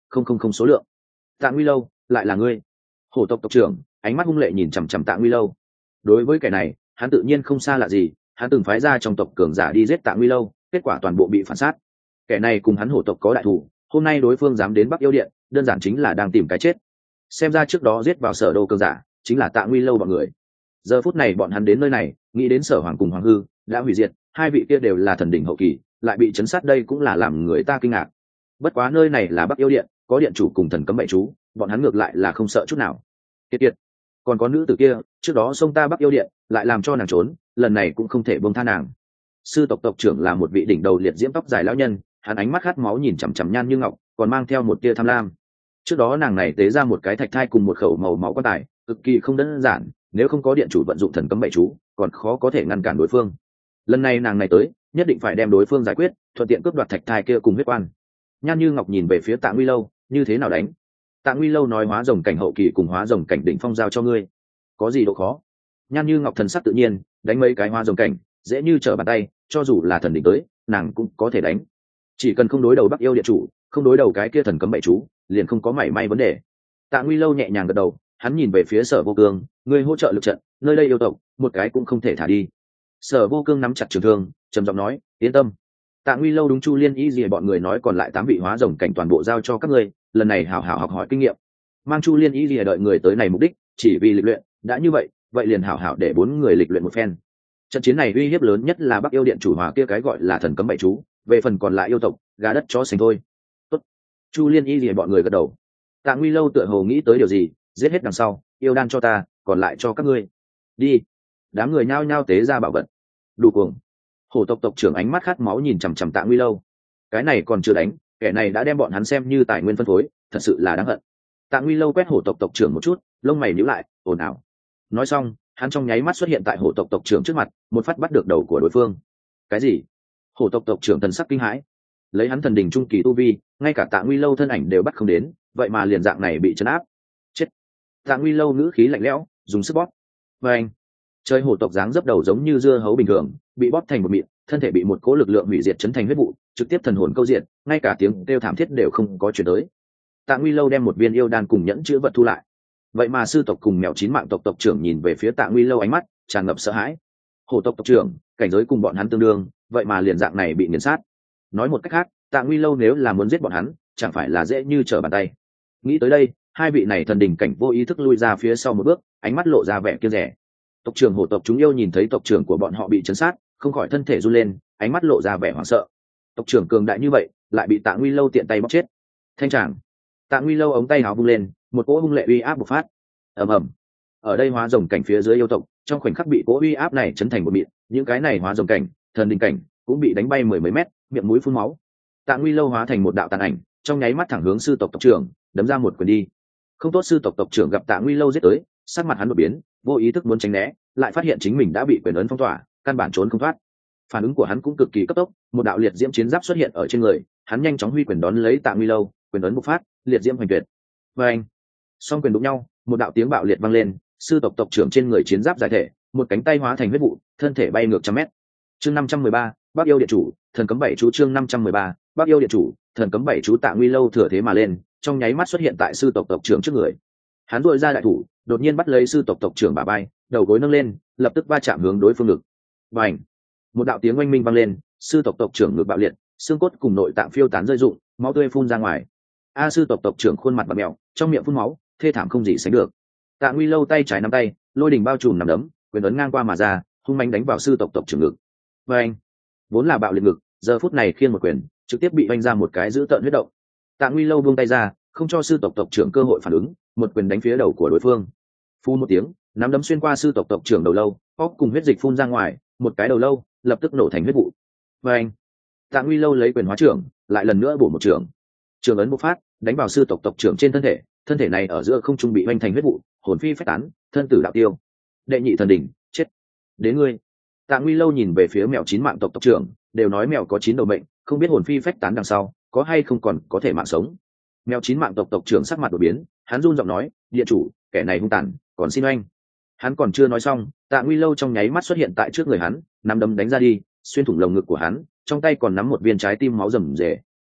không không không số lượng. Tạ Nguy Lâu, lại là ngươi. Hổ tộc tộc trưởng ánh mắt hung lệ nhìn chằm chằm Tạ Nguy Lâu. Đối với kẻ này hắn tự nhiên không xa lạ gì, hắn từng phái ra trong tộc cường giả đi giết Tạ Nguy Lâu, kết quả toàn bộ bị phản sát. Kẻ này cùng hắn hổ tộc có đại thù, hôm nay đối phương dám đến Bắc Yêu Điện, đơn giản chính là đang tìm cái chết. Xem ra trước đó giết vào Sở Đô cường giả chính là Tạ Nguy Lâu bọn người. Giờ phút này bọn hắn đến nơi này, nghĩ đến Sở Hoàng cùng Hoàng Hư đã hủy diệt, hai vị kia đều là thần đỉnh hậu kỳ, lại bị chấn sát, đây cũng là làm người ta kinh ngạc. Bất quá nơi này là Bắc Yêu Điện, có điện chủ cùng thần cấm bảy chú, bọn hắn ngược lại là không sợ chút nào. Kiệt kiệt, còn có nữ tử kia, trước đó xông ta Bắc Yêu Điện, lại làm cho nàng trốn, lần này cũng không thể buông tha nàng. Sư tộc tộc trưởng là một vị đỉnh đầu liệt diễm tóc dài lão nhân, hắn ánh mắt khát máu nhìn chằm chằm Nhan Như Ngọc, còn mang theo một tia tham lam. Trước đó nàng này tế ra một cái thạch thai cùng một khẩu màu máu quan tài, cực kỳ không đơn giản, nếu không có điện chủ vận dụng thần cấm bảy chú, còn khó có thể ngăn cản đối phương. Lần này nàng này tới, nhất định phải đem đối phương giải quyết, thuận tiện cướp đoạt thạch thai kia cùng huyết quan. Nhan Như Ngọc nhìn về phía Tạ Nguy Lâu, như thế nào đánh? Tạ Nguy Lâu nói hóa rồng cảnh hậu kỳ cùng hóa rồng cảnh đỉnh phong giao cho ngươi, có gì độ khó? Nhan Như Ngọc thần sắc tự nhiên, đánh mấy cái hóa rồng cảnh, dễ như trở bàn tay, cho dù là thần đỉnh tới, nàng cũng có thể đánh. Chỉ cần không đối đầu Bắc Yêu Điện chủ, không đối đầu cái kia thần cấm bảy chú, liền không có mảy may vấn đề. Tạ Nguy Lâu nhẹ nhàng gật đầu, hắn nhìn về phía Sở Vô Cương, ngươi hỗ trợ lực trận, nơi đây yêu tộc, một cái cũng không thể thả đi. Sở Vô Cương nắm chặt trường thương, trầm giọng nói, yên tâm. Tạ Nguy Lâu đúng Chu Liên Y gì bọn người nói, còn lại tám vị hóa rồng cảnh toàn bộ giao cho các ngươi, lần này hảo hảo học hỏi kinh nghiệm. Mang Chu Liên Y gì đợi người tới này mục đích, chỉ vì lịch luyện, đã như vậy, vậy liền hảo hảo để bốn người lịch luyện một phen. Trận chiến này uy hiếp lớn nhất là Bắc Yêu Điện chủ hòa kia cái gọi là thần cấm bảy chú, về phần còn lại yêu tộc, gà đất chó sành thôi. Tốt. Chu Liên Y gì bọn người gật đầu. Tạ Nguy Lâu tựa hồ nghĩ tới điều gì, giết hết đằng sau, yêu đan cho ta, còn lại cho các ngươi. Đi. Đám người nhao nhao tế ra bảo vật. Đủ cuồng. Hổ tộc tộc trưởng ánh mắt khát máu nhìn chằm chằm Tạ Nguy Lâu. Cái này còn chưa đánh, kẻ này đã đem bọn hắn xem như tài nguyên phân phối, thật sự là đáng hận. Tạ Nguy Lâu quét hổ tộc tộc trưởng một chút, lông mày nhíu lại, ồn ào. Nói xong, hắn trong nháy mắt xuất hiện tại hổ tộc tộc trưởng trước mặt, một phát bắt được đầu của đối phương. Cái gì? Hổ tộc tộc trưởng thần sắc kinh hãi. Lấy hắn thần đỉnh trung kỳ tu vi, ngay cả Tạ Nguy Lâu thân ảnh đều bắt không đến, vậy mà liền dạng này bị trấn áp. Chết. Tạ Nguy Lâu ngữ khí lạnh lẽo, dùng sức bóp. Và anh, chơi hổ tộc dáng dấp đầu giống như dưa hấu bình thường, bị bóp thành một mịn, thân thể bị một cỗ lực lượng hủy diệt chấn thành huyết vụ, trực tiếp thần hồn câu diện, ngay cả tiếng kêu thảm thiết đều không có truyền tới. Tạ Nguy Lâu đem một viên yêu đan cùng nhẫn chữ vật thu lại. Vậy mà sư tộc cùng mèo chín mạng tộc tộc trưởng nhìn về phía Tạ Nguy Lâu, ánh mắt tràn ngập sợ hãi. Hổ tộc tộc trưởng, cảnh giới cùng bọn hắn tương đương, vậy mà liền dạng này bị nghiền sát. Nói một cách khác, Tạ Nguy Lâu nếu là muốn giết bọn hắn, chẳng phải là dễ như trở bàn tay. Nghĩ tới đây, hai vị này thần đỉnh cảnh vô ý thức lui ra phía sau một bước, ánh mắt lộ ra vẻ kiêng dè. Tộc trưởng hổ tộc chúng yêu nhìn thấy tộc trưởng của bọn họ bị chấn sát, không khỏi thân thể run lên, ánh mắt lộ ra vẻ hoảng sợ. Tộc trưởng cường đại như vậy, lại bị Tạ Nguy Lâu tiện tay bóc chết. Thanh tràng. Tạ Nguy Lâu ống tay áo vung lên, một cỗ hung lệ uy áp bộc phát. Ầm ầm. Ở đây hóa rồng cảnh phía dưới yêu tộc, trong khoảnh khắc bị cỗ uy áp này chấn thành một mịn, những cái này hóa rồng cảnh, thần đỉnh cảnh cũng bị đánh bay mười mấy mét, miệng mũi phun máu. Tạ Nguy Lâu hóa thành một đạo tàn ảnh, trong nháy mắt thẳng hướng sư tộc tộc trưởng, đấm ra một quyền đi. Không tốt, sư tộc tộc trưởng gặp Tạ Nguy Lâu giết tới, sắc mặt hắn đột biến, vô ý thức muốn tránh né, lại phát hiện chính mình đã bị quyền ấn phong tỏa, căn bản trốn không thoát. Phản ứng của hắn cũng cực kỳ cấp tốc, một đạo liệt diễm chiến giáp xuất hiện ở trên người, hắn nhanh chóng huy quyền đón lấy Tạ Nguy Lâu, quyền ấn bộc phát, liệt diễm hoành tuyệt. Và anh, song quyền đụng nhau, một đạo tiếng bạo liệt vang lên, sư tộc tộc trưởng trên người chiến giáp giải thể, một cánh tay hóa thành huyết vụ, thân thể bay ngược trăm mét. Chương năm trăm mười ba, Bắc Yêu Điện chủ, thần cấm bảy chú. Chương năm trăm mười ba, Bắc Yêu Điện chủ, thần cấm bảy chú. Tạ Nguy Lâu thừa thế mà lên, trong nháy mắt xuất hiện tại sư tộc tộc trưởng trước người. Hắn duỗi ra đại thủ, đột nhiên bắt lấy sư tộc tộc trưởng bả vai, đầu gối nâng lên, lập tức va chạm hướng đối phương ngực. Bành! Một đạo tiếng oanh minh vang lên, sư tộc tộc trưởng ngực bạo liệt, xương cốt cùng nội tạng phiêu tán rơi rụng, máu tươi phun ra ngoài. A sư tộc tộc trưởng khuôn mặt bặm mèo, trong miệng phun máu, thê thảm không gì sánh được. Tạ Nguy Lâu tay trái nắm tay, lôi đình bao trùm nằm đấm, quyền ấn ngang qua mà ra, hung mãnh đánh vào sư tộc tộc trưởng ngực. Bành! Vốn là bạo liệt ngực, giờ phút này khiên một quyền, trực tiếp bị vanh ra một cái dữ tợn huyết động. Tạ Nguy Lâu buông tay ra, không cho sư tộc tộc trưởng cơ hội phản ứng, một quyền đánh phía đầu của đối phương. Phun một tiếng, nắm đấm xuyên qua sư tộc tộc trưởng đầu lâu, óc cùng huyết dịch phun ra ngoài, một cái đầu lâu lập tức nổ thành huyết vụ. Và anh, Tạ Nguy Lâu lấy quyền hóa trưởng, lại lần nữa bổ một trưởng. Trường ấn bộc phát, đánh vào sư tộc tộc trưởng trên thân thể, thân thể này ở giữa không trung bị hoành thành huyết vụ, hồn phi phách tán, thân tử đạo tiêu. Đệ nhị thần đỉnh, chết. Đến ngươi. Tạ Nguy Lâu nhìn về phía mèo chín mạng tộc tộc trưởng, đều nói mèo có chín đầu mệnh, không biết hồn phi phách tán đằng sau, có hay không còn có thể mạng sống. Mèo chín mạng tộc tộc trưởng sắc mặt đổi biến, hắn run giọng nói, điện chủ, kẻ này hung tàn, còn xin oanh. Hắn còn chưa nói xong, Tạ Nguy Lâu trong nháy mắt xuất hiện tại trước người hắn, nắm đấm đánh ra đi, xuyên thủng lồng ngực của hắn, trong tay còn nắm một viên trái tim máu rầm rề.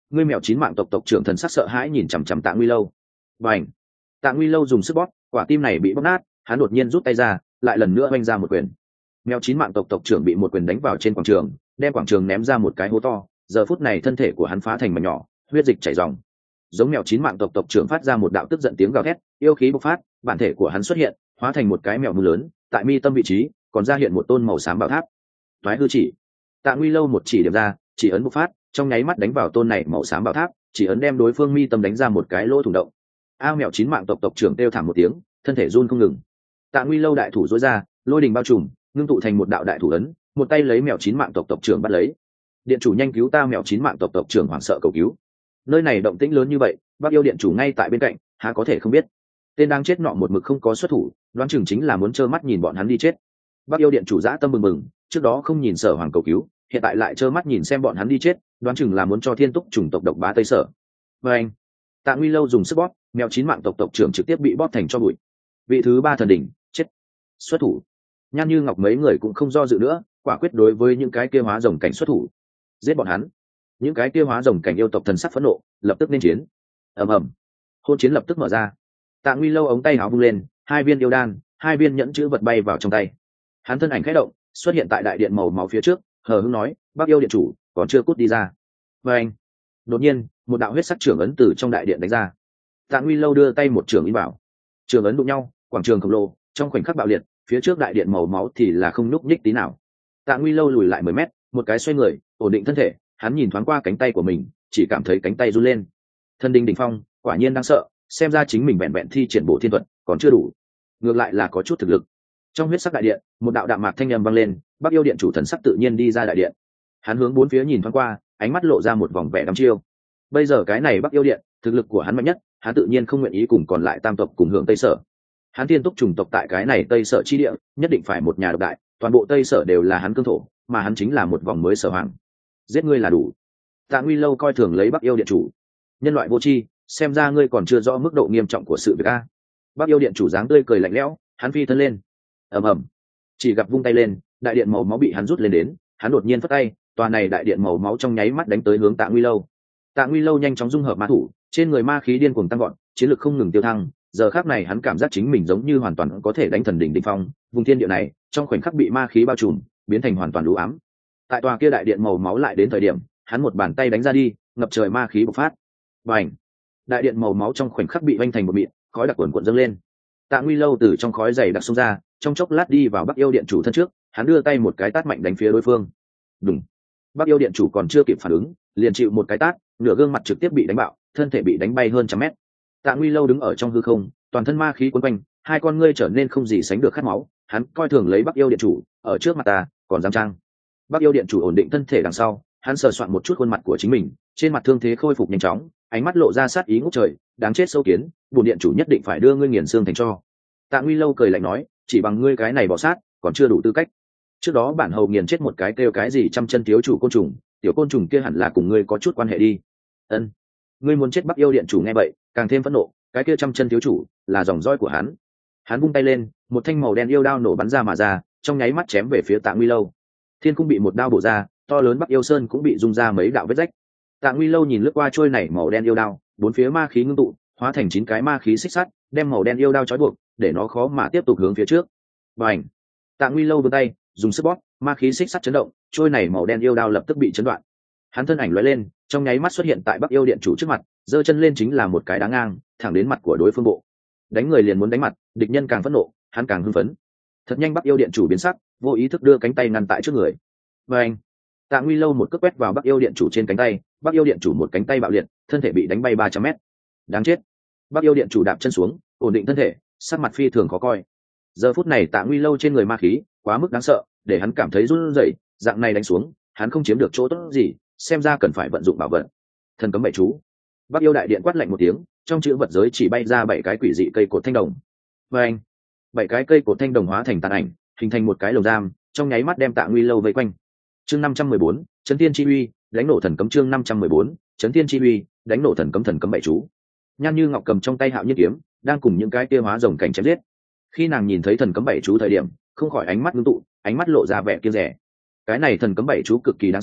ngươi mèo chín mạng tộc tộc trưởng thần sắc sợ hãi nhìn chằm chằm Tạ Nguy Lâu. Và ảnh, Tạ Nguy Lâu dùng sức bóp, quả tim này bị bóp nát, hắn đột nhiên rút tay ra, lại lần nữa vung ra một quyền. Mèo chín mạng tộc tộc trưởng bị một quyền đánh vào trên quảng trường, đem quảng trường ném ra một cái hố to. Giờ phút này thân thể của hắn phá thành mảnh nhỏ, huyết dịch chảy ròng. Giống mèo chín mạng tộc tộc trưởng phát ra một đạo tức giận tiếng gào thét, yêu khí bộc phát, bản thể của hắn xuất hiện, hóa thành một cái mèo mù lớn, tại mi tâm vị trí còn ra hiện một tôn màu xám bảo tháp. Toái hư chỉ. Tạ Nguy Lâu một chỉ điểm ra, chỉ ấn bộc phát, trong nháy mắt đánh vào tôn này màu xám bảo tháp, chỉ ấn đem đối phương mi tâm đánh ra một cái lỗ thủng động. A mèo chín mạng tộc tộc trưởng kêu thảm một tiếng, thân thể run không ngừng. Tạ Nguy Lâu đại thủ duỗi ra, lôi đình bao trùm, ngưng tụ thành một đạo đại thủ ấn, một tay lấy mèo chín mạng tộc tộc trưởng bắt lấy. Điện chủ nhanh cứu ta! Mèo chín mạng tộc tộc trưởng hoảng sợ cầu cứu. Nơi này động tĩnh lớn như vậy, Bắc Yêu điện chủ ngay tại bên cạnh, há có thể không biết. Tên đang chết nọ một mực không có xuất thủ, đoán chừng chính là muốn trơ mắt nhìn bọn hắn đi chết. Bắc Yêu điện chủ dã tâm mừng mừng, trước đó không nhìn Sở Hoàng cầu cứu, hiện tại lại trơ mắt nhìn xem bọn hắn đi chết, đoán chừng là muốn cho thiên túc chủng tộc độc bá Tây Sở. Và anh, Tạ Nguy Lâu dùng sức bóp, mèo chín mạng tộc tộc trưởng trực tiếp bị bóp thành cho bụi. Vị thứ ba thần đỉnh chết. Xuất thủ. Nhan Như Ngọc mấy người cũng không do dự nữa, quả quyết đối với những cái kia hóa rồng cảnh xuất thủ, giết bọn hắn. Những cái kia hóa rồng cảnh yêu tộc thần sắc phẫn nộ, lập tức nên chiến. Ầm ầm, hôn chiến lập tức mở ra. Tạ Nguy Lâu ống tay áo vung lên, hai viên yêu đan, hai viên nhẫn chữ vật bay vào trong tay. Hắn thân ảnh khẽ động, xuất hiện tại đại điện màu máu phía trước, hờ hững nói: Bắc Yêu điện chủ còn chưa cút đi ra. Và anh, đột nhiên một đạo huyết sắc trưởng ấn từ trong đại điện đánh ra. Tạ Nguy Lâu đưa tay một trường in vào, trường ấn đụng nhau, quảng trường khổng lồ trong khoảnh khắc bạo liệt, phía trước đại điện màu máu thì là không nhúc nhích tí nào. Tạ Nguy Lâu lùi lại mười mét, một cái xoay người, ổn định thân thể, hắn nhìn thoáng qua cánh tay của mình, chỉ cảm thấy cánh tay run lên. Thân đinh đỉnh phong, quả nhiên đáng sợ, xem ra chính mình vẹn vẹn thi triển bộ thiên thuật còn chưa đủ, ngược lại là có chút thực lực. Trong huyết sắc đại điện, một đạo đạm mạc thanh âm vang lên, Bắc Yêu điện chủ thần sắc tự nhiên đi ra đại điện. Hắn hướng bốn phía nhìn thoáng qua, ánh mắt lộ ra một vòng vẻ đăm chiêu. Bây giờ cái này Bắc Yêu điện, thực lực của hắn mạnh nhất, hắn tự nhiên không nguyện ý cùng còn lại tam tộc cùng hưởng Tây Sở. Hắn thiên túc chủng tộc tại cái này Tây Sở chi địa, nhất định phải một nhà độc đại, toàn bộ Tây Sở đều là hắn cương thổ, mà hắn chính là một vòng mới Sở Hoàng. Giết ngươi là đủ. Tạ Nguy Lâu coi thường lấy Bắc Yêu điện chủ. Nhân loại vô tri, xem ra ngươi còn chưa rõ mức độ nghiêm trọng của sự việc a. Bắc Yêu điện chủ dáng tươi cười lạnh lẽo, hắn phi thân lên. Ầm ầm, chỉ gặp vung tay lên, đại điện màu máu bị hắn rút lên đến, hắn đột nhiên phất tay, tòa này đại điện màu máu trong nháy mắt đánh tới hướng Tạ Nguy Lâu. Tạ Nguy Lâu nhanh chóng dung hợp ma thủ, trên người ma khí điên cuồng tăng gọn, chiến lực không ngừng tiêu thăng. Giờ khắc này hắn cảm giác chính mình giống như hoàn toàn có thể đánh thần đỉnh đỉnh phong, vùng thiên địa này trong khoảnh khắc bị ma khí bao trùm, biến thành hoàn toàn u ám. Tại tòa kia đại điện màu máu lại đến thời điểm, hắn một bàn tay đánh ra đi, ngập trời ma khí bộc phát. Bành! Đại điện màu máu trong khoảnh khắc bị vênh thành một mịn, khói đặc cuồn cuộn dâng lên. Tạ Nguy Lâu từ trong khói dày đặc xông ra, trong chốc lát đi vào Bắc Yêu điện chủ thân trước, hắn đưa tay một cái tát mạnh đánh phía đối phương. Đùng! Bắc Yêu điện chủ còn chưa kịp phản ứng, liền chịu một cái tát, nửa gương mặt trực tiếp bị đánh bạo, thân thể bị đánh bay hơn trăm mét. Tạ Nguy Lâu đứng ở trong hư không, toàn thân ma khí quấn quanh, hai con ngươi trở nên không gì sánh được khát máu. Hắn coi thường lấy Bắc Yêu điện chủ, ở trước mặt ta còn dám trang. Bắc Yêu điện chủ ổn định thân thể đằng sau, hắn sờ soạn một chút khuôn mặt của chính mình, trên mặt thương thế khôi phục nhanh chóng, ánh mắt lộ ra sát ý ngút trời. Đáng chết sâu kiến, bổn điện chủ nhất định phải đưa ngươi nghiền xương thành tro. Tạ Nguy Lâu cười lạnh nói, chỉ bằng ngươi cái này bỏ sát, còn chưa đủ tư cách. Trước đó bản hầu nghiền chết một cái kêu cái gì trăm chân thiếu chủ côn trùng, tiểu côn trùng kia hẳn là cùng ngươi có chút quan hệ đi. Ân, ngươi muốn chết? Bắc Yêu điện chủ nghe vậy càng thêm phẫn nộ, cái kia trăm chân thiếu chủ là dòng dõi của hắn. Hắn vung tay lên, một thanh màu đen yêu đao nổ bắn ra mà ra, trong nháy mắt chém về phía Tạ Nguy Lâu. Thiên cung bị một đao bổ ra, to lớn Bắc Yêu Sơn cũng bị rung ra mấy đạo vết rách. Tạ Nguy Lâu nhìn lướt qua trôi này màu đen yêu đao, bốn phía ma khí ngưng tụ, hóa thành chín cái ma khí xích sắt, đem màu đen yêu đao trói buộc, để nó khó mà tiếp tục hướng phía trước. Bành! Tạ Nguy Lâu vươn tay, dùng sức bóp, ma khí xích sắt chấn động, trôi này màu đen yêu đao lập tức bị chấn đoạn. Hắn thân ảnh lóe lên, trong nháy mắt xuất hiện tại Bắc Yêu điện chủ trước mặt, giơ chân lên chính là một cái đá ngang, thẳng đến mặt của đối phương bộ. Đánh người liền muốn đánh mặt, địch nhân càng phẫn nộ, hắn càng hưng phấn. Thật nhanh Bắc Yêu điện chủ biến sắc, vô ý thức đưa cánh tay ngăn tại trước người. Bành! Tạ Nguy Lâu một cước quét vào Bắc Yêu điện chủ trên cánh tay, Bắc Yêu điện chủ một cánh tay bạo liệt, thân thể bị đánh bay ba trăm mét. Đáng chết! Bắc Yêu điện chủ đạp chân xuống, ổn định thân thể, sắc mặt phi thường khó coi. Giờ phút này Tạ Nguy Lâu trên người ma khí quá mức đáng sợ, để hắn cảm thấy run rẩy, dạng này đánh xuống, hắn không chiếm được chỗ tốt gì, xem ra cần phải vận dụng bảo vật. Thần cấm bảy chú. Bắc Yêu đại điện quát lạnh một tiếng, trong chữ vật giới chỉ bay ra bảy cái quỷ dị cây cột thanh đồng. Và anh, bảy cái cây cột thanh đồng hóa thành tàn ảnh, hình thành một cái lồng giam, trong nháy mắt đem Tạ Nguy Lâu vây quanh. Chương năm trăm mười bốn, Chấn Thiên Chi Uy, đánh nổ thần cấm. Chương năm trăm mười bốn, Chấn Thiên Chi Uy, đánh nổ thần cấm. Thần cấm bảy chú. Nhan Như Ngọc cầm trong tay Hạo Nhiên kiếm, đang cùng những cái kia hóa rồng cảnh chém giết. Khi nàng nhìn thấy thần cấm bảy chú thời điểm, không khỏi ánh mắt ngưng tụ, ánh mắt lộ ra vẻ kiêng dè. Cái này thần cấm bảy chú cực kỳ đáng sợ,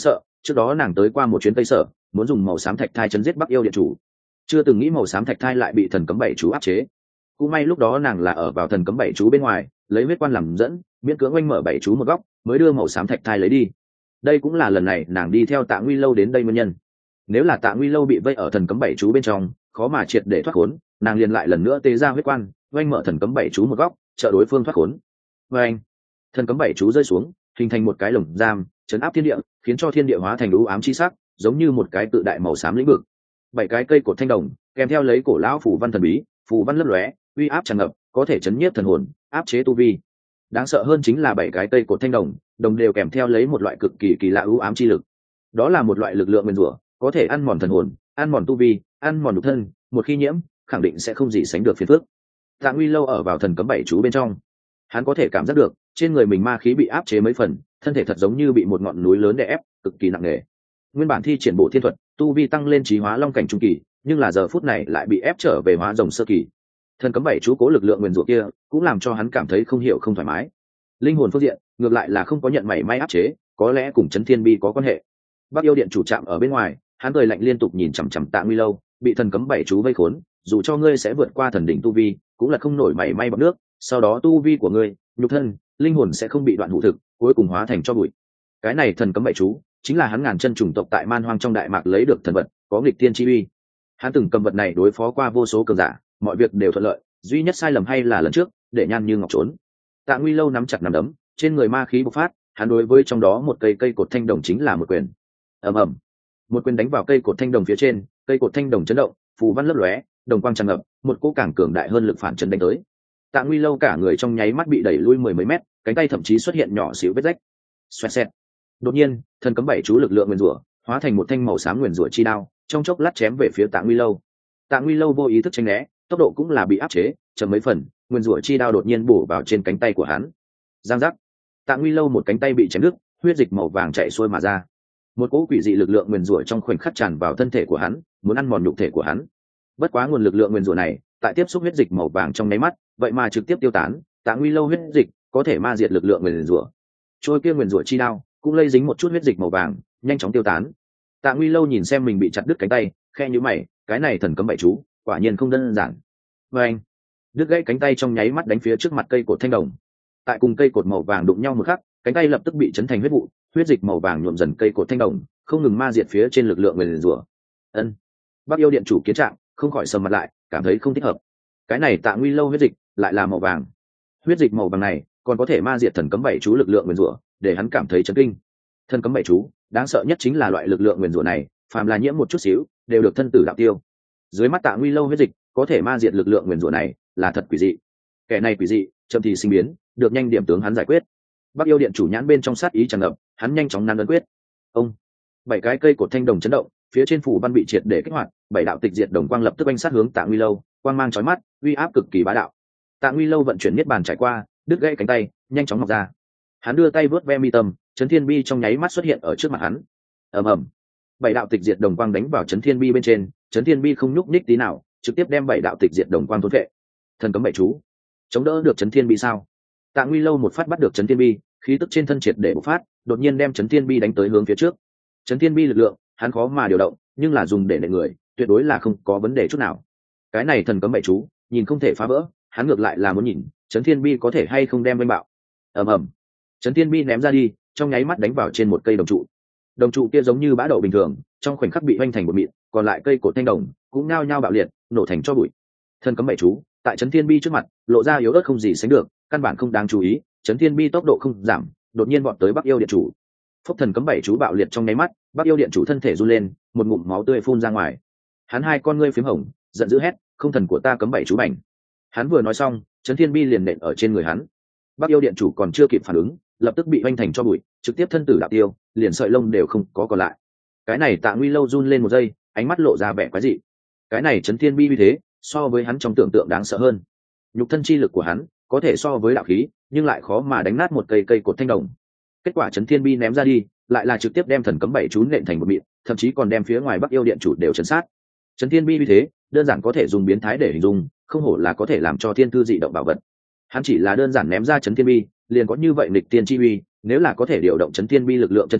trước đó nàng tới qua một chuyến tây sở, muốn dùng màu xám thạch thai chấn giết Bắc Yêu điện chủ, chưa từng nghĩ màu xám thạch thai lại bị thần cấm bảy chú áp chế. Cũng may lúc đó nàng là ở vào thần cấm bảy chú bên ngoài, lấy huyết quan làm dẫn, miễn cưỡng oanh mở bảy chú một góc, mới đưa màu xám thạch thai lấy đi. Đây cũng là lần này nàng đi theo Tạ Nguy Lâu đến đây nguyên nhân. Nếu là Tạ Nguy Lâu bị vây ở thần cấm bảy chú bên trong, khó mà triệt để thoát khốn, nàng liền lại lần nữa tế ra huyết quan, oanh mở thần cấm bảy chú một góc, trợ đối phương thoát khốn. Và anh, thần cấm bảy chú rơi xuống, hình thành một cái lồng giam, chấn áp thiên địa, khiến cho thiên địa hóa thành u ám chi sắc, giống như một cái tự đại màu xám lĩnh vực. Bảy cái cây cột thanh đồng, kèm theo lấy cổ lão phù văn thần bí, phù văn lấp lóe, uy áp tràn ngập, có thể chấn nhiếp thần hồn, áp chế tu vi. Đáng sợ hơn chính là bảy cái cây cột thanh đồng, đồng đều kèm theo lấy một loại cực kỳ kỳ lạ u ám chi lực. Đó là một loại lực lượng nguyên rủa, có thể ăn mòn thần hồn, ăn mòn tu vi, ăn mòn nhục thân, một khi nhiễm, khẳng định sẽ không gì sánh được phiền phức. Tạ Nguy Lâu ở vào thần cấm bảy chú bên trong, hắn có thể cảm giác được trên người mình ma khí bị áp chế mấy phần, thân thể thật giống như bị một ngọn núi lớn đè ép, cực kỳ nặng nề. Nguyên bản thi triển bộ thiên thuật, tu vi tăng lên chí hóa long cảnh trung kỳ, nhưng là giờ phút này lại bị ép trở về hóa rồng sơ kỳ. Thần cấm bảy chú cố lực lượng nguyên rủa kia cũng làm cho hắn cảm thấy không hiểu không thoải mái. Linh hồn phương diện ngược lại là không có nhận mảy may áp chế, có lẽ cùng chấn thiên bi có quan hệ. Bắc Yêu điện chủ trạm ở bên ngoài, hắn cười lạnh liên tục nhìn chằm chằm Tạ Nguy Lâu, bị thần cấm bảy chú vây khốn, dù cho ngươi sẽ vượt qua thần đỉnh tu vi, cũng là không nổi mảy may bọt nước, sau đó tu vi của ngươi, nhục thân, linh hồn sẽ không bị đoạn hủ thực, cuối cùng hóa thành cho bụi. Cái này thần cấm bảy chú chính là hắn ngàn chân chủng tộc tại man hoang trong đại mạc lấy được thần vật, có nghịch tiên chi uy. Hắn từng cầm vật này đối phó qua vô số cường giả, mọi việc đều thuận lợi, duy nhất sai lầm hay là lần trước để Nhan Như Ngọc trốn. Tạ Nguy Lâu nắm chặt nắm đấm, trên người ma khí bộc phát, hắn đối với trong đó một cây cây cột thanh đồng chính là một quyền. Ầm ầm, một quyền đánh vào cây cột thanh đồng phía trên, cây cột thanh đồng chấn động, phù văn lấp lóe, đồng quang tràn ngập, một cỗ càng cường đại hơn lực phản chấn đánh tới. Tạ Nguy Lâu cả người trong nháy mắt bị đẩy lui mười mấy mét, cánh tay thậm chí xuất hiện nhỏ xíu vết rách. Xoẹt xẹt. Đột nhiên, thần cấm bảy chú lực lượng nguyên rủa, hóa thành một thanh màu xám nguyên rủa chi đao, trong chốc lát chém về phía Tạ Nguy Lâu. Tạ Nguy Lâu vô ý thức tránh né, tốc độ cũng là bị áp chế, chậm mấy phần, nguyên rủa chi đao đột nhiên bổ vào trên cánh tay của hắn. Giang giác. Tạ Nguy Lâu một cánh tay bị chém đứt, huyết dịch màu vàng chảy xuôi mà ra. Một cỗ quỷ dị lực lượng nguyên rủa trong khoảnh khắc tràn vào thân thể của hắn, muốn ăn mòn nhục thể của hắn. Bất quá nguồn lực lượng nguyên rủa này, tại tiếp xúc huyết dịch màu vàng trong nháy mắt, vậy mà trực tiếp tiêu tán. Tạ Nguy Lâu huyết dịch có thể ma diệt lực lượng nguyên rủa. Trôi kia nguyên rủa chi đao cũng lây dính một chút huyết dịch màu vàng, nhanh chóng tiêu tán. Tạ Nguy Lâu nhìn xem mình bị chặt đứt cánh tay, khe nhíu mày, cái này thần cấm bảy chú, quả nhiên không đơn giản. Và anh, đứt gãy cánh tay trong nháy mắt đánh phía trước mặt cây cột thanh đồng. Tại cùng cây cột màu vàng đụng nhau một khắc, cánh tay lập tức bị chấn thành huyết vụ, huyết dịch màu vàng nhuộm dần cây cột thanh đồng, không ngừng ma diệt phía trên lực lượng nguyên rủa. Ân. Bắc Yêu điện chủ kiến trạng, không khỏi sầm mặt lại, cảm thấy không thích hợp. Cái này Tạ Nguy Lâu huyết dịch lại là màu vàng. Huyết dịch màu vàng này còn có thể ma diệt thần cấm bảy chú lực lượng nguyên rủa, để hắn cảm thấy chấn kinh. Thần cấm bảy chú, đáng sợ nhất chính là loại lực lượng nguyên rủa này, phàm là nhiễm một chút xíu, đều được thân tử đạo tiêu. Dưới mắt Tạ Nguy Lâu huyết dịch có thể ma diệt lực lượng nguyên rủa này, là thật quỷ dị. Kẻ này quỷ dị, chậm thì sinh biến, được nhanh điểm tướng hắn giải quyết. Bắc Yêu điện chủ nhãn bên trong sát ý tràn ngập, hắn nhanh chóng nắn ấn quyết. Ông, bảy cái cây cột thanh đồng chấn động, phía trên phủ văn bị triệt để kích hoạt, bảy đạo tịch diệt đồng quang lập tức oanh sát hướng Tạ Nguy Lâu, quang mang chói mắt, uy áp cực kỳ bá đạo. Tạ Nguy Lâu vận chuyển niết bàn trải qua, đứt gãy cánh tay, nhanh chóng mọc ra. Hắn đưa tay vớt ve mi tâm, chấn thiên bi trong nháy mắt xuất hiện ở trước mặt hắn. Ầm ầm, bảy đạo tịch diệt đồng quang đánh vào chấn thiên bi bên trên, chấn thiên bi không nhúc nhích tí nào, trực tiếp đem bảy đạo tịch diệt đồng quang thôn vệ. Thần cấm bảy chú, chống đỡ được chấn thiên bi sao? Tạ Nguy Lâu một phát bắt được chấn thiên bi, khí tức trên thân triệt để bộc phát, đột nhiên đem chấn thiên bi đánh tới hướng phía trước. Chấn thiên bi lực lượng, hắn khó mà điều động, nhưng là dùng để nện người, tuyệt đối là không có vấn đề chút nào. Cái này thần cấm bảy chú, nhìn không thể phá vỡ, hắn ngược lại là muốn nhìn, chấn thiên bi có thể hay không đem vênh bạo. Ầm ầm, chấn thiên bi ném ra đi, trong nháy mắt đánh vào trên một cây đồng trụ. Đồng trụ kia giống như bã đậu bình thường, trong khoảnh khắc bị hoành thành một mịn, còn lại cây cột thanh đồng cũng nhao nhao bạo liệt, nổ thành tro bụi. Thần cấm bảy chú, tại chấn thiên bi trước mặt, lộ ra yếu ớt không gì sánh được, căn bản không đáng chú ý. Chấn thiên bi tốc độ không giảm, đột nhiên vọt tới Bắc Yêu điện chủ. Phốc, thần cấm bảy chú bạo liệt trong nháy mắt, Bắc Yêu điện chủ thân thể run lên, một ngụm máu tươi phun ra ngoài. Hắn hai con ngươi phím hồng, giận dữ hét, không thần của ta cấm bảy chú bảnh. Hắn vừa nói xong, chấn thiên bi liền nện ở trên người hắn. Bắc Yêu điện chủ còn chưa kịp phản ứng, lập tức bị hoành thành cho bụi, trực tiếp thân tử đạo tiêu, liền sợi lông đều không có còn lại. Cái này Tạ Nguy Lâu run lên một giây, ánh mắt lộ ra vẻ quái dị. Cái này chấn thiên bi như thế, so với hắn trong tưởng tượng đáng sợ hơn. Nhục thân chi lực của hắn có thể so với đạo khí, nhưng lại khó mà đánh nát một cây cây cột thanh đồng. Kết quả chấn thiên bi ném ra đi, lại là trực tiếp đem thần cấm bảy chú nện thành một mịn, thậm chí còn đem phía ngoài Bắc Yêu điện chủ đều chấn sát. Chấn thiên bi như thế, đơn giản có thể dùng biến thái để hình dung, không hổ là có thể làm cho thiên thư dị động bảo vật. Hắn chỉ là đơn giản ném ra chấn thiên bi, liền có như vậy nghịch tiên chi uy, nếu là có thể điều động chấn thiên bi lực lượng chân chính,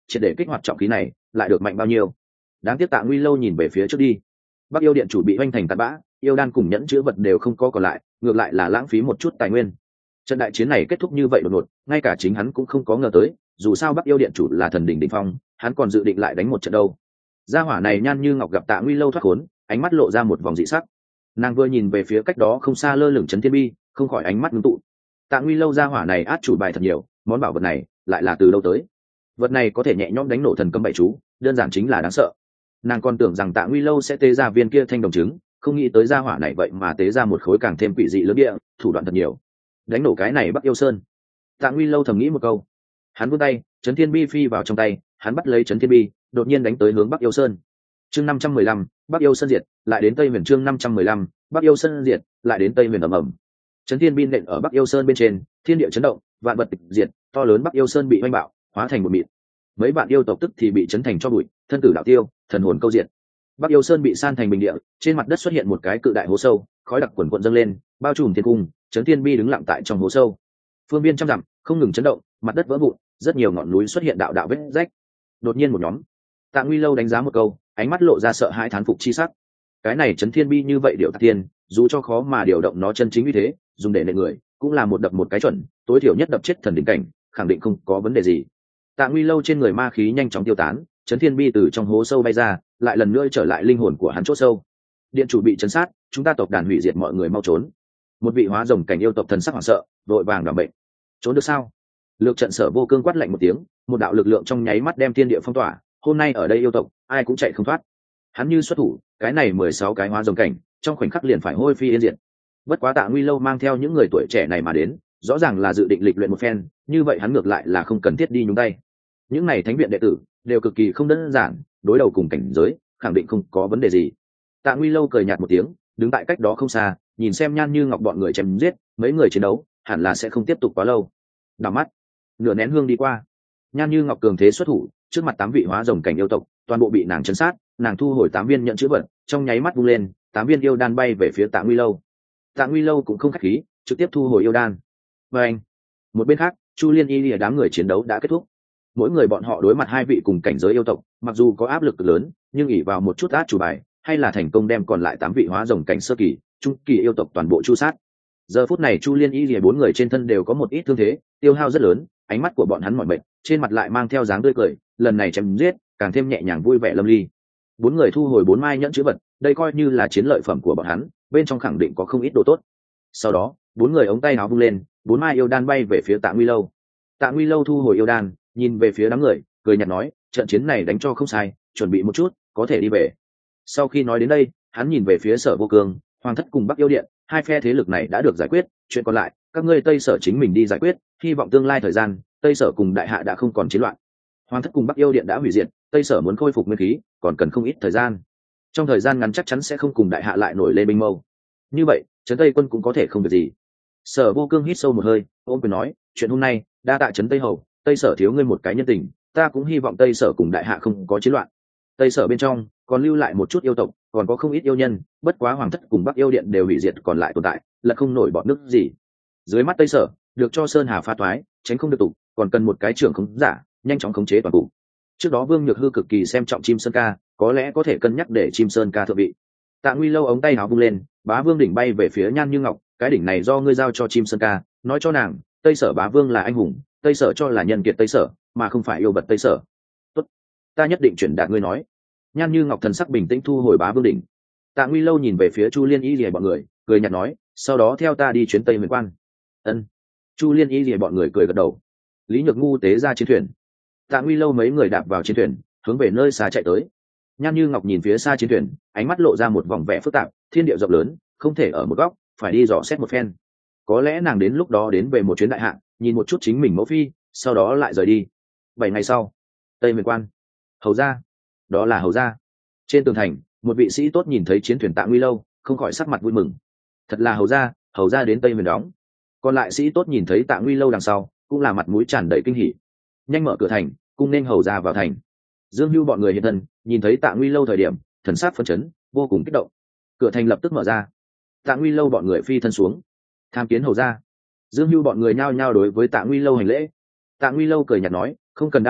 triệt để kích hoạt trọng khí này lại được mạnh bao nhiêu. Đáng tiếc Tạ Nguy Lâu nhìn về phía trước đi, Bắc yêu điện chủ bị hoành thành tạt bã, yêu đan cùng nhẫn chứa vật đều không có còn lại, ngược lại là lãng phí một chút tài nguyên. Trận đại chiến này kết thúc như vậy đột ngột, ngay cả chính hắn cũng không có ngờ tới, dù sao Bắc yêu điện chủ là thần đỉnh đỉnh phong, hắn còn dự định lại đánh một trận đâu. Gia hỏa này Nhan Như Ngọc gặp Tạ Nguy Lâu thoát khốn, ánh mắt lộ ra một vòng dị sắc. Nàng vừa nhìn về phía cách đó không xa lơ lửng Chấn Thiên Bi, không khỏi ánh mắt ngưng tụ. Tạ Nguy Lâu gia hỏa này át chủ bài thật nhiều, món bảo vật này lại là từ đâu tới? Vật này có thể nhẹ nhõm đánh nổ thần cấm bảy chú, đơn giản chính là đáng sợ. Nàng còn tưởng rằng Tạ Nguy Lâu sẽ tế ra viên kia thanh đồng trứng, không nghĩ tới gia hỏa này vậy mà tế ra một khối càng thêm quỷ dị lớn địa, thủ đoạn thật nhiều. Đánh nổ cái này Bắc Yêu Sơn. Tạ Nguy Lâu thầm nghĩ một câu. Hắn vươn tay, Chấn Thiên Bi phi vào trong tay, hắn bắt lấy Chấn Thiên Bi, đột nhiên đánh tới hướng Bắc Yêu Sơn. Chương năm trăm mười lăm, Bắc Yêu Sơn diệt, lại đến Tây Huyền. Chương năm trăm mười lăm, Bắc Yêu Sơn diệt, lại đến Tây Huyền. ầm ầm. Chấn Thiên Bi nện ở Bắc Yêu Sơn bên trên, thiên địa chấn động, vạn vật tịch diệt, to lớn Bắc Yêu Sơn bị hoành bạo, hóa thành một mịn. Mấy vạn yêu tộc tức thì bị chấn thành cho bụi, thân tử đạo tiêu, thần hồn câu diệt. Bắc Yêu Sơn bị san thành bình địa, trên mặt đất xuất hiện một cái cự đại hố sâu, khói đặc quần quần dâng lên, bao trùm thiên cung. Chấn Thiên Bi đứng lặng tại trong hố sâu, phương viên trăm dặm không ngừng chấn động, mặt đất vỡ vụn, rất nhiều ngọn núi xuất hiện đạo đạo vết rách. Đột nhiên một nhóm, Tạ Nguy Lâu đánh giá một câu, ánh mắt lộ ra sợ hãi thán phục chi sắc. Cái này Chấn Thiên Bi như vậy điệu tạc tiên, dù cho khó mà điều động nó chân chính như thế, dùng để nện người, cũng là một đập một cái chuẩn, tối thiểu nhất đập chết thần đỉnh cảnh, khẳng định không có vấn đề gì. Tạ Nguy Lâu trên người ma khí nhanh chóng tiêu tán, Chấn Thiên Bi từ trong hố sâu bay ra, lại lần nữa trở lại linh hồn của hắn chỗ sâu. Điện chủ bị chấn sát, chúng ta tộc đàn hủy diệt, mọi người mau trốn. Một vị hóa rồng cảnh yêu tộc thần sắc hoảng sợ, vội vàng đảm bệnh. Trốn được sao? Lược trận Sở Vô Cương quát lạnh một tiếng, một đạo lực lượng trong nháy mắt đem thiên địa phong tỏa. Hôm nay ở đây yêu tộc, ai cũng chạy không thoát. Hắn như xuất thủ, cái này mười sáu cái hóa rồng cảnh, trong khoảnh khắc liền phải hôi phi yên diệt. Bất quá Tạ Nguy Lâu mang theo những người tuổi trẻ này mà đến, rõ ràng là dự định lịch luyện một phen, như vậy hắn ngược lại là không cần thiết đi nhúng tay. Những này thánh viện đệ tử đều cực kỳ không đơn giản, đối đầu cùng cảnh giới, khẳng định không có vấn đề gì. Tạ Nguy Lâu cười nhạt một tiếng, đứng tại cách đó không xa, nhìn xem Nhan Như Ngọc bọn người chém giết, mấy người chiến đấu hẳn là sẽ không tiếp tục quá lâu. Đảo mắt, nửa nén hương đi qua, Nhan Như Ngọc cường thế xuất thủ, trước mặt tám vị hóa rồng cảnh yêu tộc, toàn bộ bị nàng chấn sát, nàng thu hồi tám viên nhận chữ vật, trong nháy mắt vung lên, tám viên yêu đan bay về phía Tạ Nguy Lâu. Tạ Nguy Lâu cũng không khách khí, trực tiếp thu hồi yêu đan. Và anh, một bên khác, Chu Liên Y lìa đám người chiến đấu đã kết thúc. Mỗi người bọn họ đối mặt hai vị cùng cảnh giới yêu tộc, mặc dù có áp lực lớn, nhưng ỷ vào một chút át chủ bài, hay là thành công đem còn lại tám vị hóa rồng cảnh sơ kỳ, trung kỳ yêu tộc toàn bộ chu sát. Giờ phút này Chu Liên Y lìa bốn người trên thân đều có một ít thương thế, tiêu hao rất lớn, ánh mắt của bọn hắn mỏi mệt, trên mặt lại mang theo dáng tươi cười, lần này chém giết, càng thêm nhẹ nhàng vui vẻ lâm ly. Bốn người thu hồi bốn mai nhẫn chữ vật, đây coi như là chiến lợi phẩm của bọn hắn, bên trong khẳng định có không ít đồ tốt. Sau đó, bốn người ống tay áo vung lên, bốn mai yêu đan bay về phía Tạ Nguy Lâu. Tạ Nguy Lâu thu hồi yêu đan, nhìn về phía đám người, cười nhạt nói, trận chiến này đánh cho không sai, chuẩn bị một chút, có thể đi về. Sau khi nói đến đây, hắn nhìn về phía Sở Vô Cương, Hoàng Thất cùng Bắc Yêu Điện, hai phe thế lực này đã được giải quyết, chuyện còn lại, các ngươi Tây Sở chính mình đi giải quyết, hy vọng tương lai thời gian, Tây Sở cùng Đại Hạ đã không còn chiến loạn. Hoàng Thất cùng Bắc Yêu Điện đã hủy diệt, Tây Sở muốn khôi phục nguyên khí, còn cần không ít thời gian. Trong thời gian ngắn chắc chắn sẽ không cùng Đại Hạ lại nổi lên binh mâu. Như vậy, trấn Tây quân cũng có thể không việc gì. Sở Vô Cương hít sâu một hơi, ôm quyền nói, chuyện hôm nay, đa tạ trấn Tây hầu, Tây Sở thiếu ngươi một cái nhân tình, ta cũng hy vọng Tây Sở cùng Đại Hạ không có chiến loạn. Tây Sở bên trong còn lưu lại một chút yêu tộc, còn có không ít yêu nhân, bất quá Hoàng Thất cùng Bắc Yêu Điện đều hủy diệt còn lại tồn tại, là không nổi bọn nước gì. Dưới mắt Tây Sở, được cho Sơn Hà pha thoái, tránh không được tục, còn cần một cái trưởng khống giả, nhanh chóng khống chế toàn cục. Trước đó Vương Nhược Hư cực kỳ xem trọng Chim Sơn Ca, có lẽ có thể cân nhắc để Chim Sơn Ca thượng vị. Tạ Nguy Lâu ống tay áo vung lên, Bá Vương đỉnh bay về phía Nhan Như Ngọc, cái đỉnh này do ngươi giao cho Chim Sơn Ca, nói cho nàng, Tây Sở Bá Vương là anh hùng, Tây Sở cho là nhân kiệt Tây Sở, mà không phải yêu bật Tây Sở. Tốt, ta nhất định chuyển đạt ngươi nói. Nhan Như Ngọc thần sắc bình tĩnh thu hồi Bá Vương đỉnh. Tạ Nguy Lâu nhìn về phía Chu Liên Y lìa bọn người, cười nhạt nói, sau đó theo ta đi chuyến Tây Huyền Quan. Ân. Chu Liên Y lìa bọn người cười gật đầu. Lý Nhược Ngu tế ra chiến thuyền. Tạ Nguy Lâu mấy người đạp vào chiến thuyền, hướng về nơi xa chạy tới. Nhan Như Ngọc nhìn phía xa chiến thuyền, ánh mắt lộ ra một vòng vẻ phức tạp, thiên địa rộng lớn, không thể ở một góc, phải đi dò xét một phen. Có lẽ nàng đến lúc đó đến về một chuyến đại hạ, nhìn một chút chính mình mẫu phi, sau đó lại rời đi. Bảy ngày sau, Tây Huyền Quan. Hầu gia, đó là hầu gia. Trên tường thành, một vị sĩ tốt nhìn thấy chiến thuyền Tạ Nguy Lâu, không khỏi sắc mặt vui mừng. Thật là hầu gia, hầu gia đến Tây Huyền đóng. Còn lại sĩ tốt nhìn thấy Tạ Nguy Lâu đằng sau, cũng là mặt mũi tràn đầy kinh hỉ. Nhanh mở cửa thành, cung nên hầu gia vào thành. Dương Hưu bọn người hiện thân, nhìn thấy Tạ Nguy Lâu thời điểm, thần sắc phấn chấn, vô cùng kích động. Cửa thành lập tức mở ra. Tạ Nguy Lâu bọn người phi thân xuống, tham kiến hầu gia. Dương Hưu bọn người nhao nhao đối với Tạ Nguy Lâu hành lễ. Tạ Nguy Lâu cười nhạt nói, không cần đa lễ,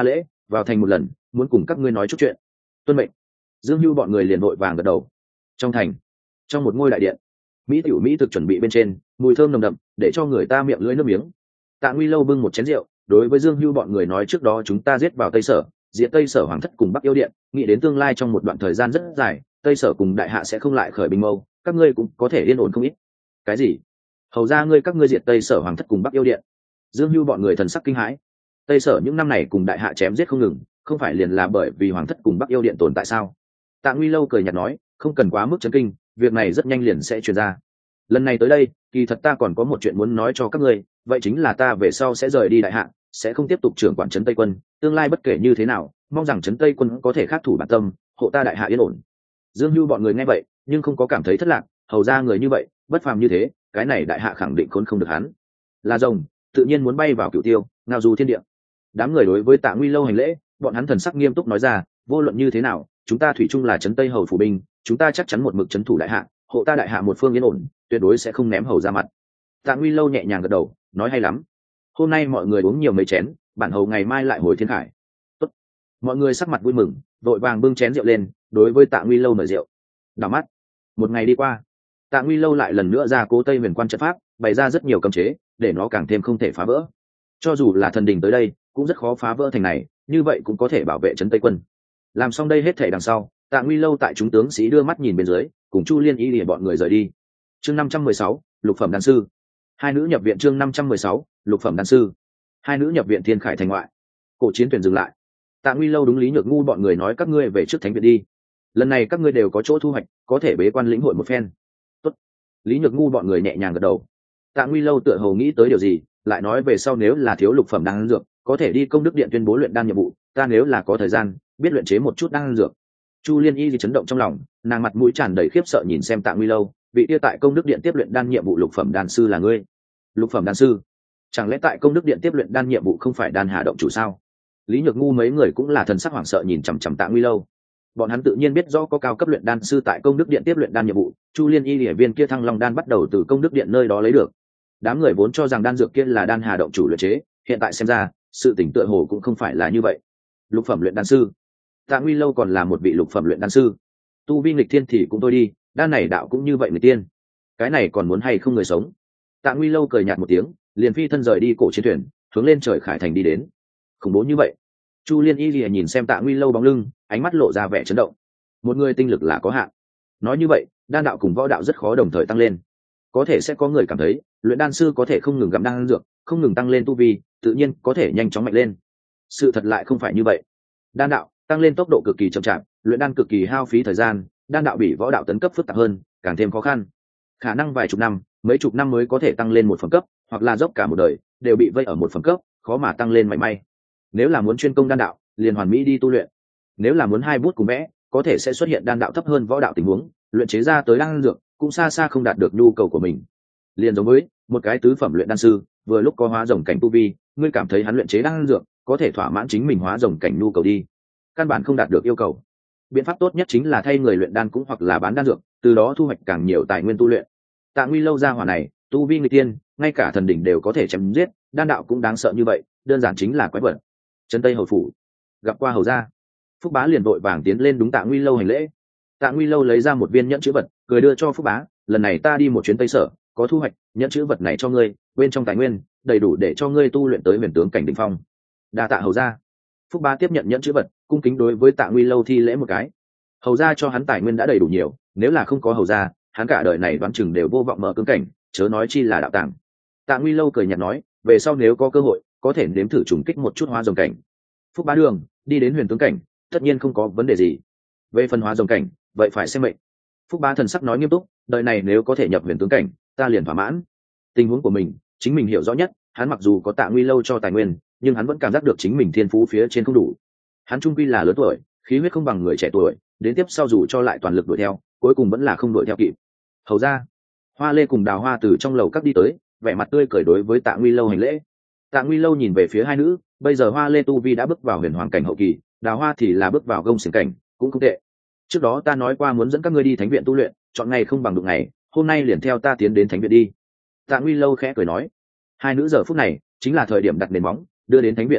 vào thành một lần, muốn cùng các ngươi nói chút chuyện. Tuân mệnh. Dương Hưu bọn người liền vội vàng gật đầu. Trong thành, trong một ngôi đại điện, mỹ tiểu mỹ thực chuẩn bị bên trên, mùi thơm nồng đậm để cho người ta miệng lưỡi nước miếng. Tạ Nguy Lâu bưng một chén rượu, đối với Dương Hưu bọn người nói trước đó chúng ta giết vào Tây Sở, diệt Tây Sở hoàng thất cùng Bắc Yêu Điện, nghĩ đến tương lai trong một đoạn thời gian rất dài, Tây Sở cùng đại hạ sẽ không lại khởi binh mâu, các ngươi cũng có thể yên ổn không ít. Cái gì? Hầu ra ngươi các ngươi diệt Tây Sở hoàng thất cùng Bắc Yêu Điện? Dương Hưu bọn người thần sắc kinh hãi. Tây Sở những năm này cùng đại hạ chém giết không ngừng, không phải liền là bởi vì hoàng thất cùng Bắc Yêu Điện tồn tại sao? Tạ Nguy Lâu cười nhạt nói, không cần quá mức chấn kinh, việc này rất nhanh liền sẽ truyền ra. Lần này tới đây, kỳ thật ta còn có một chuyện muốn nói cho các ngươi, vậy chính là ta về sau sẽ rời đi đại hạ, sẽ không tiếp tục trưởng quản trấn Tây quân, tương lai bất kể như thế nào, mong rằng trấn Tây quân có thể khắc thủ bản tâm, hộ ta đại hạ yên ổn. Dương Hưu bọn người nghe vậy, nhưng không có cảm thấy thất lạc, hầu ra người như vậy, bất phàm như thế, cái này đại hạ khẳng định khốn không được hắn. Là rồng, tự nhiên muốn bay vào cửu tiêu, ngao du thiên địa. Đám người đối với Tạ Nguy Lâu hành lễ, bọn hắn thần sắc nghiêm túc nói ra, vô luận như thế nào, chúng ta thủy chung là trấn Tây hầu phủ binh, chúng ta chắc chắn một mực trấn thủ đại hạ, hộ ta đại hạ một phương yên ổn, tuyệt đối sẽ không ném hầu ra mặt. Tạ Nguy Lâu nhẹ nhàng gật đầu, nói hay lắm. Hôm nay mọi người uống nhiều mấy chén, bản hầu ngày mai lại hồi thiên khải. Tốt. Mọi người sắc mặt vui mừng, vội vàng bưng chén rượu lên, đối với Tạ Nguy Lâu mời rượu. Đảo mắt, một ngày đi qua, Tạ Nguy Lâu lại lần nữa ra Cố Tây Huyền Quan trận pháp, bày ra rất nhiều cấm chế, để nó càng thêm không thể phá vỡ. Cho dù là thần đình tới đây, cũng rất khó phá vỡ thành này, như vậy cũng có thể bảo vệ trấn Tây quân. Làm xong đây hết thảy đằng sau, Tạ Nguy Lâu tại chúng tướng sĩ đưa mắt nhìn bên dưới, cùng Chu Liên Y lìa bọn người rời đi. Chương năm trăm mười sáu, lục phẩm đan sư. Hai nữ nhập viện. Chương năm trăm mười sáu, lục phẩm đan sư. Hai nữ nhập viện. Thiên Khải thành ngoại. Cổ chiến tuyển dừng lại. Tạ Nguy Lâu đúng Lý Nhược Ngu bọn người nói các ngươi về trước thánh viện đi. Lần này các ngươi đều có chỗ thu hoạch, có thể bế quan lĩnh hội một phen. Tốt. Lý Nhược Ngu bọn người nhẹ nhàng gật đầu. Tạ Nguy Lâu tựa hồ nghĩ tới điều gì, lại nói về sau nếu là thiếu lục phẩm đan dược, có thể đi công đức điện tuyên bố luyện đan nhiệm vụ, ta nếu là có thời gian, biết luyện chế một chút đan dược. Chu Liên Y thì chấn động trong lòng, nàng mặt mũi tràn đầy khiếp sợ nhìn xem Tạ Nguy Lâu, vị kia tại công đức điện tiếp luyện đan nhiệm vụ lục phẩm đan sư là ngươi? Lục phẩm đan sư? Chẳng lẽ tại công đức điện tiếp luyện đan nhiệm vụ không phải đan hà động chủ sao? Lý Nhược Ngu mấy người cũng là thần sắc hoảng sợ nhìn chằm chằm Tạ Nguy Lâu. Bọn hắn tự nhiên biết rõ có cao cấp luyện đan sư tại công đức điện tiếp luyện đan nhiệm vụ, Chu Liên Y liễu viên kia thăng long đan bắt đầu từ công đức điện nơi đó lấy được. Đám người vốn cho rằng đan dược kia là đan hà động chủ luyện chế, hiện tại xem ra, sự tỉnh tựa hồ cũng không phải là như vậy. Lục phẩm luyện đan sư? Tạ Nguy Lâu còn là một vị lục phẩm luyện đan sư. Tu vi nghịch thiên thì cũng thôi đi, đan này đạo cũng như vậy người tiên. Cái này còn muốn hay không người sống? Tạ Nguy Lâu cười nhạt một tiếng, liền phi thân rời đi cổ chiến thuyền, hướng lên trời khải thành đi đến. Khủng bố như vậy. Chu Liên Y lìa nhìn xem Tạ Nguy Lâu bóng lưng, ánh mắt lộ ra vẻ chấn động. Một người tinh lực là có hạn. Nói như vậy, đan đạo cùng võ đạo rất khó đồng thời tăng lên. Có thể sẽ có người cảm thấy, luyện đan sư có thể không ngừng gặm đan dược, không ngừng tăng lên tu vi, tự nhiên có thể nhanh chóng mạnh lên. Sự thật lại không phải như vậy. Đan đạo tăng lên tốc độ cực kỳ chậm chạp, luyện đan cực kỳ hao phí thời gian, đan đạo bị võ đạo tấn cấp phức tạp hơn, càng thêm khó khăn. Khả năng vài chục năm, mấy chục năm mới có thể tăng lên một phẩm cấp, hoặc là dốc cả một đời đều bị vây ở một phẩm cấp, khó mà tăng lên mảy may. Nếu là muốn chuyên công đan đạo, liền hoàn mỹ đi tu luyện. Nếu là muốn hai bút cùng vẽ, có thể sẽ xuất hiện đan đạo thấp hơn võ đạo tình huống, luyện chế ra tới đan dược cũng xa xa không đạt được nhu cầu của mình. Liền giống với một cái tứ phẩm luyện đan sư, vừa lúc có hóa rồng cảnh tu vi, ngươi cảm thấy hắn luyện chế đan dược có thể thỏa mãn chính mình hóa rồng cảnh nhu cầu đi, căn bản không đạt được yêu cầu. Biện pháp tốt nhất chính là thay người luyện đan cũng hoặc là bán đan dược, từ đó thu hoạch càng nhiều tài nguyên tu luyện. Tạ Nguy Lâu ra hỏa này, tu vi người tiên, ngay cả thần đỉnh đều có thể chém giết, đan đạo cũng đáng sợ như vậy, đơn giản chính là quái vật. Trấn Tây hầu phủ, gặp qua hầu gia. Phúc Bá liền vội vàng tiến lên đúng Tạ Nguy Lâu hành lễ. Tạ Nguy Lâu lấy ra một viên nhẫn chữ vật, cười đưa cho Phúc Bá, lần này ta đi một chuyến Tây Sở, có thu hoạch, nhẫn chữ vật này cho ngươi, bên trong tài nguyên đầy đủ để cho ngươi tu luyện tới huyền tướng cảnh đỉnh phong. Đa tạ hầu gia. Phúc Bá tiếp nhận nhẫn chữ vật, cung kính đối với Tạ Nguy Lâu thi lễ một cái. Hầu gia cho hắn tài nguyên đã đầy đủ nhiều, nếu là không có hầu gia, hắn cả đời này đoán chừng đều vô vọng mở cương cảnh, chớ nói chi là đạo tàng. Tạ Nguy Lâu cười nhạt nói, về sau nếu có cơ hội, có thể nếm thử trùng kích một chút hóa rồng cảnh. Phúc Bá đường đi đến huyền tướng cảnh, tất nhiên không có vấn đề gì. Về phần hóa rồng cảnh, vậy phải xem mệnh. Phúc Bá thần sắc nói nghiêm túc, đời này nếu có thể nhập huyền tướng cảnh, ta liền thỏa mãn. Tình huống của mình, chính mình hiểu rõ nhất, hắn mặc dù có Tạ Nguy Lâu cho tài nguyên, nhưng hắn vẫn cảm giác được chính mình thiên phú phía trên không đủ. Hắn trung quy là lớn tuổi, khí huyết không bằng người trẻ tuổi, đến tiếp sau dù cho lại toàn lực đuổi theo, cuối cùng vẫn là không đuổi theo kịp. Hầu ra, Hoa Lê cùng Đào Hoa từ trong lầu các đi tới, vẻ mặt tươi cười đối với Tạ Nguy Lâu hành lễ. Tạ Nguy Lâu nhìn về phía hai nữ, bây giờ Hoa Lê tu vi đã bước vào huyền hoàng cảnh hậu kỳ, Đào Hoa thì là bước vào gông xiềng cảnh, cũng không tệ. Trước đó ta nói qua muốn dẫn các ngươi đi thánh viện tu luyện, chọn ngày không bằng đụng ngày, hôm nay liền theo ta tiến đến thánh viện đi. Tạ Nguy Lâu khẽ cười nói, hai nữ giờ phút này chính là thời điểm đặt nền móng, đưa đến thánh viện tu luyện,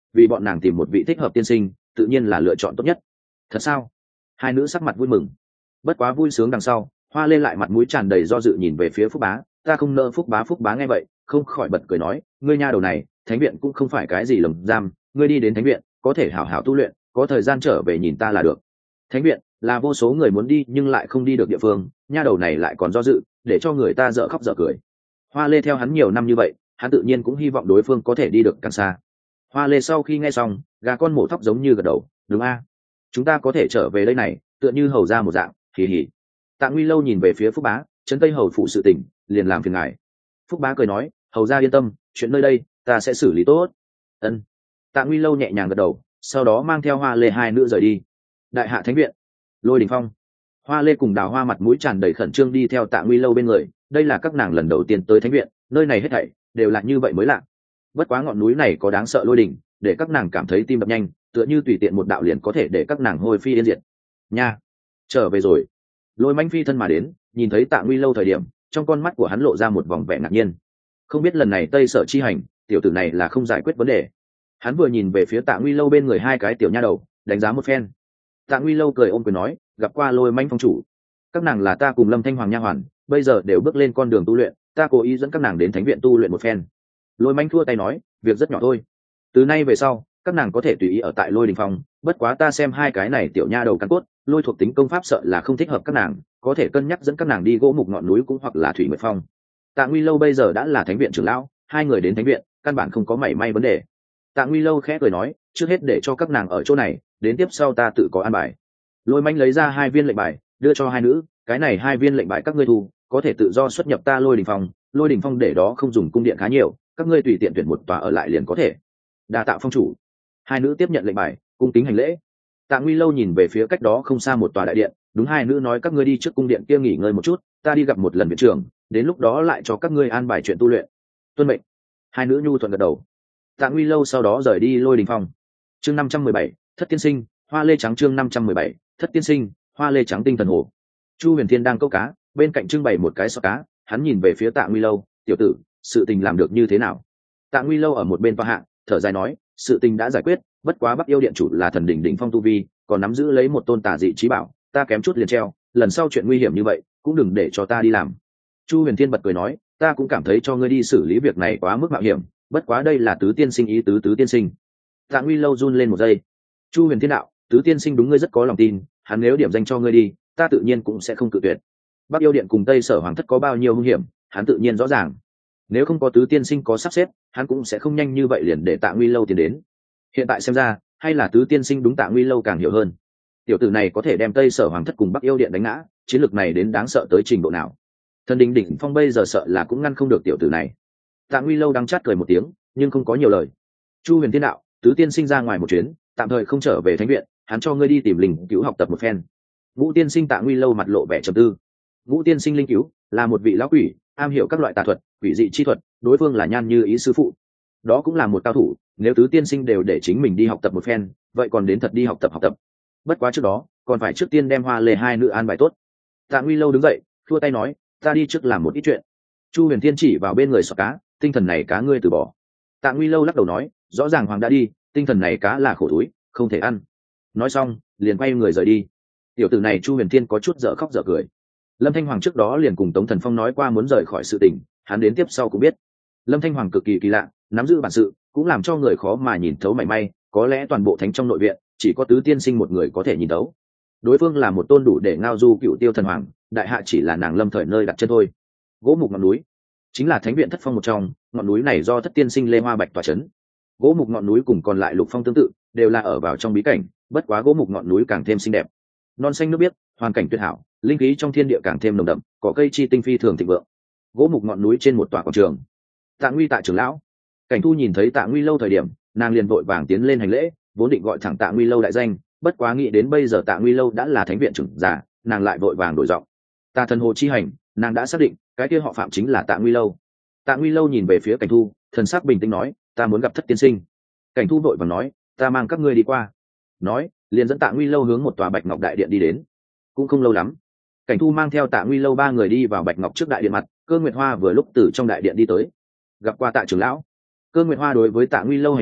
vì bọn nàng tìm một vị thích hợp tiên sinh tự nhiên là lựa chọn tốt nhất. Thật sao? Hai nữ sắc mặt vui mừng. Bất quá vui sướng đằng sau, Hoa Lê lại mặt mũi tràn đầy do dự nhìn về phía Phúc Bá. Ta không nỡ Phúc Bá. Phúc Bá nghe vậy không khỏi bật cười nói, ngươi nha đầu này, thánh viện cũng không phải cái gì lồng giam, ngươi đi đến thánh viện có thể hảo hảo tu luyện, có thời gian trở về nhìn ta là được. Thánh viện là vô số người muốn đi nhưng lại không đi được địa phương, nha đầu này lại còn do dự, để cho người ta dở khóc dở cười. Hoa Lê theo hắn nhiều năm như vậy, hắn tự nhiên cũng hy vọng đối phương có thể đi được càng xa. Hoa Lê sau khi nghe xong, gà con mổ thóc giống như gật đầu, đúng a, chúng ta có thể trở về đây này, tựa như hầu ra một dạng. Hỉ hỉ. Tạ Nguy Lâu nhìn về phía Phúc Bá, trấn Tây hầu phụ sự tình liền làm phiền ngài. Phúc Bá cười nói, hầu ra yên tâm, chuyện nơi đây ta sẽ xử lý tốt. Ân. Tạ Nguy Lâu nhẹ nhàng gật đầu, sau đó mang theo Hoa Lê hai nữ rời đi. Đại hạ thánh viện, Lôi Đình Phong. Hoa Lê cùng Đào Hoa mặt mũi tràn đầy khẩn trương đi theo Tạ Nguy Lâu bên người, đây là các nàng lần đầu tiên tới thánh viện, nơi này hết thảy đều là như vậy mới lạ. Bất quá ngọn núi này có đáng sợ lôi đỉnh, để các nàng cảm thấy tim đập nhanh, tựa như tùy tiện một đạo liền có thể để các nàng hôi phi yên diệt. Nha, trở về rồi. Lôi Mãnh phi thân mà đến, nhìn thấy Tạ Nguy Lâu thời điểm, trong con mắt của hắn lộ ra một vòng vẻ ngạc nhiên. Không biết lần này Tây Sở chi hành, tiểu tử này là không giải quyết vấn đề. Hắn vừa nhìn về phía Tạ Nguy Lâu bên người hai cái tiểu nha đầu, đánh giá một phen. Tạ Nguy Lâu cười ôm quyền nói, gặp qua Lôi Mãnh phong chủ, các nàng là ta cùng Lâm Thanh Hoàng nha hoàn, bây giờ đều bước lên con đường tu luyện, ta cố ý dẫn các nàng đến thánh viện tu luyện một phen. Lôi Mãnh thua tay nói, việc rất nhỏ thôi, từ nay về sau các nàng có thể tùy ý ở tại Lôi Đình Phong, bất quá ta xem hai cái này tiểu nha đầu căn cốt, lôi thuộc tính công pháp sợ là không thích hợp các nàng, có thể cân nhắc dẫn các nàng đi gỗ mục ngọn núi cũng hoặc là thủy nguyệt phong. Tạ Nguy Lâu bây giờ đã là thánh viện trưởng lão, hai người đến thánh viện căn bản không có mảy may vấn đề. Tạ Nguy Lâu khẽ cười nói, trước hết để cho các nàng ở chỗ này, đến tiếp sau ta tự có an bài. Lôi Mãnh lấy ra hai viên lệnh bài đưa cho hai nữ, cái này hai viên lệnh bài các ngươi thu, có thể tự do xuất nhập ta Lôi Đình Phong. Lôi Đình Phong để đó không dùng cung điện khá nhiều, các ngươi tùy tiện tuyển một tòa ở lại liền có thể. Đa tạ phong chủ. Hai nữ tiếp nhận lệnh bài, cung kính hành lễ. Tạ Nguy Lâu nhìn về phía cách đó không xa một tòa đại điện, đúng hai nữ nói, các ngươi đi trước cung điện kia nghỉ ngơi một chút, ta đi gặp một lần viện trưởng, đến lúc đó lại cho các ngươi an bài chuyện tu luyện. Tuân mệnh. Hai nữ nhu thuận gật đầu. Tạ Nguy Lâu sau đó rời đi Lôi Đình Phong. Chương năm trăm mười bảy, Thất Tiên Sinh, Hoa Lê Trắng. Chương năm trăm mười bảy, Thất Tiên Sinh, Hoa Lê Trắng. Tinh thần hồ. Chu Huyền Thiên đang câu cá, bên cạnh trưng bày một cái sọ cá, hắn nhìn về phía Tạ Nguy Lâu, tiểu tử, sự tình làm được như thế nào? Tạ Nguy Lâu ở một bên toa hạ, thở dài nói, sự tình đã giải quyết, bất quá Bắc Yêu điện chủ là thần đỉnh đỉnh phong tu vi, còn nắm giữ lấy một tôn tà dị trí bảo, ta kém chút liền treo, lần sau chuyện nguy hiểm như vậy cũng đừng để cho ta đi làm. Chu Huyền Thiên bật cười nói, ta cũng cảm thấy cho ngươi đi xử lý việc này quá mức mạo hiểm, bất quá đây là tứ tiên sinh ý tứ. Tứ tiên sinh. Tạ Nguy Lâu run lên một giây. Chu Huyền Thiên đạo, tứ tiên sinh đúng ngươi rất có lòng tin, hắn nếu điểm danh cho ngươi đi, ta tự nhiên cũng sẽ không cự tuyệt. Bắc Yêu điện cùng Tây Sở Hoàng thất có bao nhiêu hung hiểm, hắn tự nhiên rõ ràng. Nếu không có tứ tiên sinh có sắp xếp, hắn cũng sẽ không nhanh như vậy liền để Tạ Nguy Lâu tiến đến. Hiện tại xem ra, hay là tứ tiên sinh đúng Tạ Nguy Lâu càng hiểu hơn. Tiểu tử này có thể đem Tây Sở Hoàng thất cùng Bắc Yêu điện đánh ngã, chiến lược này đến đáng sợ tới trình độ nào? Thần đỉnh đỉnh phong bây giờ sợ là cũng ngăn không được tiểu tử này. Tạ Nguy Lâu đang chát cười một tiếng, nhưng không có nhiều lời. Chu Huyền Thiên đạo, tứ tiên sinh ra ngoài một chuyến, tạm thời không trở về thánh viện, hắn cho ngươi đi tìm linh cứu học tập một phen. Ngũ tiên sinh. Tạ Nguy Lâu mặt lộ vẻ trầm tư. Ngũ tiên sinh linh cứu là một vị lão quỷ, am hiểu các loại tà thuật, quỷ dị chi thuật, đối phương là Nhan Như Ý sư phụ, đó cũng là một cao thủ, nếu tứ tiên sinh đều để chính mình đi học tập một phen, vậy còn đến thật đi học tập học tập. Bất quá trước đó còn phải trước tiên đem Hoa Lê hai nữ an bài tốt. Tạ Nguy Lâu đứng dậy thua tay nói, ta đi trước làm một ít chuyện. Chu Huyền Thiên chỉ vào bên người sọ cá, tinh thần này cá ngươi từ bỏ. Tạ Nguy Lâu lắc đầu nói, rõ ràng hoàng đã đi, tinh thần này cá là khổ túi, không thể ăn. Nói xong liền quay người rời đi. Tiểu tử này Chu Huyền Thiên có chút dở khóc dở cười. Lâm Thanh Hoàng trước đó liền cùng Tống Thần Phong nói qua muốn rời khỏi sự tình, hắn đến tiếp sau cũng biết. Lâm Thanh Hoàng cực kỳ kỳ lạ, nắm giữ bản sự, cũng làm cho người khó mà nhìn thấu mảy may, có lẽ toàn bộ thánh trong nội viện chỉ có tứ tiên sinh một người có thể nhìn thấu. Đối phương là một tôn đủ để ngao du cựu tiêu thần hoàng, đại hạ chỉ là nàng Lâm thời nơi đặt chân thôi. Gỗ mục ngọn núi chính là thánh viện thất phong một trong, ngọn núi này do thất tiên sinh Lê Hoa Bạch tỏa chấn. Gỗ mục ngọn núi cùng còn lại lục phong tương tự, đều là ở vào trong bí cảnh, bất quá gỗ mục ngọn núi càng thêm xinh đẹp, non xanh nước biếc, hoàn cảnh tuyệt hảo, linh khí trong thiên địa càng thêm nồng đậm, cỏ cây chi tinh phi thường thịnh vượng. Gỗ mục ngọn núi trên một tòa quảng trường. Tạ Nguy Tạ trưởng lão. Cảnh Thu nhìn thấy Tạ Nguy Lâu thời điểm, nàng liền vội vàng tiến lên hành lễ, vốn định gọi thẳng Tạ Nguy Lâu đại danh, bất quá nghĩ đến bây giờ Tạ Nguy Lâu đã là thánh viện trưởng giả, nàng lại vội vàng đổi giọng. Tạ Thần Hồ chi hành, nàng đã xác định, cái kia họ Phạm chính là Tạ Nguy Lâu. Tạ Nguy Lâu nhìn về phía Cảnh Thu, thần sắc bình tĩnh nói, ta muốn gặp Thất tiên sinh. Cảnh Thu vội vàng nói, ta mang các ngươi đi qua. Nói, liền dẫn Tạ Nguy Lâu hướng một tòa Bạch Ngọc đại điện đi đến. Cũng không lâu lắm, Cảnh Thu mang theo Tạ Nguy Lâu ba người đi vào Bạch Ngọc trước đại điện mặt, Cơ Nguyệt Hoa vừa lúc từ trong đại điện đi tới, gặp qua Tạ trưởng lão. Cơ Nguyệt Hoa đối với Tạ Nguy Lâu hành lễ,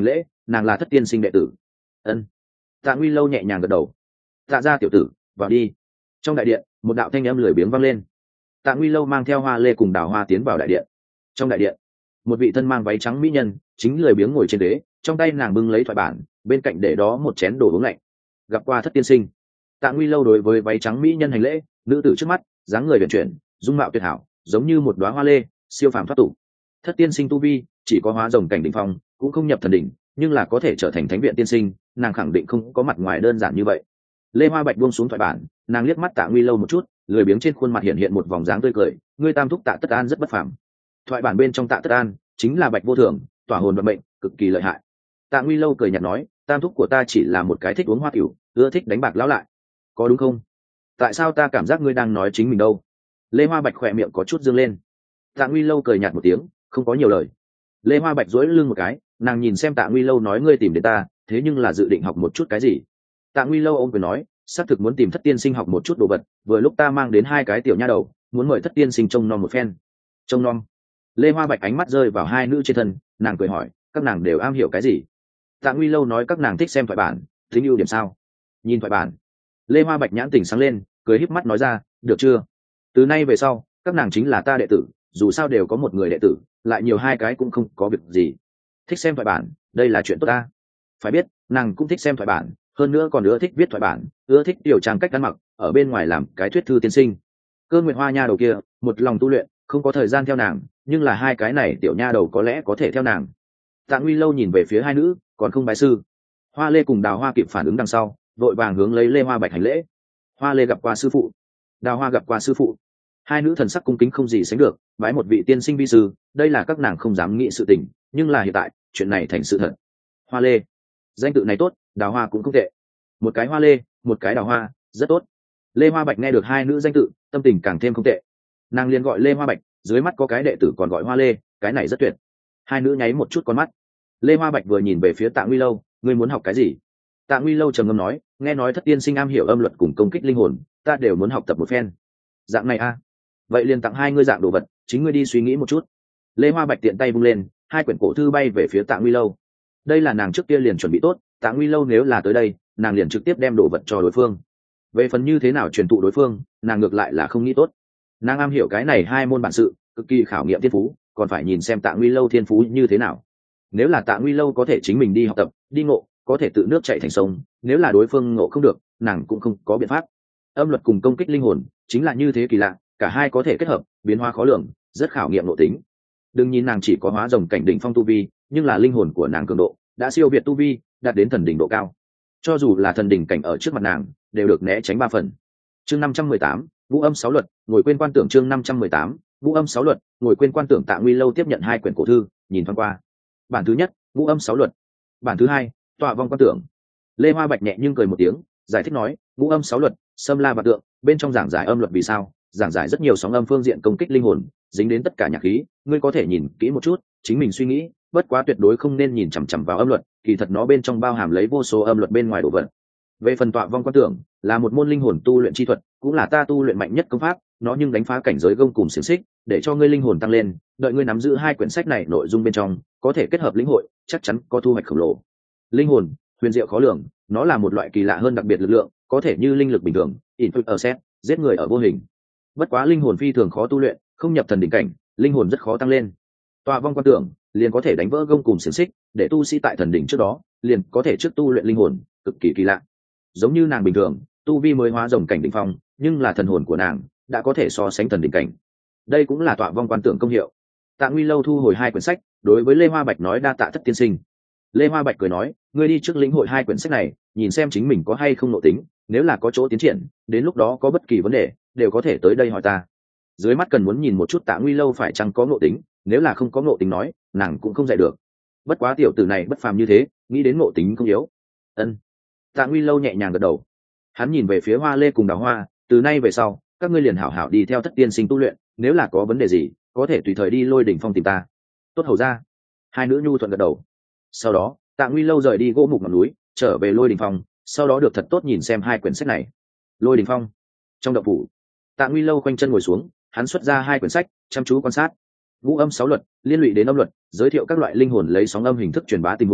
nàng là thất tiên sinh đệ tử. Ân. Tạ Nguy Lâu nhẹ nhàng gật đầu. Tạ gia tiểu tử, vào đi. Trong đại điện, một đạo thanh âm lười biếng vang lên. Tạ Nguy Lâu mang theo Hoa Lê cùng Đào Hoa tiến vào đại điện. Trong đại điện, một vị thân mang váy trắng mỹ nhân chính lười biếng ngồi trên ghế, trong tay nàng bưng lấy thoại bản, bên cạnh để đó một chén đồ uống lạnh. Gặp qua thất tiên sinh. Tạ Nguy Lâu đối với váy trắng mỹ nhân hành lễ, nữ tử trước mắt, dáng người uyển chuyển, dung mạo tuyệt hảo, giống như một đóa hoa lê, siêu phàm thoát tục. Thất tiên sinh tu vi chỉ có hóa rồng cảnh đỉnh phong, cũng không nhập thần đỉnh, nhưng là có thể trở thành thánh viện tiên sinh, nàng khẳng định không có mặt ngoài đơn giản như vậy. Lê Hoa Bạch buông xuống thoại bản, nàng liếc mắt Tạ Nguy Lâu một chút, lười biếng trên khuôn mặt hiện hiện một vòng dáng tươi cười, ngươi tam thúc Tạ Tất An rất bất phàm. Thoại bản bên trong Tạ Tất An chính là Bạch vô thường, tỏa hồn vận mệnh, cực kỳ lợi hại. Tạ Nguy Lâu cười nhạt nói, tam thúc của ta chỉ là một cái thích uống hoa tiểu, ưa thích đánh bạc lão lại, có đúng không? Tại sao ta cảm giác ngươi đang nói chính mình đâu? Lê Hoa Bạch khỏe miệng có chút dương lên. Tạ Nguy Lâu cười nhạt một tiếng, không có nhiều lời. Lê Hoa Bạch duỗi lưng một cái, nàng nhìn xem Tạ Nguy Lâu nói ngươi tìm đến ta, thế nhưng là dự định học một chút cái gì? Tạ Nguy Lâu ôm cười nói, xác thực muốn tìm thất tiên sinh học một chút đồ vật, vừa lúc ta mang đến hai cái tiểu nha đầu, muốn mời thất tiên sinh trông nom một phen. Trông nom? Lê Hoa Bạch ánh mắt rơi vào hai nữ trên thân, nàng cười hỏi, các nàng đều am hiểu cái gì? Tạ Nguy Lâu nói các nàng thích xem thoại bản, tính ưu điểm sao? Nhìn thoại bản. Lê Hoa Bạch nhãn tỉnh sáng lên, cười híp mắt nói ra, được chưa? Từ nay về sau, các nàng chính là ta đệ tử, dù sao đều có một người đệ tử, lại nhiều hai cái cũng không có việc gì. Thích xem thoại bản, đây là chuyện tốt ta. Phải biết, nàng cũng thích xem thoại bản, hơn nữa còn ưa thích viết thoại bản, ưa thích điều trang cách ăn mặc, ở bên ngoài làm cái thuyết thư tiên sinh. Cơ Nguyệt Hoa nha đầu kia, một lòng tu luyện, không có thời gian theo nàng, nhưng là hai cái này tiểu nha đầu có lẽ có thể theo nàng. Tạ Nguy Lâu nhìn về phía hai nữ, còn không bái sư. Hoa Lê cùng Đào Hoa kịp phản ứng đằng sau, vội vàng hướng lấy Lê Hoa Bạch hành lễ. Hoa Lê gặp qua sư phụ, Đào Hoa gặp qua sư phụ. Hai nữ thần sắc cung kính không gì sánh được, bái một vị tiên sinh vi sư, đây là các nàng không dám nghĩ sự tình, nhưng là hiện tại, chuyện này thành sự thật. Hoa Lê, danh tự này tốt, Đào Hoa cũng không tệ. Một cái Hoa Lê, một cái Đào Hoa, rất tốt. Lê Hoa Bạch nghe được hai nữ danh tự, tâm tình càng thêm không tệ. Nàng liền gọi Lê Hoa Bạch, dưới mắt có cái đệ tử còn gọi Hoa Lê, cái này rất tuyệt. Hai nữ nháy một chút con mắt. Lê Hoa Bạch vừa nhìn về phía Tạ Nguy Lâu, ngươi muốn học cái gì? Tạ Nguy Lâu trầm ngâm nói, nghe nói thất tiên sinh am hiểu âm luật cùng công kích linh hồn, ta đều muốn học tập một phen. Dạng này a, à? Vậy liền tặng hai ngươi dạng đồ vật, chính ngươi đi suy nghĩ một chút. Lê Hoa Bạch tiện tay vung lên, hai quyển cổ thư bay về phía Tạ Nguy Lâu. Đây là nàng trước kia liền chuẩn bị tốt, Tạ Nguy Lâu nếu là tới đây, nàng liền trực tiếp đem đồ vật cho đối phương. Về phần như thế nào truyền thụ đối phương, nàng ngược lại là không nghĩ tốt. Nàng am hiểu cái này hai môn bản sự, cực kỳ khảo nghiệm thiên phú, còn phải nhìn xem Tạ Nguy Lâu thiên phú như thế nào. Nếu là Tạ Nguy Lâu có thể chính mình đi học tập, đi ngộ, có thể tự nước chảy thành sông, nếu là đối phương ngộ không được, nàng cũng không có biện pháp. Âm luật cùng công kích linh hồn chính là như thế kỳ lạ, cả hai có thể kết hợp, biến hóa khó lường, rất khảo nghiệm nội tính. Đừng nhìn nàng chỉ có hóa rồng cảnh đỉnh phong tu vi, nhưng là linh hồn của nàng cường độ đã siêu việt tu vi, đạt đến thần đỉnh độ cao. Cho dù là thần đỉnh cảnh ở trước mặt nàng, đều được né tránh ba phần. Chương năm trăm mười tám, Vũ Âm sáu luật, ngồi quên quan tưởng chương năm trăm mười tám, Vũ Âm sáu luật, ngồi quên quan tưởng. Tạ Nguy Lâu tiếp nhận hai quyển cổ thư, nhìn thoáng qua. Bản thứ nhất, Vũ Âm sáu luật. Bản thứ hai, Tọa vong quan tưởng. Lê Hoa Bạch nhẹ nhưng cười một tiếng, giải thích nói, Vũ Âm sáu luật, xâm la và tượng, bên trong giảng giải âm luật vì sao, giảng giải rất nhiều sóng âm phương diện công kích linh hồn, dính đến tất cả nhạc khí, ngươi có thể nhìn kỹ một chút, chính mình suy nghĩ, bất quá tuyệt đối không nên nhìn chằm chằm vào âm luật, kỳ thật nó bên trong bao hàm lấy vô số âm luật bên ngoài đồ vật. Về phần Tọa vong quan tưởng, là một môn linh hồn tu luyện chi thuật, cũng là ta tu luyện mạnh nhất công pháp, nó nhưng đánh phá cảnh giới gông cùng xiềng xích, để cho ngươi linh hồn tăng lên, đợi ngươi nắm giữ hai quyển sách này nội dung bên trong, có thể kết hợp lĩnh hội, chắc chắn có thu hoạch khổng lồ. Linh hồn, huyền diệu khó lường, nó là một loại kỳ lạ hơn đặc biệt lực lượng, có thể như linh lực bình thường, input ở set, giết người ở vô hình. Bất quá linh hồn phi thường khó tu luyện, không nhập thần đỉnh cảnh, linh hồn rất khó tăng lên. Tọa vong quan tưởng liền có thể đánh vỡ gông cùng xiềng xích, để tu sĩ tại thần đỉnh trước đó, liền có thể trước tu luyện linh hồn, cực kỳ kỳ lạ. Giống như nàng bình thường, tu vi mới hóa rồng cảnh đỉnh phong, nhưng là thần hồn của nàng đã có thể so sánh thần đỉnh cảnh. Đây cũng là tọa vong quan tưởng công hiệu. Tạ Nguy Lâu thu hồi hai quyển sách, đối với Lê Hoa Bạch nói đa tạ thất tiên sinh. Lê Hoa Bạch cười nói, ngươi đi trước lĩnh hội hai quyển sách này, nhìn xem chính mình có hay không nội tính, nếu là có chỗ tiến triển, đến lúc đó có bất kỳ vấn đề, đều có thể tới đây hỏi ta. Dưới mắt cần muốn nhìn một chút Tạ Nguy Lâu phải chăng có nội tính, nếu là không có nội tính nói, nàng cũng không dạy được. Bất quá tiểu tử này bất phàm như thế, nghĩ đến nội tính không yếu. Ân. Tạ Nguy Lâu nhẹ nhàng gật đầu. Hắn nhìn về phía Hoa Lê cùng Đào Hoa, từ nay về sau, các ngươi liền hảo hảo đi theo thất tiên sinh tu luyện, nếu là có vấn đề gì, có thể tùy thời đi Lôi Đỉnh Phong tìm ta. Tốt hầu ra. Hai nữ nhu thuận gật đầu. Sau đó, Tạ Nguy Lâu rời đi gỗ mục ngọn núi, trở về Lôi Đỉnh Phong, sau đó được thật tốt nhìn xem hai quyển sách này. Lôi Đỉnh Phong, trong động phủ, Tạ Nguy Lâu quanh chân ngồi xuống, hắn xuất ra hai quyển sách, chăm chú quan sát. Vũ Âm sáu luật, liên lụy đến âm luật, giới thiệu các loại linh hồn lấy sóng âm hình thức truyền bá tình huống,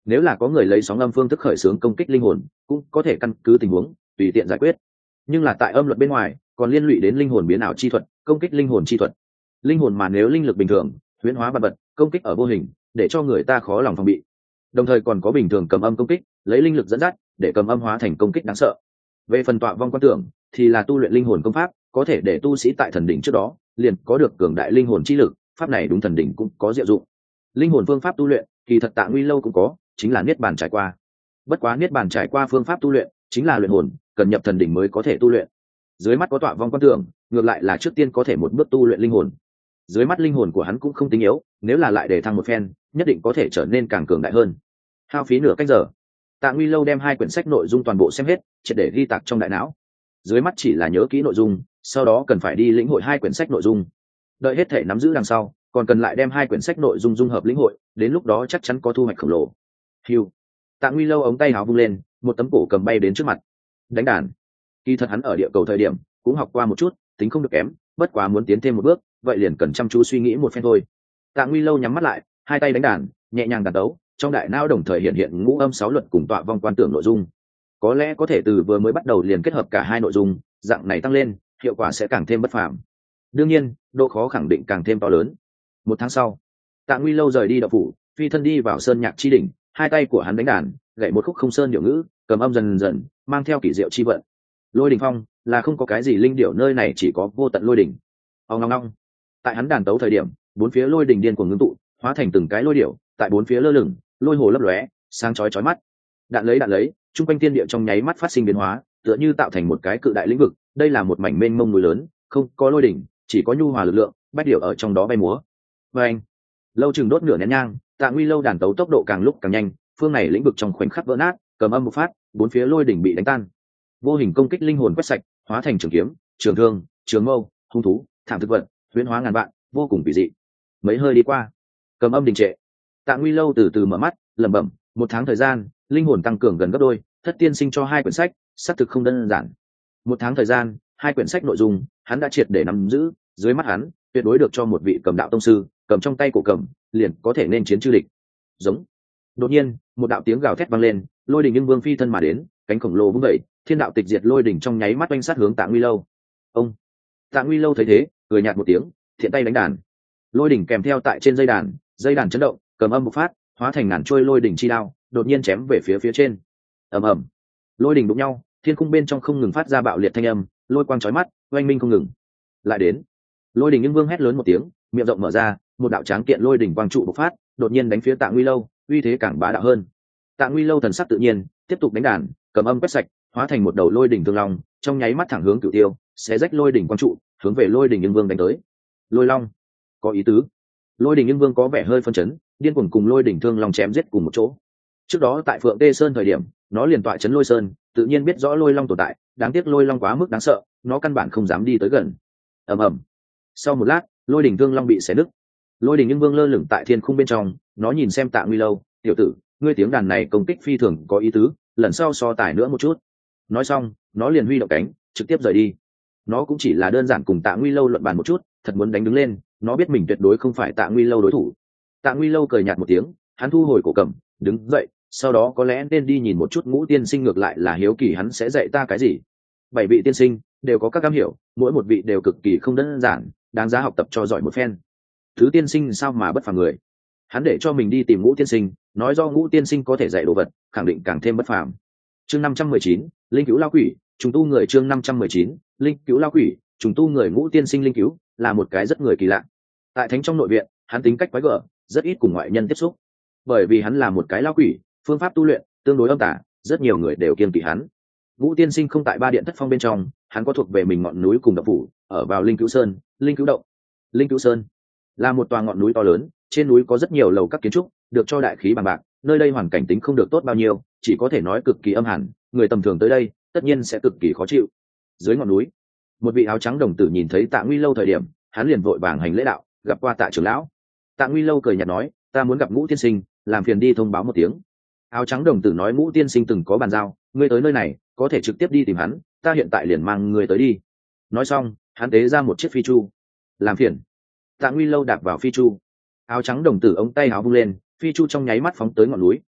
nếu là có người lấy sóng âm phương thức khởi xướng công kích linh hồn cũng có thể căn cứ tình huống tùy tiện giải quyết, nhưng là tại âm luật bên ngoài còn liên lụy đến linh hồn biến ảo chi thuật, công kích linh hồn chi thuật. Linh hồn mà nếu linh lực bình thường huyễn hóa vật vật công kích ở vô hình để cho người ta khó lòng phòng bị, đồng thời còn có bình thường cầm âm công kích lấy linh lực dẫn dắt để cầm âm hóa thành công kích đáng sợ. Về phần tọa vong quan tưởng thì là tu luyện linh hồn công pháp, có thể để tu sĩ tại thần đỉnh trước đó liền có được cường đại linh hồn chi lực, pháp này đúng thần đỉnh cũng có diệu dụng. Linh hồn phương pháp tu luyện kỳ thật Tạ Nguy Lâu cũng có, chính là niết bàn trải qua. Bất quá niết bàn trải qua phương pháp tu luyện chính là luyện hồn, cần nhập thần đỉnh mới có thể tu luyện. Dưới mắt có tọa vong quan tưởng, ngược lại là trước tiên có thể một bước tu luyện linh hồn. Dưới mắt linh hồn của hắn cũng không tính yếu, nếu là lại để thăng một phen nhất định có thể trở nên càng cường đại hơn. Hao phí nửa cách giờ, Tạ Nguy Lâu đem hai quyển sách nội dung toàn bộ xem hết, triệt để ghi tạc trong đại não. Dưới mắt chỉ là nhớ kỹ nội dung, sau đó cần phải đi lĩnh hội hai quyển sách nội dung. Đợi hết thể nắm giữ đằng sau, còn cần lại đem hai quyển sách nội dung dung hợp lĩnh hội, đến lúc đó chắc chắn có thu hoạch khổng lồ. Hiu. Tạ Nguy Lâu ống tay áo vung lên, một tấm cổ cầm bay đến trước mặt. Đánh đàn. Kỳ thật hắn ở địa cầu thời điểm cũng học qua một chút, tính không được kém, bất quá muốn tiến thêm một bước, vậy liền cần chăm chú suy nghĩ một phen thôi. Tạ Nguy Lâu nhắm mắt lại, hai tay đánh đàn, nhẹ nhàng đàn tấu, trong đại não đồng thời hiện hiện ngũ âm sáu luật cùng tọa vong quan tưởng nội dung. Có lẽ có thể từ vừa mới bắt đầu liền kết hợp cả hai nội dung, dạng này tăng lên, hiệu quả sẽ càng thêm bất phàm. Đương nhiên, độ khó khẳng định càng thêm to lớn. Một tháng sau, Tạ Nguy Lâu rời đi đạo phủ, phi thân đi vào sơn nhạc chi đỉnh, hai tay của hắn đánh đàn, gảy một khúc không sơn điệu ngữ, cầm âm dần dần, mang theo kỳ diệu chi vận. Lôi đỉnh phong là không có cái gì linh điệu, nơi này chỉ có vô tận lôi đỉnh. Ông ngong ngong. Tại hắn đàn tấu thời điểm, bốn phía lôi đỉnh điên cuồng ngưng tụ, hóa thành từng cái lôi điệu, tại bốn phía lơ lửng, lôi hồ lấp lóe, sáng chói chói mắt. Đạn lấy đạn lấy, trung quanh thiên địa trong nháy mắt phát sinh biến hóa, tựa như tạo thành một cái cự đại lĩnh vực. Đây là một mảnh mênh mông núi lớn, không có lôi đỉnh, chỉ có nhu hòa lực lượng, bách điệu ở trong đó bay múa. Và anh, lâu chừng đốt nửa nén nhang, Tạ Nguy Lâu đàn tấu tốc độ càng lúc càng nhanh, phương này lĩnh vực trong khoảnh khắc vỡ nát, cầm âm một phát, bốn phía lôi đỉnh bị đánh tan. Vô hình công kích linh hồn quét sạch, hóa thành trường kiếm, trường thương, trường mâu, hung thú, thảm thực vật, huyễn hóa ngàn vạn, vô cùng kỳ dị. Mấy hơi đi qua, cầm âm đình trệ. Tạ Nguy Lâu từ từ mở mắt, lẩm bẩm, một tháng thời gian, linh hồn tăng cường gần gấp đôi, Thất tiên sinh cho hai quyển sách, xác thực không đơn giản. Một tháng thời gian, hai quyển sách nội dung, hắn đã triệt để nắm giữ, dưới mắt hắn, tuyệt đối được cho một vị cầm đạo tông sư, cầm trong tay cổ cầm, liền có thể nên chiến chư địch. Giống. Đột nhiên, một đạo tiếng gào thét vang lên, lôi đỉnh nhưng vương phi thân mà đến, cánh khổng lồ vung dậy, thiên đạo tịch diệt lôi đỉnh trong nháy mắt oanh sát hướng Tạ Nguy Lâu. Ông. Tạ Nguy Lâu thấy thế, cười nhạt một tiếng, thiện tay đánh đàn. Lôi đỉnh kèm theo tại trên dây đàn, dây đàn chấn động, cầm âm một phát, hóa thành ngàn trôi lôi đỉnh chi đao, đột nhiên chém về phía phía trên. Ầm ầm. Lôi đỉnh đụng nhau, thiên cung bên trong không ngừng phát ra bạo liệt thanh âm, lôi quang chói mắt, oanh minh không ngừng. Lại đến. Lôi đỉnh nhưng vương hét lớn một tiếng, miệng rộng mở ra, một đạo tráng kiện lôi đỉnh quang trụ bộc phát, đột nhiên đánh phía Tạ Nguy Lâu, uy thế càng bá đạo hơn. Tạ Nguy Lâu thần sắc tự nhiên, tiếp tục đánh đàn, cầm âm quét sạch, hóa thành một đầu lôi đỉnh thương long, trong nháy mắt thẳng hướng Cửu Tiêu, xé rách lôi đỉnh quang trụ, hướng về lôi đỉnh nhưng vương đánh tới. Lôi long, có ý tứ. Lôi đỉnh nhưng vương có vẻ hơi phân chấn, điên cuồng cùng lôi đỉnh thương long chém giết cùng một chỗ. Trước đó tại Phượng Tê Sơn thời điểm, nó liền tọa chấn Lôi Sơn, tự nhiên biết rõ lôi long tồn tại, đáng tiếc lôi long quá mức đáng sợ, nó căn bản không dám đi tới gần. Ầm ầm. Sau một lát, lôi đỉnh thương long bị xé nứt. Lôi đỉnh nhưng vương lơ lửng tại thiên khung bên trong, nó nhìn xem Tạ Nguy Lâu, tiểu tử, ngươi tiếng đàn này công kích phi thường có ý tứ, lần sau so tài nữa một chút. Nói xong, nó liền huy động cánh, trực tiếp rời đi. Nó cũng chỉ là đơn giản cùng Tạ Nguy Lâu luận bàn một chút, thật muốn đánh đứng lên, nó biết mình tuyệt đối không phải Tạ Nguy Lâu đối thủ. Tạ Nguy Lâu cười nhạt một tiếng, hắn thu hồi cổ cầm, đứng dậy, sau đó có lẽ nên đi nhìn một chút Ngũ tiên sinh, ngược lại là hiếu kỳ hắn sẽ dạy ta cái gì. Bảy vị tiên sinh đều có các cam hiểu, mỗi một vị đều cực kỳ không đơn giản, đáng giá học tập cho giỏi một phen. Thứ tiên sinh sao mà bất phàm người, hắn để cho mình đi tìm Ngũ tiên sinh, nói do Ngũ tiên sinh có thể dạy đồ vật, khẳng định càng thêm bất phàm. Chương năm trăm mười chín, linh cứu lao quỷ, trùng tu người. Chương năm trăm mười chín, linh cứu lao quỷ, trùng tu người. Ngũ tiên sinh linh cứu là một cái rất người kỳ lạ. Tại thánh trong nội viện, hắn tính cách quái gở, rất ít cùng ngoại nhân tiếp xúc, bởi vì hắn là một cái lao quỷ, phương pháp tu luyện tương đối âm tả, rất nhiều người đều kiêng kỵ hắn. Ngũ tiên sinh không tại ba điện thất phong bên trong, hắn có thuộc về mình ngọn núi cùng động phủ, ở vào linh cứu sơn, linh cứu động. Linh cứu sơn là một tòa ngọn núi to lớn, trên núi có rất nhiều lầu các kiến trúc, được cho đại khí bằng bạc, nơi đây hoàn cảnh tính không được tốt bao nhiêu, chỉ có thể nói cực kỳ âm hàn, người tầm thường tới đây tất nhiên sẽ cực kỳ khó chịu. Dưới ngọn núi, một vị áo trắng đồng tử nhìn thấy Tạ Nguy Lâu thời điểm, hắn liền vội vàng hành lễ đạo, gặp qua Tạ trưởng lão. Tạ Nguy Lâu cười nhạt nói, ta muốn gặp Ngũ tiên sinh, làm phiền đi thông báo một tiếng. Áo trắng đồng tử nói, Ngũ tiên sinh từng có bàn giao, ngươi tới nơi này có thể trực tiếp đi tìm hắn, ta hiện tại liền mang ngươi tới đi. Nói xong, hắn tế ra một chiếc phi chu. Làm phiền. Tạ Nguy Lâu đạp vào phi chu. Áo trắng đồng tử ống tay áo vung lên, phi chu trong nháy mắt phóng tới ngọn núi,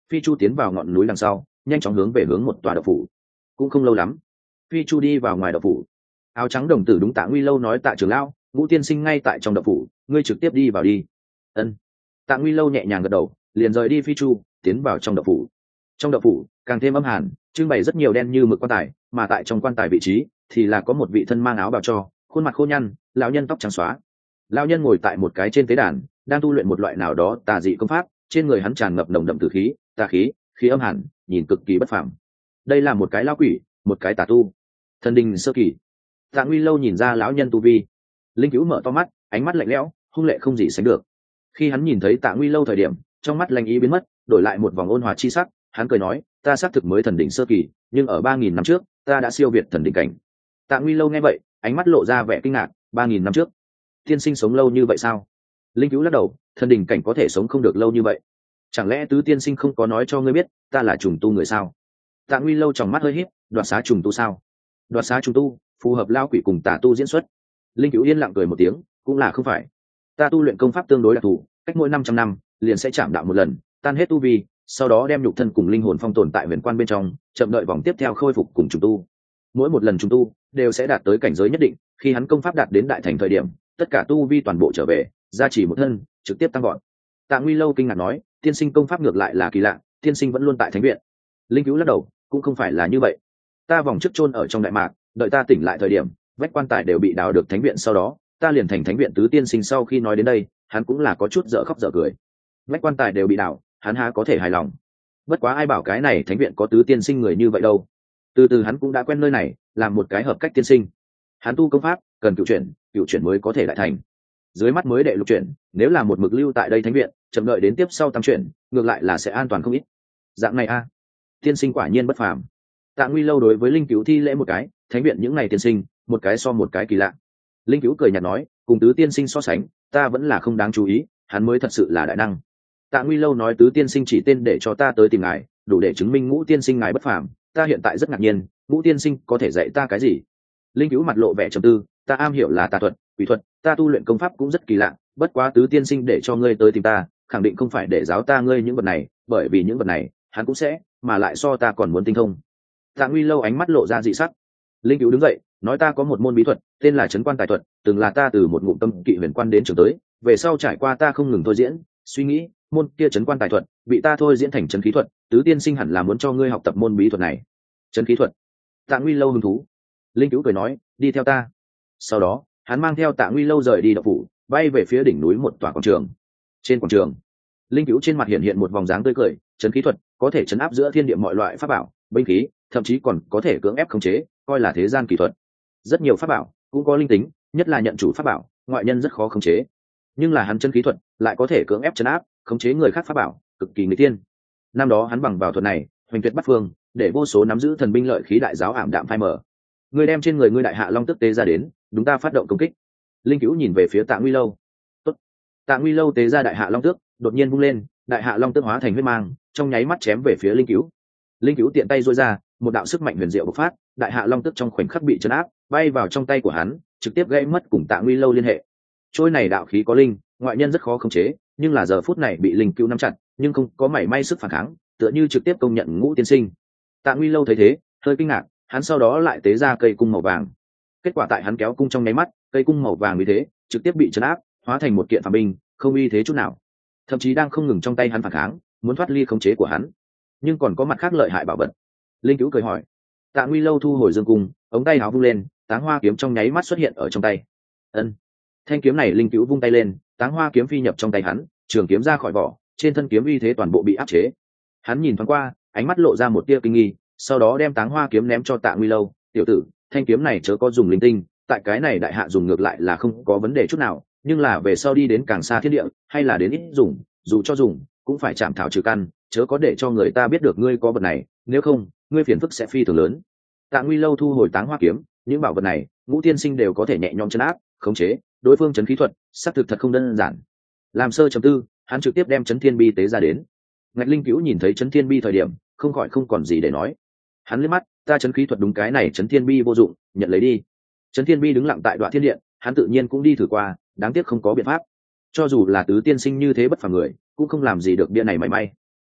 Phi Chu tiến vào ngọn núi đằng sau, nhanh chóng hướng về hướng một tòa động phủ. Cũng không lâu lắm, Phi Chu đi vào ngoài động phủ. Áo trắng đồng tử đúng Tạ Nguy Lâu nói: Tạ trưởng lão, Ngũ tiên sinh ngay tại trong động phủ, ngươi trực tiếp đi vào đi. Ân. Tạ Nguy Lâu nhẹ nhàng gật đầu, liền rời đi Phi Chu, tiến vào trong động phủ. Trong động phủ càng thêm âm hàn, trưng bày rất nhiều đen như mực quan tài, mà tại trong quan tài vị trí thì là có một vị thân mang áo bào cho, khuôn mặt khô nhăn, lão nhân tóc trắng xóa. Lão nhân ngồi tại một cái trên tế đàn, đang tu luyện một loại nào đó tà dị công pháp, trên người hắn tràn ngập nồng đậm tử khí, tà khí, khí âm hàn, nhìn cực kỳ bất phàm. Đây là một cái lão quỷ, một cái tà tu, thần đình sơ kỳ. Tạ Nguy Lâu nhìn ra lão nhân tu vi, linh cứu mở to mắt, ánh mắt lạnh lẽo, hung lệ không gì sánh được. Khi hắn nhìn thấy Tạ Nguy Lâu thời điểm, trong mắt lạnh ý biến mất, đổi lại một vòng ôn hòa chi sắc. Hắn cười nói: ta xác thực mới thần đỉnh sơ kỳ, nhưng ở ba nghìn năm trước ta đã siêu việt thần đỉnh cảnh. Tạ Nguy Lâu nghe vậy, ánh mắt lộ ra vẻ kinh ngạc. Ba nghìn năm trước tiên sinh sống lâu như vậy sao? Linh cứu lắc đầu: thần đỉnh cảnh có thể sống không được lâu như vậy. Chẳng lẽ tứ tiên sinh không có nói cho ngươi biết ta là trùng tu người sao? Tạ Nguy Lâu trong mắt hơi híp: đoạt xá trùng tu sao? Đoạt xá trùng tu phù hợp lao quỷ cùng tà tu diễn xuất. Linh cứu yên lặng cười một tiếng: cũng là không phải. Ta tu luyện công pháp tương đối đặc thù, cách mỗi năm trăm năm liền sẽ chạm đạo một lần, tan hết tu vi, sau đó đem nhục thân cùng linh hồn phong tồn tại huyền quan bên trong, chậm đợi vòng tiếp theo khôi phục cùng trùng tu. Mỗi một lần trùng tu đều sẽ đạt tới cảnh giới nhất định, khi hắn công pháp đạt đến đại thành thời điểm, tất cả tu vi toàn bộ trở về, gia trì một thân, trực tiếp tăng gọn. Tạ Nguy Lâu kinh ngạc nói: tiên sinh công pháp ngược lại là kỳ lạ, tiên sinh vẫn luôn tại thánh viện. Linh cứu lắc đầu: cũng không phải là như vậy. Ta vòng trước chôn ở trong đại mạc, đợi ta tỉnh lại thời điểm, vách quan tài đều bị đào được thánh viện, sau đó ta liền thành thánh viện. Tứ tiên sinh sau khi nói đến đây, hắn cũng là có chút dở khóc dở cười. Vách quan tài đều bị đào, hắn há có thể hài lòng. Bất quá ai bảo cái này thánh viện có tứ tiên sinh người như vậy đâu. Từ từ hắn cũng đã quen nơi này, làm một cái hợp cách tiên sinh. Hắn tu công pháp cần cựu chuyển, cựu chuyển mới có thể đại thành. Dưới mắt mới đệ lục chuyển, nếu là một mực lưu tại đây thánh viện, chậm đợi đến tiếp sau tam chuyển, ngược lại là sẽ an toàn không ít. Dạng này a, tiên sinh quả nhiên bất phàm. Tạ Nguy Lâu đối với linh cứu thi lễ một cái: thánh viện những ngày tiên sinh, một cái so một cái kỳ lạ. Linh cứu cười nhạt nói: cùng tứ tiên sinh so sánh, ta vẫn là không đáng chú ý, hắn mới thật sự là đại năng. Tạ Nguy Lâu nói: tứ tiên sinh chỉ tên để cho ta tới tìm ngài, đủ để chứng minh Ngũ tiên sinh ngài bất phàm. Ta hiện tại rất ngạc nhiên, Ngũ tiên sinh có thể dạy ta cái gì? Linh cứu mặt lộ vẻ trầm tư: ta am hiểu là tà thuật, quỷ thuật, ta tu luyện công pháp cũng rất kỳ lạ, bất quá tứ tiên sinh để cho ngươi tới tìm ta, khẳng định không phải để giáo ta ngươi những vật này, bởi vì những vật này hắn cũng sẽ, mà lại so ta còn muốn tinh thông. Tạ Nguy Lâu ánh mắt lộ ra dị sắc. Linh cứu đứng dậy nói: ta có một môn bí thuật, tên là trấn quan tài thuật, từng là ta từ một ngụm tâm kỵ huyền quan đến trường tới, về sau trải qua ta không ngừng thôi diễn, suy nghĩ, môn kia trấn quan tài thuật bị ta thôi diễn thành trấn khí thuật. Tứ tiên sinh hẳn là muốn cho ngươi học tập môn bí thuật này. Trấn khí thuật. Tạ Nguy Lâu hứng thú. Linh cứu cười nói: đi theo ta. Sau đó hắn mang theo Tạ Nguy Lâu rời đi động phủ, bay về phía đỉnh núi một tòa quảng trường. Trên quảng trường, linh cứu trên mặt hiện hiện một vòng dáng tươi cười. Trấn khí thuật có thể trấn áp giữa thiên địa mọi loại pháp bảo, binh khí, thậm chí còn có thể cưỡng ép khống chế, coi là thế gian kỳ thuật. Rất nhiều pháp bảo cũng có linh tính, nhất là nhận chủ pháp bảo, ngoại nhân rất khó khống chế. Nhưng là hắn trấn khí thuật lại có thể cưỡng ép trấn áp, khống chế người khác pháp bảo, cực kỳ người tiên. Năm đó hắn bằng vào thuật này, hoành tuyệt bắt phương, để vô số nắm giữ thần binh lợi khí đại giáo ảm đạm phai mờ. Người đem trên người ngươi đại hạ long tức tế ra đến, đúng ta phát động công kích. Linh cứu nhìn về phía Tạ Nguy Lâu. Tốt. Tạ Nguy Lâu tế ra đại hạ long tước, đột nhiên vung lên, đại hạ long tước hóa thành huyết mang, trong nháy mắt chém về phía linh cứu. Linh cứu tiện tay duỗi ra, một đạo sức mạnh huyền diệu bộc phát, đại hạ long tước trong khoảnh khắc bị chấn áp, bay vào trong tay của hắn, trực tiếp gãy mất cùng Tạ Nguy Lâu liên hệ. Trôi này đạo khí có linh, ngoại nhân rất khó khống chế, nhưng là giờ phút này bị linh cứu nắm chặt, nhưng không có mảy may sức phản kháng, tựa như trực tiếp công nhận Ngũ tiên sinh. Tạ Nguy Lâu thấy thế, hơi kinh ngạc, hắn sau đó lại tế ra cây cung màu vàng. Kết quả tại hắn kéo cung trong nháy mắt, cây cung màu vàng vì thế trực tiếp bị chấn áp, hóa thành một kiện phàm binh, không uy thế chút nào. Thậm chí đang không ngừng trong tay hắn phản kháng, muốn thoát ly khống chế của hắn. Nhưng còn có mặt khác lợi hại bảo vật. Linh cứu cười hỏi. Tạ Nguy Lâu thu hồi dương cung, ống tay áo vung lên, Táng Hoa kiếm trong nháy mắt xuất hiện ở trong tay. Ân. Thanh kiếm này linh cứu vung tay lên, Táng Hoa kiếm phi nhập trong tay hắn, trường kiếm ra khỏi vỏ, trên thân kiếm uy thế toàn bộ bị áp chế. Hắn nhìn thoáng qua, ánh mắt lộ ra một tia kinh nghi, sau đó đem Táng Hoa kiếm ném cho Tạ Nguy Lâu. Tiểu tử, thanh kiếm này chớ có dùng linh tinh, tại cái này đại hạ dùng ngược lại là không có vấn đề chút nào, nhưng là về sau đi đến càng xa thiên địa, hay là đến ít dùng, dù cho dùng cũng phải chạm thảo trừ căn, chớ có để cho người ta biết được ngươi có vật này, nếu không ngươi phiền phức sẽ phi thường lớn. Tạ Nguy Lâu thu hồi Táng Hoa kiếm, những bảo vật này Ngũ tiên sinh đều có thể nhẹ nhõm chấn áp, khống chế, đối phương chấn khí thuật xác thực thật không đơn giản. Làm sơ chấm tư, hắn trực tiếp đem chấn thiên bi tế ra đến. Ngạch Linh cứu nhìn thấy chấn thiên bi thời điểm, không khỏi không còn gì để nói. Hắn liếc mắt, ta chấn khí thuật đúng cái này chấn thiên bi vô dụng, nhận lấy đi. Chấn thiên bi đứng lặng tại đoạn thiên điện, hắn tự nhiên cũng đi thử qua, đáng tiếc không có biện pháp. Cho dù là tứ tiên sinh như thế bất phàm người, cũng không làm gì được bia này mảy may.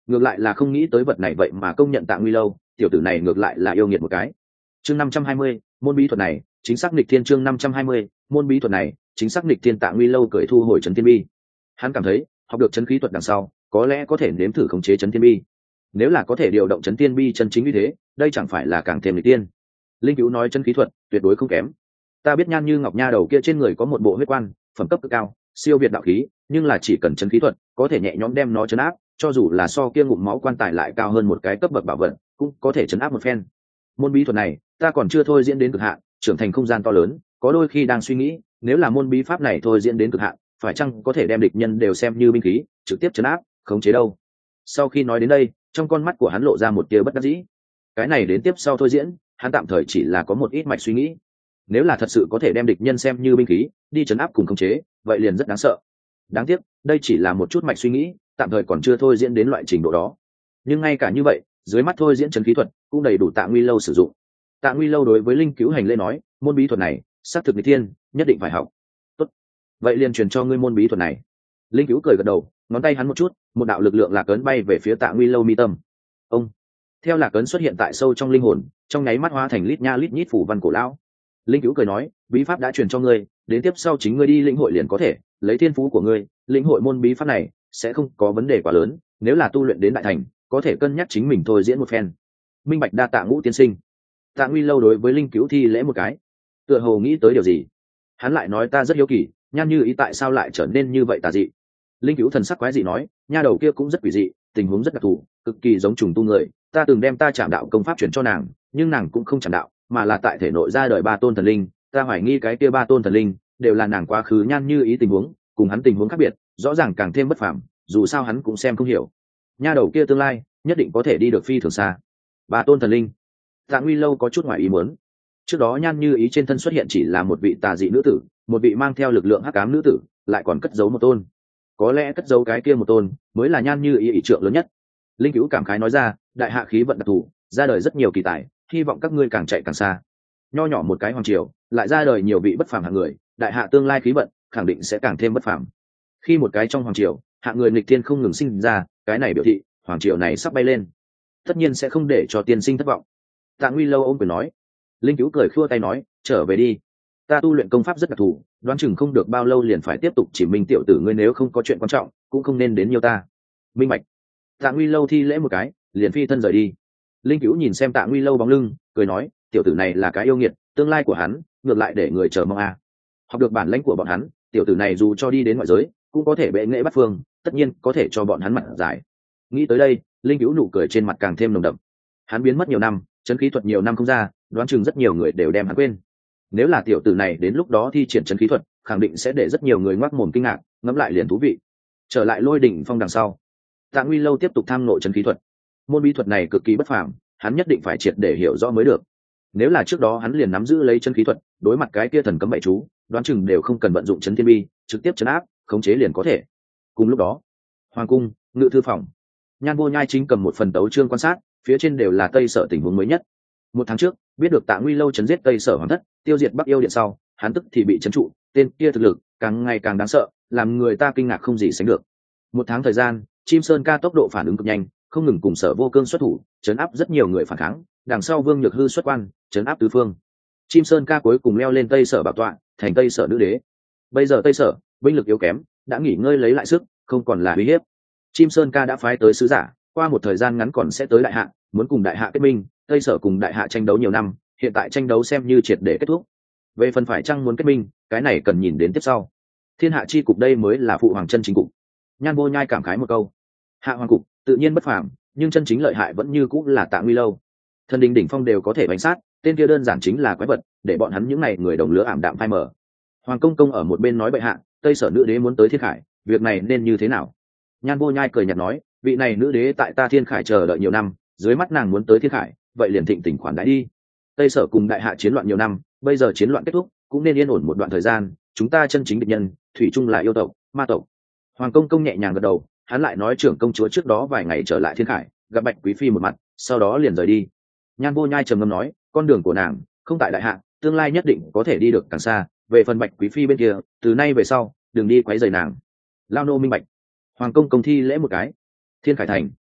ngược lại là không nghĩ tới vật này vậy mà công nhận Tạ Nguy Lâu, tiểu tử này ngược lại là yêu nghiệt một cái. Chương năm trăm hai mươi, môn bí thuật này chính xác nghịch thiên. Chương năm trăm hai mươi, môn bí thuật này chính xác nghịch thiên. Tạ Nguy Lâu cởi thu hồi Chấn Thiên Bi. Hắn cảm thấy học được chấn khí thuật đằng sau có lẽ có thể nếm thử khống chế Chấn Thiên Bi. Nếu là có thể điều động Chấn Thiên Bi chân chính như thế, đây chẳng phải là càng thêm nghịch tiên. Linh Cứu nói chân khí thuật tuyệt đối không kém. Ta biết Nhan Như Ngọc nha đầu kia trên người có một bộ huyết quan, phẩm cấp cực cao, siêu việt đạo khí, nhưng là chỉ cần chân khí thuật có thể nhẹ nhõm đem nó chấn áp, cho dù là so kia ngụm máu quan tài lại cao hơn một cái cấp bậc bảo vật, cũng có thể chấn áp một phen. Môn bí thuật này ta còn chưa thôi diễn đến cực hạn, trưởng thành không gian to lớn, có đôi khi đang suy nghĩ, nếu là môn bí pháp này thôi diễn đến cực hạn, phải chăng có thể đem địch nhân đều xem như binh khí, trực tiếp chấn áp, khống chế đâu. Sau khi nói đến đây, trong con mắt của hắn lộ ra một tia bất đắc dĩ. Cái này đến tiếp sau thôi diễn, hắn tạm thời chỉ là có một ít mạch suy nghĩ. Nếu là thật sự có thể đem địch nhân xem như binh khí, đi chấn áp cùng khống chế, vậy liền rất đáng sợ. Đáng tiếc, đây chỉ là một chút mạch suy nghĩ, tạm thời còn chưa thôi diễn đến loại trình độ đó. Nhưng ngay cả như vậy, dưới mắt thôi diễn trấn khí thuật cũng đầy đủ Tạ Nguy Lâu sử dụng. Tạ Nguy Lâu đối với Linh Cứu hành lễ nói, môn bí thuật này xác thực nghịch thiên, nhất định phải học. Tốt, vậy liền truyền cho ngươi môn bí thuật này. Linh Cứu cười gật đầu, ngón tay hắn một chút, một đạo lực lượng lạc ấn bay về phía Tạ Nguy Lâu mi tâm. Ông, theo lạc ấn xuất hiện tại sâu trong linh hồn, trong nháy mắt hóa thành lít nha lít nhít phủ văn cổ lão. Linh Cứu cười nói, bí pháp đã truyền cho ngươi, đến tiếp sau chính ngươi đi lĩnh hội liền có thể, lấy thiên phú của ngươi, lĩnh hội môn bí pháp này sẽ không có vấn đề quá lớn, nếu là tu luyện đến đại thành, có thể cân nhắc chính mình thôi diễn một phen. Minh bạch, đa tạ Ngũ tiên sinh. Tạ Nguy Lâu đối với Linh Cứu thi lễ một cái, tựa hồ nghĩ tới điều gì. Hắn lại nói, ta rất hiếu kỳ, Nhan Như Ý tại sao lại trở nên như vậy tà dị. Linh Cứu thần sắc quái dị nói, nha đầu kia cũng rất quỷ dị, tình huống rất đặc thù, cực kỳ giống trùng tu người, ta từng đem ta Trảm Đạo công pháp chuyển cho nàng, nhưng nàng cũng không Trảm Đạo, mà là tại thể nội ra đời ba tôn thần linh, ta hoài nghi cái kia ba tôn thần linh đều là nàng quá khứ Nhan Như Ý tình huống, cùng hắn tình huống khác biệt, rõ ràng càng thêm bất phàm, dù sao hắn cũng xem không hiểu. Nha đầu kia tương lai nhất định có thể đi được phi thường xa. Ba tôn thần linh. Tạ Nguy Lâu có chút ngoài ý muốn. Trước đó Nhan Như Ý trên thân xuất hiện chỉ là một vị tà dị nữ tử, một vị mang theo lực lượng hắc ám nữ tử, lại còn cất giấu một tôn. Có lẽ cất giấu cái kia một tôn mới là Nhan Như Ý ý trượng lớn nhất. Linh Cứu cảm khái nói ra, đại hạ khí vận đặc thù, ra đời rất nhiều kỳ tài, hy vọng các ngươi càng chạy càng xa. Nho nhỏ một cái hoàng triều, lại ra đời nhiều vị bất phàm hạng người, đại hạ tương lai khí vận khẳng định sẽ càng thêm bất phàm. Khi một cái trong hoàng triều, hạng người nghịch thiên không ngừng sinh ra, cái này biểu thị hoàng triều này sắp bay lên, tất nhiên sẽ không để cho tiên sinh thất vọng. Tạ Nguy Lâu ôm quyền nói. Linh Cứu cười khua tay nói, trở về đi, ta tu luyện công pháp rất đặc thù, đoán chừng không được bao lâu liền phải tiếp tục chỉ minh tiểu tử ngươi, nếu không có chuyện quan trọng cũng không nên đến nhiều ta. Minh bạch. Tạ Nguy Lâu thi lễ một cái, liền phi thân rời đi. Linh Cứu nhìn xem Tạ Nguy Lâu bóng lưng, cười nói, tiểu tử này là cái yêu nghiệt, tương lai của hắn ngược lại để người chờ mong a. À. Học được bản lãnh của bọn hắn, tiểu tử này dù cho đi đến ngoại giới cũng có thể bệ nghệ bắt phương, tất nhiên có thể cho bọn hắn mặt giải. Nghĩ tới đây, Linh Cứu nụ cười trên mặt càng thêm nồng đậm. Hắn biến mất nhiều năm, chấn khí thuật nhiều năm không ra, đoán chừng rất nhiều người đều đem hắn quên. Nếu là tiểu tử này đến lúc đó thi triển chấn khí thuật, khẳng định sẽ để rất nhiều người ngoác mồm kinh ngạc, ngẫm lại liền thú vị. Trở lại Lôi Đỉnh Phong đằng sau, Tạ Nguy Lâu tiếp tục tham ngộ chấn khí thuật. Môn bí thuật này cực kỳ bất phàm, hắn nhất định phải triệt để hiểu rõ mới được. Nếu là trước đó hắn liền nắm giữ lấy chân khí thuật, đối mặt cái kia thần cấm bảy chú, đoán chừng đều không cần vận dụng chấn thiên bi, trực tiếp chấn áp, khống chế liền có thể. Cùng lúc đó, hoàng cung, ngự thư phòng, Nhan Vô Nhai chính cầm một phần tấu chương quan sát, phía trên đều là Tây Sở tình huống mới nhất. Một tháng trước, biết được Tạ Nguy Lâu chấn giết Tây Sở hoàng thất, tiêu diệt Bắc Yêu Điện sau, hắn tức thì bị chấn trụ, tên kia thực lực càng ngày càng đáng sợ, làm người ta kinh ngạc không gì sánh được. Một tháng thời gian, Chim Sơn Ca tốc độ phản ứng cực nhanh, không ngừng cùng Sở Vô Cương xuất thủ, chấn áp rất nhiều người phản kháng, đằng sau Vương Nhược Hư xuất quan, chấn áp tứ phương. Chim Sơn Ca cuối cùng leo lên Tây Sở bảo tọa, thành Tây Sở nữ đế. Bây giờ Tây Sở binh lực yếu kém, đã nghỉ ngơi lấy lại sức, không còn là uy hiếp. Chim Sơn Ca đã phái tới sứ giả, qua một thời gian ngắn còn sẽ tới đại hạ, muốn cùng đại hạ kết minh. Tây Sở cùng đại hạ tranh đấu nhiều năm, hiện tại tranh đấu xem như triệt để kết thúc. Về phần phải chăng muốn kết minh, cái này cần nhìn đến tiếp sau. Thiên hạ chi cục đây mới là phụ hoàng chân chính cục. Nhan Vô Nhai cảm khái một câu. Hạ hoàng cục tự nhiên bất phàm, nhưng chân chính lợi hại vẫn như cũng là Tạ Nguy Lâu. Thần đình đỉnh phong đều có thể bánh sát, tên kia đơn giản chính là quái vật, để bọn hắn những này người đồng lứa ảm đạm phai mờ. Hoàng công công ở một bên nói bệ hạ, Tây Sở nữ đế muốn tới Thiên Khải, việc này nên như thế nào? Nhan Vô Nhai cười nhạt nói, vị này nữ đế tại ta Thiên Khải chờ đợi nhiều năm, dưới mắt nàng muốn tới Thiên Khải, vậy liền thịnh tình khoản đãi đi. Tây Sở cùng đại hạ chiến loạn nhiều năm, bây giờ chiến loạn kết thúc, cũng nên yên ổn một đoạn thời gian, chúng ta chân chính địch nhân, thủy chung là yêu tộc, ma tộc. Hoàng công công nhẹ nhàng gật đầu, hắn lại nói trưởng công chúa trước đó vài ngày trở lại Thiên Khải, gặp Bạch Quý phi một mặt, sau đó liền rời đi. Nhan Vô Nhai trầm ngâm nói, con đường của nàng không tại đại hạ, tương lai nhất định có thể đi được càng xa. Về phần Bạch Quý phi bên kia, từ nay về sau đừng đi quấy rầy nàng. Lao nô minh bạch. Hoàng công công thi lễ một cái. Thiên Khải thành,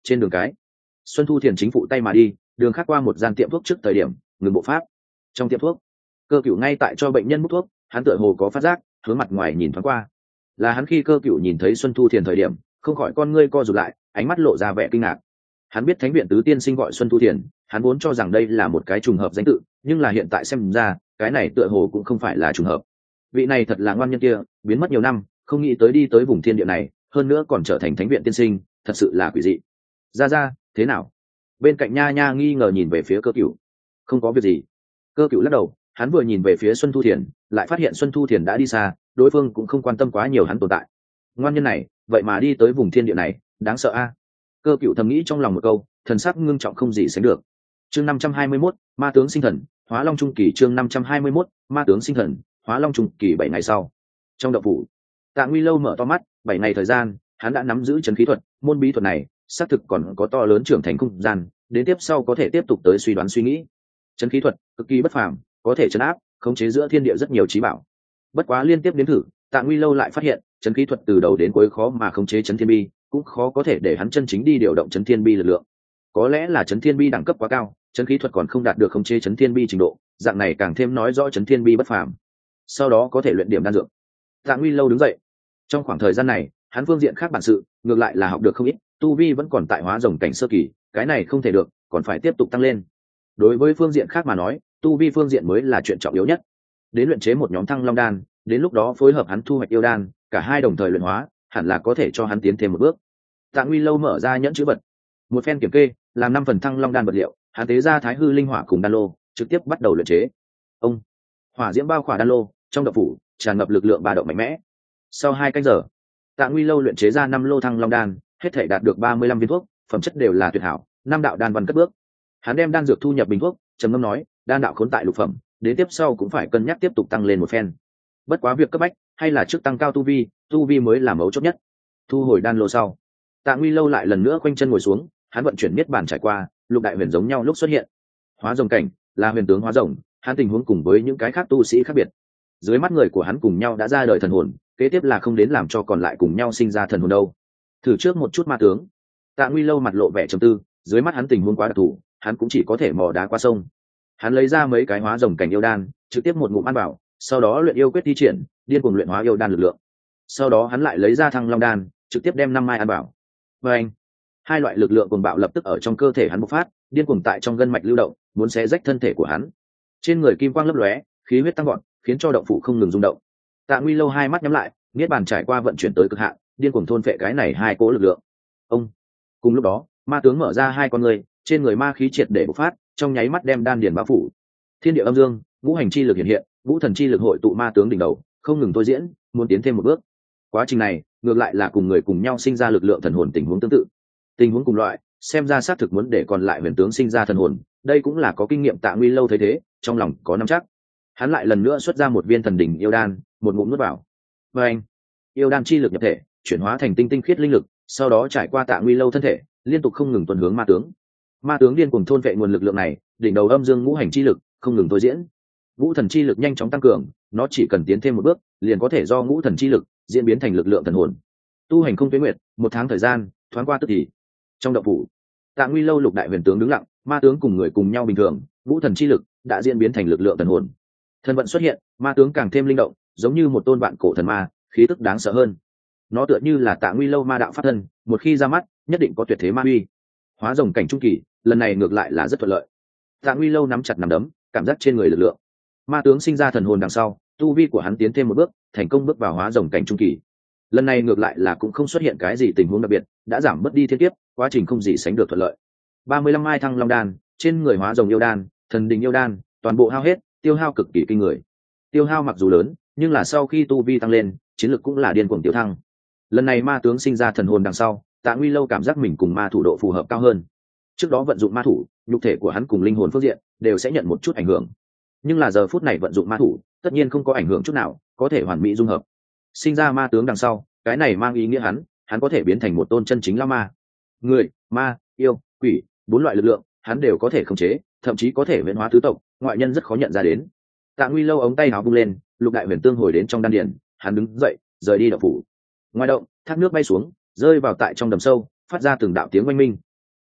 trên đường cái Xuân Thu Thiền chính phụ tay mà đi, đường khác qua một gian tiệm thuốc trước thời điểm ngừng bộ pháp. Trong tiệm thuốc, Cơ Cựu ngay tại cho bệnh nhân hút thuốc, hắn tựa hồ có phát giác, hướng mặt ngoài nhìn thoáng qua. Là hắn khi Cơ Cựu nhìn thấy Xuân Thu Thiền thời điểm, không khỏi con ngươi co rụt lại, ánh mắt lộ ra vẻ kinh ngạc. Hắn biết thánh viện tứ tiên sinh gọi Xuân Thu Thiền, hắn vốn cho rằng đây là một cái trùng hợp danh tự, nhưng là hiện tại xem ra, cái này tựa hồ cũng không phải là trùng hợp. Vị này thật là ngoan nhân kia, biến mất nhiều năm, không nghĩ tới đi tới vùng thiên địa này, hơn nữa còn trở thành thánh viện tiên sinh, thật sự là quỷ dị. Ra ra, thế nào? Bên cạnh Nha Nha nghi ngờ nhìn về phía Cơ Cựu. Không có việc gì. Cơ Cựu lắc đầu, hắn vừa nhìn về phía Xuân Thu Thiền, lại phát hiện Xuân Thu Thiền đã đi xa, đối phương cũng không quan tâm quá nhiều hắn tồn tại. Ngoan nhân này, vậy mà đi tới vùng thiên địa này, đáng sợ a. Cơ Cựu thầm nghĩ trong lòng một câu, thần sắc ngưng trọng không gì sánh được. Chương năm trăm hai mươi mốt, ma tướng sinh thần, Hóa Long trung kỳ. Chương năm trăm hai mươi mốt, ma tướng sinh thần, Hóa Long trung kỳ. Bảy ngày sau, trong động phủ, Tạ Nguy Lâu mở to mắt. Bảy ngày thời gian, hắn đã nắm giữ trấn khí thuật, môn bí thuật này xác thực còn có to lớn trưởng thành không gian, đến tiếp sau có thể tiếp tục tới suy đoán suy nghĩ. Trấn khí thuật cực kỳ bất phàm, có thể trấn áp, khống chế giữa thiên địa rất nhiều trí bảo. Bất quá liên tiếp đến thử, Tạ Nguy Lâu lại phát hiện, trấn khí thuật từ đầu đến cuối khó mà khống chế trấn thiên bi, cũng khó có thể để hắn chân chính đi điều động trấn thiên bi lực lượng. Có lẽ là trấn thiên bi đẳng cấp quá cao, trấn khí thuật còn không đạt được khống chế trấn thiên bi trình độ, dạng này càng thêm nói rõ trấn thiên bi bất phàm. Sau đó có thể luyện điểm đan dược. Tạ Nguy Lâu đứng dậy. Trong khoảng thời gian này, hắn phương diện khác bản sự, ngược lại là học được không ít, tu vi vẫn còn tại hóa rồng cảnh sơ kỳ, cái này không thể được, còn phải tiếp tục tăng lên. Đối với phương diện khác mà nói, tu vi phương diện mới là chuyện trọng yếu nhất. Đến luyện chế một nhóm thăng long đan, đến lúc đó phối hợp hắn thu hoạch yêu đan, cả hai đồng thời luyện hóa, hẳn là có thể cho hắn tiến thêm một bước. Tạ Nguy Lâu mở ra nhẫn chữ vật, một phen kiểm kê, làm năm phần thăng long đan vật liệu, hắn tế ra thái hư linh hỏa cùng đan lô, trực tiếp bắt đầu luyện chế. Ông hỏa diễm bao khỏa đan lô, trong động phủ tràn ngập lực lượng ba động mạnh mẽ. Sau hai canh giờ, Tạ Nguy Lâu luyện chế ra năm lô thăng long đan, hết thể đạt được ba mươi lăm viên thuốc, phẩm chất đều là tuyệt hảo, năm đạo đan văn cất bước. Hắn đem đan dược thu nhập bình thuốc, trầm ngâm nói, đan đạo khốn tại lục phẩm, đến tiếp sau cũng phải cân nhắc tiếp tục tăng lên một phen. Bất quá việc cấp bách hay là trước tăng cao tu vi, tu vi mới là mấu chốt nhất. Thu hồi đan lô sau, Tạ Nguy Lâu lại lần nữa quanh chân ngồi xuống, hắn vận chuyển miết bản trải qua, lục đại huyền giống nhau lúc xuất hiện. Hóa rồng cảnh là huyền tướng hóa rồng, hắn tình huống cùng với những cái khác tu sĩ khác biệt. Dưới mắt người của hắn cùng nhau đã ra đời thần hồn, kế tiếp là không đến làm cho còn lại cùng nhau sinh ra thần hồn đâu. Thử trước một chút ma tướng. Tạ Nguy Lâu mặt lộ vẻ trầm tư, dưới mắt hắn tình huống quá đặc thù, hắn cũng chỉ có thể mò đá qua sông. Hắn lấy ra mấy cái hóa rồng cảnh yêu đan, trực tiếp một ngụm ăn vào, sau đó luyện yêu quyết thi triển, điên cuồng luyện hóa yêu đan lực lượng. Sau đó hắn lại lấy ra thăng long đan, trực tiếp đem năm mai ăn vào. Và anh, hai loại lực lượng cuồng bạo lập tức ở trong cơ thể hắn bộc phát, điên cuồng tại trong gân mạch lưu động, muốn xé rách thân thể của hắn. Trên người kim quang lấp lóe, khí huyết tăng gọn, khiến cho động phủ không ngừng rung động. Tạ Nguy Lâu hai mắt nhắm lại, niết bàn trải qua vận chuyển tới cực hạn, điên cuồng thôn phệ cái này hai cỗ lực lượng. Ông cùng lúc đó, ma tướng mở ra hai con người, trên người ma khí triệt để bộc phát, trong nháy mắt đem đan điền bao phủ. Thiên địa âm dương, ngũ hành chi lực hiện hiện, ngũ thần chi lực hội tụ ma tướng đỉnh đầu, không ngừng thôi diễn, muốn tiến thêm một bước. Quá trình này, ngược lại là cùng người cùng nhau sinh ra lực lượng thần hồn tình huống tương tự. Tình huống cùng loại, xem ra xác thực muốn để còn lại huyền tướng sinh ra thần hồn, đây cũng là có kinh nghiệm. Tạ Nguy Lâu thấy thế, trong lòng có nắm chắc. Hắn lại lần nữa xuất ra một viên thần đỉnh yêu đan, một ngụm nuốt vào. Và anh, yêu đan chi lực nhập thể, chuyển hóa thành tinh tinh khiết linh lực, sau đó trải qua Tạ Nguy Lâu thân thể, liên tục không ngừng tuần hướng ma tướng. Ma tướng điên cuồng thôn vệ nguồn lực lượng này, đỉnh đầu âm dương ngũ hành chi lực không ngừng thôi diễn. Ngũ thần chi lực nhanh chóng tăng cường, nó chỉ cần tiến thêm một bước, liền có thể do ngũ thần chi lực diễn biến thành lực lượng thần hồn. Tu hành không tuyến nguyệt, một tháng thời gian thoáng qua tức thì. Trong động phủ, Tạ Nguy Lâu lục đại huyền tướng đứng lặng, ma tướng cùng người cùng nhau bình thường, ngũ thần chi lực đã diễn biến thành lực lượng thần hồn. Thần vận xuất hiện, ma tướng càng thêm linh động, giống như một tôn vạn cổ thần ma, khí tức đáng sợ hơn. Nó tựa như là Tạ Nguy Lâu ma đạo pháp thân, một khi ra mắt, nhất định có tuyệt thế ma uy. Hóa rồng cảnh trung kỳ, lần này ngược lại là rất thuận lợi. Tạ Nguy Lâu nắm chặt nắm đấm, cảm giác trên người lực lượng. Ma tướng sinh ra thần hồn đằng sau, tu vi của hắn tiến thêm một bước, thành công bước vào hóa rồng cảnh trung kỳ. Lần này ngược lại là cũng không xuất hiện cái gì tình huống đặc biệt, đã giảm bớt đi thiên kiếp, quá trình không gì sánh được thuận lợi. ba mươi lăm mai thăng long đan, trên người hóa rồng yêu đan, thần đình yêu đan, toàn bộ hao hết, tiêu hao cực kỳ kinh người. Tiêu hao mặc dù lớn, nhưng là sau khi tu vi tăng lên, chiến lực cũng là điên cuồng tiêu thăng. Lần này ma tướng sinh ra thần hồn đằng sau, Tạ Nguy Lâu cảm giác mình cùng ma thủ độ phù hợp cao hơn. Trước đó vận dụng ma thủ, nhục thể của hắn cùng linh hồn phương diện đều sẽ nhận một chút ảnh hưởng, nhưng là giờ phút này vận dụng ma thủ, tất nhiên không có ảnh hưởng chút nào, có thể hoàn mỹ dung hợp. Sinh ra ma tướng đằng sau, cái này mang ý nghĩa hắn, hắn có thể biến thành một tôn chân chính lão ma. Người, ma, yêu, quỷ, bốn loại lực lượng, hắn đều có thể khống chế, thậm chí có thể huyễn hóa tứ tộc, ngoại nhân rất khó nhận ra đến. Tạ Nguy Lâu ống tay áo vung lên, lục đại huyền tương hồi đến trong đan điền, hắn đứng dậy, rời đi động phủ. Ngoài động, thác nước bay xuống, rơi vào tại trong đầm sâu, phát ra từng đạo tiếng oanh minh,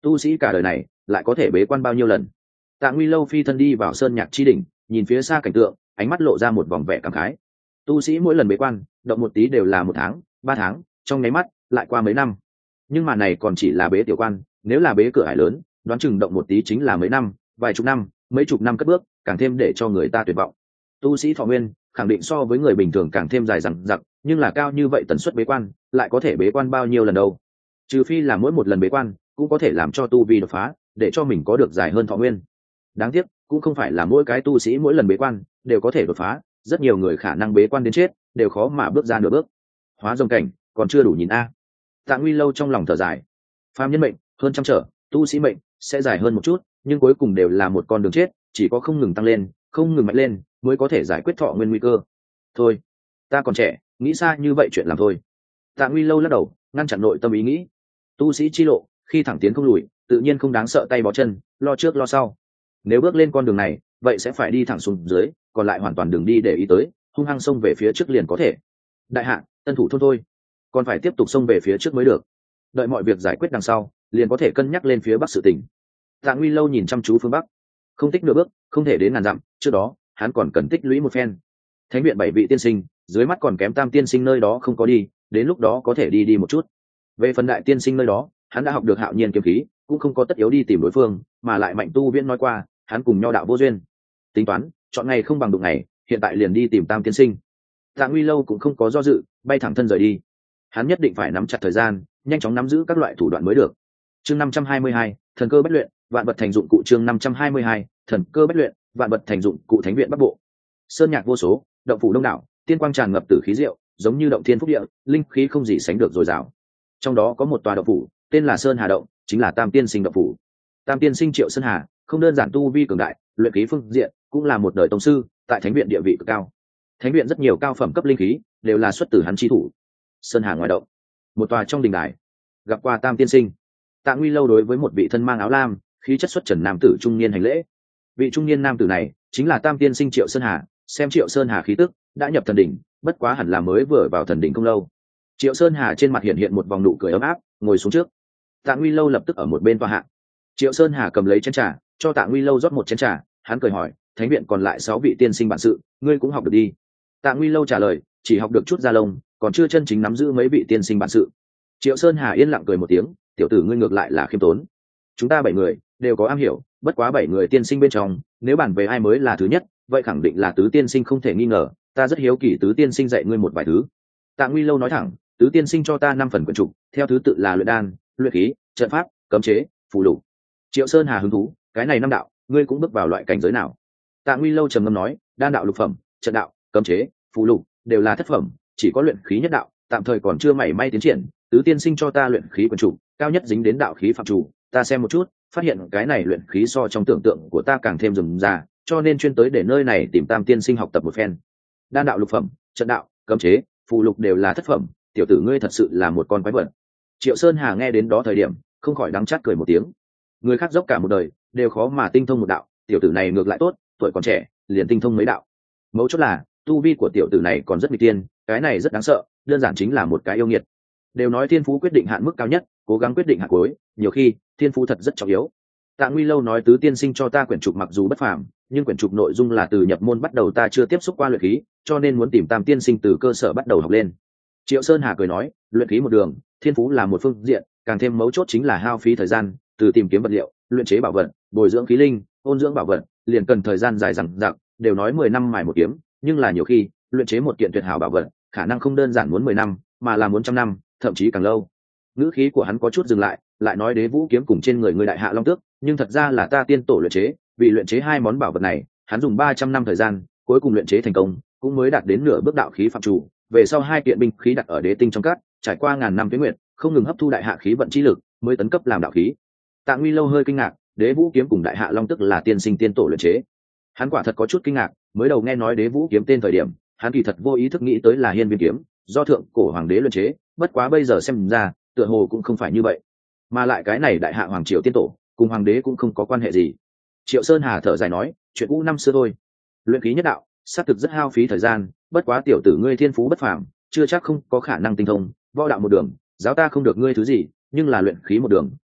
tu sĩ cả đời này lại có thể bế quan bao nhiêu lần. Tạ Nguy Lâu phi thân đi vào sơn nhạc chi đỉnh, nhìn phía xa cảnh tượng, ánh mắt lộ ra một vòng vẻ cảm khái. Tu sĩ mỗi lần bế quan động một tí đều là một tháng ba tháng, trong nháy mắt lại qua mấy năm. Nhưng mà này còn chỉ là bế tiểu quan, nếu là bế cửa ải lớn, đoán chừng động một tí chính là mấy năm, vài chục năm, mấy chục năm cất bước, càng thêm để cho người ta tuyệt vọng. Tu sĩ thọ nguyên khẳng định so với người bình thường càng thêm dài dằng dặc, nhưng là cao như vậy tần suất bế quan lại có thể bế quan bao nhiêu lần đâu? Trừ phi là mỗi một lần bế quan cũng có thể làm cho tu vi đột phá, để cho mình có được dài hơn thọ nguyên. Đáng tiếc cũng không phải là mỗi cái tu sĩ mỗi lần bế quan đều có thể đột phá, rất nhiều người khả năng bế quan đến chết đều khó mà bước ra nửa bước. Hóa rồng cảnh còn chưa đủ nhìn a. Tạ Nguy Lâu trong lòng thở dài. Phàm nhân mệnh hơn trăm trở, tu sĩ mệnh sẽ dài hơn một chút, nhưng cuối cùng đều là một con đường chết, chỉ có không ngừng tăng lên, không ngừng mạnh lên mới có thể giải quyết thọ nguyên nguy cơ. Thôi, ta còn trẻ, nghĩ xa như vậy chuyện làm thôi. Tạ Nguy Lâu lắc đầu, ngăn chặn nội tâm ý nghĩ. Tu sĩ chi lộ, khi thẳng tiến không lùi, tự nhiên không đáng sợ tay bó chân, lo trước lo sau. Nếu bước lên con đường này, vậy sẽ phải đi thẳng xuống dưới, còn lại hoàn toàn đừng đi để ý tới, hung hăng xông về phía trước liền có thể. Đại hạ, tân thủ thôn thôi, còn phải tiếp tục xông về phía trước mới được. Đợi mọi việc giải quyết đằng sau, liền có thể cân nhắc lên phía bắc sự tình. Tạ Nguy Lâu nhìn chăm chú phương bắc, không tích nửa bước, không thể đến ngàn dặm, trước đó hắn còn cần tích lũy một phen. Thánh viện bảy vị tiên sinh, dưới mắt còn kém tam tiên sinh nơi đó không có đi, đến lúc đó có thể đi đi một chút. Về phần đại tiên sinh nơi đó, hắn đã học được hạo nhiên kiếm khí, cũng không có tất yếu đi tìm đối phương, mà lại Mạnh Tu Viễn nói qua, hắn cùng nho đạo vô duyên. Tính toán, chọn ngày không bằng đụng ngày, hiện tại liền đi tìm tam tiên sinh. Tạ Nguy Lâu cũng không có do dự, bay thẳng thân rời đi. Hắn nhất định phải nắm chặt thời gian, nhanh chóng nắm giữ các loại thủ đoạn mới được. Chương năm trăm hai mươi hai, thần cơ bất luyện, vạn vật thành dụng cụ. Chương năm trăm hai mươi hai, thần cơ bất luyện, vạn vật thành dụng cụ. Thánh viện Bắc Bộ. Sơn nhạc vô số, động phủ đông đảo, tiên quang tràn ngập tử khí diệu, giống như động thiên phúc địa, linh khí không gì sánh được dồi dào. Trong đó có một tòa động phủ, tên là Sơn Hà động, chính là Tam Tiên Sinh động phủ. Tam Tiên Sinh Triệu Sơn Hà, không đơn giản tu vi cường đại, luyện khí phương diện cũng là một đời tông sư, tại thánh viện địa vị cực cao. Thánh viện rất nhiều cao phẩm cấp linh khí đều là xuất từ hắn chi thủ. Sơn Hà ngoài động, một tòa trong đình đài, gặp qua Tam Tiên Sinh. Tạ Nguy Lâu đối với một vị thân mang áo lam, khí chất xuất trần nam tử trung niên hành lễ. Vị trung niên nam tử này chính là Tam Tiên Sinh Triệu Sơn Hà. Xem Triệu Sơn Hà khí tức đã nhập thần đỉnh, bất quá hẳn là mới vừa vào thần đỉnh không lâu. Triệu Sơn Hà trên mặt hiện hiện một vòng nụ cười ấm áp, ngồi xuống trước. Tạ Nguy Lâu lập tức ở một bên tòa hạ. Triệu Sơn Hà cầm lấy chén trà, cho Tạ Nguy Lâu rót một chén trà, hắn cười hỏi, thánh viện còn lại sáu vị tiên sinh bản sự, ngươi cũng học được đi. Tạ Nguy Lâu trả lời, chỉ học được chút da lông, còn chưa chân chính nắm giữ mấy vị tiên sinh bản sự. Triệu Sơn Hà yên lặng cười một tiếng, tiểu tử ngươi ngược lại là khiêm tốn. Chúng ta bảy người đều có am hiểu, bất quá bảy người tiên sinh bên trong, nếu bàn về ai mới là thứ nhất, vậy khẳng định là tứ tiên sinh không thể nghi ngờ. Ta rất hiếu kỳ tứ tiên sinh dạy ngươi một vài thứ. Tạ Nguy Lâu nói thẳng, tứ tiên sinh cho ta năm phần quyển trục, theo thứ tự là luyện đan, luyện khí, trận pháp, cấm chế, phù lục. Triệu Sơn Hà hứng thú, cái này năm đạo, ngươi cũng bước vào loại cảnh giới nào? Tạ Nguy Lâu trầm ngâm nói, đan đạo lục phẩm, trận đạo, cấm chế, phù lục đều là thất phẩm, chỉ có luyện khí nhất đạo, tạm thời còn chưa mảy may tiến triển. Tứ tiên sinh cho ta luyện khí quyển trục, cao nhất dính đến đạo khí phạm chủ, ta xem một chút, phát hiện cái này luyện khí so trong tưởng tượng của ta càng thêm rườm rà, cho nên chuyên tới để nơi này tìm Tam tiên sinh học tập một phen. Đan đạo lục phẩm, trận đạo, cấm chế, phù lục đều là thất phẩm, tiểu tử ngươi thật sự là một con quái vật. Triệu Sơn Hà nghe đến đó thời điểm không khỏi đắng chát cười một tiếng. Người khác dốc cả một đời đều khó mà tinh thông một đạo, tiểu tử này ngược lại tốt, tuổi còn trẻ liền tinh thông mấy đạo. Mấu chốt là tu vi của tiểu tử này còn rất nguy tiên, cái này rất đáng sợ, đơn giản chính là một cái yêu nghiệt. Đều nói thiên phú quyết định hạn mức cao nhất, cố gắng quyết định hạn cuối, nhiều khi thiên phú thật rất trọng yếu. Tạ Nguy Lâu nói tứ tiên sinh cho ta quyển trục mặc dù bất phàm, nhưng quyển trục nội dung là từ nhập môn bắt đầu ta chưa tiếp xúc qua luyện khí, cho nên muốn tìm Tam tiên sinh từ cơ sở bắt đầu học lên. Triệu Sơn Hà cười nói, luyện khí một đường, thiên phú là một phương diện, càng thêm mấu chốt chính là hao phí thời gian, từ tìm kiếm vật liệu, luyện chế bảo vật, bồi dưỡng khí linh, ôn dưỡng bảo vật, liền cần thời gian dài dằng dặc, đều nói mười năm mài một kiếm, nhưng là nhiều khi, luyện chế một kiện tuyệt hảo bảo vật, khả năng không đơn giản muốn mười năm, mà là muốn trăm năm, thậm chí càng lâu. Ngữ khí của hắn có chút dừng lại, lại nói Đế Vũ kiếm cùng trên người người đại hạ long tước, nhưng thật ra là ta tiên tổ luyện chế, vì luyện chế hai món bảo vật này, hắn dùng ba trăm năm thời gian, cuối cùng luyện chế thành công, cũng mới đạt đến nửa bước đạo khí phạm chủ. Về sau hai kiện binh khí đặt ở đế tinh trong cát, trải qua ngàn năm tuế nguyệt, không ngừng hấp thu đại hạ khí vận chi lực, mới tấn cấp làm đạo khí. Tạ Nguy Lâu hơi kinh ngạc, Đế Vũ kiếm cùng đại hạ long tức là tiên sinh tiên tổ luyện chế. Hắn quả thật có chút kinh ngạc, mới đầu nghe nói Đế Vũ kiếm tên thời điểm, hắn kỳ thật vô ý thức nghĩ tới là Hiên Viên kiếm, do thượng cổ hoàng đế luyện chế, bất quá bây giờ xem ra, tựa hồ cũng không phải như vậy. Mà lại cái này đại hạ hoàng triều tiên tổ, cùng hoàng đế cũng không có quan hệ gì. Triệu Sơn Hà thở dài nói, chuyện cũ năm xưa thôi. Luyện khí nhất đạo, xác thực rất hao phí thời gian, bất quá tiểu tử ngươi thiên phú bất phàm, chưa chắc không có khả năng tinh thông. Võ đạo một đường, giáo ta không được ngươi thứ gì, nhưng là luyện khí một đường,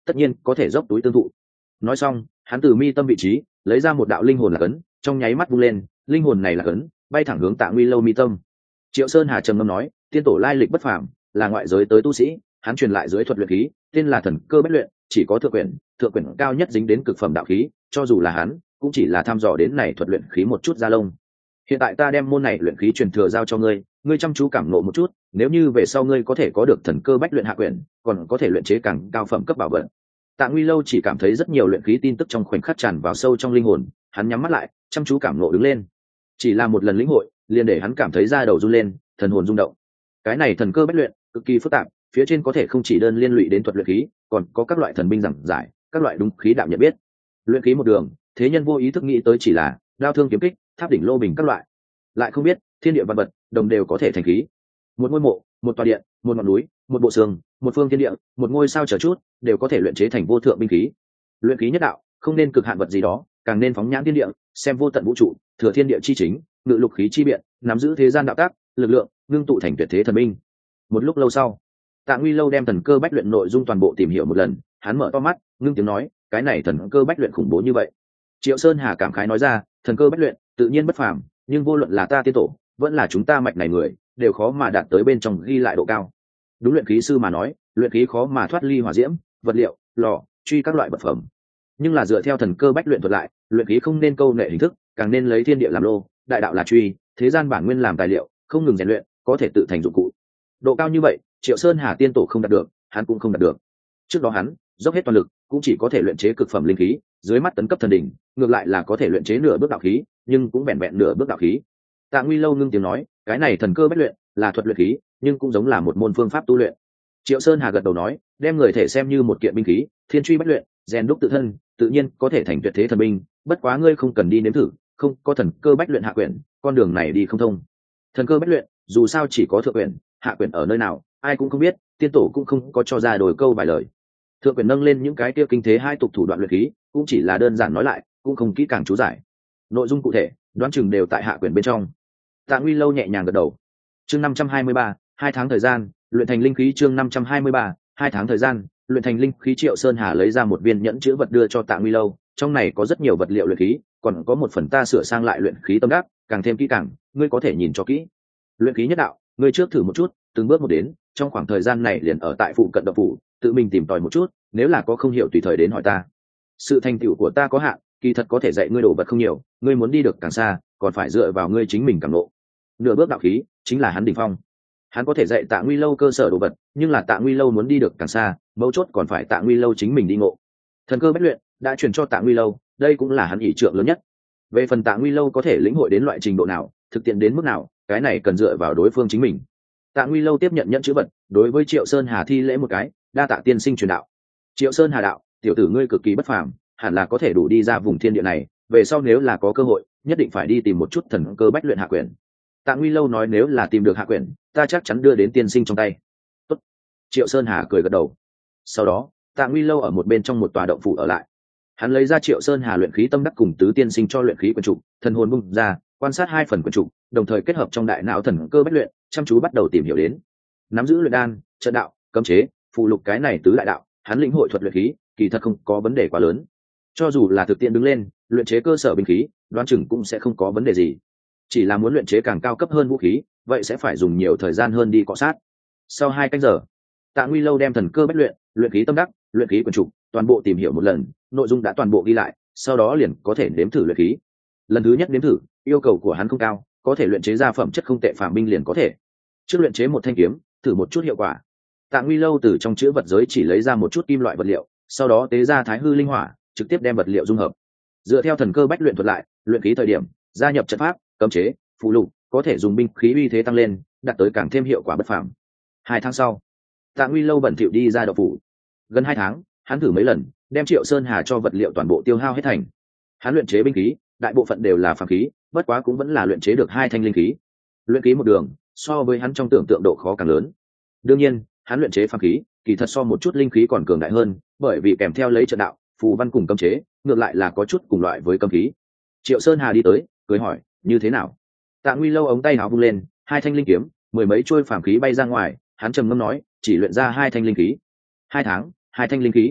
tất nhiên có thể dốc túi tương thụ. Nói xong, hắn từ mi tâm vị trí lấy ra một đạo linh hồn là cấn, trong nháy mắt vung lên, linh hồn này là cấn bay thẳng hướng Tạ Nguy Lâu mi tâm. Triệu Sơn Hà trầm ngâm nói, tiên tổ lai lịch bất phàm, là ngoại giới tới tu sĩ, hắn truyền lại dưới thuật luyện khí, tên là thần cơ bách luyện, chỉ có thượng quyển, thượng quyển cao nhất dính đến cực phẩm đạo khí, cho dù là hắn, cũng chỉ là thăm dò đến này thuật luyện khí một chút da lông. Hiện tại ta đem môn này luyện khí truyền thừa giao cho ngươi, ngươi chăm chú cảm ngộ một chút, nếu như về sau ngươi có thể có được thần cơ bách luyện hạ quyển, còn có thể luyện chế càng cao phẩm cấp bảo vật. Tạ Nguy Lâu chỉ cảm thấy rất nhiều luyện khí tin tức trong khoảnh khắc tràn vào sâu trong linh hồn, hắn nhắm mắt lại, chăm chú cảm ngộ đứng lên. Chỉ là một lần lĩnh hội, liền để hắn cảm thấy da đầu run lên, thần hồn rung động. Cái này thần cơ bách luyện cực kỳ phức tạp, phía trên có thể không chỉ đơn liên lụy đến thuật luyện khí, còn có các loại thần binh giảng giải, các loại đúng khí đạo nhận biết. Luyện khí một đường, thế nhân vô ý thức nghĩ tới chỉ là đao thương kiếm kích, tháp đỉnh lô bình các loại, lại không biết thiên địa văn vật đồng đều có thể thành khí. Một ngôi mộ, một tòa điện, một ngọn núi, một bộ xương, một phương thiên địa, một ngôi sao chờ chút, đều có thể luyện chế thành vô thượng binh khí. Luyện khí nhất đạo, không nên cực hạn vật gì đó, càng nên phóng nhãn thiên địa, xem vô tận vũ trụ, thừa thiên địa chi chính, ngự lục khí chi biện, nắm giữ thế gian đạo tác, lực lượng, ngưng tụ thành tuyệt thế thần binh. Một lúc lâu sau, Tạ Nguy Lâu đem thần cơ bách luyện nội dung toàn bộ tìm hiểu một lần, hắn mở to mắt, ngưng tiếng nói, cái này thần cơ bách luyện khủng bố như vậy. Triệu Sơn Hà cảm khái nói ra, thần cơ bách luyện tự nhiên bất phàm, nhưng vô luận là ta tiên tổ, vẫn là chúng ta mạch này người, đều khó mà đạt tới bên trong ghi lại độ cao. Đúng luyện khí sư mà nói, luyện khí khó mà thoát ly hỏa diễm, vật liệu, lò, truy các loại vật phẩm. Nhưng là dựa theo thần cơ bách luyện thuật lại, luyện khí không nên câu nệ hình thức, càng nên lấy thiên địa làm lô, đại đạo là truy, thế gian bản nguyên làm tài liệu, không ngừng rèn luyện, có thể tự thành dụng cụ. Độ cao như vậy, Triệu Sơn Hà tiên tổ không đạt được, hắn cũng không đạt được. Trước đó hắn dốc hết toàn lực, cũng chỉ có thể luyện chế cực phẩm linh khí, dưới mắt tấn cấp thần đỉnh, ngược lại là có thể luyện chế nửa bước đạo khí, nhưng cũng vẹn vẹn nửa bước đạo khí. Tạ Nguy Lâu ngưng tiếng nói, cái này thần cơ bách luyện là thuật luyện khí, nhưng cũng giống là một môn phương pháp tu luyện. Triệu Sơn Hà gật đầu nói, đem người thể xem như một kiện binh khí, thiên truy bách luyện, rèn đúc tự thân, tự nhiên có thể thành tuyệt thế thần binh. Bất quá ngươi không cần đi nếm thử, không có thần cơ bách luyện hạ quyển, con đường này đi không thông. Thần cơ bách luyện, dù sao chỉ có thượng quyển, hạ quyển ở nơi nào, ai cũng không biết, tiên tổ cũng không có cho ra đồi câu vài lời. Thượng quyển nâng lên những cái tiêu kinh thế hai tục thủ đoạn luyện khí, cũng chỉ là đơn giản nói lại, cũng không kỹ càng chú giải. Nội dung cụ thể, đoán chừng đều tại hạ quyển bên trong. Tạ Nguy Lâu nhẹ nhàng gật đầu. Chương năm trăm hai mươi ba, hai tháng thời gian, luyện thành linh khí. Chương năm trăm hai mươi ba, hai tháng thời gian, luyện thành linh khí. Triệu Sơn Hà lấy ra một viên nhẫn chứa vật đưa cho Tạ Nguy Lâu, trong này có rất nhiều vật liệu luyện khí, còn có một phần ta sửa sang lại luyện khí tâm đắc, càng thêm kỹ càng, ngươi có thể nhìn cho kỹ. Luyện khí nhất đạo, ngươi trước thử một chút, từng bước một đến, trong khoảng thời gian này liền ở tại phụ cận đập phủ, tự mình tìm tòi một chút, nếu là có không hiểu tùy thời đến hỏi ta. Sự thành tựu của ta có hạn, kỳ thật có thể dạy ngươi đồ vật không nhiều, ngươi muốn đi được càng xa, còn phải dựa vào ngươi chính mình cảm ngộ. Nửa bước đạo khí chính là hắn đỉnh phong. Hắn có thể dạy Tạ Nguy Lâu cơ sở đồ vật, nhưng là Tạ Nguy Lâu muốn đi được càng xa, mấu chốt còn phải Tạ Nguy Lâu chính mình đi ngộ. Thần cơ bách luyện đã truyền cho Tạ Nguy Lâu, đây cũng là hắn ỷ trượng lớn nhất. Về phần Tạ Nguy Lâu có thể lĩnh hội đến loại trình độ nào, thực tiễn đến mức nào, cái này cần dựa vào đối phương chính mình. Tạ Nguy Lâu tiếp nhận nhận chữ vật, đối với Triệu Sơn Hà thi lễ một cái, đa tạ tiên sinh truyền đạo. Triệu Sơn Hà đạo, tiểu tử ngươi cực kỳ bất phàm, hẳn là có thể đủ đi ra vùng thiên địa này, về sau nếu là có cơ hội, nhất định phải đi tìm một chút thần cơ bách luyện hạ quyển. Tạ Nguy Lâu nói, nếu là tìm được hạ quyển, ta chắc chắn đưa đến tiên sinh trong tay. Tốt. Triệu Sơn Hà cười gật đầu. Sau đó, Tạ Nguy Lâu ở một bên trong một tòa động phủ ở lại. Hắn lấy ra Triệu Sơn Hà luyện khí tâm đắc cùng tứ tiên sinh cho luyện khí quyển trục, thần hồn bung ra, quan sát hai phần quyển trục, đồng thời kết hợp trong đại não thần cơ bách luyện, chăm chú bắt đầu tìm hiểu đến. Nắm giữ luyện đan, trận đạo, cấm chế, phụ lục cái này tứ đại đạo, hắn lĩnh hội thuật luyện khí, kỳ thật không có vấn đề quá lớn. Cho dù là thực tiễn đứng lên, luyện chế cơ sở binh khí, đoán chừng cũng sẽ không có vấn đề gì. Chỉ là muốn luyện chế càng cao cấp hơn vũ khí, vậy sẽ phải dùng nhiều thời gian hơn đi cọ sát. Sau hai canh giờ, Tạ Nguy Lâu đem thần cơ bách luyện, luyện khí tâm đắc, luyện khí quyển trục, toàn bộ tìm hiểu một lần, nội dung đã toàn bộ ghi lại, sau đó liền có thể nếm thử luyện khí. Lần thứ nhất nếm thử, yêu cầu của hắn không cao, có thể luyện chế ra phẩm chất không tệ phàm binh liền có thể. Trước luyện chế một thanh kiếm, thử một chút hiệu quả. Tạ Nguy Lâu từ trong chữ vật giới chỉ lấy ra một chút kim loại vật liệu, sau đó tế ra thái hư linh hỏa, trực tiếp đem vật liệu dung hợp. Dựa theo thần cơ bách luyện thuật lại, luyện khí thời điểm, gia nhập trận pháp, cấm chế, phụ lục, có thể dùng binh khí uy thế tăng lên, đạt tới càng thêm hiệu quả bất phàm. Hai tháng sau, Tạ Nguy Lâu bẩn thỉu đi ra đậu phủ. Gần hai tháng, hắn thử mấy lần, đem Triệu Sơn Hà cho vật liệu toàn bộ tiêu hao hết thành. Hắn luyện chế binh khí, đại bộ phận đều là phàm khí, bất quá cũng vẫn là luyện chế được hai thanh linh khí. Luyện khí một đường, so với hắn trong tưởng tượng độ khó càng lớn. Đương nhiên, hắn luyện chế phàm khí, kỳ thật so một chút linh khí còn cường đại hơn, bởi vì kèm theo lấy trận đạo, phù văn cùng cấm chế, ngược lại là có chút cùng loại với cấm khí. Triệu Sơn Hà đi tới, cười hỏi, như thế nào? Tạ Nguy Lâu ống tay áo vung lên, hai thanh linh kiếm, mười mấy chuôi phàm khí bay ra ngoài, hắn trầm ngâm nói, chỉ luyện ra hai thanh linh khí. Hai tháng, hai thanh linh khí.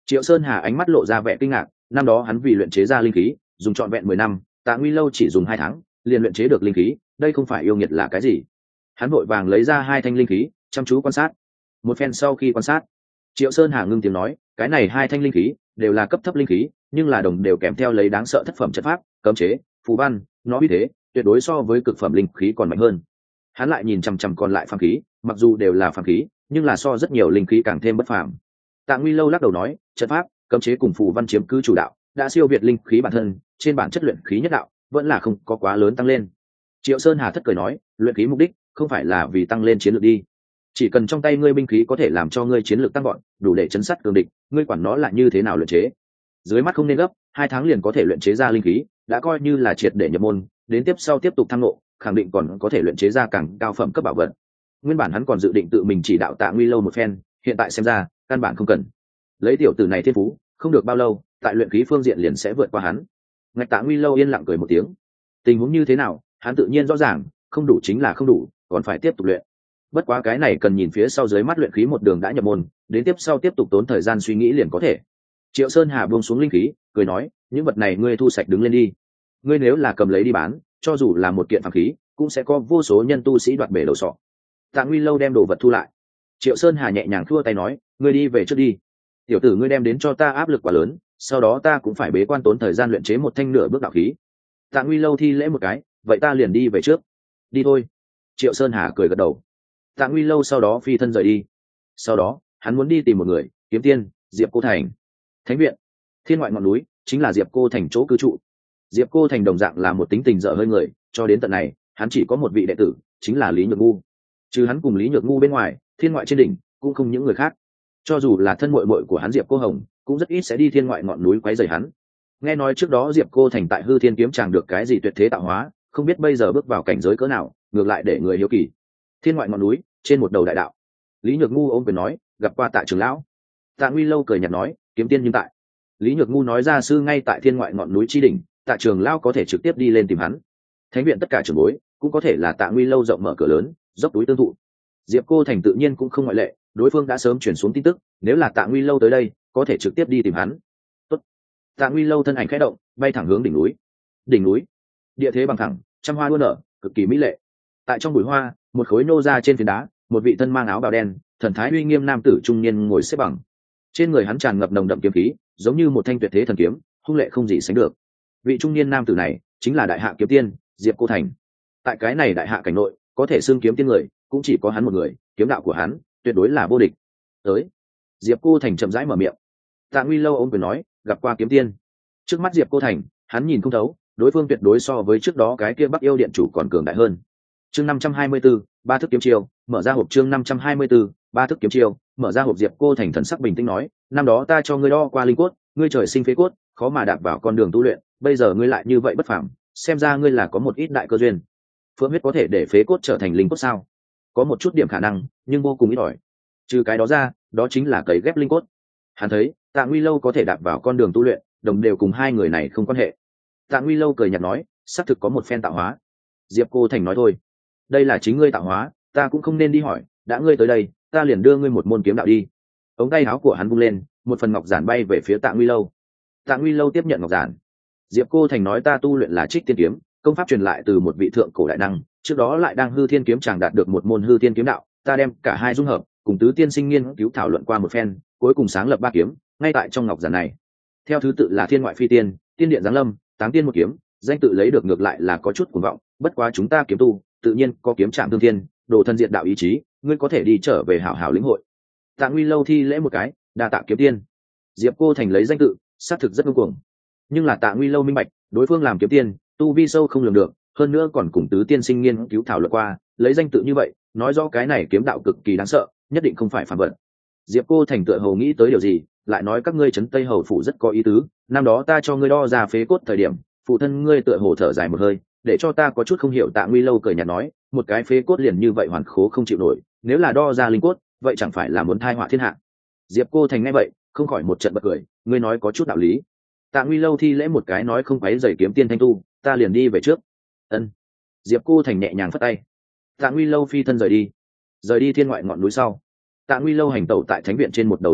Triệu Sơn Hà ánh mắt lộ ra vẻ kinh ngạc, năm đó hắn vì luyện chế ra linh khí dùng trọn vẹn mười năm, Tạ Nguy Lâu chỉ dùng hai tháng liền luyện chế được linh khí, đây không phải yêu nghiệt là cái gì? Hắn vội vàng lấy ra hai thanh linh khí, chăm chú quan sát. Một phen sau khi quan sát, Triệu Sơn Hà ngưng tiếng nói, cái này hai thanh linh khí đều là cấp thấp linh khí, nhưng là đồng đều kèm theo lấy đáng sợ thất phẩm trận pháp, cấm chế, phù văn, nó uy thế tuyệt đối so với cực phẩm linh khí còn mạnh hơn. Hắn lại nhìn chằm chằm còn lại phàm khí, mặc dù đều là phàm khí, nhưng là so rất nhiều linh khí càng thêm bất phàm. Tạ Nguy Lâu lắc đầu nói, trận pháp, cấm chế cùng phù văn chiếm cứ chủ đạo, đã siêu việt linh khí bản thân, trên bản chất luyện khí nhất đạo vẫn là không có quá lớn tăng lên. Triệu Sơn Hà thất cười nói, luyện khí mục đích không phải là vì tăng lên chiến lược đi, chỉ cần trong tay ngươi binh khí có thể làm cho ngươi chiến lược tăng gọn, đủ để chấn sát cường địch, ngươi quản nó là như thế nào luyện chế. Dưới mắt không nên gấp, hai tháng liền có thể luyện chế ra linh khí, đã coi như là triệt để nhập môn, đến tiếp sau tiếp tục thăng ngộ, khẳng định còn có thể luyện chế ra càng cao phẩm cấp bảo vật. Nguyên bản hắn còn dự định tự mình chỉ đạo Tạ Nguy Lâu một phen, hiện tại xem ra căn bản không cần. Lấy tiểu tử này thiên phú, không được bao lâu, tại luyện khí phương diện liền sẽ vượt qua hắn. Ngạch Tạ Nguy Lâu yên lặng cười một tiếng. Tình huống như thế nào, hắn tự nhiên rõ ràng, không đủ chính là không đủ, còn phải tiếp tục luyện. Bất quá cái này cần nhìn phía sau dưới mắt luyện khí một đường đã nhập môn, đến tiếp sau tiếp tục tốn thời gian suy nghĩ liền có thể. Triệu Sơn Hà buông xuống linh khí, cười nói, những vật này ngươi thu sạch đứng lên đi. Ngươi nếu là cầm lấy đi bán, cho dù là một kiện phàm khí, cũng sẽ có vô số nhân tu sĩ đoạt bể đầu sọ. Tạ Nguy Lâu đem đồ vật thu lại. Triệu Sơn Hà nhẹ nhàng thua tay nói, ngươi đi về trước đi. Tiểu tử ngươi đem đến cho ta áp lực quá lớn, sau đó ta cũng phải bế quan tốn thời gian luyện chế một thanh nửa bước đạo khí. Tạ Nguy Lâu thi lễ một cái, vậy ta liền đi về trước. Đi thôi. Triệu Sơn Hà cười gật đầu. Tạ Nguy Lâu sau đó phi thân rời đi. Sau đó hắn muốn đi tìm một người, Kiếm Tiên, Diệp Cô Thành. Thánh viện, thiên ngoại ngọn núi, chính là Diệp Cô Thành chỗ cư trụ. Diệp Cô Thành đồng dạng là một tính tình dở hơi người, cho đến tận này hắn chỉ có một vị đệ tử, chính là Lý Nhược Ngu. Trừ hắn cùng Lý Nhược Ngu bên ngoài, thiên ngoại trên đỉnh cũng không những người khác. Cho dù là thân muội muội của hắn Diệp Cô Hồng, cũng rất ít sẽ đi thiên ngoại ngọn núi quấy rầy hắn. Nghe nói trước đó Diệp Cô Thành tại Hư Thiên kiếm tràng được cái gì tuyệt thế tạo hóa, không biết bây giờ bước vào cảnh giới cỡ nào, ngược lại để người hiếu kỳ. Thiên ngoại ngọn núi, trên một đầu đại đạo, Lý Nhược Ngu ôm quyền nói, gặp qua Tạ trưởng lão. Tạ Nguy Lâu cười nhạt nói, Kiếm Tiên nhưng tại. Lý Nhược Ngu nói ra sư ngay tại thiên ngoại ngọn núi chi đỉnh, Tạ trưởng lão có thể trực tiếp đi lên tìm hắn. Thánh viện tất cả trưởng bối cũng có thể là Tạ Nguy Lâu rộng mở cửa lớn, dốc túi tương thụ. Diệp Cô Thành tự nhiên cũng không ngoại lệ, đối phương đã sớm chuyển xuống tin tức, nếu là Tạ Nguy Lâu tới đây, có thể trực tiếp đi tìm hắn. Tốt. Tạ Nguy Lâu thân ảnh khẽ động, bay thẳng hướng đỉnh núi. Đỉnh núi, địa thế bằng thẳng, trăm hoa đua nở, cực kỳ mỹ lệ. Tại trong bụi hoa, một khối nô ra trên phiến đá, một vị thân mang áo bào đen, thần thái uy nghiêm nam tử trung niên ngồi xếp bằng. Trên người hắn tràn ngập nồng đậm kiếm khí, giống như một thanh tuyệt thế thần kiếm, hung lệ không gì sánh được. Vị trung niên nam tử này chính là đại hạ kiếm tiên Diệp Cô Thành. Tại cái này đại hạ cảnh nội, có thể xưng kiếm tiên người, cũng chỉ có hắn một người, kiếm đạo của hắn tuyệt đối là vô địch. Tới. Diệp Cô Thành chậm rãi mở miệng. Tạ Nguy Lâu ôm quyền nói, gặp qua kiếm tiên. Trước mắt Diệp Cô Thành, hắn nhìn không thấu, đối phương tuyệt đối so với trước đó cái kia Bắc Yêu điện chủ còn cường đại hơn. Chương năm trăm hai mươi 524, ba thức kiếm chiêu, mở ra hộp. Chương năm trăm hai mươi 524, ba thức kiếm chiêu, mở ra hộp. Diệp Cô Thành thần sắc bình tĩnh nói, năm đó ta cho ngươi đo qua linh cốt, ngươi trời sinh phế cốt, khó mà đạp vào con đường tu luyện, bây giờ ngươi lại như vậy bất phàm, xem ra ngươi là có một ít đại cơ duyên. Phượng huyết có thể để phế cốt trở thành linh cốt sao? Có một chút điểm khả năng, nhưng vô cùng ít ỏi. Trừ cái đó ra, đó chính là cấy ghép linh cốt. Hắn thấy, Tạ Nguy Lâu có thể đạp vào con đường tu luyện, đồng đều cùng hai người này không quan hệ. Tạ Nguy Lâu cười nhạt nói, xác thực có một phen tạo hóa. Diệp Cô Thành nói thôi, đây là chính ngươi tạo hóa, ta cũng không nên đi hỏi, đã ngươi tới đây, ta liền đưa ngươi một môn kiếm đạo đi. Ống tay áo của hắn vung lên, một phần ngọc giản bay về phía Tạ Nguy Lâu. Tạ Nguy Lâu tiếp nhận ngọc giản. Diệp Cô Thành nói, ta tu luyện là Trích Tiên kiếm, công pháp truyền lại từ một vị thượng cổ đại năng, trước đó lại đang Hư Thiên kiếm tràng đạt được một môn Hư Thiên kiếm đạo, ta đem cả hai dung hợp, cùng tứ tiên sinh nghiên cứu thảo luận qua một phen, cuối cùng sáng lập ba kiếm, ngay tại trong ngọc giản này. Theo thứ tự là Thiên ngoại phi tiên, Tiên điện giáng lâm, Táng tiên một kiếm, danh tự lấy được ngược lại là có chút cuồng vọng, bất quá chúng ta kiếm tu, tự nhiên có kiếm trạng thương thiên, đồ thân diện đạo ý chí, ngươi có thể đi trở về hảo hảo lĩnh hội. Tạ Nguy Lâu thi lễ một cái, đa tạ kiếm tiên. Diệp Cô Thành lấy danh tự, xác thực rất ngông cuồng, nhưng là Tạ Nguy Lâu minh bạch, đối phương làm kiếm tiên, tu vi sâu không lường được, hơn nữa còn cùng tứ tiên sinh nghiên cứu thảo luận qua, lấy danh tự như vậy, nói rõ cái này kiếm đạo cực kỳ đáng sợ, nhất định không phải phàm vật. Diệp Cô Thành tựa hồ nghĩ tới điều gì, lại nói các ngươi trấn Tây Hầu phủ rất có ý tứ, năm đó ta cho ngươi đo ra phế cốt thời điểm, phụ thân ngươi tựa hồ thở dài một hơi, để cho ta có chút không hiểu. Tạ Nguy Lâu cười nhạt nói, một cái phế cốt liền như vậy hoàn khố không chịu nổi, nếu là đo ra linh cốt, vậy chẳng phải là muốn tai họa thiên hạ. Diệp Cô Thành nghe vậy, không khỏi một trận bật cười, ngươi nói có chút đạo lý. Tạ Nguy Lâu thi lễ một cái nói, không quấy rầy kiếm tiên thanh tu, ta liền đi về trước. Ân. Diệp Cô Thành nhẹ nhàng phất tay. Tạ Nguy Lâu phi thân rời đi. Rời đi thiên ngoại ngọn núi sau, Tạ Nguy Lâu hành tẩu tại thánh viện trên một đầu đại đạo,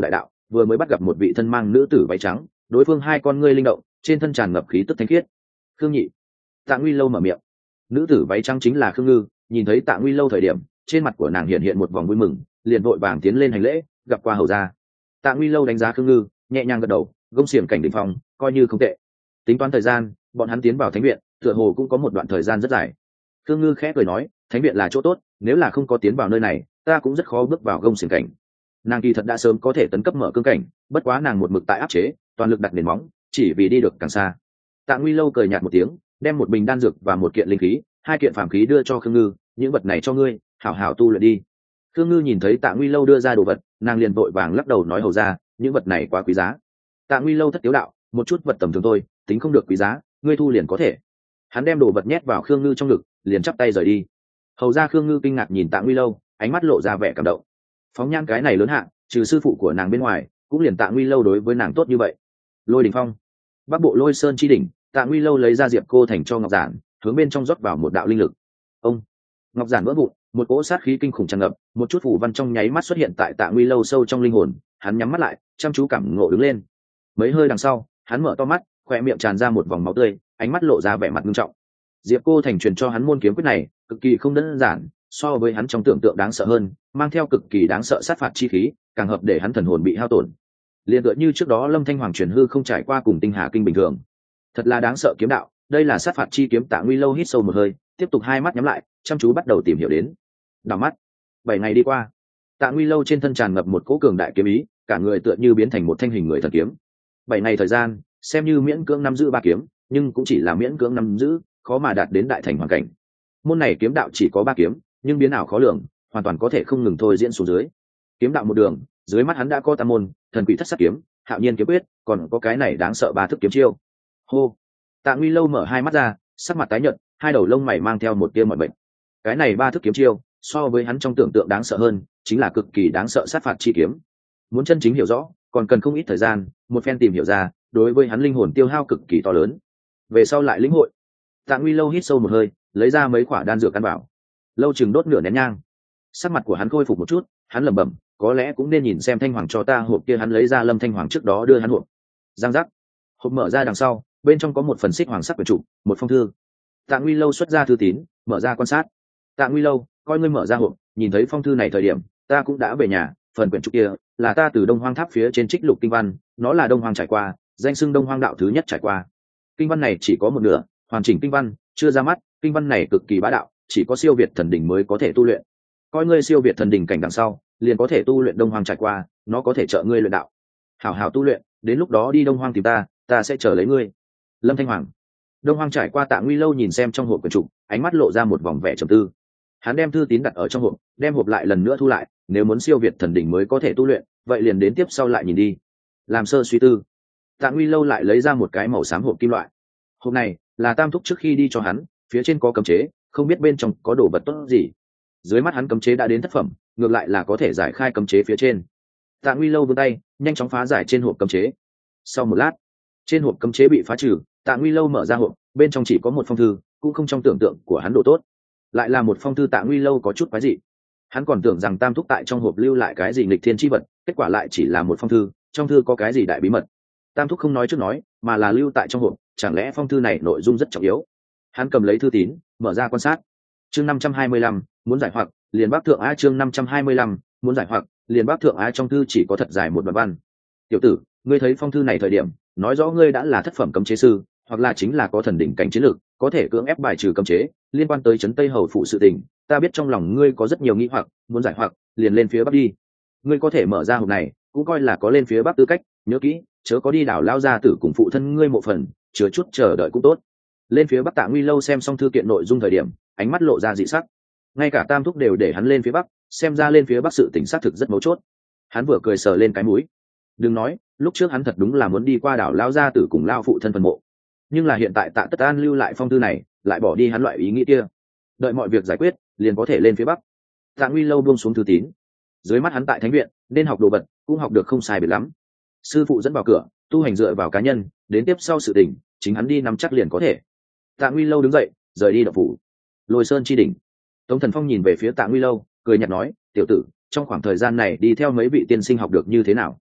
vừa mới bắt gặp một vị thân mang nữ tử váy trắng, đối phương hai con ngươi linh động, trên thân tràn ngập khí tức thanh khiết. Khương Nhị. Tạ Nguy Lâu mở miệng. Nữ tử váy trắng chính là Khương Ngư, nhìn thấy Tạ Nguy Lâu thời điểm, trên mặt của nàng hiện hiện một vòng vui mừng, liền vội vàng tiến lên hành lễ, gặp qua hầu gia. Tạ Nguy Lâu đánh giá Khương Ngư, nhẹ nhàng gật đầu, gông xiềng cảnh đỉnh phong, coi như không tệ. Tính toán thời gian, bọn hắn tiến vào thánh viện, tựa hồ cũng có một đoạn thời gian rất dài. Khương Ngư khẽ cười nói, thánh viện là chỗ tốt, nếu là không có tiến vào nơi này, ta cũng rất khó bước vào gông xiềng cảnh. Nàng kỳ thật đã sớm có thể tấn cấp mở cương cảnh, bất quá nàng một mực tại áp chế, toàn lực đặt nền móng, chỉ vì đi được càng xa. Tạ Nguy Lâu cười nhạt một tiếng, đem một bình đan dược và một kiện linh khí, hai kiện phàm khí đưa cho Khương Ngư, những vật này cho ngươi, hảo hảo tu luyện đi. Khương Ngư nhìn thấy Tạ Nguy Lâu đưa ra đồ vật, nàng liền vội vàng lắc đầu nói hầu ra, những vật này quá quý giá. Tạ Nguy Lâu thất tiếu đạo, một chút vật tầm thường thôi, tính không được quý giá, ngươi thu liền có thể. Hắn đem đồ vật nhét vào Khương Ngư trong ngực, liền chắp tay rời đi. Hầu ra Khương Ngư kinh ngạc nhìn Tạ Nguy Lâu, ánh mắt lộ ra vẻ cảm động. Phóng nhan cái này lớn hạng, trừ sư phụ của nàng bên ngoài, cũng liền Tạ Nguy Lâu đối với nàng tốt như vậy. Lôi đỉnh phong, bắc bộ Lôi Sơn chi đỉnh, Tạ Nguy Lâu lấy ra diệp cô thành cho ngọc giản, hướng bên trong rót vào một đạo linh lực. Ông, ngọc giản vỡ vụn, một cỗ sát khí kinh khủng tràn ngập, một chút phù văn trong nháy mắt xuất hiện tại Tạ Nguy Lâu sâu trong linh hồn, hắn nhắm mắt lại, chăm chú cảm ngộ đứng lên. Mấy hơi đằng sau, hắn mở to mắt, khoe miệng tràn ra một vòng máu tươi, ánh mắt lộ ra vẻ mặt nghiêm trọng. Diệp cô thành truyền cho hắn môn kiếm quyết này, cực kỳ không đơn giản, so với hắn trong tưởng tượng đáng sợ hơn, mang theo cực kỳ đáng sợ sát phạt chi khí, càng hợp để hắn thần hồn bị hao tổn. Liên tựa như trước đó Lâm Thanh Hoàng truyền hư không trải qua cùng tinh hà kinh bình thường. Thật là đáng sợ kiếm đạo, đây là sát phạt chi kiếm. Tạ Nguy Lâu hít sâu một hơi, tiếp tục hai mắt nhắm lại, chăm chú bắt đầu tìm hiểu đến. Đảo mắt, bảy ngày đi qua, Tạ Nguy Lâu trên thân tràn ngập một cỗ cường đại kiếm ý, cả người tựa như biến thành một thanh hình người thần kiếm. Bảy ngày thời gian, xem như miễn cưỡng nắm giữ ba kiếm, nhưng cũng chỉ là miễn cưỡng nắm giữ, khó mà đạt đến đại thành hoàn cảnh. Môn này kiếm đạo chỉ có ba kiếm, nhưng biến ảo khó lường, hoàn toàn có thể không ngừng thôi diễn xuống dưới. Kiếm đạo một đường, dưới mắt hắn đã có tam môn, thần quỷ thất sát kiếm, hạo nhiên kiếm quyết, còn có cái này đáng sợ ba thức kiếm chiêu. Hô. Tạ Nguy Lâu mở hai mắt ra, sắc mặt tái nhợt, hai đầu lông mày mang theo một tia mọi bệnh. Cái này ba thức kiếm chiêu, so với hắn trong tưởng tượng đáng sợ hơn, chính là cực kỳ đáng sợ sát phạt chi kiếm. Muốn chân chính hiểu rõ, còn cần không ít thời gian, một phen tìm hiểu ra, đối với hắn linh hồn tiêu hao cực kỳ to lớn. Về sau lại lĩnh hội. Tạ Nguy Lâu hít sâu một hơi, lấy ra mấy quả đan dược căn bảo. Lâu chừng đốt nửa nén nhang. Sắc mặt của hắn khôi phục một chút, hắn lẩm bẩm, có lẽ cũng nên nhìn xem Thanh Hoàng cho ta hộp kia. Hắn lấy ra Lâm Thanh Hoàng trước đó đưa hắn hộp. Giang giác. Hộp mở ra đằng sau, bên trong có một phần xích hoàng sắc quyển trục, một phong thư. Tạ Nguy Lâu xuất ra thư tín, mở ra quan sát. Tạ Nguy Lâu, coi ngươi mở ra hộp, nhìn thấy phong thư này thời điểm, ta cũng đã về nhà. Phần quyển trục kia là ta từ Đông Hoang Tháp phía trên trích lục kinh văn, nó là Đông Hoang trải qua, danh xưng Đông Hoang đạo thứ nhất trải qua. Kinh văn này chỉ có một nửa, hoàn chỉnh kinh văn chưa ra mắt. Kinh văn này cực kỳ bá đạo, chỉ có siêu việt thần đỉnh mới có thể tu luyện. Coi ngươi siêu việt thần đỉnh cảnh đằng sau, liền có thể tu luyện Đông Hoang trải qua, nó có thể trợ ngươi luyện đạo. Hảo hảo tu luyện, đến lúc đó đi Đông Hoang tìm ta, ta sẽ chờ lấy ngươi. Lâm Thanh Hoàng. Đông Hoang trải qua. Tạ Nguy Lâu nhìn xem trong hộp quyển trục, ánh mắt lộ ra một vòng vẻ trầm tư. Hắn đem thư tín đặt ở trong hộp, đem hộp lại lần nữa thu lại, nếu muốn siêu việt thần đỉnh mới có thể tu luyện, vậy liền đến tiếp sau lại nhìn đi. Làm sơ suy tư, Tạ Nguy Lâu lại lấy ra một cái màu xám hộp kim loại. Hộp này là Tam Thúc trước khi đi cho hắn, phía trên có cấm chế, không biết bên trong có đồ vật tốt gì. Dưới mắt hắn cấm chế đã đến thất phẩm, ngược lại là có thể giải khai cấm chế phía trên. Tạ Nguy Lâu vươn tay, nhanh chóng phá giải trên hộp cấm chế. Sau một lát, trên hộp cấm chế bị phá trừ. Tạ Nguy Lâu mở ra hộp, bên trong chỉ có một phong thư, cũng không trong tưởng tượng của hắn độ tốt. Lại là một phong thư. Tạ Nguy Lâu có chút quái dị. Hắn còn tưởng rằng Tam Thúc tại trong hộp lưu lại cái gì nghịch thiên chi vật, kết quả lại chỉ là một phong thư, trong thư có cái gì đại bí mật. Tam Thúc không nói trước nói, mà là lưu tại trong hộp, chẳng lẽ phong thư này nội dung rất trọng yếu. Hắn cầm lấy thư tín, mở ra quan sát. Chương năm trăm hai mươi lăm, muốn giải hoặc, liền bác thượng á. Chương năm trăm hai mươi lăm, muốn giải hoặc, liền bác thượng á. Trong thư chỉ có thật dài một đoạn văn. Tiểu tử, ngươi thấy phong thư này thời điểm, nói rõ ngươi đã là thất phẩm cấm chế sư, hoặc là chính là có thần đỉnh cảnh chiến lược, có thể cưỡng ép bài trừ cấm chế. Liên quan tới trấn Tây Hầu phụ sự tình, ta biết trong lòng ngươi có rất nhiều nghi hoặc, muốn giải hoặc, liền lên phía bắc đi. Ngươi có thể mở ra hộp này, cũng coi là có lên phía bắc tư cách. Nhớ kỹ, chớ có đi đảo lao gia tử cùng phụ thân ngươi một phần, chứa chút chờ đợi cũng tốt. Lên phía bắc. Tạ Nguy Lâu xem xong thư kiện nội dung thời điểm, ánh mắt lộ ra dị sắc. Ngay cả Tam Thúc đều để hắn lên phía bắc, xem ra lên phía bắc sự tình xác thực rất mấu chốt. Hắn vừa cười sờ lên cái mũi. Đừng nói, lúc trước hắn thật đúng là muốn đi qua đảo lao gia tử cùng lao phụ thân phần mộ, nhưng là hiện tại Tạ Tất An lưu lại phong thư này, lại bỏ đi hắn loại ý nghĩ kia. Đợi mọi việc giải quyết, liền có thể lên phía bắc. Tạ Nguy Lâu buông xuống thư tín. Dưới mắt hắn tại thánh viện, nên học đồ vật, cũng học được không sai biệt lắm. Sư phụ dẫn vào cửa, tu hành dựa vào cá nhân, đến tiếp sau sự tình, chính hắn đi nắm chắc liền có thể. Tạ Nguy Lâu đứng dậy, rời đi động phủ. Lôi Sơn chi đỉnh. Tống Thần Phong nhìn về phía Tạ Nguy Lâu, cười nhạt nói, tiểu tử, trong khoảng thời gian này đi theo mấy vị tiên sinh học được như thế nào?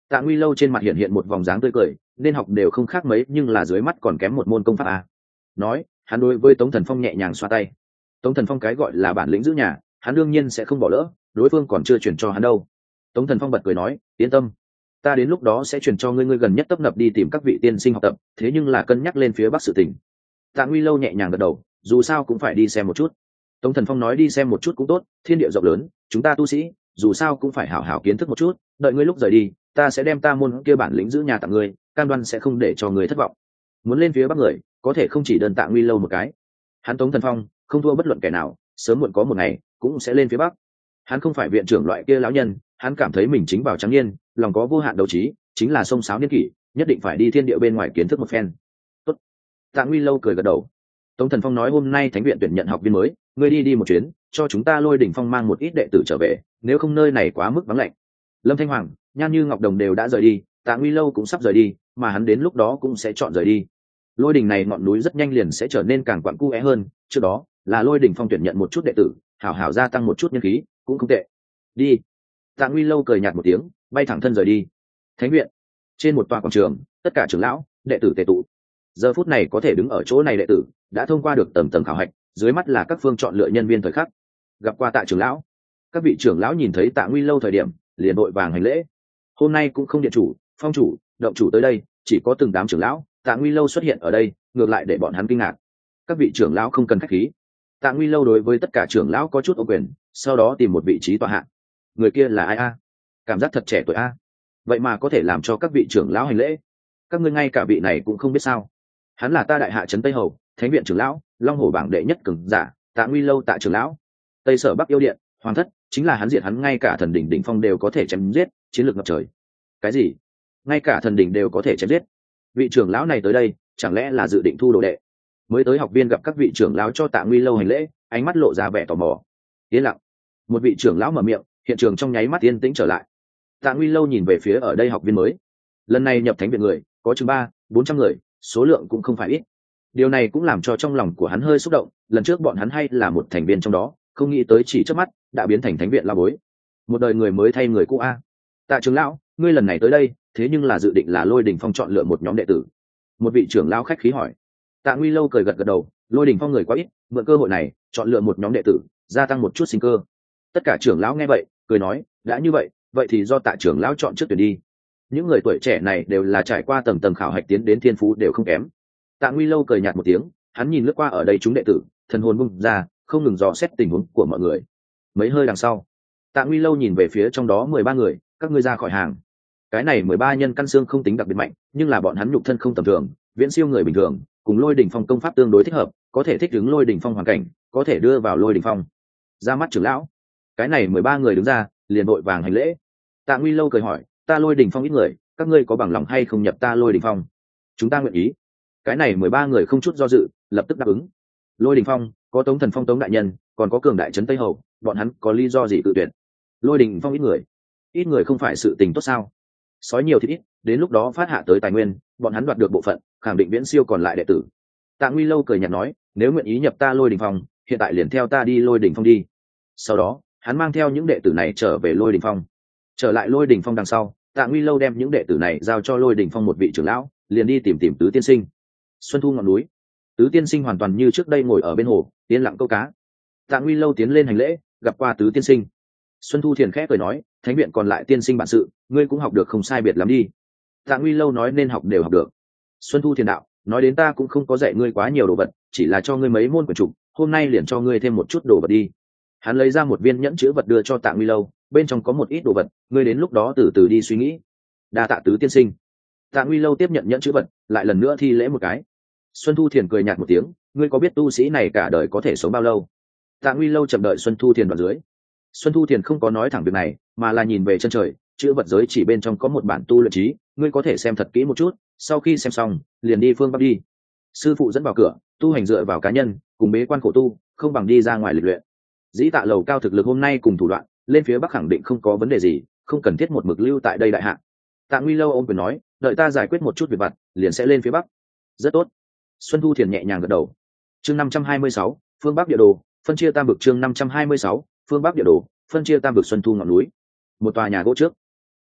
Tạ Nguy Lâu trên mặt hiện hiện một vòng dáng tươi cười, nên học đều không khác mấy, nhưng là dưới mắt còn kém một môn công pháp à. Nói, hắn đối với Tống Thần Phong nhẹ nhàng xoa tay. Tống Thần Phong cái gọi là bản lĩnh giữ nhà, hắn đương nhiên sẽ không bỏ lỡ, đối phương còn chưa chuyển cho hắn đâu. Tống Thần Phong bật cười nói, yên tâm, ta đến lúc đó sẽ chuyển cho ngươi, ngươi gần nhất tấp nập đi tìm các vị tiên sinh học tập, thế nhưng là cân nhắc lên phía bắc sự tình. Tạ Nguy Lâu nhẹ nhàng gật đầu, dù sao cũng phải đi xem một chút. Tống Thần Phong nói đi xem một chút cũng tốt, thiên địa rộng lớn, chúng ta tu sĩ dù sao cũng phải hảo hảo kiến thức một chút, đợi ngươi lúc rời đi ta sẽ đem ta môn kia bản lĩnh giữ nhà tặng ngươi, cam đoan sẽ không để cho ngươi thất vọng. Muốn lên phía bắc người có thể không chỉ đơn Tạ Nguy Lâu một cái, hắn Tống Thần Phong không thua bất luận kẻ nào, sớm muộn có một ngày cũng sẽ lên phía bắc. Hắn không phải viện trưởng loại kia lão nhân, hắn cảm thấy mình chính vào trắng niên, lòng có vô hạn đấu trí, chính là sông sáo niên kỷ, nhất định phải đi thiên địa bên ngoài kiến thức một phen. Tốt. Tạ Nguy Lâu cười gật đầu. Tống Thần Phong nói hôm nay thánh viện tuyển nhận học viên mới, ngươi đi đi một chuyến, cho chúng ta Lôi Đỉnh Phong mang một ít đệ tử trở về, nếu không nơi này quá mức vắng lạnh. Lâm Thanh Hoàng, Nhan Như Ngọc Đồng đều đã rời đi, Tạ Nguy Lâu cũng sắp rời đi, mà hắn đến lúc đó cũng sẽ chọn rời đi. Lôi đỉnh này ngọn núi rất nhanh liền sẽ trở nên càng quặn cu é hơn, trước đó là Lôi Đỉnh Phong tuyển nhận một chút đệ tử, hảo hảo gia tăng một chút nhân khí, cũng không tệ. Đi. Tạ Nguy Lâu cười nhạt một tiếng, bay thẳng thân rời đi. Thánh viện, trên một tòa quảng trường, tất cả trưởng lão, đệ tử tề tụ. Giờ phút này có thể đứng ở chỗ này đệ tử đã thông qua được tầng tầng khảo hạch, dưới mắt là các phương chọn lựa nhân viên thời khắc. Gặp qua Tạ trưởng lão. Các vị trưởng lão nhìn thấy Tạ Nguy Lâu thời điểm liền đội vàng hành lễ. Hôm nay cũng không điện chủ, phong chủ, động chủ tới đây, chỉ có từng đám trưởng lão. Tạ Nguy Lâu xuất hiện ở đây ngược lại để bọn hắn kinh ngạc. Các vị trưởng lão không cần khách khí. Tạ Nguy Lâu đối với tất cả trưởng lão có chút ô quyền, sau đó tìm một vị trí tọa hạ. Người kia là ai a? Cảm giác thật trẻ tuổi a. Vậy mà có thể làm cho các vị trưởng lão hành lễ. Các ngươi ngay cả vị này cũng không biết sao? Hắn là ta đại hạ trấn Tây Hầu, thánh viện trưởng lão, long hổ bảng đệ nhất cường giả, Tạ Nguy Lâu Tạ trưởng lão. Tây Sở Bắc yêu điện, hoàng thất, chính là hắn diệt hắn ngay cả thần đỉnh đỉnh phong đều có thể chém giết, chiến lược ngập trời. Cái gì? Ngay cả thần đỉnh đều có thể chém giết? Vị trưởng lão này tới đây, chẳng lẽ là dự định thu đồ đệ? Mới tới học viên gặp các vị trưởng lão cho Tạ Nguy Lâu hành lễ, ánh mắt lộ ra vẻ tò mò. Yên lặng. Một vị trưởng lão mở miệng, hiện trường trong nháy mắt yên tĩnh trở lại. Tạ Nguy Lâu nhìn về phía ở đây học viên mới. Lần này nhập thánh viện người có chừng ba bốn trăm người, số lượng cũng không phải ít. Điều này cũng làm cho trong lòng của hắn hơi xúc động, lần trước bọn hắn hay là một thành viên trong đó, không nghĩ tới chỉ trước mắt đã biến thành thánh viện la bối. Một đời người mới thay người cũ a. Tạ trưởng lão, ngươi lần này tới đây thế nhưng là dự định là Lôi Đỉnh Phong chọn lựa một nhóm đệ tử? Một vị trưởng lão khách khí hỏi. Tạ Nguy Lâu cười gật gật đầu, Lôi Đỉnh Phong người quá ít, mượn cơ hội này chọn lựa một nhóm đệ tử, gia tăng một chút sinh cơ. Tất cả trưởng lão nghe vậy cười nói, đã như vậy vậy thì do Tạ trưởng lão chọn trước tuyển đi. Những người tuổi trẻ này đều là trải qua tầng tầng khảo hạch tiến đến thiên phú đều không kém. Tạ Nguy Lâu cười nhạt một tiếng, hắn nhìn lướt qua ở đây chúng đệ tử, thần hồn bung ra, không ngừng dò xét tình huống của mọi người. Mấy hơi đằng sau, Tạ Nguy Lâu nhìn về phía trong đó mười ba người, các ngươi ra khỏi hàng. Cái này mười ba nhân căn xương không tính đặc biệt mạnh, nhưng là bọn hắn nhục thân không tầm thường, viễn siêu người bình thường, cùng Lôi Đỉnh Phong công pháp tương đối thích hợp, có thể thích ứng Lôi Đỉnh Phong hoàn cảnh, có thể đưa vào Lôi Đỉnh Phong. Ra mắt trưởng lão. Cái này mười ba người đứng ra, liền vội vàng hành lễ. Tạ Nguy Lâu cười hỏi, ta Lôi Đỉnh Phong ít người, các ngươi có bằng lòng hay không nhập ta Lôi Đỉnh Phong? Chúng ta nguyện ý. Cái này mười ba người không chút do dự, lập tức đáp ứng. Lôi Đỉnh Phong có Tống Thần Phong Tống đại nhân, còn có cường đại trấn Tây Hầu, bọn hắn có lý do gì tự tuyển? Lôi Đỉnh Phong ít người, ít người không phải sự tình tốt sao? Sói nhiều thì ít, đến lúc đó phát hạ tới tài nguyên, bọn hắn đoạt được bộ phận, khẳng định viễn siêu còn lại đệ tử. Tạ Nguy Lâu cười nhạt nói, nếu nguyện ý nhập ta Lôi Đỉnh Phong, hiện tại liền theo ta đi Lôi Đỉnh Phong đi. Sau đó, hắn mang theo những đệ tử này trở về Lôi Đỉnh Phong. Trở lại Lôi Đỉnh Phong đằng sau, Tạ Nguy Lâu đem những đệ tử này giao cho Lôi Đỉnh Phong một vị trưởng lão, liền đi tìm tìm Tứ Tiên Sinh. Xuân thu ngọn núi, Tứ Tiên Sinh hoàn toàn như trước đây ngồi ở bên hồ, yên lặng câu cá. Tạ Nguy Lâu tiến lên hành lễ, gặp qua Tứ Tiên Sinh. Xuân thu thiền khẽ cười nói, thánh viện còn lại tiên sinh bản sự, ngươi cũng học được không sai biệt lắm đi. Tạ Nguy Lâu nói nên học đều học được. Xuân thu thiền đạo, nói đến ta cũng không có dạy ngươi quá nhiều đồ vật, chỉ là cho ngươi mấy môn quyển trục, hôm nay liền cho ngươi thêm một chút đồ vật đi. Hắn lấy ra một viên nhẫn chữ vật đưa cho Tạ Nguy Lâu, bên trong có một ít đồ vật, ngươi đến lúc đó từ từ đi suy nghĩ. Đa tạ Tứ Tiên Sinh. Tạ Nguy Lâu tiếp nhận nhẫn chữ vật, lại lần nữa thi lễ một cái. Xuân thu thiền cười nhạt một tiếng, ngươi có biết tu sĩ này cả đời có thể sống bao lâu? Tạ Nguy Lâu chậm đợi Xuân thu thiền vào dưới. Xuân thu thiền không có nói thẳng việc này, mà là nhìn về chân trời, chữ vật giới chỉ bên trong có một bản tu luyện trí, ngươi có thể xem thật kỹ một chút, sau khi xem xong liền đi phương bắc đi. Sư phụ dẫn vào cửa, tu hành dựa vào cá nhân, cùng bế quan khổ tu, không bằng đi ra ngoài lịch luyện. Dĩ Tạ Lầu cao thực lực hôm nay cùng thủ đoạn, lên phía bắc khẳng định không có vấn đề gì, không cần thiết một mực lưu tại đây đại hạ. Tạ Nguy Lâu ôm quyền nói, đợi ta giải quyết một chút việc vặt, liền sẽ lên phía bắc. Rất tốt. Xuân thu thiền nhẹ nhàng gật đầu. Chương năm trăm hai mươi sáu, phương bắc địa đồ, phân chia tam vực. Chương năm trăm hai mươi sáu, phương bắc địa đồ, phân chia tam vực. Xuân thu ngọn núi, một tòa nhà gỗ trước.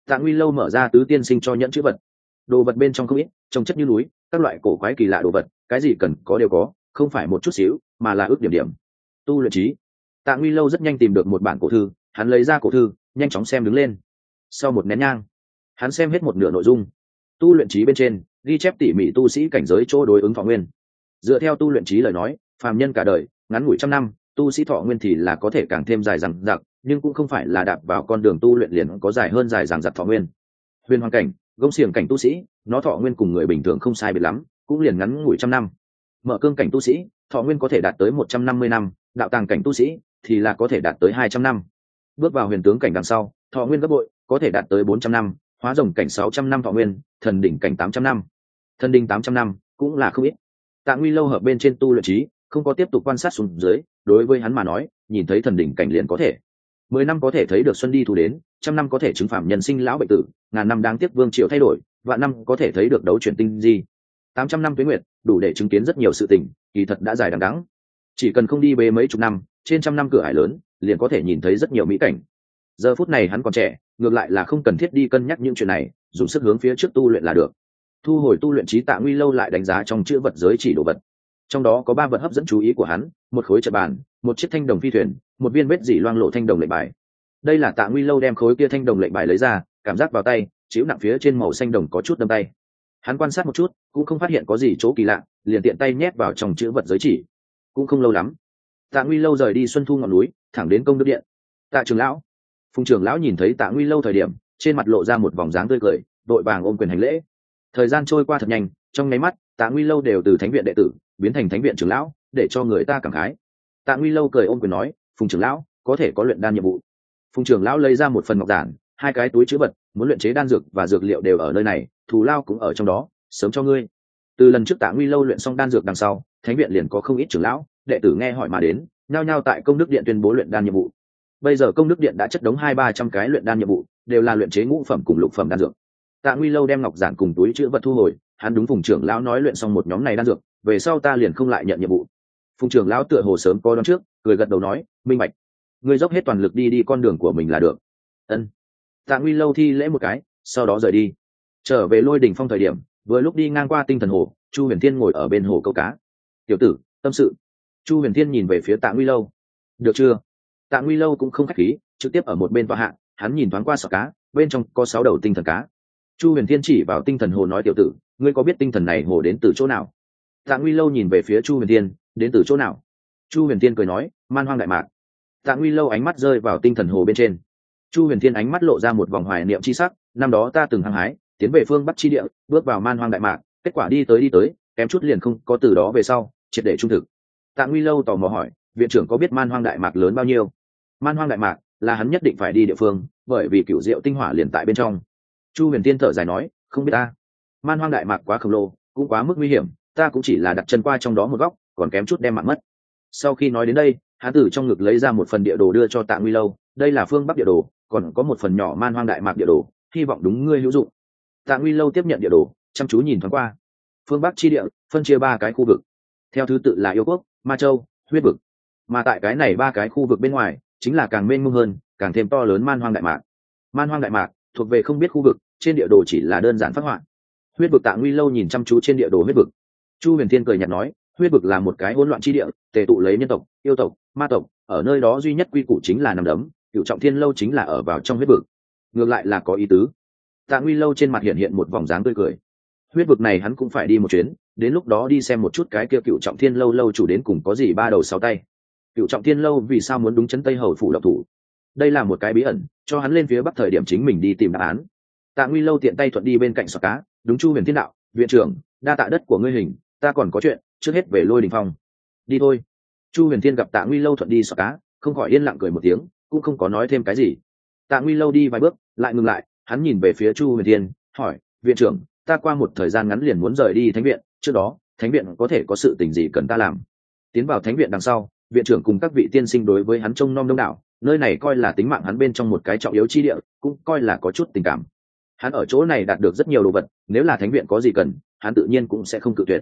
Tạ Nguy Lâu mở ra tứ tiên sinh cho nhẫn chữ vật, đồ vật bên trong không ít, trồng chất như núi, các loại cổ quái kỳ lạ đồ vật, cái gì cần có đều có, không phải một chút xíu mà là ước điểm điểm. Tu luyện trí. Tạ Nguy Lâu rất nhanh tìm được một bản cổ thư, hắn lấy ra cổ thư, nhanh chóng xem đứng lên. Sau một nén nhang, hắn xem hết một nửa nội dung. Tu luyện trí bên trên ghi chép tỉ mỉ tu sĩ cảnh giới chỗ đối ứng thọ nguyên. Dựa theo tu luyện trí lời nói, phàm nhân cả đời ngắn ngủi trăm năm, tu sĩ thọ nguyên thì là có thể càng thêm dài dằng dặc, nhưng cũng không phải là đạp vào con đường tu luyện liền có dài hơn dài dằng dặc thọ nguyên. Huyền hoàng cảnh, gông xiềng cảnh tu sĩ, nó thọ nguyên cùng người bình thường không sai biệt lắm, cũng liền ngắn ngủi trăm năm. Mở cương cảnh tu sĩ, thọ nguyên có thể đạt tới một trăm năm mươi năm, đạo tàng cảnh tu sĩ thì là có thể đạt tới hai trăm năm. Bước vào huyền tướng cảnh đằng sau, thọ nguyên gấp bội, có thể đạt tới bốn trăm năm, hóa rồng cảnh sáu trăm năm thọ nguyên, thần đỉnh cảnh tám trăm năm. Thần đỉnh tám trăm năm cũng là không ít. Tạ Nguy Lâu hợp bên trên tu luyện trí, không có tiếp tục quan sát xuống dưới, đối với hắn mà nói, nhìn thấy thần đỉnh cảnh liền có thể. Mười năm có thể thấy được xuân đi thu đến, trăm năm có thể chứng phạm nhân sinh lão bệnh tử, ngàn năm đáng tiếc vương triều thay đổi, vạn năm có thể thấy được đấu chuyển tinh di. Tám trăm năm tuế nguyệt, đủ để chứng kiến rất nhiều sự tình, kỳ thật đã dài đằng đẵng. Chỉ cần không đi bế mấy chục năm, trên trăm năm cửa ải lớn, liền có thể nhìn thấy rất nhiều mỹ cảnh. Giờ phút này hắn còn trẻ, ngược lại là không cần thiết đi cân nhắc những chuyện này, dùng sức hướng phía trước tu luyện là được. Thu hồi tu luyện trí, Tạ Nguy Lâu lại đánh giá trong chữ vật giới chỉ đồ vật. Trong đó có ba vật hấp dẫn chú ý của hắn, một khối trận bàn, một chiếc thanh đồng phi thuyền, một viên vết dỉ loang lộ thanh đồng lệnh bài. Đây là Tạ Nguy Lâu đem khối kia thanh đồng lệnh bài lấy ra, cảm giác vào tay, chiếu nặng phía trên màu xanh đồng có chút đâm tay. Hắn quan sát một chút, cũng không phát hiện có gì chỗ kỳ lạ, liền tiện tay nhét vào trong chữ vật giới chỉ. Cũng không lâu lắm, Tạ Nguy Lâu rời đi Xuân Thu ngọn núi, thẳng đến công đức điện. Tạ trưởng lão, Phùng trưởng lão nhìn thấy Tạ Nguy Lâu thời điểm, trên mặt lộ ra một vòng dáng tươi cười, đội vàng ôm quyền hành lễ. Thời gian trôi qua thật nhanh, trong nháy mắt, Tạ Nguy Lâu đều từ thánh viện đệ tử biến thành thánh viện trưởng lão, để cho người ta cảm khái. Tạ Nguy Lâu cười ôm quyền nói, Phùng trưởng lão, có thể có luyện đan nhiệm vụ. Phùng trưởng lão lấy ra một phần ngọc giản, hai cái túi chứa vật, muốn luyện chế đan dược và dược liệu đều ở nơi này, thù lao cũng ở trong đó, sớm cho ngươi. Từ lần trước Tạ Nguy Lâu luyện xong đan dược đằng sau, thánh viện liền có không ít trưởng lão, đệ tử nghe hỏi mà đến, nhao nhao tại công đức điện tuyên bố luyện đan nhiệm vụ. Bây giờ công đức điện đã chất đống hai ba trăm cái luyện đan nhiệm vụ, đều là luyện chế ngũ phẩm cùng lục phẩm đan dược. Tạ Nguy Lâu đem ngọc giản cùng túi chứa vật thu hồi, hắn đúng Phùng trưởng lão nói luyện xong một nhóm này đan dược, về sau ta liền không lại nhận nhiệm vụ. Phùng trưởng lão tựa hồ sớm có đoán trước, cười gật đầu nói, minh bạch, ngươi dốc hết toàn lực đi đi con đường của mình là được. Ân. Tạ Nguy Lâu thi lễ một cái, sau đó rời đi. Trở về Lôi Đỉnh Phong thời điểm, vừa lúc đi ngang qua Tinh Thần Hồ, Chu Huyền Thiên ngồi ở bên hồ câu cá. Tiểu tử, tâm sự. Chu Huyền Thiên nhìn về phía Tạ Nguy Lâu. Được chưa? Tạ Nguy Lâu cũng không khách khí, trực tiếp ở một bên tọa hạ, hắn nhìn thoáng qua sọ cá, bên trong có sáu đầu tinh thần cá. Chu Huyền Thiên chỉ vào Tinh Thần Hồ nói, tiểu tử, ngươi có biết tinh thần này hồ đến từ chỗ nào? Tạ Nguy Lâu nhìn về phía Chu Huyền Thiên, đến từ chỗ nào? Chu Huyền Thiên cười nói, Man Hoang Đại Mạc. Tạ Nguy Lâu ánh mắt rơi vào Tinh Thần Hồ bên trên. Chu Huyền Thiên ánh mắt lộ ra một vòng hoài niệm chi sắc, năm đó ta từng hăng hái tiến về phương Bắc chi địa, bước vào Man Hoang Đại Mạc, kết quả đi tới đi tới, kém chút liền không có, từ đó về sau triệt để trung thực. Tạ Nguy Lâu tò mò hỏi, viện trưởng có biết Man Hoang Đại Mạc lớn bao nhiêu? Man Hoang Đại Mạc là hắn nhất định phải đi địa phương, bởi vì cửu diệu tinh hỏa liền tại bên trong. Chu Huyền Thiên thở dài nói, không biết ta. Man Hoang Đại Mạc quá khổng lồ, cũng quá mức nguy hiểm, ta cũng chỉ là đặt chân qua trong đó một góc, còn kém chút đem mạng mất. Sau khi nói đến đây, hắn từ trong ngực lấy ra một phần địa đồ đưa cho Tạ Nguy Lâu, đây là phương Bắc địa đồ, còn có một phần nhỏ Man Hoang Đại Mạc địa đồ, hy vọng đúng ngươi hữu dụng. Tạ Nguy Lâu tiếp nhận địa đồ, chăm chú nhìn thoáng qua. Phương Bắc chi địa phân chia ba cái khu vực, theo thứ tự là Yêu Quốc, Ma Châu, Huyết Vực. Mà tại cái này ba cái khu vực bên ngoài, chính là càng mênh mông hơn, càng thêm to lớn Man Hoang Đại Mạc. Man Hoang Đại Mạc thuộc về không biết khu vực, trên địa đồ chỉ là đơn giản phác họa. Huyết Vực. Tạ Nguy Lâu nhìn chăm chú trên địa đồ Huyết Vực. Chu Huyền Thiên cười nhạt nói, Huyết Vực là một cái hỗn loạn chi địa, tề tụ lấy nhân tộc, yêu tộc, ma tộc, ở nơi đó duy nhất quy củ chính là nằm đấm, Cửu Trọng Thiên Lâu chính là ở vào trong Huyết Vực. Ngược lại là có ý tứ. Tạ Nguy Lâu trên mặt hiện hiện một vòng dáng tươi cười. Huyết Vực này hắn cũng phải đi một chuyến, đến lúc đó đi xem một chút cái kia Cửu Trọng Thiên Lâu lâu chủ đến cùng có gì ba đầu sáu tay. Cửu Trọng Thiên Lâu vì sao muốn đúng chấn Tây Hầu phủ độc thủ? Đây là một cái bí ẩn, cho hắn lên phía bắc thời điểm chính mình đi tìm đáp án. Tạ Nguy Lâu tiện tay thuận đi bên cạnh sọt cá, đúng Chu Huyền Thiên đạo, viện trưởng, đa tạ đất của ngươi hình, ta còn có chuyện, trước hết về Lôi Đỉnh Phong. Đi thôi. Chu Huyền Thiên gặp Tạ Nguy Lâu thuận đi sọt cá, không khỏi yên lặng cười một tiếng, cũng không có nói thêm cái gì. Tạ Nguy Lâu đi vài bước, lại ngừng lại, hắn nhìn về phía Chu Huyền Thiên, hỏi, viện trưởng, ta qua một thời gian ngắn liền muốn rời đi thánh viện, trước đó, thánh viện có thể có sự tình gì cần ta làm? Tiến vào thánh viện đằng sau, viện trưởng cùng các vị tiên sinh đối với hắn trông nom đông đảo, nơi này coi là tính mạng hắn bên trong một cái trọng yếu chi địa, cũng coi là có chút tình cảm. Hắn ở chỗ này đạt được rất nhiều đồ vật, nếu là thánh viện có gì cần, hắn tự nhiên cũng sẽ không cự tuyệt.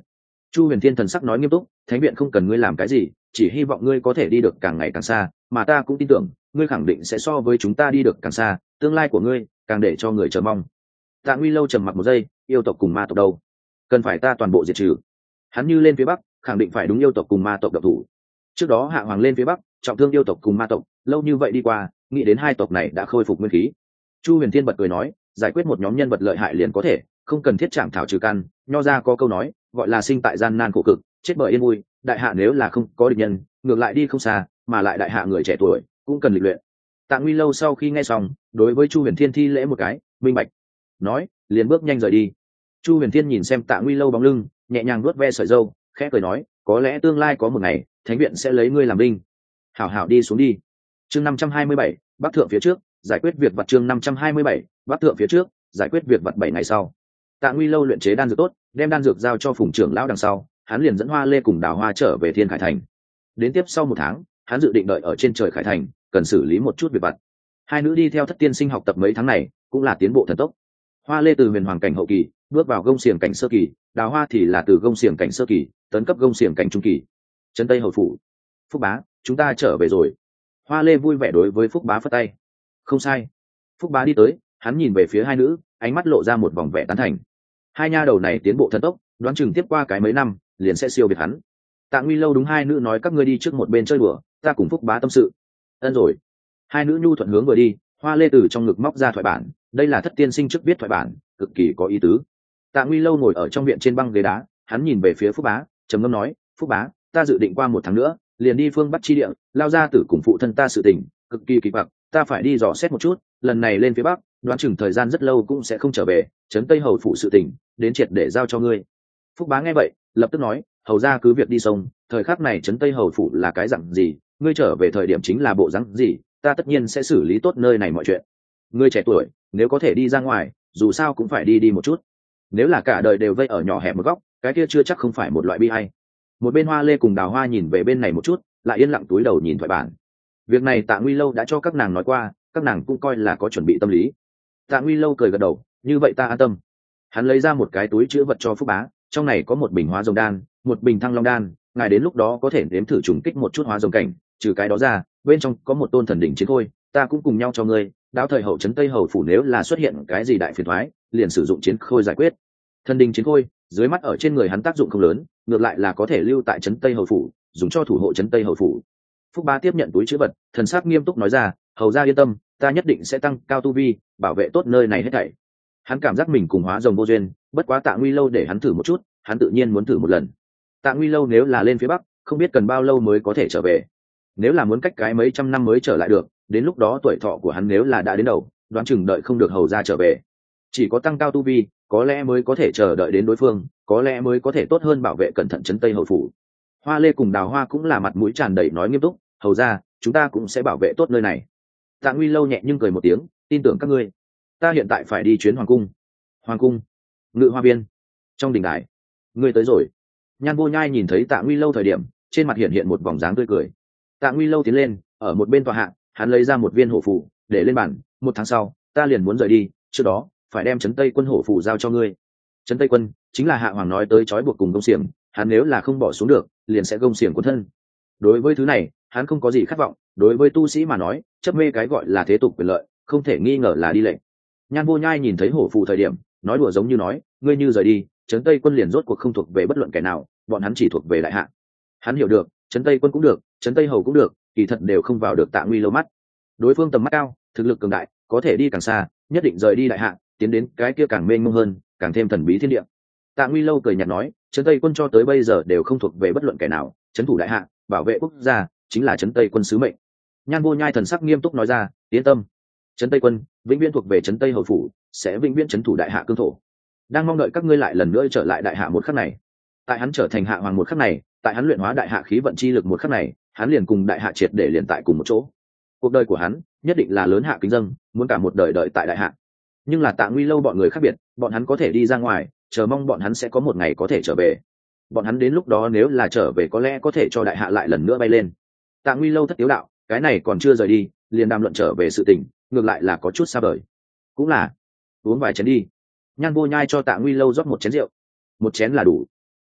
Chu Huyền Thiên thần sắc nói nghiêm túc, thánh viện không cần ngươi làm cái gì, chỉ hy vọng ngươi có thể đi được càng ngày càng xa, mà ta cũng tin tưởng ngươi khẳng định sẽ so với chúng ta đi được càng xa, tương lai của ngươi càng để cho người chờ mong. Tạ Nguy Lâu trầm mặc một giây, yêu tộc cùng ma tộc đâu, cần phải ta toàn bộ diệt trừ? Hắn như lên phía bắc, khẳng định phải đúng yêu tộc cùng ma tộc độc thủ. Trước đó Hạ Hoàng lên phía bắc, trọng thương yêu tộc cùng ma tộc, lâu như vậy đi qua, nghĩ đến hai tộc này đã khôi phục nguyên khí. Chu Huyền Thiên bật cười nói, giải quyết một nhóm nhân vật lợi hại liền có thể, không cần thiết chạm thảo trừ căn. Nho ra có câu nói, gọi là sinh tại gian nan khổ cực, chết bởi yên vui. Đại hạ nếu là không có địch nhân, ngược lại đi không xa, mà lại đại hạ người trẻ tuổi cũng cần lịch luyện. Tạ Nguy Lâu sau khi nghe xong, đối với Chu Huyền Thiên thi lễ một cái, minh bạch, nói, liền bước nhanh rời đi. Chu Huyền Thiên nhìn xem Tạ Nguy Lâu bóng lưng, nhẹ nhàng nuốt ve sợi râu, khẽ cười nói, có lẽ tương lai có một ngày, thánh viện sẽ lấy ngươi làm binh. Hảo hảo đi xuống đi. Chương năm trăm hai mươi bảy, Bắc thượng phía trước, giải quyết việc vặt. Chương năm trăm hai mươi bảy, Bắc thượng phía trước, giải quyết việc vặt. Bảy ngày sau, Tạ Nguy Lâu luyện chế đan dược tốt, đem đan dược giao cho Phùng trưởng lão đằng sau, hắn liền dẫn Hoa Lê cùng Đào Hoa trở về Thiên Khải Thành. Đến tiếp sau một tháng, hắn dự định đợi ở trên trời Khải Thành, cần xử lý một chút việc vặt. Hai nữ đi theo Thất Tiên Sinh học tập mấy tháng này, cũng là tiến bộ thần tốc. Hoa Lê từ huyền hoàng cảnh hậu kỳ bước vào gông xiềng cảnh sơ kỳ, Đào Hoa thì là từ gông xiềng cảnh sơ kỳ tấn cấp gông xiềng cảnh trung kỳ. Trấn Tây hầu phủ, Phúc Bá, chúng ta trở về rồi. Hoa Lê vui vẻ đối với Phúc Bá phất tay. Không sai. Phúc Bá đi tới, hắn nhìn về phía hai nữ, ánh mắt lộ ra một vòng vẻ tán thành. Hai nha đầu này tiến bộ thần tốc, đoán chừng tiếp qua cái mấy năm liền sẽ siêu việt hắn. Tạ Nguy Lâu đúng hai nữ nói, các ngươi đi trước một bên chơi đùa, ta cùng Phúc Bá tâm sự. Ân rồi. Hai nữ nhu thuận hướng vừa đi. Hoa Lê từ trong ngực móc ra thoại bản, đây là Thất Tiên Sinh trước viết thoại bản, cực kỳ có ý tứ. Tạ Nguy Lâu ngồi ở trong viện trên băng ghế đá, hắn nhìn về phía Phúc Bá, trầm ngâm nói, Phúc Bá, ta dự định qua một tháng nữa liền đi phương Bắc chi địa, lao ra tử cùng phụ thân ta sự tình cực kỳ kỳ quặc, ta phải đi dò xét một chút, lần này lên phía Bắc đoán chừng thời gian rất lâu cũng sẽ không trở về, Trấn Tây hầu phụ sự tình đến triệt để giao cho ngươi. Phúc Bá nghe vậy lập tức nói, hầu ra cứ việc đi sông, thời khắc này Trấn Tây hầu phụ là cái dặn gì, ngươi trở về thời điểm chính là bộ dáng gì, ta tất nhiên sẽ xử lý tốt nơi này mọi chuyện. Ngươi trẻ tuổi, nếu có thể đi ra ngoài, dù sao cũng phải đi đi một chút. Nếu là cả đời đều vây ở nhỏ hẹp một góc, cái kia chưa chắc không phải một loại bi hay. Một bên Hoa Lê cùng Đào Hoa nhìn về bên này một chút, lại yên lặng túi đầu nhìn thoại bản. Việc này Tạ Nguy Lâu đã cho các nàng nói qua, các nàng cũng coi là có chuẩn bị tâm lý. Tạ Nguy Lâu cười gật đầu, như vậy ta an tâm. Hắn lấy ra một cái túi chứa vật cho Phúc Bá, trong này có một bình hóa rồng đan, một bình thăng long đan, ngài đến lúc đó có thể nếm thử trùng kích một chút hóa rồng cảnh, trừ cái đó ra, bên trong có một tôn thần đỉnh chiến khôi, ta cũng cùng nhau cho ngươi, đáo thời hậu Trấn Tây hầu phủ nếu là xuất hiện cái gì đại phiền toái, liền sử dụng chiến khôi giải quyết. Thần đỉnh chiến khôi, dưới mắt ở trên người hắn tác dụng không lớn, ngược lại là có thể lưu tại Trấn Tây hầu phủ, dùng cho thủ hộ Trấn Tây hầu phủ. Phúc Bá tiếp nhận túi chứa vật, thần sắc nghiêm túc nói ra, hầu gia yên tâm, ta nhất định sẽ tăng cao tu vi, bảo vệ tốt nơi này hết thảy. Hắn cảm giác mình cùng hóa rồng vô duyên, bất quá Tạ Nguy Lâu để hắn thử một chút, hắn tự nhiên muốn thử một lần. Tạ Nguy Lâu nếu là lên phía Bắc, không biết cần bao lâu mới có thể trở về. Nếu là muốn cách cái mấy trăm năm mới trở lại được, đến lúc đó tuổi thọ của hắn nếu là đã đến đầu, đoán chừng đợi không được hầu gia trở về. Chỉ có tăng cao tu vi, có lẽ mới có thể chờ đợi đến đối phương, có lẽ mới có thể tốt hơn bảo vệ cẩn thận Trấn Tây hầu phủ. Hoa Lê cùng Đào Hoa cũng là mặt mũi tràn đầy nói nghiêm túc, hầu gia, chúng ta cũng sẽ bảo vệ tốt nơi này. Tạ Nguy Lâu nhẹ nhưng cười một tiếng, tin tưởng các ngươi. Ta hiện tại phải đi chuyến hoàng cung. Hoàng cung, Ngự Hoa viên, trong đình đài. Ngươi tới rồi. Nhan Vô Nhai nhìn thấy Tạ Nguy Lâu thời điểm, trên mặt hiện hiện một vòng dáng tươi cười. Tạ Nguy Lâu tiến lên, ở một bên tòa hạ, hắn lấy ra một viên hổ phù, để lên bàn. Một tháng sau, ta liền muốn rời đi, trước đó phải đem Trấn Tây quân hổ phù giao cho ngươi. Trấn Tây quân chính là Hạ Hoàng nói tới trói buộc cùng gông xiềng, hắn nếu là không bỏ xuống được, liền sẽ gông xiềng cuốn thân. Đối với thứ này, hắn không có gì khát vọng, đối với tu sĩ mà nói, chấp mê cái gọi là thế tục quyền lợi, không thể nghi ngờ là đi lệnh. Nhan Vô Nhai nhìn thấy hổ phù thời điểm, nói đùa giống như nói, ngươi như rời đi, Trấn Tây quân liền rốt cuộc không thuộc về bất luận kẻ nào, bọn hắn chỉ thuộc về đại hạ. Hắn hiểu được, Trấn Tây quân cũng được, Trấn Tây hầu cũng được, kỳ thật đều không vào được Tạ Nguy Lâu mắt. Đối phương tầm mắt cao, thực lực cường đại, có thể đi càng xa, nhất định rời đi đại hạ, tiến đến cái kia càng mênh mông hơn, càng thêm thần bí thiên địa. Tạ Nguy Lâu cười nhạt nói, Trấn Tây quân cho tới bây giờ đều không thuộc về bất luận kẻ nào, trấn thủ đại hạ, bảo vệ quốc gia, chính là Trấn Tây quân sứ mệnh. Nhan Vô Nhai thần sắc nghiêm túc nói ra, yên tâm, Trấn Tây quân vĩnh viễn thuộc về Trấn Tây hầu phủ, sẽ vĩnh viễn trấn thủ đại hạ cương thổ. Đang mong đợi các ngươi lại lần nữa trở lại đại hạ một khắc này. Tại hắn trở thành hạ hoàng một khắc này, tại hắn luyện hóa đại hạ khí vận chi lực một khắc này, hắn liền cùng đại hạ triệt để liền tại cùng một chỗ. Cuộc đời của hắn nhất định là lớn hạ kính dâng, muốn cả một đời đợi tại đại hạ. Nhưng là Tạ Nguy Lâu bọn người khác biệt, bọn hắn có thể đi ra ngoài, chờ mong bọn hắn sẽ có một ngày có thể trở về. Bọn hắn đến lúc đó nếu là trở về có lẽ có thể cho đại hạ lại lần nữa bay lên. Tạ Nguy Lâu thất tiếu đạo, cái này còn chưa rời đi, liền đàm luận trở về sự tình, ngược lại là có chút xa vời. Cũng là, uống vài chén đi. Nhan Vô Nhai cho Tạ Nguy Lâu rót một chén rượu. Một chén là đủ.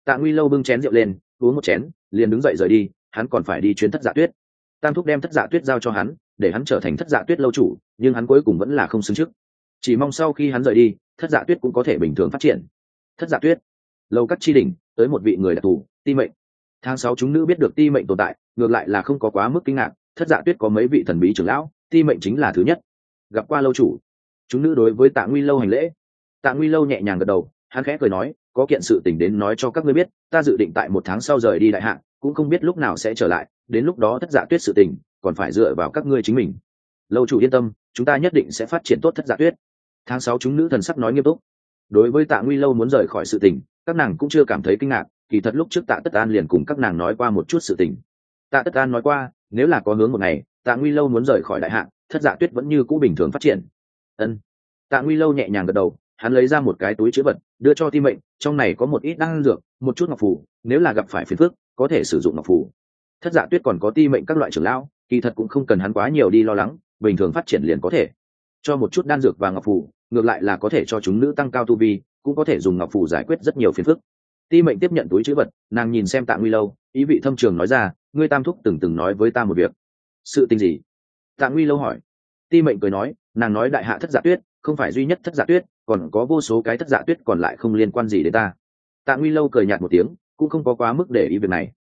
Tạ Nguy Lâu bưng chén rượu lên uống một chén liền đứng dậy rời đi, hắn còn phải đi chuyến Thất Dạ Tuyết. Tam thúc đem Thất Dạ Tuyết giao cho hắn để hắn trở thành Thất Dạ Tuyết lâu chủ, nhưng hắn cuối cùng vẫn là không xứng trước, chỉ mong sau khi hắn rời đi Thất Dạ Tuyết cũng có thể bình thường phát triển. Thất Dạ Tuyết lâu cắt chi đỉnh tới một vị người đặc thù, Ti Mệnh. Tháng sáu chúng nữ biết được Ti Mệnh tồn tại ngược lại là không có quá mức kinh ngạc. Thất Dạ Tuyết có mấy vị thần bí trưởng lão, Ti Mệnh chính là thứ nhất. Gặp qua lâu chủ. Chúng nữ đối với Tạ Nguy Lâu hành lễ. Tạ Nguy Lâu nhẹ nhàng gật đầu, hắn khẽ cười nói, có kiện sự tình đến nói cho các ngươi biết, ta dự định tại một tháng sau rời đi đại hạ, cũng không biết lúc nào sẽ trở lại, đến lúc đó Thất Dạ Tuyết sự tình còn phải dựa vào các ngươi chính mình. Lâu chủ yên tâm, chúng ta nhất định sẽ phát triển tốt Thất Dạ Tuyết. Tháng sáu chúng nữ thần sắc nói nghiêm túc. Đối với Tạ Nguy Lâu muốn rời khỏi sự tình, các nàng cũng chưa cảm thấy kinh ngạc, kỳ thật lúc trước Tạ Tất An liền cùng các nàng nói qua một chút sự tình. Tạ Tất An nói qua, nếu là có hướng một ngày Tạ Nguy Lâu muốn rời khỏi đại hạ, Thất Dạ Tuyết vẫn như cũ bình thường phát triển. Ân. Tạ Nguy Lâu nhẹ nhàng gật đầu, hắn lấy ra một cái túi chứa vật đưa cho Ti Mệnh, trong này có một ít đan dược, một chút ngọc phù, nếu là gặp phải phiền phức có thể sử dụng ngọc phù. Thất Dạ Tuyết còn có Ti Mệnh các loại trưởng lão, kỳ thật cũng không cần hắn quá nhiều đi lo lắng, bình thường phát triển liền có thể. Cho một chút đan dược và ngọc phù, ngược lại là có thể cho chúng nữ tăng cao tu vi, cũng có thể dùng ngọc phù giải quyết rất nhiều phiền phức. Ti Mệnh tiếp nhận túi chứa vật, nàng nhìn xem Tạ Nguy Lâu, ý vị thâm trường nói ra, ngươi Tam thúc từng từng nói với ta một việc. Sự tình gì? Tạ Nguy Lâu hỏi. Ti Mệnh cười nói, nàng nói đại hạ Thất Dạ Tuyết không phải duy nhất Thất Dạ Tuyết, còn có vô số cái Thất Dạ Tuyết còn lại không liên quan gì đến ta. Tạ Nguy Lâu cười nhạt một tiếng, cũng không có quá mức để ý việc này.